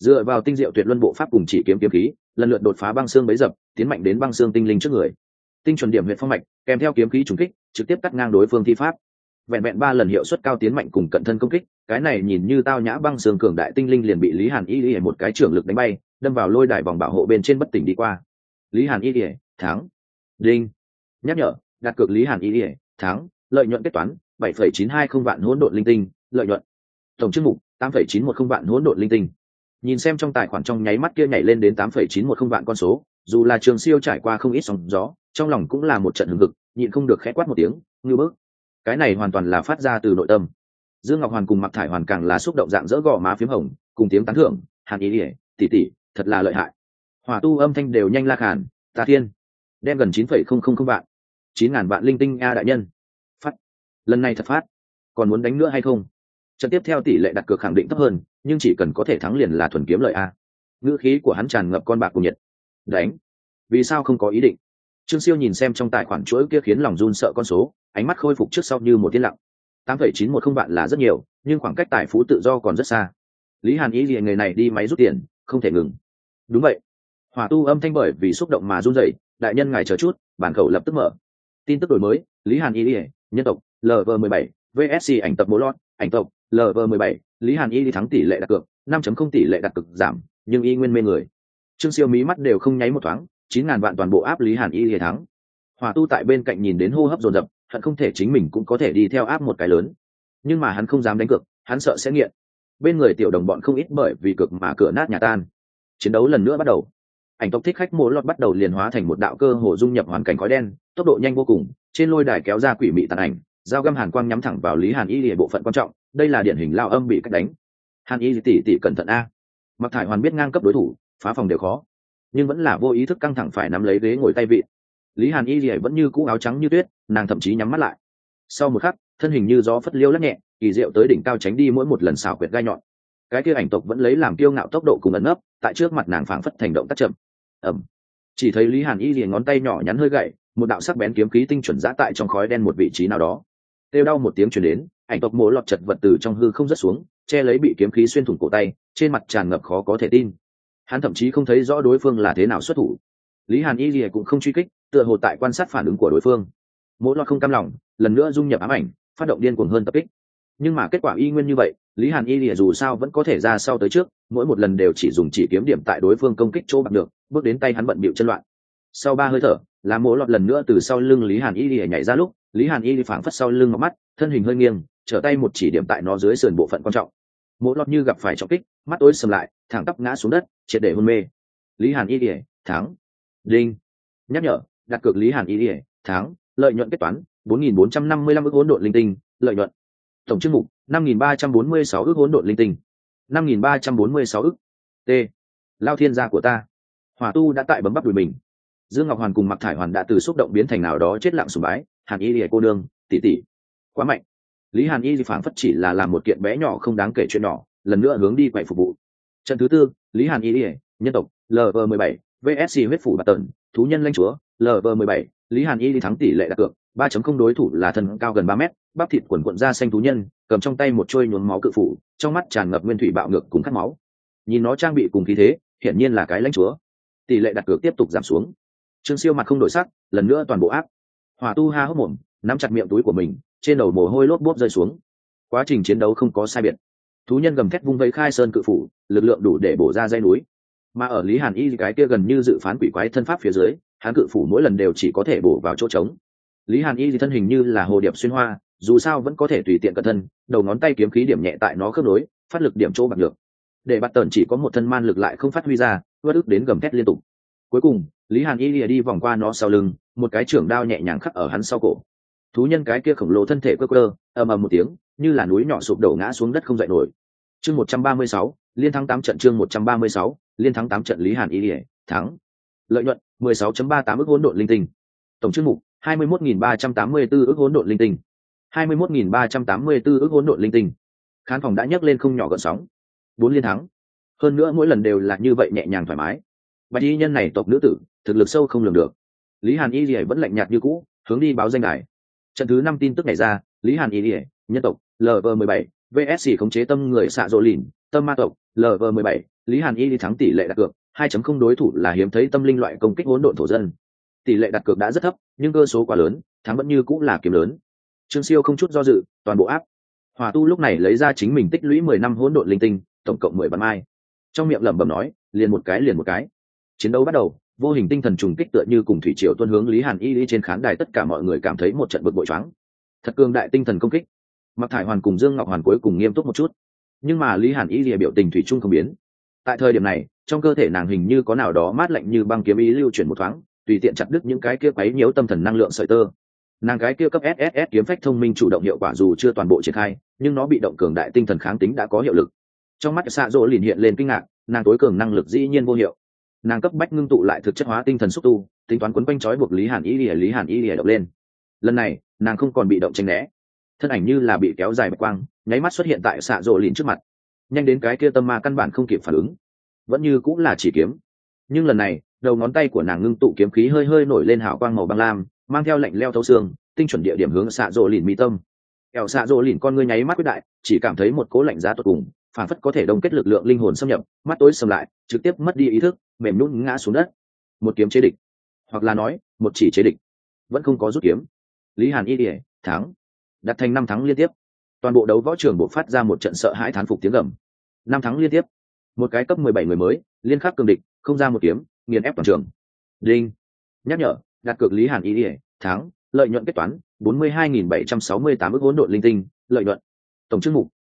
dựa vào tinh diệu tuyệt luân bộ pháp cùng chỉ kiếm kiếm khí lần lượt đột phá băng xương bấy dập, tiến mạnh đến băng xương tinh linh trước người. Tinh chuẩn điểm huyệt phong mạch kèm theo kiếm khí trùng kích trực tiếp cắt ngang đối phương thi pháp. Vẹn vẹn 3 lần hiệu suất cao tiến mạnh cùng cận thân công kích, cái này nhìn như tao nhã băng xương cường đại tinh linh liền bị Lý Hàn Y một cái trưởng lực đánh bay, đâm vào lôi đài vòng bảo hộ bên trên bất tỉnh đi qua. Lý Hàn Y thắng. Đinh. Nhắc nhở, đặt cược Lý Hàn Y thắng, lợi nhuận kết toán 7,920 vạn hỗn độn linh tinh, lợi nhuận. Tổng chương mục 8,910 vạn hỗn độn linh tinh. Nhìn xem trong tài khoản trong nháy mắt kia nhảy lên đến 8,910 vạn con số, dù là Trường Siêu trải qua không ít sóng gió, trong lòng cũng là một trận hừng hực, nhịn không được khẽ quát một tiếng, ngưu bức. Cái này hoàn toàn là phát ra từ nội tâm. Dương Ngọc Hoàn cùng Mạc Thải Hoàn càng là xúc động dạng dỡ gò má phím hồng, cùng tiếng tán thưởng, Hàn Y tỷ tỷ, thật là lợi hại. Hỏa Tu âm thanh đều nhanh la khàn, Ta Thiên, đem gần 9,000 vạn, 9.000 vạn linh tinh a đại nhân. Phát, lần này thật phát, còn muốn đánh nữa hay không? Trận tiếp theo tỷ lệ đặt cược khẳng định thấp hơn, nhưng chỉ cần có thể thắng liền là thuần kiếm lợi a. Ngữ khí của hắn tràn ngập con bạc cùng nhiệt. Đánh? Vì sao không có ý định? Trương Siêu nhìn xem trong tài khoản chuỗi kia khiến lòng run sợ con số, ánh mắt khôi phục trước sau như một tiên lặng. 8,910 vạn là rất nhiều, nhưng khoảng cách tài phú tự do còn rất xa. Lý Hàn Y người này đi máy rút tiền, không thể ngừng. Đúng vậy. Hỏa Tu âm thanh bởi vì xúc động mà run rẩy, đại nhân ngài chờ chút, bản khẩu lập tức mở. Tin tức đổi mới, Lý Hàn Y, nhân tộc, LV17, VSC ảnh tập Mộ Lót, ảnh tộc, LV17, Lý Hàn Y thắng tỷ lệ đặt cược, 5.0 tỷ lệ đặt cược giảm, nhưng y nguyên mê người. Trương Siêu mí mắt đều không nháy một thoáng, 9.000 vạn toàn bộ áp Lý Hàn Y thắng. Hỏa Tu tại bên cạnh nhìn đến hô hấp dồn dập, hận không thể chính mình cũng có thể đi theo áp một cái lớn, nhưng mà hắn không dám đánh cược, hắn sợ sẽ nghiện. Bên người tiểu đồng bọn không ít bởi vì cược mà cửa nát nhà tan. Chiến đấu lần nữa bắt đầu. Ảnh tộc thích khách Mộ Lót bắt đầu liền hóa thành một đạo cơ hồ dung nhập hoàn cảnh khói đen, tốc độ nhanh vô cùng, trên lôi đài kéo ra quỷ mị tàn ảnh, dao găm hàn quang nhắm thẳng vào Lý Hàn Y địa bộ phận quan trọng, đây là điển hình lao âm bị cách đánh. Hàn Y tỷ cẩn thận a. Mặc Thải Hoàn biết ngang cấp đối thủ, phá phòng đều khó, nhưng vẫn là vô ý thức căng thẳng phải nắm lấy ghế ngồi tay vịn. Lý Hàn Y vẫn như cũ áo trắng như tuyết, nàng thậm chí nhắm mắt lại. Sau một khắc, thân hình như gió phất liêu lắc nhẹ, kỳ diệu tới đỉnh cao tránh đi mỗi một lần xảo quyệt gai nhọn. Cái kia ảnh tộc vẫn lấy làm kiêu ngạo tốc độ cùng ẩn nấp, tại trước mặt nàng phảng phất thành động tác chậm. Ầm. Chỉ thấy Lý Hàn Y ngón tay nhỏ nhắn hơi gậy, một đạo sắc bén kiếm khí tinh chuẩn giã tại trong khói đen một vị trí nào đó. Kêu đau một tiếng truyền đến, ảnh tộc Mộ Lót chật vật từ trong hư không rớt xuống, che lấy bị kiếm khí xuyên thủng cổ tay, trên mặt tràn ngập khó có thể tin. Hắn thậm chí không thấy rõ đối phương là thế nào xuất thủ. Lý Hàn Y cũng không truy kích, tựa hồ tại quan sát phản ứng của đối phương. Mộ Lót không cam lòng, lần nữa dung nhập ám ảnh, phát động điên cuồng hơn tập kích. Nhưng mà kết quả y nguyên như vậy, Lý Hàn Y dù sao vẫn có thể ra sau tới trước, mỗi một lần đều chỉ dùng chỉ kiếm điểm tại đối phương công kích chỗ bạc được, bước đến tay hắn bận bịu chân loạn. Sau 3 hơi thở, là Mộ Lót lần nữa từ sau lưng Lý Hàn Y nhảy ra lúc, Lý Hàn Y phảng phất sau lưng ngọc mắt, thân hình hơi nghiêng, trở tay một chỉ điểm tại nó dưới sườn bộ phận quan trọng. Mộ Lót như gặp phải trọng kích, mắt tối sầm lại, thẳng tắp ngã xuống đất, triệt để hôn mê. Lý Hàn Y thắng. Đinh. Nhắc nhở, đặt cược Lý Hàn Y thắng, lợi nhuận kết toán 4.455 ức hỗn độn linh tinh, lợi nhuận. Tổng chương mục 5.346 ức hỗn độn linh tinh. 5.346 ức. T. Lao thiên gia của ta. Hỏa Tu đã tại bấm bắp đùi mình. Dương Ngọc Hoàn cùng Mạc Thải Hoàn đã từ xúc động biến thành nào đó chết lặng sùng bái, Hàn Y cô nương, tỷ tỷ, quá mạnh. Lý Hàn Y phảng phất chỉ là làm một kiện bé nhỏ không đáng kể chuyện nhỏ, lần nữa hướng đi quậy phục vụ. Trận thứ tư, Lý Hàn Y, nhân tộc, LV17, VSC huyết phủ bạt tần, thú nhân lãnh chúa, LV17, Lý Hàn Y thắng tỷ lệ đặt cược 3.0 đối thủ là thân cao gần 3 mét, bắp thịt quần quận da xanh thú nhân, cầm trong tay một trôi nhuốm máu cự phủ, trong mắt tràn ngập nguyên thủy bạo ngược cùng khát máu. Nhìn nó trang bị cùng khí thế, hiển nhiên là cái lãnh chúa. Tỷ lệ đặt cược tiếp tục giảm xuống. Trương Siêu mặt không đổi sắc, lần nữa toàn bộ áp. Hỏa Tu ha hốc mồm, nắm chặt miệng túi của mình, trên đầu mồ hôi lốp bốp rơi xuống. Quá trình chiến đấu không có sai biệt. Thú nhân gầm thét vung vây khai sơn cự phủ, lực lượng đủ để bổ ra dây núi. Mà ở Lý Hàn Y cái kia gần như dự phán quỷ quái thân pháp phía dưới, hắn cự phủ mỗi lần đều chỉ có thể bổ vào chỗ trống. Lý Hàn Y thân hình như là hồ điệp xuyên hoa, dù sao vẫn có thể tùy tiện cận thân, đầu ngón tay kiếm khí điểm nhẹ tại nó khớp nối, phát lực điểm chỗ bạc được. Để bắt tần chỉ có một thân man lực lại không phát huy ra, vất ức đến gầm thét liên tục. Cuối cùng, Lý Hàn Y đi vòng qua nó sau lưng, một cái chưởng đao nhẹ nhàng khắc ở hắn sau cổ. Thú nhân cái kia khổng lồ thân thể cơ ầm ầm một tiếng, như là núi nhỏ sụp đổ ngã xuống đất không dậy nổi. Chương 136, liên thắng 8 trận. Chương 136, liên thắng 8 trận. Lý Hàn Y thắng. Lợi nhuận 16.38 ức hỗn độn linh tinh. Tổng chương mục 21.384 ức hỗn độn linh tinh. 21.384 ức hỗn độn linh tinh. Khán phòng đã nhấc lên không nhỏ gợn sóng. 4 liên thắng. Hơn nữa mỗi lần đều là như vậy nhẹ nhàng thoải mái. Bạch y nhân này tộc nữ tử, thực lực sâu không lường được. Lý Hàn Y vẫn lạnh nhạt như cũ, hướng đi báo danh đài. Trận thứ 5 tin tức này ra, Lý Hàn Y, nhân tộc, LV17, VSC khống chế tâm người xạ rộ lìn, tâm ma tộc, LV17, Lý Hàn Y thắng tỷ lệ đặt cược 2.0 đối thủ là hiếm thấy tâm linh loại công kích hỗn độn thổ dân. Tỷ lệ đặt cược đã rất thấp, nhưng cơ số quá lớn, thắng vẫn như cũng là kiếm lớn. Trương Siêu không chút do dự, toàn bộ áp. Hỏa tu lúc này lấy ra chính mình tích lũy 10 năm hỗn độn linh tinh, tổng cộng 10 vạn mai. Trong miệng lẩm bẩm nói, liền một cái. Chiến đấu bắt đầu, vô hình tinh thần trùng kích tựa như cùng thủy triều tuôn hướng Lý Hàn Y trên khán đài, tất cả mọi người cảm thấy một trận bực bội choáng. Thật cường đại tinh thần công kích. Mạc Thải Hoàn cùng Dương Ngọc Hoàn cuối cùng nghiêm túc một chút, nhưng mà Lý Hàn Y biểu tình thủy chung không biến. Tại thời điểm này, trong cơ thể nàng hình như có nào đó mát lạnh như băng kiếm ý lưu chuyển một thoáng, tùy tiện chặt đứt những cái kia quấy nhiễu tâm thần năng lượng sợi tơ. Nàng cái kia cấp SSS kiếm phách thông minh chủ động hiệu quả dù chưa toàn bộ triển khai, nhưng nó bị động cường đại tinh thần kháng tính đã có hiệu lực. Trong mắt Sạ Dỗ liền hiện lên kinh ngạc, nàng tối cường năng lực dĩ nhiên vô hiệu. Nàng cấp bách ngưng tụ lại thực chất hóa tinh thần xúc tu, tính toán quấn quanh trói buộc Lý Hàn Y động lên. Lần này, nàng không còn bị động tránh né, thân ảnh như là bị kéo dài bạch quang, nháy mắt xuất hiện tại Sạ Dỗ liền trước mặt. Nhanh đến cái kia tâm ma căn bản không kịp phản ứng, vẫn như cũng là chỉ kiếm, nhưng lần này đầu ngón tay của nàng ngưng tụ kiếm khí hơi hơi nổi lên hào quang màu băng lam, mang theo lạnh leo thấu xương, tinh chuẩn địa điểm hướng Sạ Dỗ liền mi tâm. Kẻo Sạ Dỗ liền con ngươi nháy mắt quyết đại, chỉ cảm thấy một cố lạnh giá tột cùng, phản phất có thể đông kết lực lượng linh hồn xâm nhập, mắt tối sầm lại, trực tiếp mất đi ý thức, mềm nhũn ngã xuống đất. Một kiếm chế địch, hoặc là nói một chỉ chế địch, vẫn không có rút kiếm. Lý Hàn Y thắng, đạt thành 5 thắng liên tiếp. Toàn bộ đấu võ trường bộc phát ra một trận sợ hãi thán phục tiếng gầm. 5 thắng liên tiếp, một cái cấp 17 người mới liên khắc cường địch, không ra một kiếm, nghiền ép toàn trường. Đinh, nhắc nhở, đặt cược Lý Hàn Y thắng, lợi nhuận kết toán 42.768 ức hỗn độn linh tinh, lợi nhuận tổng chương mục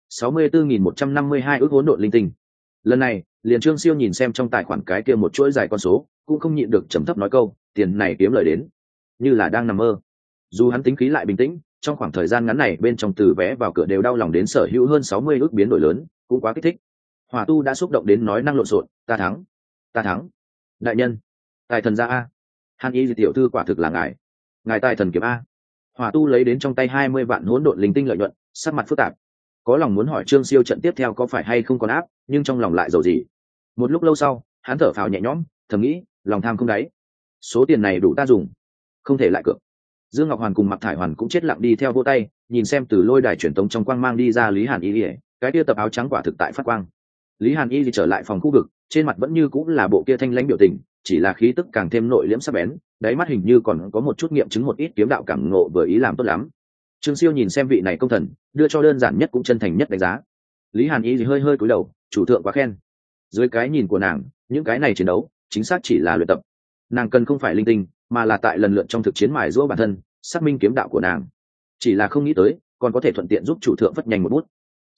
64.152 ức hỗn độn linh tinh. Lần này liền Trương Siêu nhìn xem trong tài khoản cái kia một chuỗi dài con số, cũng không nhịn được trầm thấp nói câu, tiền này kiếm lời đến như là đang nằm mơ. Dù hắn tính khí lại bình tĩnh, trong khoảng thời gian ngắn này bên trong từ vé vào cửa đều đau lòng đến sở hữu hơn 60 ức biến đổi lớn, cũng quá kích thích. Hỏa tu đã xúc động đến nói năng lộn xộn, ta thắng, đại nhân, tài thần ra a, Hàn Y tiểu thư quả thực là ngài tài thần kiếm a. Hỏa tu lấy đến trong tay 20 vạn hỗn độn linh tinh lợi nhuận, sắc mặt phức tạp, có lòng muốn hỏi Trương Siêu trận tiếp theo có phải hay không còn áp, nhưng trong lòng lại dầu gì. Một lúc lâu sau, hắn thở phào nhẹ nhõm, thầm nghĩ, lòng tham không đáy, số tiền này đủ ta dùng, không thể lại cược. Dương Ngọc Hoàn cùng Mạc Thải Hoàn cũng chết lặng đi theo vô tay, nhìn xem từ lôi đài truyền tống trong quang mang đi ra Lý Hàn Y, cái kia tập áo trắng quả thực tại phát quang. Lý Hàn Y trở lại phòng khu vực, trên mặt vẫn như cũng là bộ kia thanh lãnh biểu tình, chỉ là khí tức càng thêm nội liễm sắc bén, đáy mắt hình như còn có một chút nghiệm chứng một ít kiếm đạo cảm ngộ vừa ý làm tốt lắm. Trương Siêu nhìn xem vị này công thần, đưa cho đơn giản nhất cũng chân thành nhất đánh giá. Lý Hàn Y hơi hơi cúi đầu, chủ thượng quá khen. Dưới cái nhìn của nàng, những cái này chiến đấu chính xác chỉ là luyện tập, nàng cần không phải linh tinh, mà là tại lần lượt trong thực chiến mài giũa bản thân, xác minh kiếm đạo của nàng. Chỉ là không nghĩ tới, còn có thể thuận tiện giúp chủ thượng phất nhanh một bút.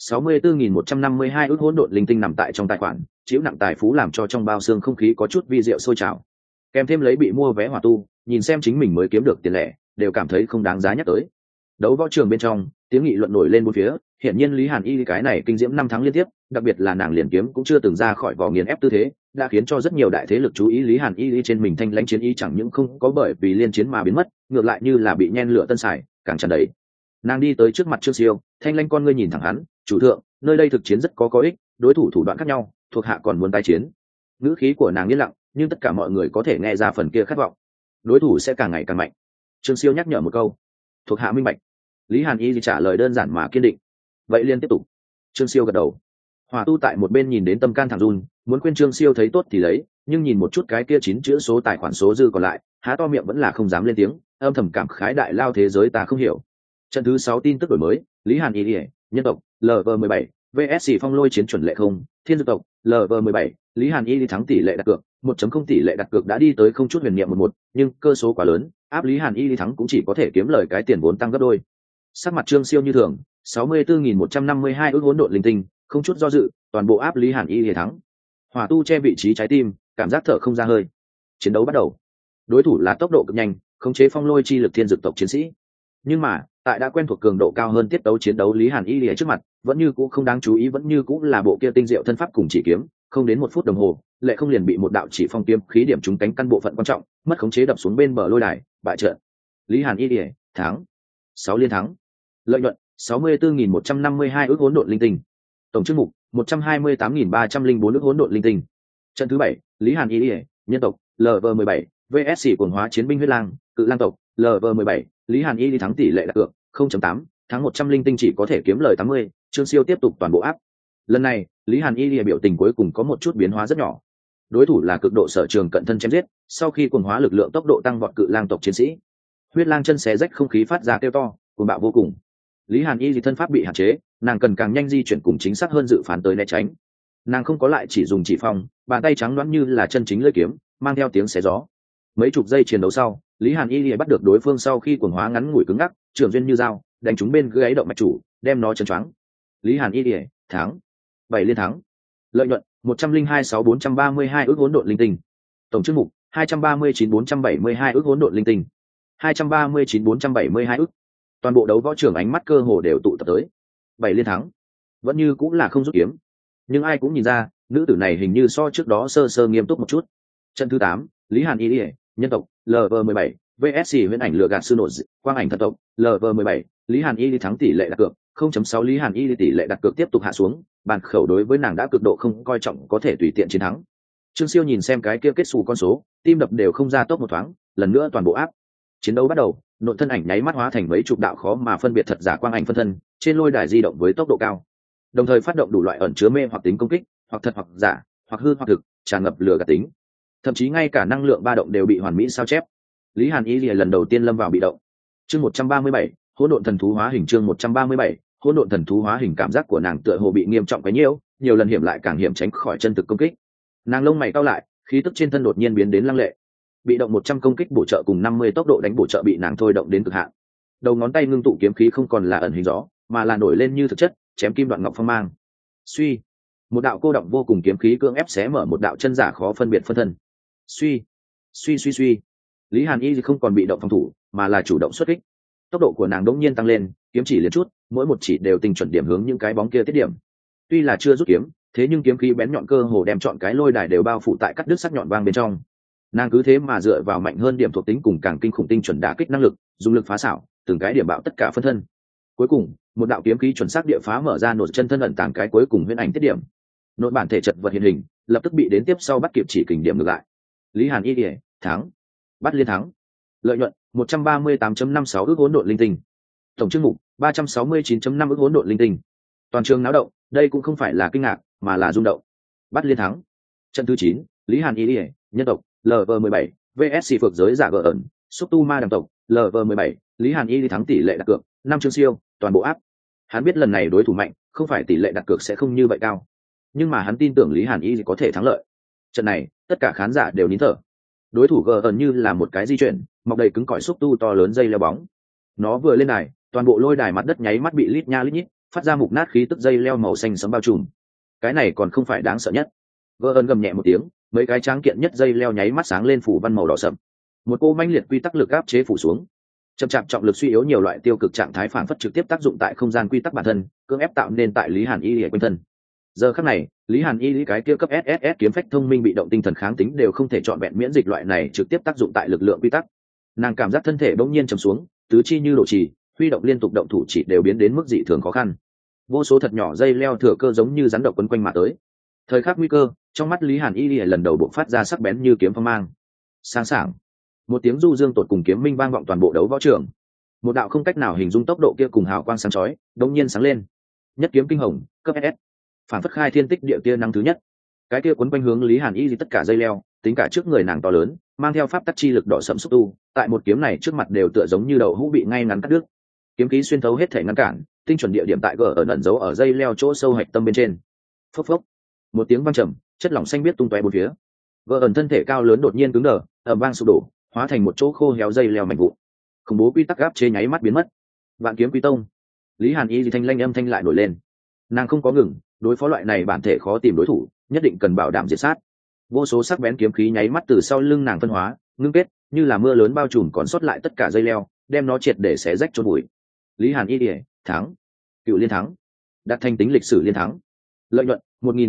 64.152 ức hỗn độn linh tinh nằm tại trong tài khoản, chịu nặng tài phú làm cho trong bao xương không khí có chút vi diệu sôi trào. Kèm thêm lấy bị mua vé hỏa tu, nhìn xem chính mình mới kiếm được tiền lẻ, đều cảm thấy không đáng giá nhắc tới. Đấu võ trường bên trong, tiếng nghị luận nổi lên bốn phía, hiển nhiên Lý Hàn Y cái này kinh diễm 5 tháng liên tiếp, đặc biệt là nàng liền kiếm cũng chưa từng ra khỏi vỏ nghiền ép tư thế, đã khiến cho rất nhiều đại thế lực chú ý. Lý Hàn Y trên mình thanh lãnh chiến ý chẳng những không có bởi vì liên chiến mà biến mất, ngược lại như là bị nhen lửa tân xài, càng tràn đầy. Nàng đi tới trước mặt Trương Siêu, thanh lãnh con ngươi nhìn thẳng hắn, chủ thượng, nơi đây thực chiến rất có ích, đối thủ thủ đoạn khác nhau, thuộc hạ còn muốn tái chiến. Ngữ khí của nàng yên lặng, nhưng tất cả mọi người có thể nghe ra phần kia khát vọng, đối thủ sẽ càng ngày càng mạnh. Trương Siêu nhắc nhở một câu, thuộc hạ minh bạch. Lý Hàn Y trả lời đơn giản mà kiên định. Vậy liên tiếp tục. Trương Siêu gật đầu. Hỏa tu tại một bên nhìn đến tâm can thẳng run, muốn khuyên Trương Siêu thấy tốt thì lấy, nhưng nhìn một chút cái kia 9 chữ số tài khoản số dư còn lại, há to miệng vẫn là không dám lên tiếng, âm thầm cảm khái đại lao thế giới ta không hiểu. Trận thứ 6 tin tức đổi mới, Lý Hàn Y, nhân tộc, LV17, VSC phong lôi chiến chuẩn lệ không, thiên dược tộc, LV17, Lý Hàn Y thắng tỷ lệ đặt cược, 1.0 tỷ lệ đặt cược đã đi tới không chút huyền niệm 11, nhưng cơ số quá lớn, áp Lý Hàn Y thắng cũng chỉ có thể kiếm lời cái tiền vốn tăng gấp đôi. Sắc mặt Trương Siêu như thường, 64.152 ức hỗn độn linh tinh, không chút do dự, toàn bộ áp Lý Hàn Y thắng. Hỏa tu che vị trí trái tim, cảm giác thở không ra hơi. Chiến đấu bắt đầu. Đối thủ là tốc độ cực nhanh, khống chế phong lôi chi lực thiên dược tộc chiến sĩ. Nhưng mà, tại đã quen thuộc cường độ cao hơn tiết tấu chiến đấu Lý Hàn Y ở trước mặt, vẫn như cũ không đáng chú ý, vẫn như cũ là bộ kia tinh diệu thân pháp cùng chỉ kiếm, không đến 1 phút đồng hồ, lệ không liền bị một đạo chỉ phong kiếm khí điểm trúng cánh căn bộ phận quan trọng, mất khống chế đập xuống bên bờ lôi đài, bại trận. Lý Hàn Y thắng. 6 liên thắng. Lợi nhuận 64.152 ức hỗn độn linh tinh. Tổng chương mục 128.304 ức hỗn độn linh tinh. Trận thứ 7, Lý Hàn Y, nhân tộc, LV17, VSC cuồng hóa chiến binh huyết lang, cự lang tộc, LV17, Lý Hàn Y thắng tỷ lệ đặt cược 0.8, thắng 100 linh tinh chỉ có thể kiếm lời 80, Trương Siêu tiếp tục toàn bộ áp. Lần này Lý Hàn Y lìa biểu tình cuối cùng có một chút biến hóa rất nhỏ. Đối thủ là cực độ sở trường cận thân chém giết, sau khi cuồng hóa lực lượng tốc độ tăng vọt cự lang tộc chiến sĩ. Huyết lang chân xé rách không khí phát ra kêu to, cuồng bạo vô cùng. Lý Hàn Y thì thân pháp bị hạn chế, nàng cần càng nhanh di chuyển cùng chính xác hơn dự phán tới né tránh. Nàng không có lại chỉ dùng chỉ phong, bàn tay trắng đoán như là chân chính lưỡi kiếm, mang theo tiếng xé gió. Mấy chục giây chiến đấu sau, Lý Hàn Y bắt được đối phương sau khi cuồng hóa ngắn ngủi cứng ngắc, trường duyên như dao, đánh trúng bên gáy động mạch chủ, đem nó chấn choáng. Lý Hàn Y thắng. 7 liên thắng. Lợi nhuận 102.6.432 ước hỗn độn linh tinh. Tổng chương mục 239.472 ước hỗn độn linh tinh. 239.472 ước. Toàn bộ đấu võ trường ánh mắt cơ hồ đều tụ tập tới. 7 liên thắng. Vẫn như cũng là không rút kiếm. Nhưng ai cũng nhìn ra, nữ tử này hình như so trước đó sơ sơ nghiêm túc một chút. Trận thứ 8, Lý Hàn Y, nhân tộc, LV17, VSC huyễn ảnh lừa gạt sư nổi, quang ảnh thần tộc, LV17, Lý Hàn Y thắng tỷ lệ đặt cược, 0.6 Lý Hàn Y tỷ lệ đặt cược tiếp tục hạ xuống, bàn khẩu đối với nàng đã cực độ không coi trọng có thể tùy tiện chiến thắng. Trương Siêu nhìn xem cái kia kết xù con số, tim đập đều không ra tốc một thoáng, lần nữa toàn bộ áp. Chiến đấu bắt đầu, nội thân ảnh nháy mắt hóa thành mấy chục đạo khó mà phân biệt thật giả quang ảnh phân thân, trên lôi đài di động với tốc độ cao. Đồng thời phát động đủ loại ẩn chứa mê hoặc tính công kích, hoặc thật hoặc giả, hoặc hư hoặc thực, tràn ngập lừa gạt tính. Thậm chí ngay cả năng lượng ba động đều bị hoàn mỹ sao chép. Lý Hàn Y lần đầu tiên lâm vào bị động. Chương 137, hỗn độn thần thú hóa hình. Chương 137, hỗn độn thần thú hóa hình. Cảm giác của nàng tựa hồ bị nghiêm trọng quá nhiều lần hiểm lại càng hiểm tránh khỏi chân thực công kích. Nàng lông mày cau lại, khí tức trên thân đột nhiên biến đến lăng lệ. Bị động 100 công kích bổ trợ cùng 50 tốc độ đánh bổ trợ bị nàng thôi động đến cực hạn. Đầu ngón tay ngưng tụ kiếm khí không còn là ẩn hình gió, mà là nổi lên như thực chất, chém kim đoạn ngọc phong mang. Suy, một đạo cô động vô cùng kiếm khí cưỡng ép xé mở một đạo chân giả khó phân biệt phân thân. Suy, Lý Hàn Y không còn bị động phòng thủ, mà là chủ động xuất kích. Tốc độ của nàng đột nhiên tăng lên, kiếm chỉ liền chút, mỗi một chỉ đều tinh chuẩn điểm hướng những cái bóng kia tiết điểm. Tuy là chưa rút kiếm, thế nhưng kiếm khí bén nhọn cơ hồ đem chọn cái lôi đài đều bao phủ tại cắt đứt sắc nhọn vang bên trong. Nàng cứ thế mà dựa vào mạnh hơn điểm thuộc tính cùng càng kinh khủng tinh chuẩn đả kích năng lực, dùng lực phá xảo, từng cái điểm bạo tất cả phân thân. Cuối cùng, một đạo kiếm khí chuẩn xác địa phá mở ra nổi chân thân ẩn tàng cái cuối cùng huyễn ảnh tiết điểm. Nội bản thể chật vật hiện hình, lập tức bị đến tiếp sau bắt kịp chỉ kình điểm ngược lại. Lý Hàn Y thắng. Bắt liên thắng. Lợi nhuận 138.56 ước hỗn độn linh tinh. Tổng chương mục 369.5 ước hỗn độn linh tinh. Toàn trường náo động, đây cũng không phải là kinh ngạc, mà là rung động. Bắt liên thắng. Trận thứ 9, Lý Hàn Y, nhân tộc, LV17, VSC phược giới giả gờ ẩn, xúc tu ma đằng tộc, LV17, Lý Hàn Y thắng tỷ lệ đặt cược, 5 chương siêu, toàn bộ áp. Hắn biết lần này đối thủ mạnh, không phải tỷ lệ đặt cược sẽ không như vậy cao. Nhưng mà hắn tin tưởng Lý Hàn Y có thể thắng lợi. Trận này, tất cả khán giả đều nín thở. Đối thủ gờ ẩn như là một cái di chuyển, mọc đầy cứng cỏi xúc tu to lớn dây leo bóng. Nó vừa lên đài, toàn bộ lôi đài mặt đất nháy mắt bị lít nha lít nhít, phát ra mục nát khí tức dây leo màu xanh sẫm bao trùm. Cái này còn không phải đáng sợ nhất. Gờ ẩn gầm nhẹ một tiếng, mấy cái tráng kiện nhất dây leo nháy mắt sáng lên phủ văn màu đỏ sậm. Một cô mãnh liệt quy tắc lực áp chế phủ xuống. Chậm chạp trọng lực suy yếu nhiều loại tiêu cực trạng thái phản phất trực tiếp tác dụng tại không gian quy tắc bản thân, cưỡng ép tạo nên tại Lý Hàn Y quanh thân. Giờ khắc này, Lý Hàn Y cái kia cấp SSS kiếm phách thông minh bị động tinh thần kháng tính đều không thể chọn vẹn miễn dịch loại này trực tiếp tác dụng tại lực lượng quy tắc. Nàng cảm giác thân thể bỗng nhiên trầm xuống, tứ chi như đổ trì, huy động liên tục động thủ chỉ đều biến đến mức dị thường khó khăn. Vô số thật nhỏ dây leo thừa cơ giống như rắn độc quấn quanh mà tới. Thời khắc nguy cơ, trong mắt Lý Hàn Y lần đầu bộc phát ra sắc bén như kiếm phong mang. Sáng sảng, một tiếng du dương tột cùng kiếm minh vang vọng toàn bộ đấu võ trường. Một đạo không cách nào hình dung tốc độ kia cùng hào quang sáng chói, đống nhiên sáng lên. Nhất kiếm kinh hồng, cấp SS. Phản phất khai thiên tích địa kia năng thứ nhất. Cái kia quấn quanh hướng Lý Hàn Y tất cả dây leo, tính cả trước người nàng to lớn, mang theo pháp tắc chi lực đỏ sẫm xúc tu, tại một kiếm này trước mặt đều tựa giống như đầu hũ bị ngay ngắn cắt đứt. Kiếm khí xuyên thấu hết thể ngăn cản, tinh chuẩn địa điểm tại gờ ở ẩn giấu ở dây leo chỗ sâu hạch tâm bên trên. Phốc phốc. Một tiếng vang trầm, chất lỏng xanh biết tung tóe bốn phía. Gờ ẩn thân thể cao lớn đột nhiên cứng đờ, ầm vang sụp đổ, hóa thành một chỗ khô héo dây leo mảnh vụn. Khủng bố quy tắc áp chế nháy mắt biến mất. Vạn kiếm quy tông. Lý Hàn Y thanh lanh âm thanh lại nổi lên. Nàng không có ngừng, đối phó loại này bản thể khó tìm đối thủ, nhất định cần bảo đảm diệt sát. Vô số sắc bén kiếm khí nháy mắt từ sau lưng nàng phân hóa, ngưng kết, như là mưa lớn bao trùm còn sót lại tất cả dây leo, đem nó triệt để xé rách chôn bụi. Lý Hàn Y thắng. Cựu liên thắng. Đạt thành tính lịch sử liên thắng. Lợi nhuận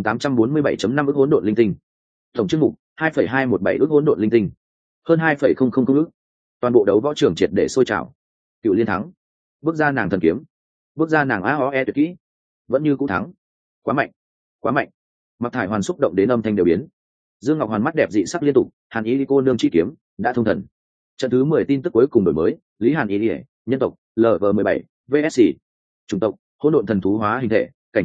1.847.5 ức hỗn độn linh tinh. Tổng chương mục 2,217 ức hỗn độn linh tinh. Hơn 2,000 ức. Toàn bộ đấu võ trường triệt để sôi trào. Cựu liên thắng. Bước ra nàng thần kiếm. Bước ra nàng AOE tuyệt kỹ. Vẫn như cũ thắng. Quá mạnh, quá mạnh. Mặc thải hoàn xúc động đến âm thanh đều biến. Dương Ngọc Hoàn mắt đẹp dị sắc liên tục. Hàn Y cô nương chi kiếm đã thông thần. Trận thứ 10 tin tức cuối cùng đổi mới. Lý Hàn Y, nhân tộc, LV17, VSC. Chủng tộc, hỗn độn thần thú hóa hình thể. Cảnh cáo,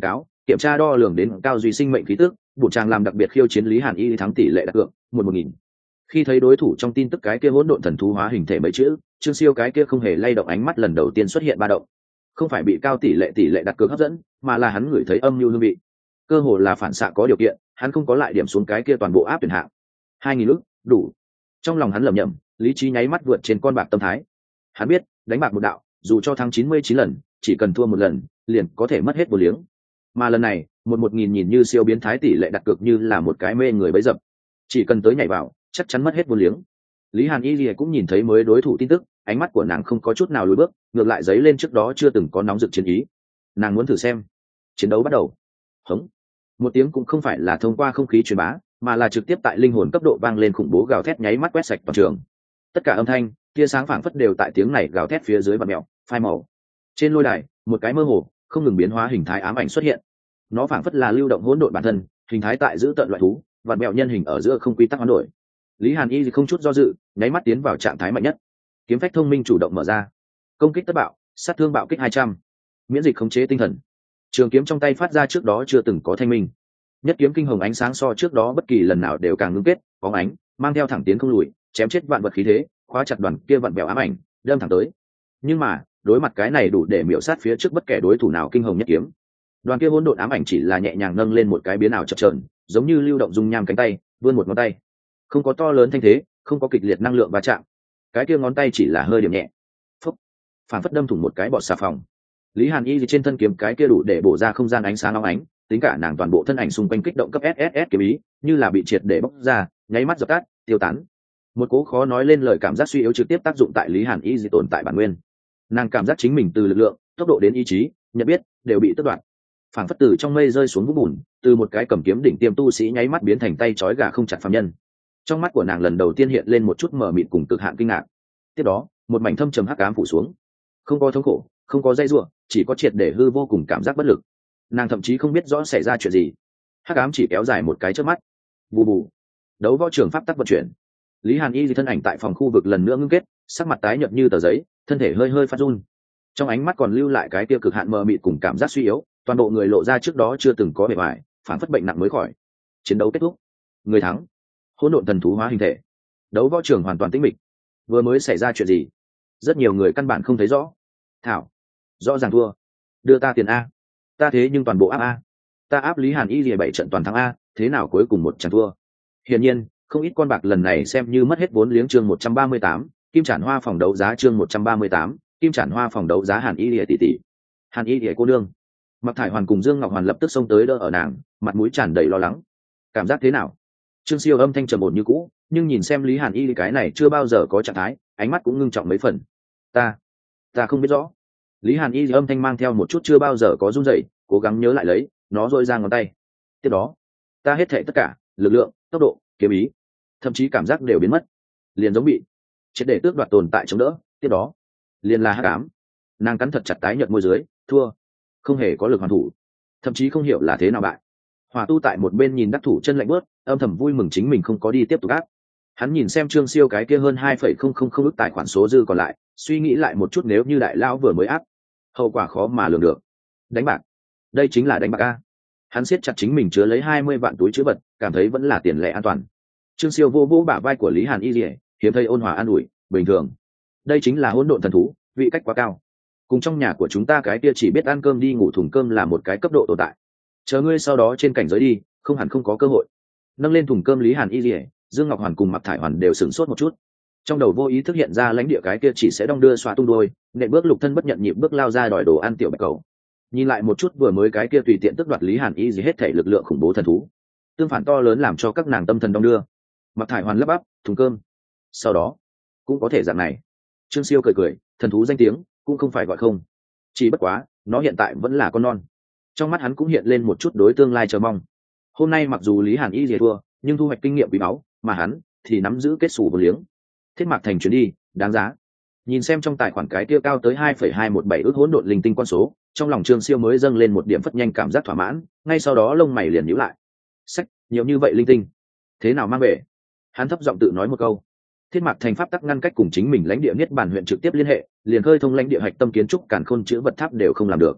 kiểm tra đo lường đến cao duy sinh mệnh khí tức, bổn chàng làm đặc biệt khiêu chiến Lý Hàn Y thắng tỷ lệ đặt cược 1/1000. Khi thấy đối thủ trong tin tức cái kia hỗn độn thần thú hóa hình thể mấy chữ, Trương Siêu cái kia không hề lay động ánh mắt lần đầu tiên xuất hiện ba động. Không phải bị cao tỷ lệ đặt cược hấp dẫn, mà là hắn ngửi thấy âm mưu hương vị. Cơ hồ là phản xạ có điều kiện, hắn không có lại điểm xuống cái kia toàn bộ áp tuyển hạng. 2000 ức, đủ. Trong lòng hắn lẩm nhẩm, lý trí nháy mắt vượt trên con bạc tâm thái. Hắn biết, đánh bạc một đạo, dù cho thắng 99 lần, chỉ cần thua một lần, liền có thể mất hết vô liếng. Mà lần này, 1/1000 nhìn như siêu biến thái tỷ lệ đặt cược như là một cái mê người bẫy dập. Chỉ cần tới nhảy vào, chắc chắn mất hết vô liếng. Lý Hàn Y Lìa cũng nhìn thấy mới đối thủ tin tức, ánh mắt của nàng không có chút nào lùi bước, ngược lại dấy lên trước đó chưa từng có nóng rực chiến ý. Nàng muốn thử xem. Chiến đấu bắt đầu. Hống. Một tiếng cũng không phải là thông qua không khí truyền bá, mà là trực tiếp tại linh hồn cấp độ vang lên khủng bố gào thét nháy mắt quét sạch toàn trường. Tất cả âm thanh, tia sáng phảng phất đều tại tiếng này gào thét phía dưới vặn mèo, phai màu. Trên lôi đài, một cái mơ hồ, không ngừng biến hóa hình thái ám ảnh xuất hiện. Nó phảng phất là lưu động hỗn độn bản thân, hình thái tại giữ tận loại thú, vặn mèo nhân hình ở giữa không quy tắc hoán đổi. Lý Hàn Y không chút do dự, nháy mắt tiến vào trạng thái mạnh nhất. Kiếm phách thông minh chủ động mở ra, công kích tất bạo, sát thương bạo kích 200, miễn dịch khống chế tinh thần. Trường kiếm trong tay phát ra trước đó chưa từng có thanh minh. Nhất kiếm kinh hồng ánh sáng so trước đó bất kỳ lần nào đều càng ngưng kết, bóng ánh, mang theo thẳng tiến không lùi, chém chết vạn vật khí thế, khóa chặt đoàn kia vặn bèo ám ảnh, đâm thẳng tới. Nhưng mà, đối mặt cái này đủ để miểu sát phía trước bất kể đối thủ nào kinh hồng nhất kiếm. Đoàn kia hỗn độn ám ảnh chỉ là nhẹ nhàng nâng lên một cái biến ảo chập chờn, giống như lưu động dung nham cánh tay, vươn một ngón tay. Không có to lớn thanh thế, không có kịch liệt năng lượng va chạm. Cái kia ngón tay chỉ là hơi điểm nhẹ. Phốc, phản phất đâm thủng một cái bọt xà phòng. Lý Hàn Y trên thân kiếm cái kia đủ để bổ ra không gian ánh sáng óng ánh, tính cả nàng toàn bộ thân ảnh xung quanh kích động cấp SSS kiếm ý, như là bị triệt để bóc ra, nháy mắt dập tắt, tiêu tán. Một cố khó nói lên lời cảm giác suy yếu trực tiếp tác dụng tại Lý Hàn Y tồn tại bản nguyên. Nàng cảm giác chính mình từ lực lượng, tốc độ đến ý chí, nhận biết đều bị tước đoạt. Phảng phất từ trong mây rơi xuống vũng bùn, từ một cái cầm kiếm đỉnh tiêm tu sĩ nháy mắt biến thành tay trói gà không chặt phàm nhân. Trong mắt của nàng lần đầu tiên hiện lên một chút mờ mịt cùng cực hạn kinh ngạc. Tiếp đó, một mảnh thâm trầm hắc ám phủ xuống. Không có thống khổ, không có dây rủa, chỉ có triệt để hư vô cùng cảm giác bất lực. Nàng thậm chí không biết rõ xảy ra chuyện gì. Hắc ám chỉ kéo dài một cái chớp mắt. Bù bù. Đấu võ trường pháp tắc vận chuyển. Lý Hàn Y thân ảnh tại phòng khu vực lần nữa ngưng kết, sắc mặt tái nhợt như tờ giấy, thân thể hơi hơi phát run. Trong ánh mắt còn lưu lại cái tiêu cực hạn mờ mịt cùng cảm giác suy yếu, toàn bộ người lộ ra trước đó chưa từng có bề ngoài, phản phất bệnh nặng mới khỏi. Chiến đấu kết thúc, người thắng. Hỗn độn thần thú hóa hình thể. Đấu võ trường hoàn toàn tĩnh mịch. Vừa mới xảy ra chuyện gì? Rất nhiều người căn bản không thấy rõ. Thảo, rõ ràng thua. Đưa ta tiền a. Ta thế nhưng toàn bộ áp a. Ta áp Lý Hàn Y lìa 7 trận toàn thắng a, thế nào cuối cùng một trận thua? Hiển nhiên, không ít con bạc lần này xem như mất hết vốn liếng chương 138, Kim Trản Hoa phòng đấu giá chương 138, Kim Trản Hoa phòng đấu giá Hàn Y lìa tỷ tỷ. Hàn Y lìa cô nương. Mặc Thải Hoàn cùng Dương Ngọc Hoàn lập tức xông tới đỡ ở nàng, mặt mũi tràn đầy lo lắng. Cảm giác thế nào? Trương Siêu âm thanh trầm ổn như cũ, nhưng nhìn xem Lý Hàn Y cái này chưa bao giờ có trạng thái, ánh mắt cũng ngưng trọng mấy phần. Ta không biết rõ. Lý Hàn Y âm thanh mang theo một chút chưa bao giờ có run rẩy, cố gắng nhớ lại lấy, nó dội ra ngón tay. Tiếp đó, ta hết thảy tất cả, lực lượng, tốc độ, kiếm ý, thậm chí cảm giác đều biến mất, liền giống bị triệt để tước đoạt tồn tại chống đỡ. Tiếp đó, liền là hắc ám. Nàng cắn thật chặt tái nhợt môi dưới, thua, không hề có lực hoàn thủ, thậm chí không hiểu là thế nào bại. Hỏa Tu tại một bên nhìn đắc thủ chân lạnh bước, âm thầm vui mừng chính mình không có đi tiếp tục áp. Hắn nhìn xem Trương Siêu cái kia hơn 2,000 ức tài khoản số dư còn lại, suy nghĩ lại một chút nếu như đại lão vừa mới áp, hậu quả khó mà lường được. Đánh bạc, đây chính là đánh bạc a. Hắn siết chặt chính mình chứa lấy 20 vạn túi chứa vật, cảm thấy vẫn là tiền lẻ an toàn. Trương Siêu vô vô bả vai của Lý Hàn Y Lệ, hiếm thấy ôn hòa an ủi, bình thường. Đây chính là hỗn độn thần thú, vị cách quá cao. Cùng trong nhà của chúng ta cái kia chỉ biết ăn cơm đi ngủ thùng cơm là một cái cấp độ tồn tại. Chờ ngươi sau đó trên cảnh giới đi, không hẳn không có cơ hội. Nâng lên thùng cơm Lý Hàn Y Lệ, Dương Ngọc Hoàn cùng Mặc Thải Hoàn đều sửng sốt một chút. Trong đầu vô ý thức hiện ra lãnh địa cái kia chỉ sẽ đong đưa xoa tung đôi, nện bước lục thân bất nhận nhịp bước lao ra đòi đồ ăn tiểu bạch cầu. Nhìn lại một chút vừa mới cái kia tùy tiện tức đoạt Lý Hàn Y gì hết thể lực lượng khủng bố thần thú, tương phản to lớn làm cho các nàng tâm thần đong đưa. Mặc Thải Hoàn lấp bắp, thùng cơm. Sau đó, cũng có thể dạng này. Trương Siêu cười cười, thần thú danh tiếng cũng không phải gọi không. Chỉ bất quá, nó hiện tại vẫn là con non. Trong mắt hắn cũng hiện lên một chút đối tương lai chờ mong. Hôm nay mặc dù Lý Hàn Y gì thua, nhưng thu hoạch kinh nghiệm quý báu, mà hắn thì nắm giữ kết sủ vô liếng. Thiết Mạc Thành chuyến đi, đáng giá. Nhìn xem trong tài khoản cái kia cao tới 2,217 ước hỗn độn linh tinh con số, trong lòng Trương Siêu mới dâng lên một điểm phất nhanh cảm giác thỏa mãn, ngay sau đó lông mày liền nhíu lại. Sách, nhiều như vậy linh tinh, thế nào mang về? Hắn thấp giọng tự nói một câu. Thiết Mạc Thành pháp tắc ngăn cách cùng chính mình lãnh địa Niết Bàn huyện trực tiếp liên hệ, liền khơi thông lãnh địa hạch tâm kiến trúc càn khôn chữ vật tháp đều không làm được.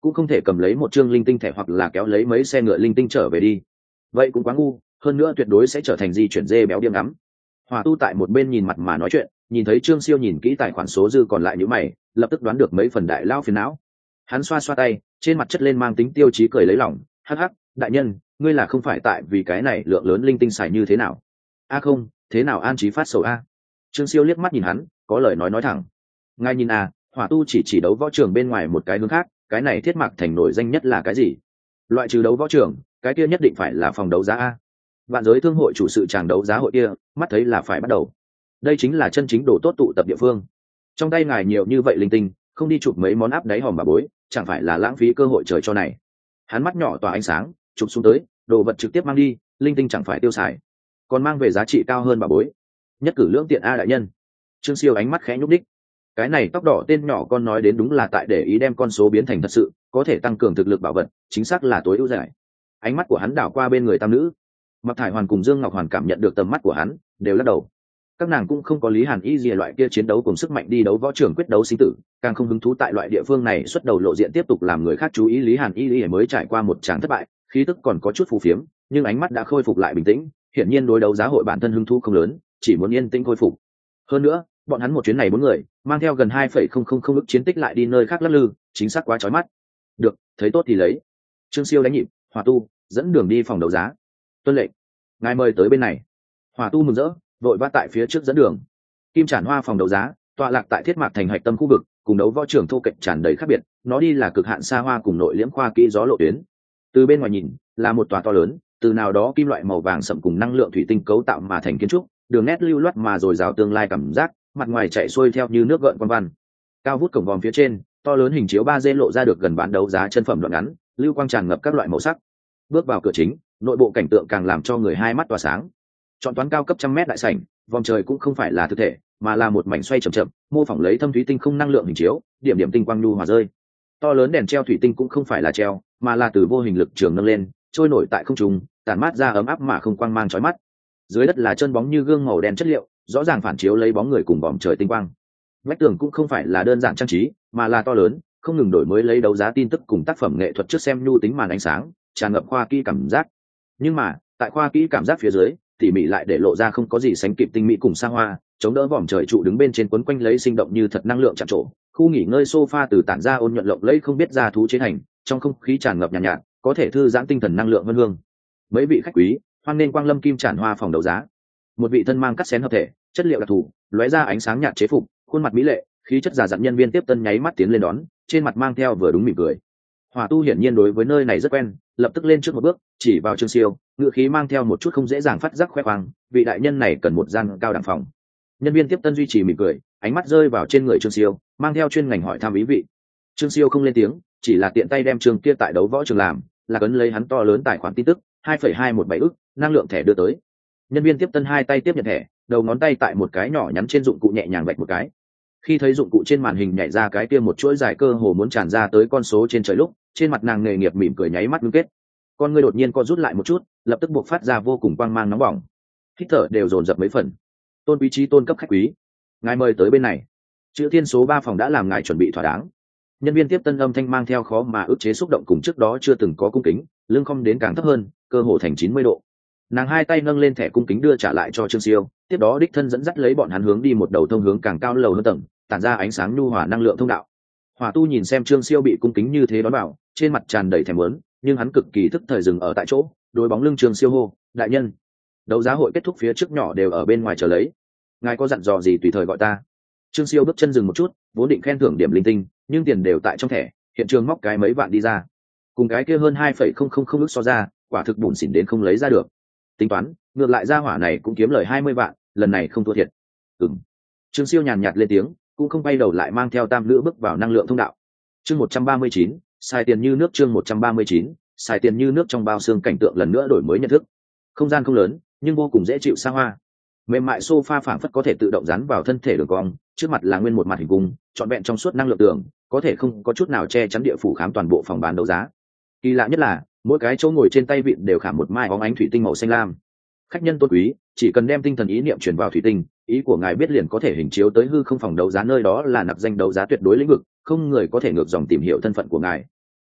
cũng không thể cầm lấy một chương linh tinh thẻ hoặc là kéo lấy mấy xe ngựa linh tinh trở về đi, vậy cũng quá ngu, hơn nữa tuyệt đối sẽ trở thành di chuyển dê béo điên ngắm. Hỏa tu tại một bên nhìn mặt mà nói chuyện, nhìn thấy Trương Siêu nhìn kỹ tài khoản số dư còn lại như mày, lập tức đoán được mấy phần đại lao phiền não. Hắn xoa xoa tay, trên mặt chất lên mang tính tiêu chí cười lấy lòng, hắc hắc, đại nhân, ngươi là không phải tại vì cái này lượng lớn linh tinh xài như thế nào? A không, thế nào an trí phát sầu a? Trương Siêu liếc mắt nhìn hắn, có lời nói thẳng. Ngài nhìn à, Hỏa tu chỉ đấu võ trường bên ngoài một cái hướng khác, cái này Thiết Mạc Thành nổi danh nhất là cái gì? Loại trừ đấu võ trường, cái kia nhất định phải là phòng đấu giá a. Vạn giới thương hội chủ sự tràng đấu giá hội kia, mắt thấy là phải bắt đầu. Đây chính là chân chính đồ tốt tụ tập địa phương. Trong tay ngài nhiều như vậy linh tinh, không đi chụp mấy món áp đáy hòm bà bối, chẳng phải là lãng phí cơ hội trời cho này. Hắn mắt nhỏ tỏa ánh sáng, chụp xuống tới, đồ vật trực tiếp mang đi, linh tinh chẳng phải tiêu xài, còn mang về giá trị cao hơn bà bối. Nhất cử lưỡng tiện a đại nhân. Trương Siêu ánh mắt khẽ nhúc đích. Cái này tóc đỏ tên nhỏ con nói đến đúng là tại để ý đem con số biến thành thật sự, có thể tăng cường thực lực bảo vật, chính xác là tối ưu giải. Ánh mắt của hắn đảo qua bên người tam nữ. Mặc Thải Hoàn cùng Dương Ngọc Hoàn cảm nhận được tầm mắt của hắn, đều lắc đầu. Các nàng cũng không có Lý Hàn Y gì loại kia chiến đấu cùng sức mạnh đi đấu võ trường quyết đấu sinh tử, càng không hứng thú tại loại địa phương này xuất đầu lộ diện tiếp tục làm người khác chú ý. Lý Hàn Y mới trải qua một tràng thất bại, khí tức còn có chút phù phiếm, nhưng ánh mắt đã khôi phục lại bình tĩnh, hiển nhiên đối đấu giá hội bản thân hứng thú không lớn, chỉ muốn yên tĩnh khôi phục. Hơn nữa, bọn hắn một chuyến này 4 người, mang theo gần 2,000 ức chiến tích lại đi nơi khác lắc lư, chính xác quá chói mắt. Được, thấy tốt thì lấy. Trương Siêu đánh nhịp, Hỏa tu dẫn đường đi phòng đấu giá. Tuân lệnh, ngài mời tới bên này. Hỏa tu mừng rỡ, vội vã tại phía trước dẫn đường. Kim Trản Hoa phòng đấu giá tọa lạc tại Thiết Mạc Thành hạch tâm khu vực, cùng đấu võ trường thô kệch tràn đầy khác biệt, nó đi là cực hạn xa hoa cùng nội liễm khoa kỹ gió lộ tuyến. Từ bên ngoài nhìn là một tòa to lớn, từ nào đó kim loại màu vàng sậm cùng năng lượng thủy tinh cấu tạo mà thành kiến trúc, đường nét lưu loát mà rồi rào tương lai cảm giác, mặt ngoài chạy xuôi theo như nước gợn quan văn. Cao vút cổng vòm phía trên, to lớn hình chiếu 3D lộ ra được gần bán đấu giá chân phẩm đoạn ngắn, lưu quang tràn ngập các loại màu sắc. Bước vào cửa chính, nội bộ cảnh tượng càng làm cho người hai mắt tỏa sáng. Chọn toán cao cấp trăm mét đại sảnh, vòng trời cũng không phải là thực thể, mà là một mảnh xoay chậm chậm, mô phỏng lấy thâm thúy tinh không năng lượng hình chiếu, điểm điểm tinh quang nhu hòa rơi. To lớn đèn treo thủy tinh cũng không phải là treo, mà là từ vô hình lực trường nâng lên, trôi nổi tại không trung, tản mát ra ấm áp mà không quang mang chói mắt. Dưới đất là chân bóng như gương màu đen chất liệu, rõ ràng phản chiếu lấy bóng người cùng vòm trời tinh quang. Vách tường cũng không phải là đơn giản trang trí, mà là to lớn, không ngừng đổi mới lấy đấu giá tin tức cùng tác phẩm nghệ thuật trước xem nhu tính màn ánh sáng, tràn ngập khoa kỹ cảm giác. Nhưng mà, tại khoa kỹ cảm giác phía dưới, tỉ mỉ lại để lộ ra không có gì sánh kịp tinh mỹ cùng xa hoa, chống đỡ vòm trời trụ đứng bên trên quấn quanh lấy sinh động như thật năng lượng chạm trổ. Khu nghỉ ngơi sofa từ tản ra ôn nhuận lộng lẫy không biết ra thú chế thành, trong không khí tràn ngập nhàn nhạt, có thể thư giãn tinh thần năng lượng vân hương. Mấy vị khách quý, hoan nên quang lâm Kim Trản Hoa phòng đấu giá. Một vị thân mang cắt xén hợp thể, chất liệu đặc thù, lóe ra ánh sáng nhạt chế phục, khuôn mặt mỹ lệ, khí chất già dặn nhân viên tiếp tân nháy mắt tiến lên đón, trên mặt mang theo vừa đúng mỉm cười. Hỏa tu hiển nhiên đối với nơi này rất quen, lập tức lên trước một bước, chỉ vào Trương Siêu, ngữ khí mang theo một chút không dễ dàng phát giác khoe khoang, vị đại nhân này cần một gian cao đẳng phòng. Nhân viên tiếp tân duy trì mỉm cười, ánh mắt rơi vào trên người Trương Siêu, mang theo chuyên ngành hỏi thăm ý vị. Trương Siêu không lên tiếng, chỉ là tiện tay đem trường kia tại đấu võ trường làm, là cấn lấy hắn to lớn tài khoản tin tức, 2,217 ức, năng lượng thẻ đưa tới. Nhân viên tiếp tân hai tay tiếp nhận thẻ, đầu ngón tay tại một cái nhỏ nhắn trên dụng cụ nhẹ nhàng vạch một cái. Khi thấy dụng cụ trên màn hình nhảy ra cái kia một chuỗi dài cơ hồ muốn tràn ra tới con số trên trời lúc, trên mặt nàng nghề nghiệp mỉm cười nháy mắt ngưng kết. Con ngươi đột nhiên co rút lại một chút, lập tức buộc phát ra vô cùng quang mang nóng bỏng. Hít thở đều dồn dập mấy phần. Tôn quý trí tôn cấp khách quý, ngài mời tới bên này. Chữ thiên số 3 phòng đã làm ngài chuẩn bị thỏa đáng. Nhân viên tiếp tân âm thanh mang theo khó mà ức chế xúc động cùng trước đó chưa từng có cung kính, lưng không đến càng thấp hơn, cơ hồ thành 90 độ. Nàng hai tay nâng lên thẻ cung kính đưa trả lại cho Trương Siêu, tiếp đó đích thân dẫn dắt lấy bọn hắn hướng đi một đầu thông hướng càng cao lầu hơn tầng, tản ra ánh sáng nhu hòa năng lượng thông đạo. Hỏa tu nhìn xem Trương Siêu bị cung kính như thế đón bảo, trên mặt tràn đầy thèm muốn, nhưng hắn cực kỳ thức thời dừng ở tại chỗ, đối bóng lưng Trương Siêu hô, đại nhân, đấu giá hội kết thúc phía trước nhỏ đều ở bên ngoài chờ lấy, ngài có dặn dò gì tùy thời gọi ta. Trương Siêu bước chân dừng một chút, vốn định khen thưởng điểm linh tinh, nhưng tiền đều tại trong thẻ, hiện trường móc cái mấy vạn đi ra, cùng cái kia hơn 2,000 ức so ra, quả thực bủn xỉn đến không lấy ra được. Tính toán, ngược lại ra hỏa này cũng kiếm lời 20 vạn, lần này không thua thiệt. Trương Siêu nhàn nhạt lên tiếng, cũng không bay đầu lại mang theo tam nữ bước vào năng lượng thông đạo. Chương 139, xài tiền như nước. Chương 139, xài tiền như nước. Trong bao xương cảnh tượng lần nữa đổi mới nhận thức. Không gian không lớn, nhưng vô cùng dễ chịu xa hoa. Mềm mại sofa phảng phất có thể tự động dán vào thân thể đường cong, trước mặt là nguyên một mặt hình cung, trọn vẹn trong suốt năng lượng tường, có thể không có chút nào che chắn địa phủ khám toàn bộ phòng bán đấu giá. Kỳ lạ nhất là, mỗi cái chỗ ngồi trên tay vịn đều khảm một mai óng ánh thủy tinh màu xanh lam. Khách nhân tôn quý, chỉ cần đem tinh thần ý niệm truyền vào thủy tinh, ý của ngài biết liền có thể hình chiếu tới hư không phòng đấu giá, nơi đó là nạp danh đấu giá tuyệt đối lĩnh vực, không người có thể ngược dòng tìm hiểu thân phận của ngài.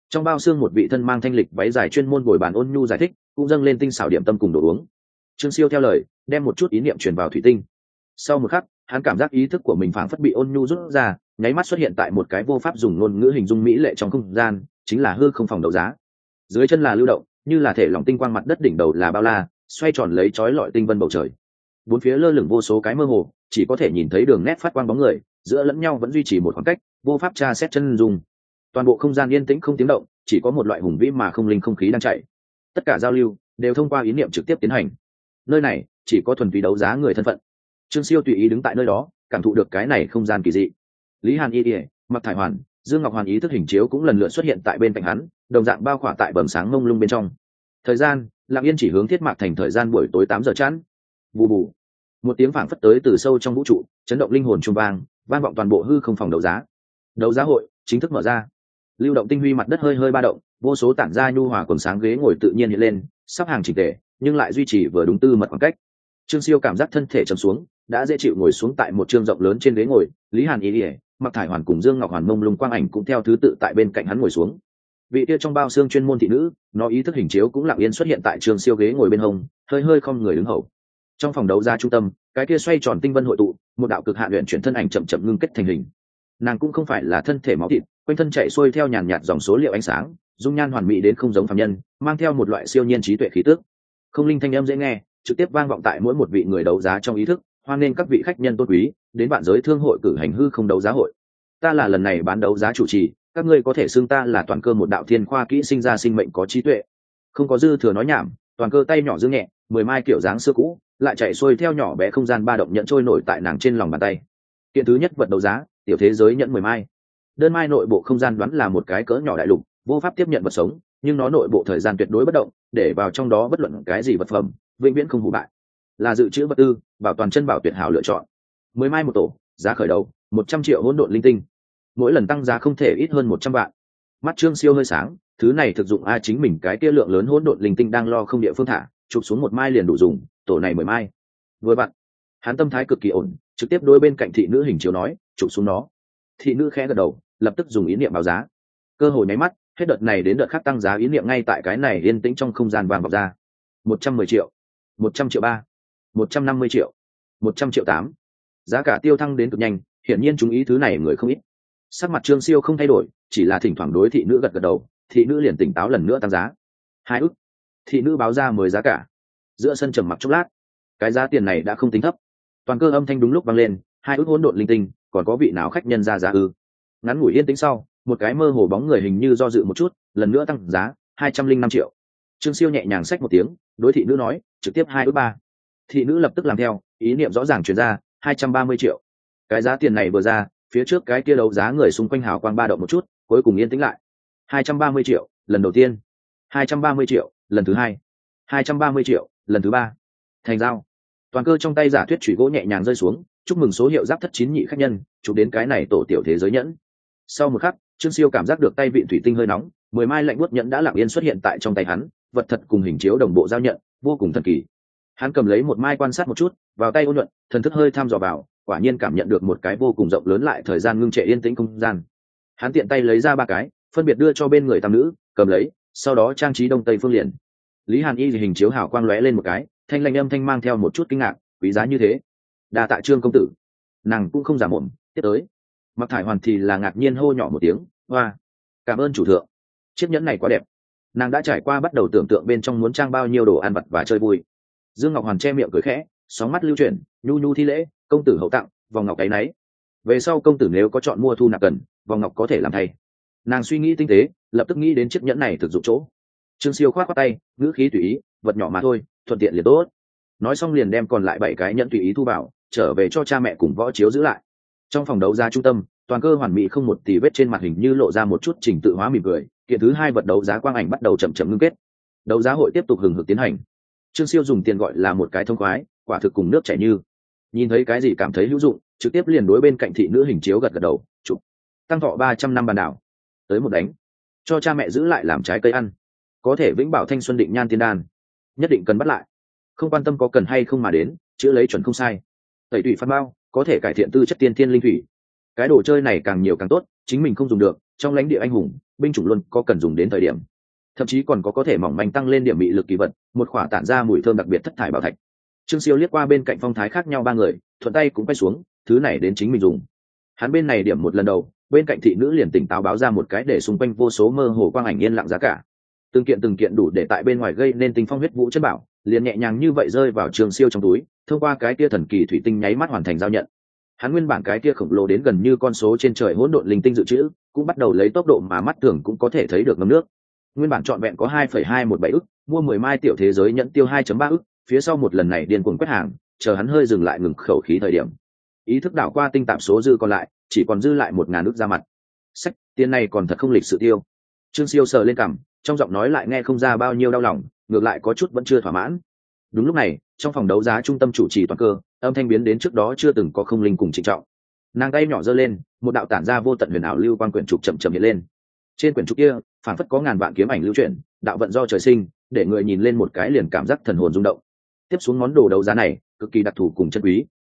Trong bao xương một vị thân mang thanh lịch váy dài chuyên môn bồi bàn ôn nhu giải thích, cũng dâng lên tinh xảo điểm tâm cùng đồ uống. Trương Siêu theo lời, đem một chút ý niệm truyền vào thủy tinh. Sau một khắc, hắn cảm giác ý thức của mình phảng phất bị ôn nhu rút ra, nháy mắt xuất hiện tại một cái vô pháp dùng ngôn ngữ hình dung mỹ lệ trong không gian, chính là hư không phòng đấu giá. Dưới chân là lưu động, như là thể lỏng tinh quang, mặt đất đỉnh đầu là bao la, xoay tròn lấy chói lọi tinh vân bầu trời. Bốn phía lơ lửng vô số cái mơ hồ, chỉ có thể nhìn thấy đường nét phát quang bóng người, giữa lẫn nhau vẫn duy trì một khoảng cách, vô pháp tra xét chân dung. Toàn bộ không gian yên tĩnh không tiếng động, chỉ có một loại hùng vĩ mà không linh không khí đang chạy. Tất cả giao lưu đều thông qua ý niệm trực tiếp tiến hành. Nơi này chỉ có thuần túy đấu giá người thân phận. Trương Siêu tùy ý đứng tại nơi đó, cảm thụ được cái này không gian kỳ dị. Lý Hàn Y, Mặc Thải Hoàn, Dương Ngọc Hoàn ý thức hình chiếu cũng lần lượt xuất hiện tại bên cạnh hắn, đồng dạng bao khỏa tại bầm sáng mông lung bên trong. Thời gian lặng yên chỉ hướng Thiết Mạc Thành thời gian buổi tối 8 giờ chẵn. Bù bù, một tiếng phảng phất tới từ sâu trong vũ trụ, chấn động linh hồn trung vang, vang vọng toàn bộ hư không phòng đấu giá. Đấu giá hội chính thức mở ra. Lưu động tinh huy mặt đất hơi hơi ba động, vô số tản ra nhu hòa quần sáng ghế ngồi tự nhiên hiện lên, sắp hàng chỉnh tề, nhưng lại duy trì vừa đúng tư mật khoảng cách. Trương Siêu cảm giác thân thể trầm xuống, đã dễ chịu ngồi xuống tại một trường rộng lớn trên ghế ngồi. Lý Hàn Y, Mặc Thải Hoàn cùng Dương Ngọc Hoàn mông lung quang ảnh cũng theo thứ tự tại bên cạnh hắn ngồi xuống. Vị kia trong bao xương chuyên môn thị nữ, nó ý thức hình chiếu cũng lặng yên xuất hiện tại Trương Siêu ghế ngồi bên hông, hơi hơi không người đứng hầu. Trong phòng đấu giá trung tâm, cái kia xoay tròn tinh vân hội tụ, một đạo cực hạn luyện chuyển thân ảnh chậm chậm ngưng kết thành hình. Nàng cũng không phải là thân thể máu thịt, quanh thân chạy xuôi theo nhàn nhạt dòng số liệu ánh sáng, dung nhan hoàn mỹ đến không giống phàm nhân, mang theo một loại siêu nhiên trí tuệ khí tước. Không linh thanh âm dễ nghe, trực tiếp vang vọng tại mỗi một vị người đấu giá trong ý thức, hoan nghênh các vị khách nhân tôn quý đến vạn giới thương hội cử hành hư không đấu giá hội. Ta là lần này bán đấu giá chủ trì, các ngươi có thể xưng ta là toàn cơ một đạo thiên khoa kỹ sinh ra sinh mệnh có trí tuệ. Không có dư thừa nói nhảm, toàn cơ tay nhỏ dương nhẹ, 10 mai kiểu dáng xưa cũ, lại chạy xuôi theo nhỏ bé không gian ba động nhận trôi nổi tại nàng trên lòng bàn tay. Kiện thứ nhất vật đấu giá, tiểu thế giới nhận 10 mai. Đơn mai nội bộ không gian đoán là một cái cỡ nhỏ đại lục, vô pháp tiếp nhận vật sống, nhưng nó nội bộ thời gian tuyệt đối bất động, để vào trong đó bất luận cái gì vật phẩm, vĩnh viễn không hủ bại. Là dự trữ vật tư, bảo toàn chân bảo tuyệt hảo lựa chọn. 10 mai một tổ, giá khởi đầu 100 triệu hỗn độn linh tinh. Mỗi lần tăng giá không thể ít hơn 100 vạn. Mắt Trương Siêu hơi sáng, thứ này thực dụng a, chính mình cái kia lượng lớn hỗn độn linh tinh đang lo không địa phương thả, chụp xuống một mai liền đủ dùng, tổ này 10 mai. Vừa vặn. Hắn tâm thái cực kỳ ổn, trực tiếp đối bên cạnh thị nữ hình chiếu nói, chụp xuống nó. Thị nữ khẽ gật đầu, lập tức dùng ý niệm báo giá. Cơ hội nháy mắt, hết đợt này đến đợt khác tăng giá ý niệm ngay tại cái này yên tĩnh trong không gian vàng vọng ra. 110 triệu, 100 triệu 3, 150 triệu, 100 triệu 8. Giá cả tiêu thăng đến cực nhanh, hiển nhiên chúng ý thứ này người không ít. Sắc mặt Trương Siêu không thay đổi, chỉ là thỉnh thoảng đối thị nữ gật gật đầu, thị nữ liền tỉnh táo lần nữa tăng giá. 2 ức. Thị nữ báo ra mới giá cả. Giữa sân trầm mặc chốc lát, cái giá tiền này đã không tính thấp. Toàn cơ âm thanh đúng lúc vang lên, 2 ức hỗn độn linh tinh, còn có vị nào khách nhân ra giá ư? Ngắn ngủi yên tĩnh sau, một cái mơ hồ bóng người hình như do dự một chút, lần nữa tăng giá, 205 triệu. Trương Siêu nhẹ nhàng xách một tiếng, đối thị nữ nói, trực tiếp 2 ức 3. Thị nữ lập tức làm theo, ý niệm rõ ràng truyền ra, 230 triệu. Cái giá tiền này vừa ra, phía trước cái kia đấu giá người xung quanh hào quang ba động một chút, cuối cùng yên tĩnh lại. 230 triệu, lần đầu tiên. 230 triệu, lần thứ hai. 230 triệu, lần thứ ba. Thành giao. Toàn cơ trong tay giả thuyết chủy gỗ nhẹ nhàng rơi xuống, chúc mừng số hiệu giáp thất 9 nhị khách nhân, chụp đến cái này tổ tiểu thế giới nhẫn. Sau một khắc, Trương Siêu cảm giác được tay vịn thủy tinh hơi nóng, 10 mai lạnh buốt nhẫn đã lặng yên xuất hiện tại trong tay hắn, vật thật cùng hình chiếu đồng bộ giao nhận, vô cùng thần kỳ. Hắn cầm lấy một mai quan sát một chút, vào tay ôn nhuận, thần thức hơi tham dò vào, quả nhiên cảm nhận được một cái vô cùng rộng lớn lại thời gian ngưng trệ yên tĩnh không gian. Hắn tiện tay lấy ra 3 cái, phân biệt đưa cho bên người tam nữ, cầm lấy, sau đó trang trí đông tây phương liền. Lý Hàn Y thì hình chiếu hào quang lóe lên một cái, thanh lanh âm thanh mang theo một chút kinh ngạc, quý giá như thế. Đa tạ Trương công tử. Nàng cũng không giả mồm, tiếp tới. Mặc Thải Hoàn thì là ngạc nhiên hô nhỏ một tiếng, hoa, cảm ơn chủ thượng. Chiếc nhẫn này quá đẹp. Nàng đã trải qua bắt đầu tưởng tượng bên trong muốn trang bao nhiêu đồ ăn vặt và chơi vui. Dương Ngọc Hoàn che miệng cười khẽ, sóng mắt lưu chuyển, nhu nhu thi lễ, công tử hậu tặng, vòng ngọc cái nấy. Về sau công tử nếu có chọn mua thu nạp cần, vòng ngọc có thể làm thay. Nàng suy nghĩ tinh tế, lập tức nghĩ đến chiếc nhẫn này thực dụng chỗ. Trương Siêu khoát khoát tay, ngữ khí tùy ý, vật nhỏ mà thôi, thuận tiện liền tốt. Nói xong liền đem còn lại 7 cái nhẫn tùy ý thu vào, trở về cho cha mẹ cùng Võ Chiếu giữ lại. Trong phòng đấu giá trung tâm, toàn cơ hoàn mỹ không một tì vết trên mặt hình như lộ ra một chút trình tự hóa mỉm cười. Kiện thứ 2 vật đấu giá quang ảnh bắt đầu chậm chậm ngưng kết. Đấu giá hội tiếp tục hừng hực tiến hành. Trương Siêu dùng tiền gọi là một cái thông khoái, quả thực cùng nước chảy như. Nhìn thấy cái gì cảm thấy hữu dụng, trực tiếp liền đối bên cạnh thị nữ hình chiếu gật gật đầu, chụp. Tăng thọ 300 năm bàn đảo. Tới một đánh. Cho cha mẹ giữ lại làm trái cây ăn. Có thể vĩnh bảo thanh xuân định nhan tiên đan. Nhất định cần bắt lại. Không quan tâm có cần hay không mà đến, chữa lấy chuẩn không sai. Tẩy tủy phát bao, có thể cải thiện tư chất tiên thiên linh thủy. Cái đồ chơi này càng nhiều càng tốt, chính mình không dùng được, trong lãnh địa anh hùng, binh chủng luôn có cần dùng đến thời điểm, thậm chí còn có thể mỏng manh tăng lên điểm bị lực kỳ vật, một khỏa tản ra mùi thơm đặc biệt thất thải bảo thạch. Trương Siêu liếc qua bên cạnh phong thái khác nhau ba người, thuận tay cũng quay xuống, thứ này đến chính mình dùng. Hắn bên này điểm một lần đầu, bên cạnh thị nữ liền tỉnh táo báo ra một cái để xung quanh vô số mơ hồ quang ảnh yên lặng giá cả. Từng kiện đủ để tại bên ngoài gây nên tinh phong huyết vũ chất bảo, liền nhẹ nhàng như vậy rơi vào Trương Siêu trong túi, thông qua cái kia thần kỳ thủy tinh nháy mắt hoàn thành giao nhận. Hắn nguyên bản cái kia khổng lồ đến gần như con số trên trời hỗn độn linh tinh dự trữ, cũng bắt đầu lấy tốc độ mà mắt thường cũng có thể thấy được ngấm nước. Nguyên bản trọn vẹn có 2,217 ức, mua 10 mai tiểu thế giới nhận tiêu 2.3 ức, phía sau một lần này điên cuồng quét hàng, chờ hắn hơi dừng lại ngừng khẩu khí thời điểm, ý thức đảo qua tinh tạp số dư còn lại, chỉ còn dư lại 1.000 ức ra mặt. Sách, tiền này còn thật không lịch sự tiêu. Trương Siêu sờ lên cằm, trong giọng nói lại nghe không ra bao nhiêu đau lòng, ngược lại có chút vẫn chưa thỏa mãn. Đúng lúc này, trong phòng đấu giá trung tâm chủ trì toàn cơ, âm thanh biến đến trước đó chưa từng có không linh cùng trịnh trọng. Nàng tay nhỏ giơ lên, một đạo tản ra vô tận huyền ảo lưu quang quyển trục chậm chậm hiện lên. Trên quyển trục kia, phản phất có ngàn vạn kiếm ảnh lưu chuyển, đạo vận do trời sinh, để người nhìn lên một cái liền cảm giác thần hồn rung động. Tiếp xuống món đồ đấu giá này, cực kỳ đặc thù cùng chân quý,